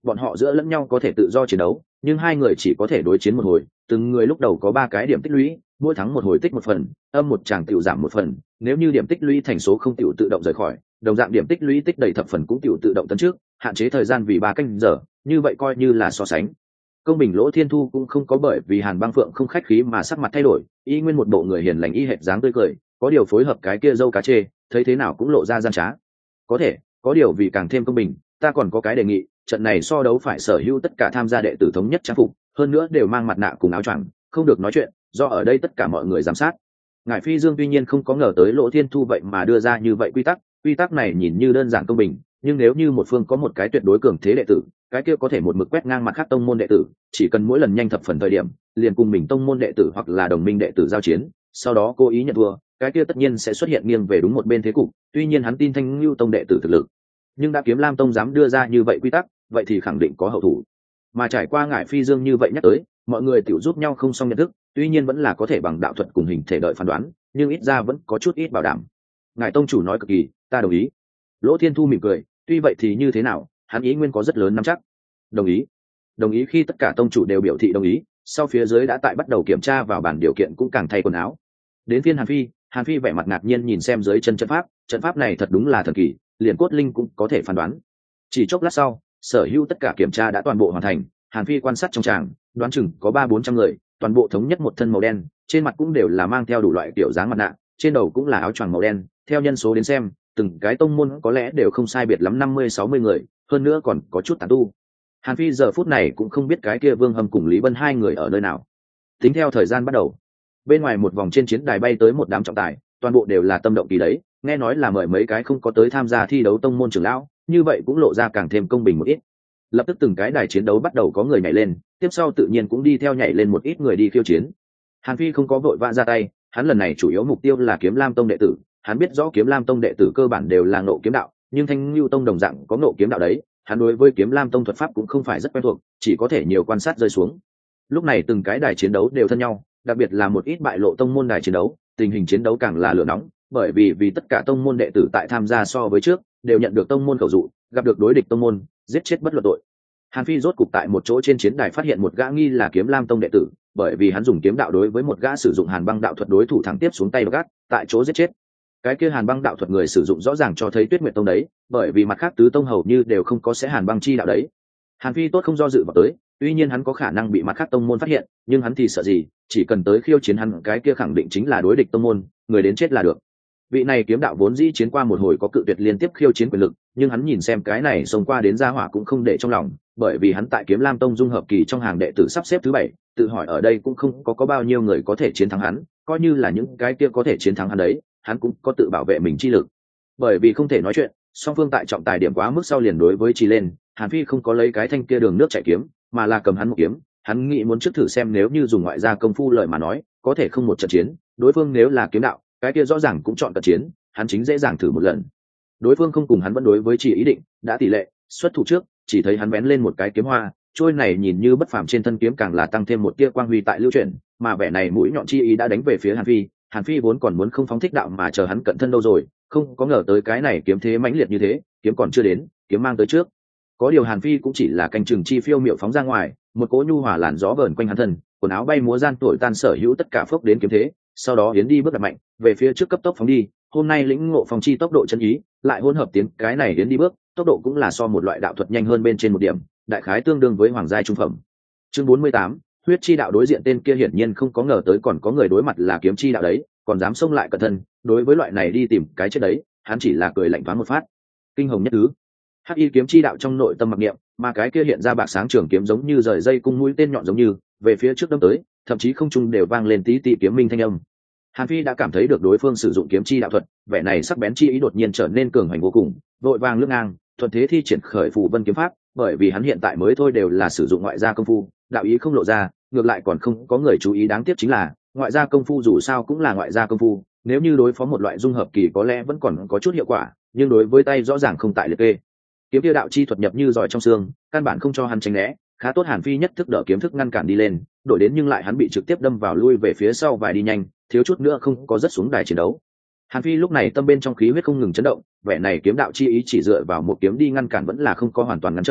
bọn họ giữa lẫn nhau có thể tự do chiến đấu, nhưng hai người chỉ có thể đối chiến một hồi, từng người lúc đầu có ba cái điểm tích lũy, mỗi thắng một hồi tích một phần, âm một tràng tiểu giảm một phần, nếu như điểm tích lũy thành số không tiểu tự động rời khỏi, đồng dạng điểm tích lũy tích đầy thập phần cũng tiểu tự động tấn trước, hạn chế thời gian vì ba canh giờ, như vậy coi như là so sánh công bình. Lỗ Thiên Thu cũng không có bởi vì Hàn Băng Phượng không khách khí mà sắc mặt thay đổi, y nguyên một bộ người hiền lành y hệt dáng tươi cười, có điều phối hợp cái kia dâu cá chê, thấy thế nào cũng lộ ra gian trá. Có thể, có điều vì càng thêm công bình, ta còn có cái đề nghị, trận này so đấu phải sở hữu tất cả tham gia đệ tử thống nhất trang phục, hơn nữa đều mang mặt nạ cùng áo choàng, không được nói chuyện, do ở đây tất cả mọi người giám sát. Ngải Phi Dương tuy nhiên không có ngờ tới Lỗ Thiên Thu vậy mà đưa ra như vậy quy tắc, quy tắc này nhìn như đơn giản công bình, nhưng nếu như một phương có một cái tuyệt đối cường thế đệ tử, cái kia có thể một mực quét ngang mặt khác tông môn đệ tử, chỉ cần mỗi lần nhanh thập phần thời điểm, liền cùng mình tông môn đệ tử hoặc là đồng minh đệ tử giao chiến, sau đó cố ý nhận thua, cái kia tất nhiên sẽ xuất hiện nghiêng về đúng một bên thế cục. Tuy nhiên hắn tin Thanh Nưu tông đệ tử thực lực, nhưng đã Kiếm Lam tông dám đưa ra như vậy quy tắc, vậy thì khẳng định có hậu thủ. Mà trải qua Ngải Phi Dương như vậy nhắc tới, mọi người tiểu giúp nhau không song nhận thức, tuy nhiên vẫn là có thể bằng đạo thuật cùng hình thể đợi phán đoán, nhưng ít ra vẫn có chút ít bảo đảm. Ngài tông chủ nói cực kỳ, ta đồng ý. Lỗ Thiên Thu mỉm cười, tuy vậy thì như thế nào, hắn ý nguyên có rất lớn nắm chắc. Đồng ý. Đồng ý. Khi tất cả tông chủ đều biểu thị đồng ý, sau phía dưới đã tại bắt đầu kiểm tra vào bản điều kiện cũng càng thay quần áo. Đến phiên Hàn Phi, Hàn Phi vẻ mặt ngạc nhiên nhìn xem dưới chân trận pháp, trận pháp này thật đúng là thần kỳ, liền cốt linh cũng có thể phán đoán. Chỉ chốc lát sau, sở hữu tất cả kiểm tra đã toàn bộ hoàn thành. Hàn Phi quan sát trong tràng, đoán chừng có ba bốn trăm người, toàn bộ thống nhất một thân màu đen, trên mặt cũng đều là mang theo đủ loại kiểu dáng mặt nạ, trên đầu cũng là áo choàng màu đen. Theo nhân số đến xem, từng cái tông môn có lẽ đều không sai biệt lắm năm mươi sáu mươi người, hơn nữa còn có chút tán tu. Hàn Phi giờ phút này cũng không biết cái kia Vương Hâm cùng Lý Bân hai người ở nơi nào. Tính theo thời gian bắt đầu, bên ngoài một vòng trên chiến đài bay tới một đám trọng tài, toàn bộ đều là tâm động kỳ đấy, nghe nói là mời mấy cái không có tới tham gia thi đấu tông môn trưởng lão, như vậy cũng lộ ra càng thêm công bình một ít. Lập tức từng cái đài chiến đấu bắt đầu có người nhảy lên, tiếp sau tự nhiên cũng đi theo nhảy lên một ít người đi khiêu chiến. Hàn Phi không có vội vã ra tay, hắn lần này chủ yếu mục tiêu là Kiếm Lam tông đệ tử. Hắn biết rõ Kiếm Lam tông đệ tử cơ bản đều là ngộ kiếm đạo, nhưng Thanh Nưu tông đồng dạng có ngộ kiếm đạo đấy, hắn đối với Kiếm Lam tông thuật pháp cũng không phải rất quen thuộc, chỉ có thể nhiều quan sát rơi xuống. Lúc này từng cái đài chiến đấu đều thân nhau, đặc biệt là một ít bại lộ tông môn đài chiến đấu, tình hình chiến đấu càng là lửa nóng, bởi vì vì tất cả tông môn đệ tử tại tham gia so với trước đều nhận được tông môn khẩu dụ, gặp được đối địch tông môn, giết chết bất luận tội. Hàn Phi rốt cục tại một chỗ trên chiến đài phát hiện một gã nghi là Kiếm Lam tông đệ tử, bởi vì hắn dùng kiếm đạo đối với một gã sử dụng Hàn Băng đạo thuật đối thủ thẳng tiếp xuống tay gắt, tại chỗ giết chết. Cái kia Hàn Băng đạo thuật người sử dụng rõ ràng cho thấy Tuyết Nguyệt tông đấy, bởi vì mặt khác tứ tông hầu như đều không có sẽ Hàn Băng chi đạo đấy. Hàn Phi tốt không do dự vào tới, tuy nhiên hắn có khả năng bị mặt khác tông môn phát hiện, nhưng hắn thì sợ gì, chỉ cần tới khiêu chiến hắn, cái kia khẳng định chính là đối địch tông môn, người đến chết là được. Vị này kiếm đạo vốn dĩ chiến qua một hồi có cự tuyệt liên tiếp khiêu chiến quyền lực, nhưng hắn nhìn xem cái này xông qua đến gia hỏa cũng không để trong lòng, bởi vì hắn tại Kiếm Lam tông dung hợp kỳ trong hàng đệ tử sắp xếp thứ bảy, tự hỏi ở đây cũng không có có bao nhiêu người có thể chiến thắng hắn, coi như là những cái kia có thể chiến thắng hắn đấy, hắn cũng có tự bảo vệ mình chi lực. Bởi vì không thể nói chuyện, song phương tại trọng tài điểm quá mức sau liền đối với chi lên, Hàn Phi không có lấy cái thanh kia đường nước chảy kiếm, mà là cầm hắn một kiếm, hắn nghĩ muốn trước thử xem nếu như dùng ngoại gia công phu lợi mà nói, có thể không một trận chiến, đối phương nếu là kiếm đạo, cái kia rõ ràng cũng chọn cận chiến, hắn chính dễ dàng thử một lần. Đối phương không cùng hắn vẫn đối với chỉ ý định, đã tỷ lệ, xuất thủ trước, chỉ thấy hắn vén lên một cái kiếm hoa, trôi này nhìn như bất phàm trên thân kiếm càng là tăng thêm một tia quang huy tại lưu chuyển, mà vẻ này mũi nhọn chi ý đã đánh về phía Hàn Phi. Hàn Phi vốn còn muốn không phóng thích đạo mà chờ hắn cận thân đâu rồi, không có ngờ tới cái này kiếm thế mãnh liệt như thế, kiếm còn chưa đến, kiếm mang tới trước. Có điều Hàn Phi cũng chỉ là canh chừng chi phiêu miệu phóng ra ngoài, một cỗ nhu hòa làn gió vờn quanh hắn thân, quần áo bay múa gian tuổi tan sở hữu tất cả phốc đến kiếm thế, sau đó yến đi bước đặt mạnh, về phía trước cấp tốc phóng đi. Hôm nay lĩnh ngộ phong chi tốc độ chân ý, lại hỗn hợp tiến cái này yến đi bước, tốc độ cũng là so một loại đạo thuật nhanh hơn bên trên một điểm, đại khái tương đương với hoàng giai trung phẩm. Chương bốn mươi tám, huyết chi đạo đối diện tên kia hiển nhiên không có ngờ tới còn có người đối mặt là kiếm chi đạo đấy, còn dám xông lại cẩn thân, đối với loại này đi tìm cái chết đấy, hắn chỉ là cười lạnh thoáng một phát. Kinh hồng nhất thứ. Hắc y kiếm chi đạo trong nội tâm mặc niệm, mà cái kia hiện ra bạc sáng trường kiếm giống như rời dây cung mũi tên nhọn giống như, về phía trước đâm tới, thậm chí không trung đều vang lên tí tị kiếm minh thanh âm. Hàn Phi đã cảm thấy được đối phương sử dụng kiếm chi đạo thuật, vẻ này sắc bén chi ý đột nhiên trở nên cường hành vô cùng, vội vàng lướt ngang, thuận thế thi triển khởi phù vân kiếm pháp, bởi vì hắn hiện tại mới thôi đều là sử dụng ngoại gia công phu, đạo ý không lộ ra, ngược lại còn không có người chú ý. Đáng tiếc chính là, ngoại gia công phu dù sao cũng là ngoại gia công phu, nếu như đối phó một loại dung hợp kỳ có lẽ vẫn còn có chút hiệu quả, nhưng đối với tay rõ ràng không tại liệt kê. Kiếm tiêu đạo chi thuật nhập như giỏi trong xương, căn bản không cho hắn tránh né, khá tốt Hàn Phi nhất thức đỡ kiếm thức ngăn cản đi lên, đổi đến nhưng lại hắn bị trực tiếp đâm vào lui về phía sau vài đi nhanh, thiếu chút nữa không có rất xuống đài chiến đấu. Hàn Phi lúc này tâm bên trong khí huyết không ngừng chấn động, vẻ này kiếm đạo chi ý chỉ dựa vào một kiếm đi ngăn cản vẫn là không có hoàn toàn ngăn trở,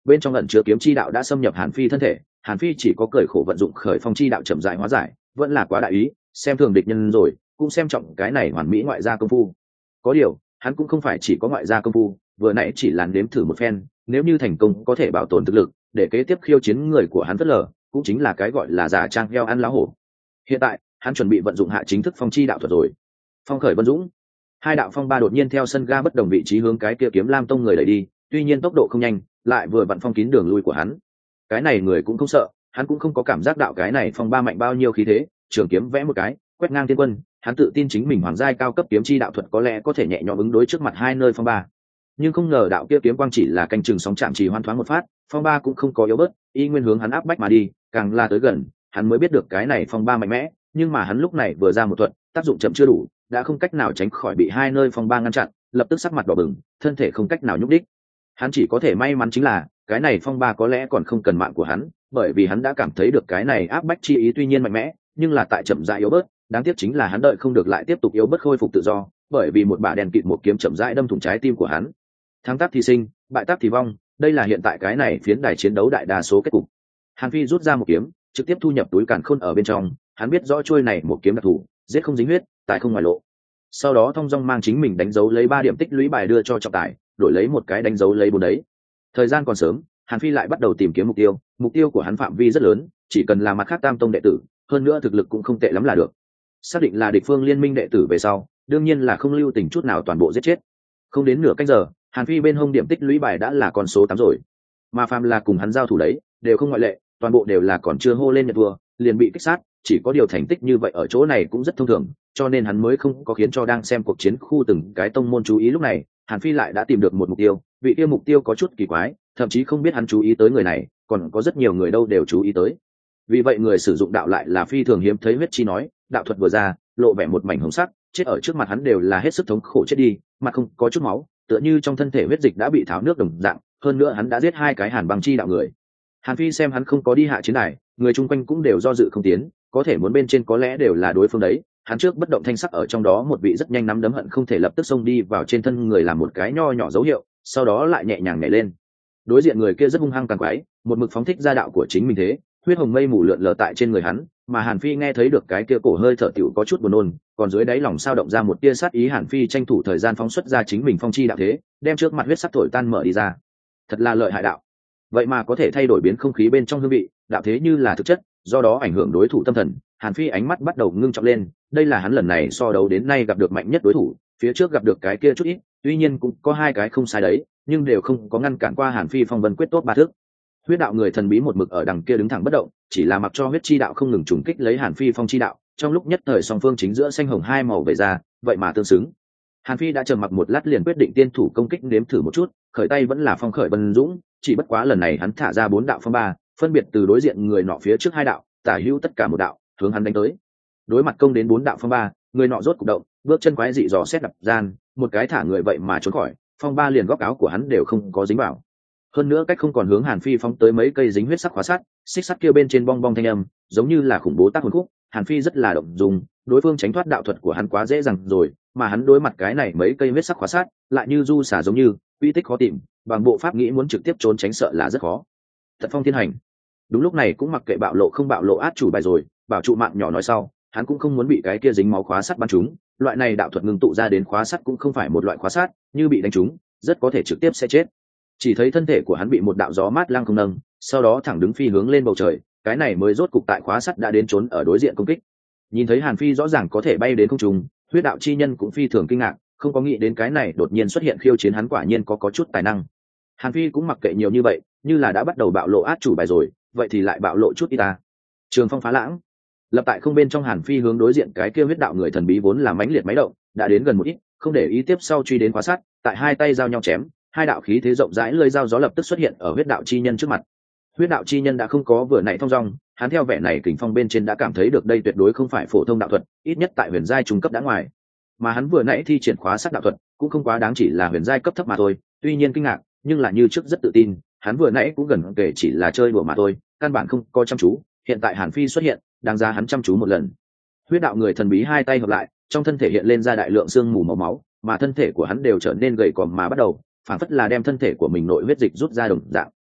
bên trong ẩn chứa kiếm chi đạo đã xâm nhập Hàn Phi thân thể. Hàn Phi chỉ có cởi khổ vận dụng khởi phong chi đạo chậm rãi hóa giải, vẫn là quá đại ý, xem thường địch nhân rồi, cũng xem trọng cái này hoàn mỹ ngoại gia công phu. Có điều, hắn cũng không phải chỉ có ngoại gia công phu, vừa nãy chỉ là nếm thử một phen, nếu như thành công có thể bảo tồn thực lực, để kế tiếp khiêu chiến người của hắn phớt lờ, cũng chính là cái gọi là giả trang heo ăn lá hổ. Hiện tại, hắn chuẩn bị vận dụng hạ chính thức phong chi đạo thuật rồi. Phong khởi vân dũng, hai đạo phong ba đột nhiên theo sân ga bất đồng vị trí hướng cái kia kiếm lam tông người đẩy đi, tuy nhiên tốc độ không nhanh, lại vừa vặn phong kín đường lui của hắn. Cái này người cũng không sợ, hắn cũng không có cảm giác đạo cái này phong ba mạnh bao nhiêu khí thế, trường kiếm vẽ một cái, quét ngang thiên quân, hắn tự tin chính mình hoàng giai cao cấp kiếm chi đạo thuật có lẽ có thể nhẹ nhõm ứng đối trước mặt hai nơi phong ba. Nhưng không ngờ đạo kia kiếm quang chỉ là canh chừng sóng chạm chỉ hoan thoáng một phát, phong ba cũng không có yếu bớt, y nguyên hướng hắn áp bách mà đi, càng là tới gần, hắn mới biết được cái này phong ba mạnh mẽ, nhưng mà hắn lúc này vừa ra một thuật, tác dụng chậm chưa đủ, đã không cách nào tránh khỏi bị hai nơi phong ba ngăn chặn, lập tức sắc mặt đỏ bừng, thân thể không cách nào nhúc đích. Hắn chỉ có thể may mắn chính là cái này phong ba có lẽ còn không cần mạng của hắn, bởi vì hắn đã cảm thấy được cái này áp bách chi ý tuy nhiên mạnh mẽ, nhưng là tại chậm rãi yếu bớt, đáng tiếc chính là hắn đợi không được lại tiếp tục yếu bớt khôi phục tự do, bởi vì một bả đèn kịt một kiếm chậm rãi đâm thủng trái tim của hắn. Thắng tác thì sinh, bại tác thì vong, đây là hiện tại cái này phiến đài chiến đấu đại đa số kết cục. Hàn Phi rút ra một kiếm, trực tiếp thu nhập túi càn khôn ở bên trong, hắn biết rõ chuôi này một kiếm đặc thù, giết không dính huyết, tài không ngoài lộ. Sau đó thông dong mang chính mình đánh dấu lấy ba điểm tích lũy bài đưa cho trọng tài, đổi lấy một cái đánh dấu lấy bốn đấy. Thời gian còn sớm, Hàn Phi lại bắt đầu tìm kiếm mục tiêu, mục tiêu của hắn phạm vi rất lớn, chỉ cần là mặt khác tam tông đệ tử, hơn nữa thực lực cũng không tệ lắm là được. Xác định là địch phương liên minh đệ tử về sau, đương nhiên là không lưu tình chút nào toàn bộ giết chết. Không đến nửa canh giờ, Hàn Phi bên hông điểm tích lũy bài đã là con số tám rồi. Mà phàm là cùng hắn giao thủ đấy, đều không ngoại lệ, toàn bộ đều là còn chưa hô lên nhận thua, liền bị kích sát, chỉ có điều thành tích như vậy ở chỗ này cũng rất thông thường, cho nên hắn mới không có khiến cho đang xem cuộc chiến khu từng cái tông môn chú ý. Lúc này, Hàn Phi lại đã tìm được một mục tiêu, vị tiêu mục tiêu có chút kỳ quái, thậm chí không biết hắn chú ý tới người này, còn có rất nhiều người đâu đều chú ý tới. Vì vậy người sử dụng đạo lại là phi thường hiếm thấy. Huyết chi nói, đạo thuật vừa ra, lộ vẻ một mảnh hồng sắc, chết ở trước mặt hắn đều là hết sức thống khổ chết đi, mặt không có chút máu, tựa như trong thân thể huyết dịch đã bị tháo nước đồng dạng. Hơn nữa hắn đã giết hai cái Hàn băng chi đạo người. Hàn Phi xem hắn không có đi hạ chiến đài, người chung quanh cũng đều do dự không tiến, có thể muốn bên trên có lẽ đều là đối phương đấy. Hắn trước bất động thanh sắc ở trong đó một vị rất nhanh nắm đấm hận không thể lập tức xông đi vào trên thân người làm một cái nho nhỏ dấu hiệu, sau đó lại nhẹ nhàng nhảy lên. Đối diện người kia rất hung hăng càng quái, một mực phóng thích ra đạo của chính mình thế, huyết hồng mây mù lượn lờ tại trên người hắn, mà Hàn Phi nghe thấy được cái kia cổ hơi thở tiểu có chút buồn nôn, còn dưới đáy lòng sao động ra một tia sát ý. Hàn Phi tranh thủ thời gian phóng xuất ra chính mình phong chi đạo thế, đem trước mặt huyết sắc thổi tan mở đi ra. Thật là lợi hại đạo, vậy mà có thể thay đổi biến không khí bên trong hương vị, đạo thế như là thực chất, do đó ảnh hưởng đối thủ tâm thần. Hàn Phi ánh mắt bắt đầu ngưng trọng lên, đây là hắn lần này so đấu đến nay gặp được mạnh nhất đối thủ, phía trước gặp được cái kia chút ít, tuy nhiên cũng có hai cái không sai đấy, nhưng đều không có ngăn cản qua Hàn Phi phong vân quyết tốt ba thước. Huyết đạo người thần bí một mực ở đằng kia đứng thẳng bất động, chỉ là mặc cho huyết chi đạo không ngừng trùng kích lấy Hàn Phi phong chi đạo, trong lúc nhất thời song phương chính giữa xanh hồng hai màu về ra, vậy mà tương xứng. Hàn Phi đã trầm mặc một lát liền quyết định tiên thủ công kích nếm thử một chút, khởi tay vẫn là phong khởi vân dũng, chỉ bất quá lần này hắn thả ra bốn đạo phong ba, phân biệt từ đối diện người nọ phía trước hai đạo, tả hữu tất cả một đạo, hướng hắn đánh tới. Đối mặt công đến bốn đạo phong ba, người nọ rốt cục động, bước chân quái dị dò xét đập gian, một cái thả người vậy mà trốn khỏi, phong ba liền góc áo của hắn đều không có dính vào. Hơn nữa cách không còn hướng Hàn Phi phóng tới mấy cây dính huyết sắc khóa sắt, xích sắt kia bên trên bong bong thanh âm, giống như là khủng bố tác hồn khúc. Hàn Phi rất là động dung, đối phương tránh thoát đạo thuật của hắn quá dễ dàng rồi, mà hắn đối mặt cái này mấy cây huyết sắc khóa sắt, lại như du xả giống như, uy tích khó tìm, bằng bộ pháp nghĩ muốn trực tiếp trốn tránh sợ là rất khó. Thật phong thiên hành. Đúng lúc này cũng mặc kệ bạo lộ không bạo lộ át chủ bài rồi, bảo trụ mạng nhỏ nói sau, hắn cũng không muốn bị cái kia dính máu khóa sắt bắn trúng, loại này đạo thuật ngưng tụ ra đến khóa sắt cũng không phải một loại khóa sắt, như bị đánh trúng, rất có thể trực tiếp sẽ chết. Chỉ thấy thân thể của hắn bị một đạo gió mát lăng không nâng, sau đó thẳng đứng phi hướng lên bầu trời, cái này mới rốt cục tại khóa sắt đã đến trốn ở đối diện công kích. Nhìn thấy Hàn Phi rõ ràng có thể bay đến không trung, huyết đạo chi nhân cũng phi thường kinh ngạc, không có nghĩ đến cái này đột nhiên xuất hiện khiêu chiến hắn quả nhiên có có chút tài năng. Hàn Phi cũng mặc kệ nhiều như vậy, như là đã bắt đầu bạo lộ át chủ bài rồi, vậy thì lại bạo lộ chút đi ta. Trường phong phá lãng, lập tại không bên trong Hàn Phi hướng đối diện cái kia huyết đạo người thần bí vốn là mãnh liệt máy động, đã đến gần một ít, không để ý tiếp sau truy đến khóa sắt, tại hai tay giao nhau chém, hai đạo khí thế rộng rãi lưỡi dao gió lập tức xuất hiện ở huyết đạo chi nhân trước mặt. Huyết đạo chi nhân đã không có vừa nãy thông dong, hắn theo vẻ này kình phong bên trên đã cảm thấy được đây tuyệt đối không phải phổ thông đạo thuật, ít nhất tại huyền giai trung cấp đã ngoài. Mà hắn vừa nãy thi triển khóa sắt đạo thuật, cũng không quá đáng chỉ là huyền giai cấp thấp mà thôi, tuy nhiên kinh ngạc, nhưng là như trước rất tự tin, hắn vừa nãy cũng gần kể chỉ là chơi đùa mà thôi, căn bản không có chăm chú, hiện tại Hàn Phi xuất hiện, đáng giá hắn chăm chú một lần. Huyết đạo người thần bí hai tay hợp lại, trong thân thể hiện lên ra đại lượng xương mù màu máu, mà thân thể của hắn đều trở nên gầy còm mà bắt đầu, phản phất là đem thân thể của mình nội huyết dịch rút ra đồng dạng.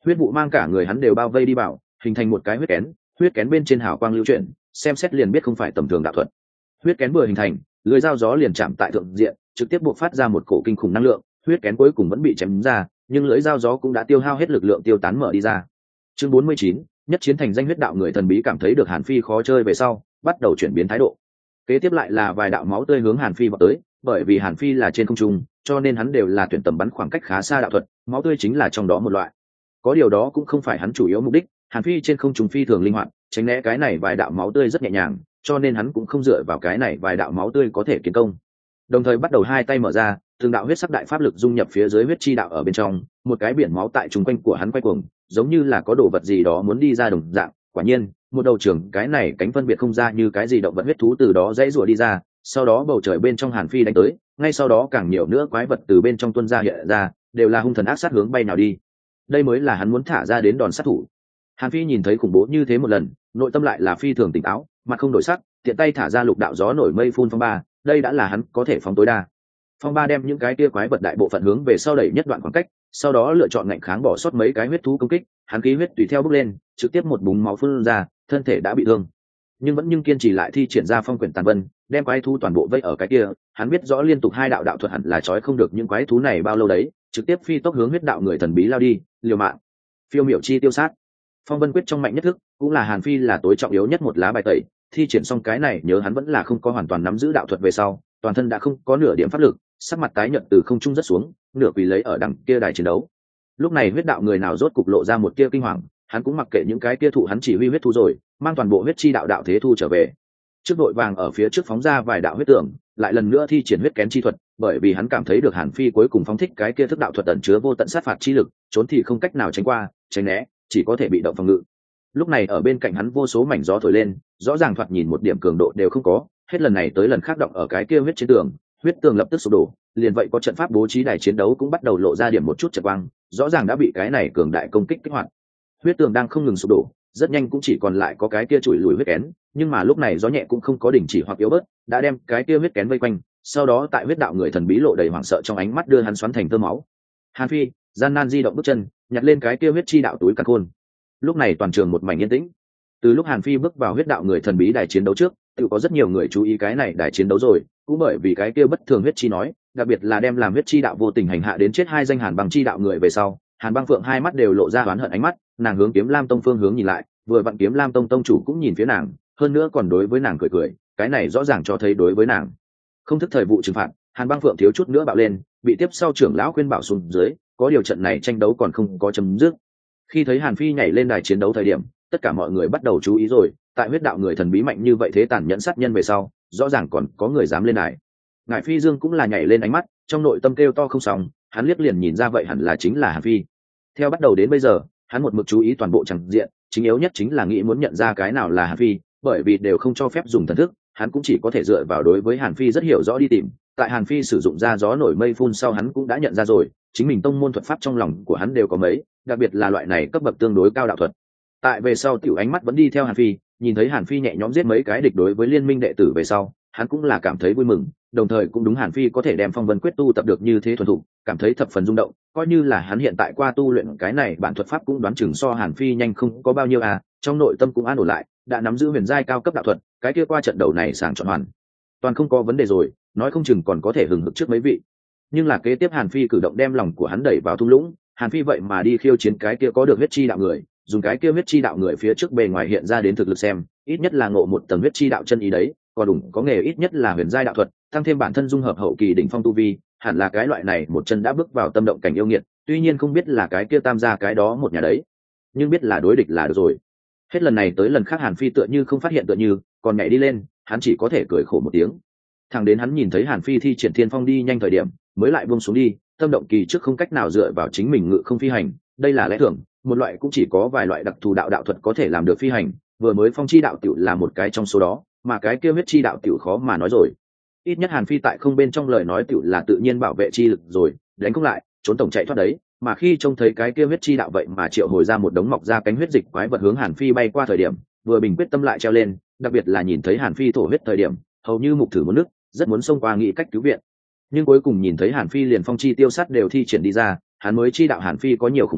huyết vụ mang cả người hắn đều bao vây đi vào, hình thành một cái huyết kén. Huyết kén bên trên hào quang lưu chuyển, xem xét liền biết không phải tầm thường đạo thuật. Huyết kén vừa hình thành, lưỡi dao gió liền chạm tại thượng diện, trực tiếp buộc phát ra một cổ kinh khủng năng lượng. Huyết kén cuối cùng vẫn bị chém ra, nhưng lưỡi dao gió cũng đã tiêu hao hết lực lượng tiêu tán mở đi ra. Chương bốn mươi chín, nhất chiến thành danh huyết đạo người thần bí cảm thấy được Hàn Phi khó chơi về sau, bắt đầu chuyển biến thái độ. Kế tiếp lại là vài đạo máu tươi hướng Hàn Phi vọt tới, bởi vì Hàn Phi là trên không trung, cho nên hắn đều là tuyển tầm bắn khoảng cách khá xa đạo thuật, máu tươi chính là trong đó một loại. Có điều đó cũng không phải hắn chủ yếu mục đích, Hàn Phi trên không trung phi thường linh hoạt, tránh né cái này vài đạo máu tươi rất nhẹ nhàng, cho nên hắn cũng không dựa vào cái này vài đạo máu tươi có thể kiến công. Đồng thời bắt đầu hai tay mở ra, từng đạo huyết sắc đại pháp lực dung nhập phía dưới huyết chi đạo ở bên trong, một cái biển máu tại trung quanh của hắn quay cuồng, giống như là có đồ vật gì đó muốn đi ra đồng dạng. Quả nhiên, một đầu trưởng cái này cánh phân biệt không ra như cái gì động vật huyết thú từ đó dãy rủa đi ra, sau đó bầu trời bên trong Hàn Phi đánh tới, ngay sau đó càng nhiều nữa quái vật từ bên trong tuôn ra hiện ra, đều là hung thần ác sát hướng bay nào đi. Đây mới là hắn muốn thả ra đến đòn sát thủ. Hàn Phi nhìn thấy khủng bố như thế một lần, nội tâm lại là phi thường tỉnh táo, mặt không đổi sắc, tiện tay thả ra lục đạo gió nổi mây phun phong ba, đây đã là hắn có thể phóng tối đa. Phong ba đem những cái kia quái vật đại bộ phận hướng về sau đẩy nhất đoạn khoảng cách, sau đó lựa chọn ngạnh kháng bỏ sót mấy cái huyết thú công kích, hắn khí huyết tùy theo bốc lên, trực tiếp một búng máu phun ra, thân thể đã bị thương, nhưng vẫn nhưng kiên trì lại thi triển ra phong quyển tàn vân, đem quái thú toàn bộ vây ở cái kia. Hắn biết rõ liên tục hai đạo đạo thuật hẳn là trói không được những quái thú này bao lâu đấy, trực tiếp phi tốc hướng huyết đạo người thần bí lao đi, liều mạng. Phiêu miểu chi tiêu sát, phong vân quyết trong mạnh nhất thức, cũng là Hàn Phi là tối trọng yếu nhất một lá bài tẩy. Thi triển xong cái này, nhớ hắn vẫn là không có hoàn toàn nắm giữ đạo thuật về sau, toàn thân đã không có nửa điểm pháp lực, sắc mặt tái nhợt từ không trung rất xuống, nửa quỳ lấy ở đằng kia đài chiến đấu. Lúc này huyết đạo người nào rốt cục lộ ra một tia kinh hoàng, hắn cũng mặc kệ những cái kia thụ hắn chỉ huy huyết thú rồi, mang toàn bộ huyết chi đạo đạo thế thu trở về. Trước đội vàng ở phía trước phóng ra vài đạo huyết tưởng, lại lần nữa thi triển huyết kén chi thuật, bởi vì hắn cảm thấy được Hàn Phi cuối cùng phóng thích cái kia thức đạo thuật ẩn chứa vô tận sát phạt chi lực, trốn thì không cách nào tránh qua, tránh né, chỉ có thể bị động phòng ngự. Lúc này ở bên cạnh hắn vô số mảnh gió thổi lên, rõ ràng thoạt nhìn một điểm cường độ đều không có, hết lần này tới lần khác động ở cái kia huyết trên tường, huyết tường lập tức sụp đổ, liền vậy có trận pháp bố trí đài chiến đấu cũng bắt đầu lộ ra điểm một chút chật quang, rõ ràng đã bị cái này cường đại công kích kích hoạt. Huyết tường đang không ngừng sụp đổ, rất nhanh cũng chỉ còn lại có cái kia chùi lùi huyết kén, nhưng mà lúc này gió nhẹ cũng không có đình chỉ hoặc yếu bớt, đã đem cái kia huyết kén vây quanh, sau đó tại huyết đạo người thần bí lộ đầy hoảng sợ trong ánh mắt đưa hắn xoắn thành tơ máu. Hàn Phi gian nan di động bước chân, nhặt lên cái kia huyết chi đạo túi càn khôn. Lúc này toàn trường một mảnh yên tĩnh. Từ lúc Hàn Phi bước vào huyết đạo người thần bí đài chiến đấu trước, tự có rất nhiều người chú ý cái này đài chiến đấu rồi, cũng bởi vì cái kia bất thường huyết chi nói, đặc biệt là đem làm huyết chi đạo vô tình hành hạ đến chết hai danh Hàn Băng chi đạo người về sau, Hàn Băng Phượng hai mắt đều lộ ra oán hận ánh mắt, nàng hướng Kiếm Lam Tông phương hướng nhìn lại, vừa vặn Kiếm Lam Tông tông chủ cũng nhìn phía nàng, hơn nữa còn đối với nàng cười cười, cái này rõ ràng cho thấy đối với nàng không thức thời vụ trừng phạt. Hàn Băng Phượng thiếu chút nữa bạo lên, bị tiếp sau trưởng lão khuyên bảo xuống dưới, có điều trận này tranh đấu còn không có chấm dứt. Khi thấy Hàn Phi nhảy lên đài chiến đấu thời điểm, tất cả mọi người bắt đầu chú ý rồi, tại huyết đạo người thần bí mạnh như vậy thế tàn nhẫn sát nhân về sau, rõ ràng còn có người dám lên đài. Ngải Phi Dương cũng là nhảy lên ánh mắt, trong nội tâm kêu to không xong, hắn liếc liền nhìn ra vậy hẳn là chính là Hàn Phi. Theo bắt đầu đến bây giờ, hắn một mực chú ý toàn bộ chẳng diện, chính yếu nhất chính là nghĩ muốn nhận ra cái nào là Hàn Phi, bởi vì đều không cho phép dùng thần thức, hắn cũng chỉ có thể dựa vào đối với Hàn Phi rất hiểu rõ đi tìm. Tại Hàn Phi sử dụng ra gió nổi mây phun sau, hắn cũng đã nhận ra rồi, chính mình tông môn thuật pháp trong lòng của hắn đều có mấy, đặc biệt là loại này cấp bậc tương đối cao đạo thuật. Tại về sau tiểu ánh mắt vẫn đi theo Hàn Phi, nhìn thấy Hàn Phi nhẹ nhõm giết mấy cái địch đối với liên minh đệ tử về sau, hắn cũng là cảm thấy vui mừng, đồng thời cũng đúng Hàn Phi có thể đem phong vân quyết tu tập được như thế thuần thục, cảm thấy thập phần rung động, coi như là hắn hiện tại qua tu luyện cái này bản thuật pháp cũng đoán chừng so Hàn Phi nhanh không có bao nhiêu à, trong nội tâm cũng an ổn lại, đã nắm giữ huyền giai cao cấp đạo thuật, cái kia qua trận đầu này sàng chọn hoàn toàn không có vấn đề rồi, nói không chừng còn có thể hừng hực trước mấy vị. Nhưng là kế tiếp Hàn Phi cử động đem lòng của hắn đẩy vào thung lũng, Hàn Phi vậy mà đi khiêu chiến cái kia có được huyết chi đạo người, dùng cái kia huyết chi đạo người phía trước bề ngoài hiện ra đến thực lực xem, ít nhất là ngộ một tầng huyết chi đạo chân ý đấy, còn đủ có nghề ít nhất là huyền giai đạo thuật, tăng thêm bản thân dung hợp hậu kỳ đỉnh phong tu vi, hẳn là cái loại này một chân đã bước vào tâm động cảnh yêu nghiệt, tuy nhiên không biết là cái kia tam gia cái đó một nhà đấy, nhưng biết là đối địch là được rồi. Hết lần này tới lần khác Hàn Phi tựa như không phát hiện tựa như, còn nhảy đi lên, hắn chỉ có thể cười khổ một tiếng. Thẳng đến hắn nhìn thấy Hàn Phi thi triển Thiên Phong đi nhanh thời điểm, mới lại buông xuống đi, tâm động kỳ trước không cách nào dựa vào chính mình ngự không phi hành, đây là lẽ thường, một loại cũng chỉ có vài loại đặc thù đạo đạo thuật có thể làm được phi hành, vừa mới phong chi đạo tiểu là một cái trong số đó, mà cái kia huyết chi đạo tiểu khó mà nói rồi. Ít nhất Hàn Phi tại không bên trong lời nói tiểu là tự nhiên bảo vệ chi lực rồi, đánh không lại, trốn tổng chạy thoát đấy, mà khi trông thấy cái kia huyết chi đạo vậy mà triệu hồi ra một đống mọc ra cánh huyết dịch quái vật hướng Hàn Phi bay qua thời điểm, vừa bình quyết tâm lại treo lên, đặc biệt là nhìn thấy Hàn Phi thổ huyết thời điểm, hầu như mục thử muốn nước, rất muốn xông qua nghĩ cách cứu viện. Nhưng cuối cùng nhìn thấy Hàn Phi liền phong chi tiêu sát đều thi triển đi ra, hắn mới chi đạo Hàn Phi có nhiều khủng bố,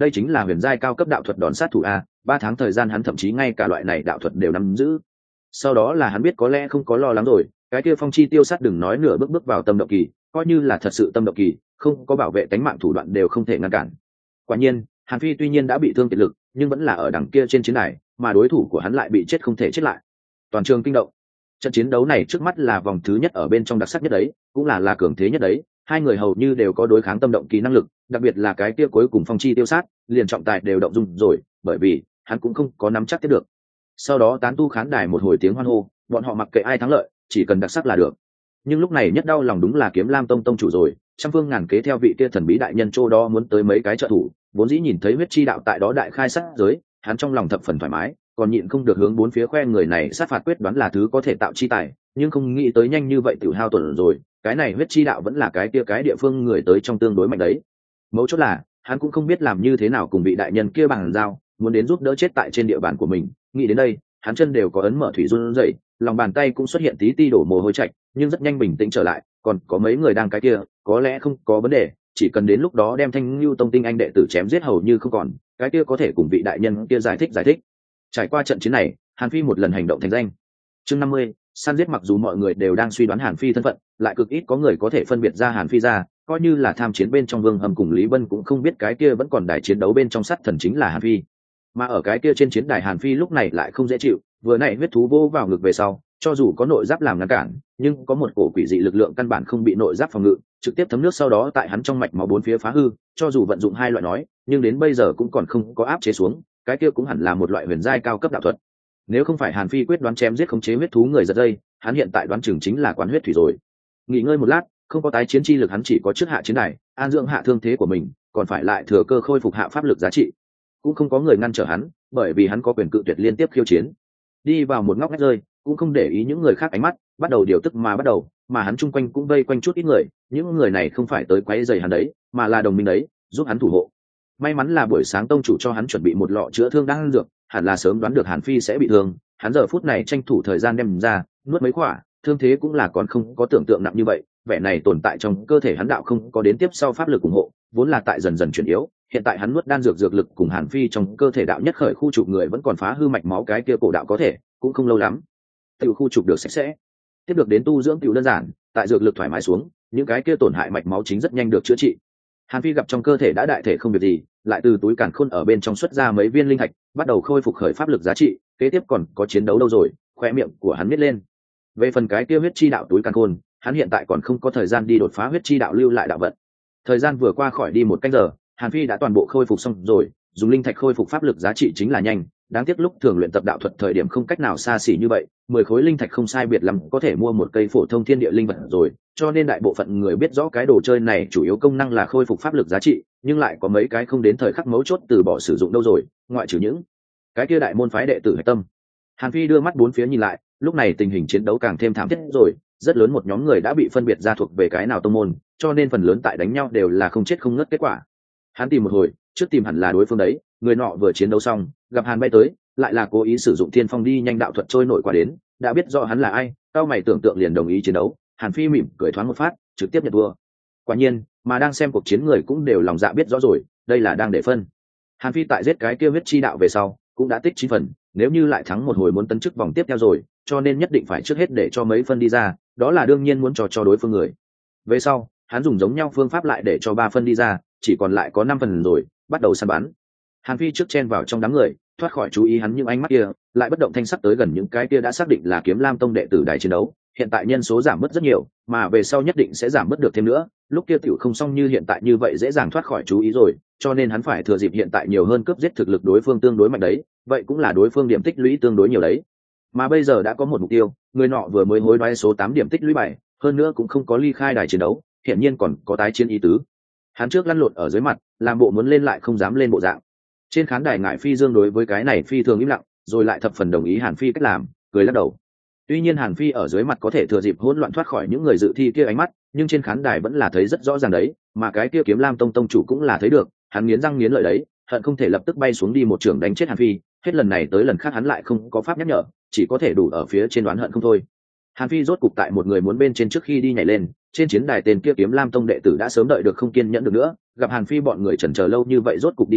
đây chính là huyền giai cao cấp đạo thuật đòn sát thủ a, ba tháng thời gian hắn thậm chí ngay cả loại này đạo thuật đều nắm giữ. Sau đó là hắn biết có lẽ không có lo lắng rồi, cái kia phong chi tiêu sát đừng nói nửa bước bước vào tâm động kỳ, coi như là thật sự tâm động kỳ, không có bảo vệ tính mạng thủ đoạn đều không thể ngăn cản. Quả nhiên, Hàn Phi tuy nhiên đã bị thương kiệt lực, nhưng vẫn là ở đằng kia trên chiến đài, mà đối thủ của hắn lại bị chết không thể chết lại. Toàn trường kinh động. Trận chiến đấu này trước mắt là vòng thứ nhất ở bên trong đặc sắc nhất đấy, cũng là là cường thế nhất đấy, hai người hầu như đều có đối kháng tâm động kỳ năng lực, đặc biệt là cái kia cuối cùng phong chi tiêu sát, liền trọng tài đều động dung rồi, bởi vì hắn cũng không có nắm chắc tiếp được. Sau đó tán tu khán đài một hồi tiếng hoan hô, bọn họ mặc kệ ai thắng lợi, chỉ cần đặc sắc là được. Nhưng lúc này nhất đau lòng đúng là Kiếm Lam tông tông chủ rồi, trăm phương ngàn kế theo vị kia thần bí đại nhân Châu đó muốn tới mấy cái trợ thủ, vốn dĩ nhìn thấy huyết chi đạo tại đó đại khai sát giới, hắn trong lòng thập phần thoải mái, còn nhịn không được hướng bốn phía khoe người này sát phạt quyết đoán là thứ có thể tạo chi tài, nhưng không nghĩ tới nhanh như vậy tiểu hao tổn rồi, cái này huyết chi đạo vẫn là cái kia cái địa phương người tới trong tương đối mạnh đấy. Mấu chốt là, hắn cũng không biết làm như thế nào cùng vị đại nhân kia bằng giao, muốn đến giúp đỡ chết tại trên địa bàn của mình, nghĩ đến đây, hắn chân đều có ấn mở thủy run rẩy, lòng bàn tay cũng xuất hiện tí ti đổ mồ hôi chạch, nhưng rất nhanh bình tĩnh trở lại, còn có mấy người đang cái kia, có lẽ không có vấn đề, chỉ cần đến lúc đó đem Thanh Nưu tông tinh anh đệ tử chém giết hầu như không còn, cái kia có thể cùng vị đại nhân kia giải thích giải thích. Trải qua trận chiến này, Hàn Phi một lần hành động thành danh. Chương năm mươi, săn giết. Mặc dù mọi người đều đang suy đoán Hàn Phi thân phận, lại cực ít có người có thể phân biệt ra Hàn Phi ra, coi như là tham chiến bên trong Vương Hầm cùng Lý Bân cũng không biết cái kia vẫn còn đài chiến đấu bên trong sát thần chính là Hàn Phi. Mà ở cái kia trên chiến đài Hàn Phi lúc này lại không dễ chịu, vừa nãy huyết thú vô vào ngực về sau, cho dù có nội giáp làm ngăn cản, nhưng có một cổ quỷ dị lực lượng căn bản không bị nội giáp phòng ngự, trực tiếp thấm nước sau đó tại hắn trong mạch máu bốn phía phá hư, cho dù vận dụng hai loại nói, nhưng đến bây giờ cũng còn không có áp chế xuống, cái kia cũng hẳn là một loại huyền giai cao cấp đạo thuật. Nếu không phải Hàn Phi quyết đoán chém giết khống chế huyết thú người giật dây, hắn hiện tại đoán chừng chính là quán huyết thủy rồi. Nghỉ ngơi một lát, không có tái chiến chi lực hắn chỉ có trước hạ chiến đài, an dưỡng hạ thương thế của mình, còn phải lại thừa cơ khôi phục hạ pháp lực giá trị. Cũng không có người ngăn trở hắn, bởi vì hắn có quyền cự tuyệt liên tiếp khiêu chiến. Đi vào một ngóc ngách rơi, cũng không để ý những người khác ánh mắt, bắt đầu điều tức mà bắt đầu, mà hắn chung quanh cũng vây quanh chút ít người, những người này không phải tới quấy rầy hắn đấy, mà là đồng minh đấy, giúp hắn thủ hộ. May mắn là buổi sáng tông chủ cho hắn chuẩn bị một lọ chữa thương đang dược, hẳn là sớm đoán được Hàn Phi sẽ bị thương, hắn giờ phút này tranh thủ thời gian đem ra, nuốt mấy quả, thương thế cũng là còn không có tưởng tượng nặng như vậy, vẻ này tồn tại trong cơ thể hắn đạo không có đến tiếp sau pháp lực ủng hộ, vốn là tại dần dần chuyển yếu, hiện tại hắn nuốt đan dược dược lực cùng Hàn Phi trong cơ thể đạo nhất khởi khu trục người vẫn còn phá hư mạch máu cái kia cổ đạo có thể, cũng không lâu lắm, tiểu khu trục được sạch sẽ. Tiếp được đến tu dưỡng tiểu đơn giản, tại dược lực thoải mái xuống, những cái kia tổn hại mạch máu chính rất nhanh được chữa trị. Hàn Phi gặp trong cơ thể đã đại thể không việc gì, lại từ túi càn khôn ở bên trong xuất ra mấy viên linh thạch, bắt đầu khôi phục khởi pháp lực giá trị, kế tiếp còn có chiến đấu đâu rồi, khoe miệng của hắn nhếch lên. Về phần cái kia huyết chi đạo túi càn khôn, hắn hiện tại còn không có thời gian đi đột phá huyết chi đạo lưu lại đạo vận. Thời gian vừa qua khỏi đi một canh giờ, Hàn Phi đã toàn bộ khôi phục xong rồi, dùng linh thạch khôi phục pháp lực giá trị chính là nhanh, đáng tiếc lúc thường luyện tập đạo thuật thời điểm không cách nào xa xỉ như vậy, mười khối linh thạch không sai biệt lắm có thể mua một cây phổ thông thiên địa linh vật rồi, cho nên đại bộ phận người biết rõ cái đồ chơi này chủ yếu công năng là khôi phục pháp lực giá trị, nhưng lại có mấy cái không đến thời khắc mấu chốt từ bỏ sử dụng đâu rồi, ngoại trừ những cái kia đại môn phái đệ tử hạch tâm. Hàn Phi đưa mắt bốn phía nhìn lại, lúc này tình hình chiến đấu càng thêm thảm thiết rồi, rất lớn một nhóm người đã bị phân biệt ra thuộc về cái nào tông môn, cho nên phần lớn tại đánh nhau đều là không chết không ngất kết quả. Hắn tìm một hồi, trước tìm hẳn là đối phương đấy, người nọ vừa chiến đấu xong, gặp Hàn bay tới, lại là cố ý sử dụng thiên phong đi nhanh đạo thuật trôi nổi qua đến, đã biết rõ hắn là ai, cao mày tưởng tượng liền đồng ý chiến đấu. Hàn Phi mỉm cười thoáng một phát, trực tiếp nhận thua. Quả nhiên, mà đang xem cuộc chiến người cũng đều lòng dạ biết rõ rồi, đây là đang để phân. Hàn Phi tại giết cái kia huyết chi đạo về sau, cũng đã tích chín phần, nếu như lại thắng một hồi muốn tấn chức vòng tiếp theo rồi, cho nên nhất định phải trước hết để cho mấy phân đi ra, đó là đương nhiên muốn cho cho đối phương người. Về sau, hắn dùng giống nhau phương pháp lại để cho ba phân đi ra, chỉ còn lại có năm phần rồi, bắt đầu săn bắn. Hàn Phi trước chen vào trong đám người, thoát khỏi chú ý hắn những ánh mắt kia, lại bất động thanh sắc tới gần những cái kia đã xác định là Kiếm Lam tông đệ tử đài chiến đấu. Hiện tại nhân số giảm mất rất nhiều, mà về sau nhất định sẽ giảm mất được thêm nữa, lúc kia tiểu không xong như hiện tại như vậy dễ dàng thoát khỏi chú ý rồi, cho nên hắn phải thừa dịp hiện tại nhiều hơn cướp giết thực lực đối phương tương đối mạnh đấy, vậy cũng là đối phương điểm tích lũy tương đối nhiều đấy. Mà bây giờ đã có một mục tiêu, người nọ vừa mới hối đoái số tám điểm tích lũy bảy, hơn nữa cũng không có ly khai đài chiến đấu, hiển nhiên còn có tái chiến ý tứ. Hắn trước lăn lộn ở dưới mặt, làm bộ muốn lên lại không dám lên bộ dạng. Trên khán đài ngại Phi Dương đối với cái này phi thường im lặng, rồi lại thập phần đồng ý Hàn Phi cách làm, cười lắc đầu. Tuy nhiên Hàn Phi ở dưới mặt có thể thừa dịp hỗn loạn thoát khỏi những người dự thi kia ánh mắt, nhưng trên khán đài vẫn là thấy rất rõ ràng đấy, mà cái kia Kiếm Lam tông tông chủ cũng là thấy được, hắn nghiến răng nghiến lợi đấy, hận không thể lập tức bay xuống đi một trường đánh chết Hàn Phi, hết lần này tới lần khác hắn lại không có pháp nhắc nhở, chỉ có thể đủ ở phía trên đoán hận không thôi. Hàn Phi rốt cục tại một người muốn bên trên trước khi đi nhảy lên, trên chiến đài tên kia Kiếm Lam tông đệ tử đã sớm đợi được không kiên nhẫn được nữa, gặp Hàn Phi bọn người chần chờ lâu như vậy rốt cục đi lên,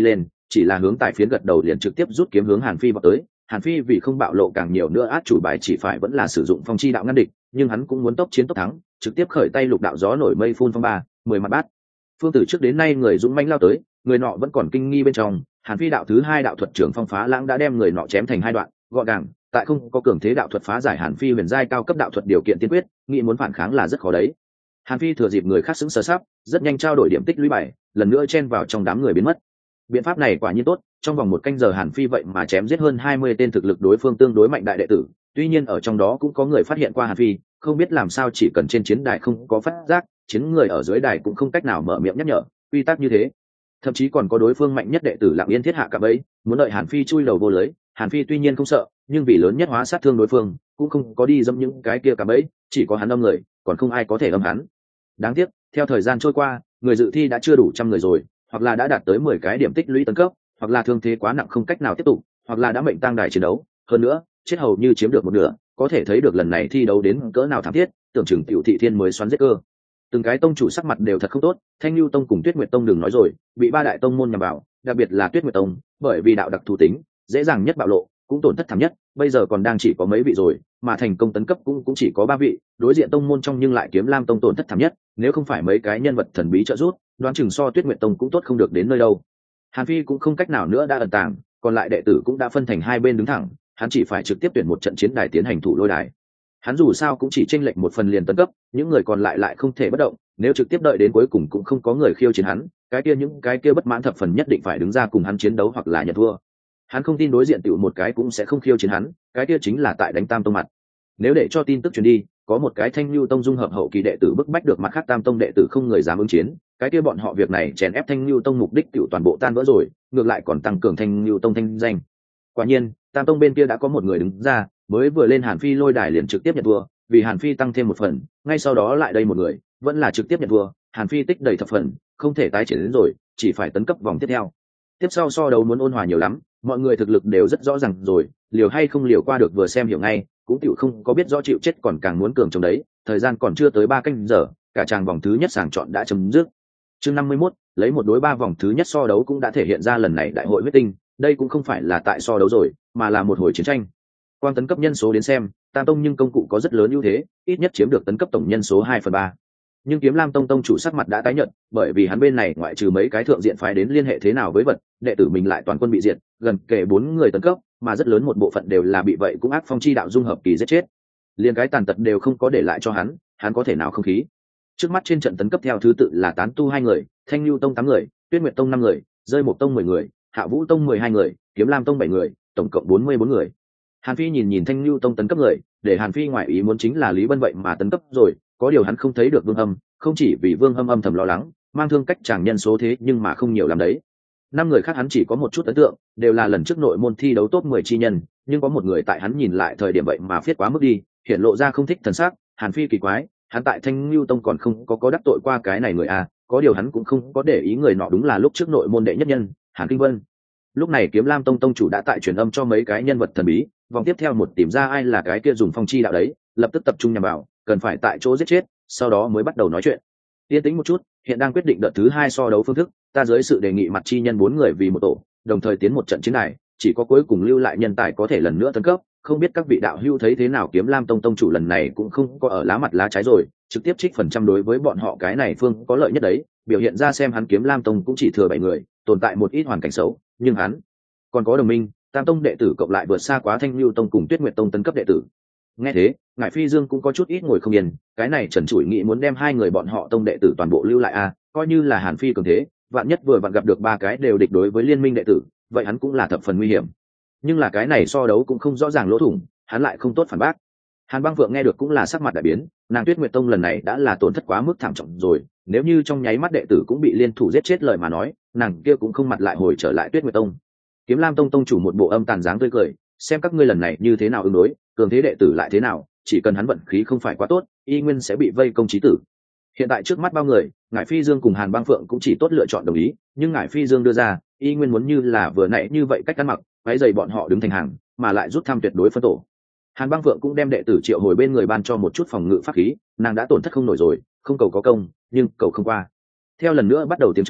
chỉ là hướng tài phiến gật đầu liền trực tiếp rút kiếm hướng Hàn Phi vào tới. Hàn Phi vì không bạo lộ càng nhiều nữa át chủ bài chỉ phải vẫn là sử dụng phong chi đạo ngăn địch, nhưng hắn cũng muốn tốc chiến tốc thắng, trực tiếp khởi tay lục đạo gió nổi mây phun phong ba mười mặt bát. Phương tử trước đến nay người dũng mãnh lao tới, người nọ vẫn còn kinh nghi bên trong. Hàn Phi đạo thứ hai đạo thuật trưởng phong phá lãng đã đem người nọ chém thành hai đoạn, gọn gàng. Tại không có cường thế đạo thuật phá giải Hàn Phi huyền giai cao cấp đạo thuật điều kiện tiên quyết, nghĩ muốn phản kháng là rất khó đấy. Hàn Phi thừa dịp người khác sững sờ sắp, rất nhanh trao đổi điểm tích lũy bảy, lần nữa chen vào trong đám người biến mất. Biện pháp này quả nhiên tốt, trong vòng một canh giờ Hàn Phi vậy mà chém giết hơn hai mươi tên thực lực đối phương tương đối mạnh đại đệ tử. Tuy nhiên ở trong đó cũng có người phát hiện qua Hàn Phi, không biết làm sao chỉ cần trên chiến đài không có phát giác, chiến người ở dưới đài cũng không cách nào mở miệng nhắc nhở, quy tắc như thế. Thậm chí còn có đối phương mạnh nhất đệ tử lặng yên thiết hạ cả bẫy, muốn đợi Hàn Phi chui đầu vô lưới. Hàn Phi tuy nhiên không sợ, nhưng vì lớn nhất hóa sát thương đối phương, cũng không có đi dẫm những cái kia cả bẫy, chỉ có hắn âm người, còn không ai có thể âm hắn. Đáng tiếc, theo thời gian trôi qua, người dự thi đã chưa đủ trăm người rồi, hoặc là đã đạt tới mười cái điểm tích lũy tấn cấp, hoặc là thương thế quá nặng không cách nào tiếp tục, hoặc là đã mệnh tang đài chiến đấu, hơn nữa, chết hầu như chiếm được một nửa, có thể thấy được lần này thi đấu đến cỡ nào thảm thiết, tưởng chừng Tiểu Thị Thiên mới xoắn giết cơ. Từng cái tông chủ sắc mặt đều thật không tốt, Thanh Nưu Tông cùng Tuyết Nguyệt Tông đừng nói rồi, bị ba đại tông môn nhằm vào, đặc biệt là Tuyết Nguyệt Tông, bởi vì đạo đặc thù tính, dễ dàng nhất bạo lộ, cũng tổn thất thảm nhất, bây giờ còn đang chỉ có mấy vị rồi, mà thành công tấn cấp cũng cũng chỉ có ba vị, đối diện tông môn trong nhưng lại Kiếm Lam Tông tổn thất thảm nhất, nếu không phải mấy cái nhân vật thần bí trợ giúp, đoán chừng so Tuyết Nguyệt Tông cũng tốt không được đến nơi đâu. Hàn Phi cũng không cách nào nữa đã ẩn tàng, còn lại đệ tử cũng đã phân thành hai bên đứng thẳng, hắn chỉ phải trực tiếp tuyển một trận chiến đài tiến hành thủ lôi đài. Hắn dù sao cũng chỉ chênh lệch một phần liền tấn cấp, những người còn lại lại không thể bất động, nếu trực tiếp đợi đến cuối cùng cũng không có người khiêu chiến hắn, cái kia những cái kia bất mãn thập phần nhất định phải đứng ra cùng hắn chiến đấu hoặc là nhận thua. Hắn không tin đối diện tiểu một cái cũng sẽ không khiêu chiến hắn, cái kia chính là tại đánh Tam Tông mặt. Nếu để cho tin tức truyền đi, có một cái Thanh Nưu Tông dung hợp hậu kỳ đệ tử bức bách được mặt khác Tam Tông đệ tử không người dám ứng chiến, cái kia bọn họ việc này chèn ép Thanh Nưu Tông mục đích tiểu toàn bộ tan vỡ rồi, ngược lại còn tăng cường Thanh Nưu Tông thanh danh. Quả nhiên, Tam Tông bên kia đã có một người đứng ra, mới vừa lên Hàn Phi lôi đài liền trực tiếp nhận thua, vì Hàn Phi tăng thêm một phần, ngay sau đó lại đây một người, vẫn là trực tiếp nhận thua, Hàn Phi tích đầy thập phần, không thể tái triển đến rồi, chỉ phải tấn cấp vòng tiếp theo. Tiếp sau so đấu muốn ôn hòa nhiều lắm, mọi người thực lực đều rất rõ ràng rồi, liều hay không liều qua được vừa xem hiểu ngay, cũng tiểu không có biết rõ chịu chết còn càng muốn cường chống đấy, thời gian còn chưa tới ba canh giờ, cả tràng vòng thứ nhất sàng chọn đã chấm dứt. Chương năm mươi mốt, lấy một đối ba vòng thứ nhất so đấu cũng đã thể hiện ra lần này đại hội huyết tinh, đây cũng không phải là tại so đấu rồi, mà là một hồi chiến tranh. Quan tấn cấp nhân số đến xem, Tam Tông nhưng công cụ có rất lớn ưu thế, ít nhất chiếm được tấn cấp tổng nhân số hai phần ba. Nhưng Kiếm Lam Tông tông chủ sắc mặt đã tái nhợt, bởi vì hắn bên này ngoại trừ mấy cái thượng diện phái đến liên hệ thế nào với vật, đệ tử mình lại toàn quân bị diệt, gần kể bốn người tấn cấp, mà rất lớn một bộ phận đều là bị vậy cũng ác phong chi đạo dung hợp kỳ giết chết. Liên cái tàn tật đều không có để lại cho hắn, hắn có thể nào không khí. Trước mắt trên trận tấn cấp theo thứ tự là Tán Tu hai người, Thanh Nưu Tông tám người, Tuyết Nguyệt Tông năm người, Rơi Mộc Tông mười người, Hạ Vũ Tông mười hai người, Kiếm Lam Tông bảy người, tổng cộng bốn mươi bốn người. Hàn Phi nhìn nhìn Thanh Nưu Tông tấn cấp người, để Hàn Phi ngoại ý muốn chính là Lý Bân vậy mà tấn cấp rồi, có điều hắn không thấy được Vương Âm, không chỉ vì Vương Âm âm thầm lo lắng, mang thương cách chàng nhân số thế nhưng mà không nhiều lắm đấy. Năm người khác hắn chỉ có một chút ấn tượng, đều là lần trước nội môn thi đấu top mười chi nhân, nhưng có một người tại hắn nhìn lại thời điểm vậy mà phiết quá mức đi, hiện lộ ra không thích thần sắc. Hàn Phi kỳ quái, hắn tại Thanh Nưu Tông còn không có có đắc tội qua cái này người à, có điều hắn cũng không có để ý người nọ đúng là lúc trước nội môn đệ nhất nhân, Hàn Kinh Vân. Lúc này Kiếm Lam Tông tông chủ đã tại truyền âm cho mấy cái nhân vật thần bí, vòng tiếp theo một tìm ra ai là cái kia dùng phong chi đạo đấy, lập tức tập trung nhằm vào, cần phải tại chỗ giết chết, sau đó mới bắt đầu nói chuyện. Yên tĩnh một chút, hiện đang quyết định đợt thứ hai so đấu phương thức, ta dưới sự đề nghị mặt chi nhân bốn người vì một tổ, đồng thời tiến một trận chiến này, chỉ có cuối cùng lưu lại nhân tài có thể lần nữa tấn cấp, không biết các vị đạo hữu thấy thế nào. Kiếm Lam Tông tông chủ lần này cũng không có ở lá mặt lá trái rồi, trực tiếp trích phần trăm đối với bọn họ cái này phương có lợi nhất đấy, biểu hiện ra xem hắn Kiếm Lam Tông cũng chỉ thừa bảy người, tồn tại một ít hoàn cảnh xấu, nhưng hắn còn có đồng minh, Tam Tông đệ tử cộng lại vượt xa quá Thanh Nưu Tông cùng Tuyết Nguyệt Tông tấn cấp đệ tử. Nghe thế, Ngải Phi Dương cũng có chút ít ngồi không yên, cái này Trần Trụi nghĩ muốn đem hai người bọn họ tông đệ tử toàn bộ lưu lại a, à, coi như là Hàn Phi cường thế, vạn nhất vừa vặn gặp được ba cái đều địch đối với liên minh đệ tử, vậy hắn cũng là thập phần nguy hiểm. Nhưng là cái này so đấu cũng không rõ ràng lỗ thủng, hắn lại không tốt phản bác. Hàn Băng Phượng nghe được cũng là sắc mặt đại biến, nàng Tuyết Nguyệt Tông lần này đã là tổn thất quá mức thảm trọng rồi, nếu như trong nháy mắt đệ tử cũng bị liên thủ giết chết lời mà nói, nàng kia cũng không mặt lại hồi trở lại Tuyết Nguyệt Tông. Kiếm Lam Tông tông chủ một bộ âm tàn dáng tươi cười, xem các ngươi lần này như thế nào ứng đối, cường thế đệ tử lại thế nào, chỉ cần hắn vận khí không phải quá tốt, y nguyên sẽ bị vây công chí tử. Hiện tại trước mắt bao người, Ngải Phi Dương cùng Hàn Băng Phượng cũng chỉ tốt lựa chọn đồng ý, nhưng Ngải Phi Dương đưa ra, y nguyên muốn như là vừa nãy như vậy cách ăn mặc, váy giày bọn họ đứng thành hàng, mà lại rút thăm tuyệt đối phân tổ. Hàn Băng Phượng cũng đem đệ tử triệu hồi bên người ban cho một chút phòng ngự pháp khí, nàng đã tổn thất không nổi rồi, không cầu có công, nhưng cầu không qua. Theo lần nữa bắt đầu tiếng trống,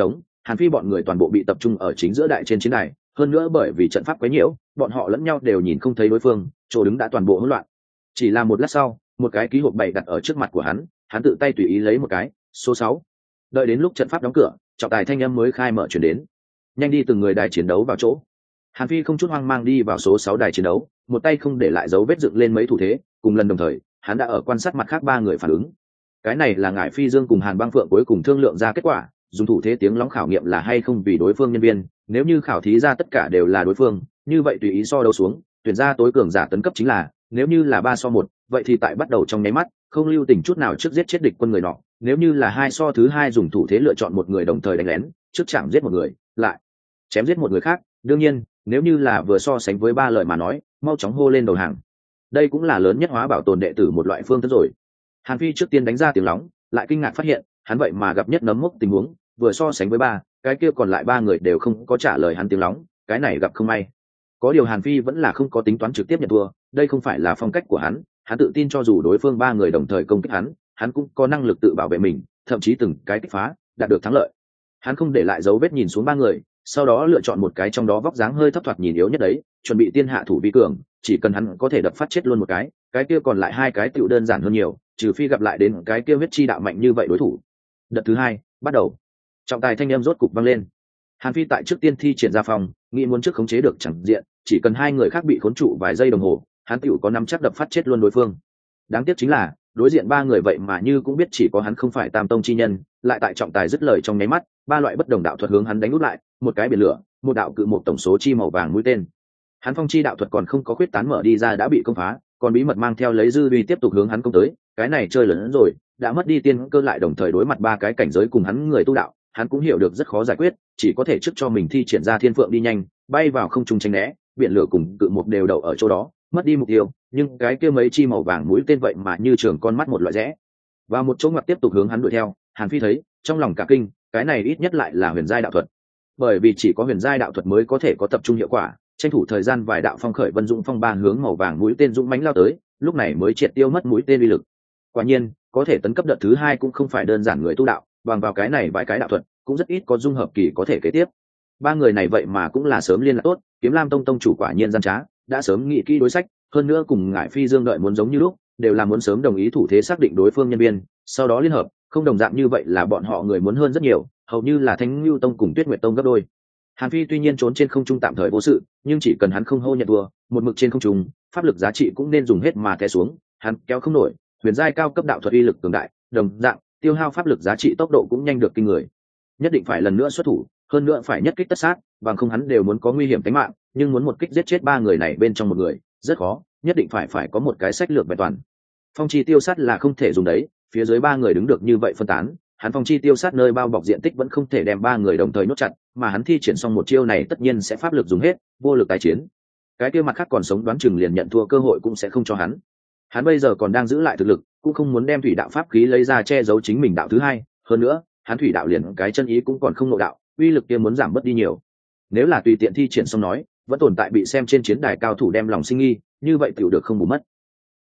Hàn Phi bọn người toàn bộ bị tập trung ở chính giữa đại trên chiến đài, hơn nữa bởi vì trận pháp quấy nhiễu, bọn họ lẫn nhau đều nhìn không thấy đối phương, chỗ đứng đã toàn bộ hỗn loạn. Chỉ là một lát sau, một cái ký hộp bày đặt ở trước mặt của hắn, hắn tự tay tùy ý lấy một cái, số sáu. Đợi đến lúc trận pháp đóng cửa, trọng tài thanh âm mới khai mở chuyển đến. Nhanh đi từng người đài chiến đấu vào chỗ. Hàn Phi không chút hoang mang đi vào số sáu đài chiến đấu, một tay không để lại dấu vết dựng lên mấy thủ thế, cùng lần đồng thời, hắn đã ở quan sát mặt khác ba người phản ứng. Cái này là Ngải Phi Dương cùng Hàn Băng Phượng cuối cùng thương lượng ra kết quả, dùng thủ thế tiếng lóng khảo nghiệm là hay không vì đối phương nhân viên, nếu như khảo thí ra tất cả đều là đối phương, như vậy tùy ý so đấu xuống, tuyển ra tối cường giả tấn cấp chính là, nếu như là ba so một, vậy thì tại bắt đầu trong nháy mắt, không lưu tình chút nào trước giết chết địch quân người nọ, nếu như là hai so thứ hai dùng thủ thế lựa chọn một người đồng thời đánh lén, trước chạm giết một người, lại chém giết một người khác, đương nhiên, nếu như là vừa so sánh với ba lời mà nói, mau chóng hô lên đầu hàng. Đây cũng là lớn nhất hóa bảo tồn đệ tử một loại phương thức rồi. Hàn Phi trước tiên đánh ra tiếng lóng, lại kinh ngạc phát hiện, hắn vậy mà gặp nhất nấm mốc tình huống, vừa so sánh với ba, cái kia còn lại ba người đều không có trả lời hắn tiếng lóng, cái này gặp không may. Có điều Hàn Phi vẫn là không có tính toán trực tiếp nhận thua, đây không phải là phong cách của hắn, hắn tự tin cho dù đối phương ba người đồng thời công kích hắn, hắn cũng có năng lực tự bảo vệ mình, thậm chí từng cái kích phá, đạt được thắng lợi. Hắn không để lại dấu vết nhìn xuống ba người, sau đó lựa chọn một cái trong đó vóc dáng hơi thấp thoạt nhìn yếu nhất đấy, chuẩn bị tiên hạ thủ vi cường, chỉ cần hắn có thể đập phát chết luôn một cái, cái kia còn lại hai cái tựu đơn giản hơn nhiều, trừ phi gặp lại đến cái kia huyết chi đạo mạnh như vậy đối thủ. Đợt thứ hai bắt đầu. Trọng tài thanh âm rốt cục vang lên. Hàn Phi tại trước tiên thi triển ra phòng, nghĩ muốn trước khống chế được chẳng diện, chỉ cần hai người khác bị khốn trụ vài giây đồng hồ, hắn tựu có nắm chắc đập phát chết luôn đối phương. Đáng tiếc chính là, đối diện ba người vậy mà như cũng biết chỉ có hắn không phải Tam Tông chi nhân, lại tại trọng tài dứt lời trong nháy mắt, ba loại bất đồng đạo thuật hướng hắn đánh úp lại, một cái biển lửa, một đạo cự một tổng số chi màu vàng mũi tên. Hắn phong chi đạo thuật còn không có khuyết tán mở đi ra đã bị công phá, còn bí mật mang theo lấy dư uy tiếp tục hướng hắn công tới, cái này chơi lớn hơn rồi, đã mất đi tiên cơ lại đồng thời đối mặt ba cái cảnh giới cùng hắn người tu đạo, hắn cũng hiểu được rất khó giải quyết, chỉ có thể trước cho mình thi triển ra thiên phượng đi nhanh, bay vào không trung tránh né, biển lửa cùng cự một đều đậu ở chỗ đó, mất đi mục tiêu, nhưng cái kia mấy chi màu vàng mũi tên vậy mà như trường con mắt một loại rẽ, và một chỗ ngoặt tiếp tục hướng hắn đuổi theo. Hàn Phi thấy, trong lòng cả kinh, cái này ít nhất lại là huyền giai đạo thuật, bởi vì chỉ có huyền giai đạo thuật mới có thể có tập trung hiệu quả, tranh thủ thời gian vài đạo phong khởi vân dũng phong ba hướng màu vàng mũi tên dũng mãnh lao tới, lúc này mới triệt tiêu mất mũi tên uy lực. Quả nhiên, có thể tấn cấp đợt thứ hai cũng không phải đơn giản người tu đạo, bằng vào cái này vài cái đạo thuật, cũng rất ít có dung hợp kỳ có thể kế tiếp. Ba người này vậy mà cũng là sớm liên lạc tốt, Kiếm Lam Tông tông chủ quả nhiên gian trá, đã sớm nghĩ kỹ đối sách, hơn nữa cùng Ngải Phi Dương đợi muốn giống như lúc, đều là muốn sớm đồng ý thủ thế xác định đối phương nhân viên, sau đó liên hợp, không đồng dạng như vậy là bọn họ người muốn hơn rất nhiều, hầu như là Thánh Nưu Tông cùng Tuyết Nguyệt Tông gấp đôi. Hàn Phi tuy nhiên trốn trên không trung tạm thời vô sự, nhưng chỉ cần hắn không hô nhận thua, một mực trên không trung, pháp lực giá trị cũng nên dùng hết mà té xuống, hắn kéo không nổi, huyền giai cao cấp đạo thuật uy lực cường đại, đồng dạng, tiêu hao pháp lực giá trị tốc độ cũng nhanh được kinh người. Nhất định phải lần nữa xuất thủ, hơn nữa phải nhất kích tất sát, bằng không hắn đều muốn có nguy hiểm tính mạng, nhưng muốn một kích giết chết ba người này bên trong một người, rất khó, nhất định phải phải có một cái sách lược vẹn toàn. Phong chi tiêu sát là không thể dùng đấy, phía dưới ba người đứng được như vậy phân tán, hắn phong chi tiêu sát nơi bao bọc diện tích vẫn không thể đem ba người đồng thời nhốt chặt, mà hắn thi triển xong một chiêu này tất nhiên sẽ pháp lực dùng hết, vô lực tái chiến. Cái kia mặt khác còn sống đoán chừng liền nhận thua cơ hội cũng sẽ không cho hắn. Hắn bây giờ còn đang giữ lại thực lực, cũng không muốn đem thủy đạo pháp khí lấy ra che giấu chính mình đạo thứ hai, hơn nữa, hắn thủy đạo liền cái chân ý cũng còn không nội đạo, uy lực kia muốn giảm bớt đi nhiều. Nếu là tùy tiện thi triển xong nói, vẫn tồn tại bị xem trên chiến đài cao thủ đem lòng sinh nghi, như vậy tiểu được không bù mất.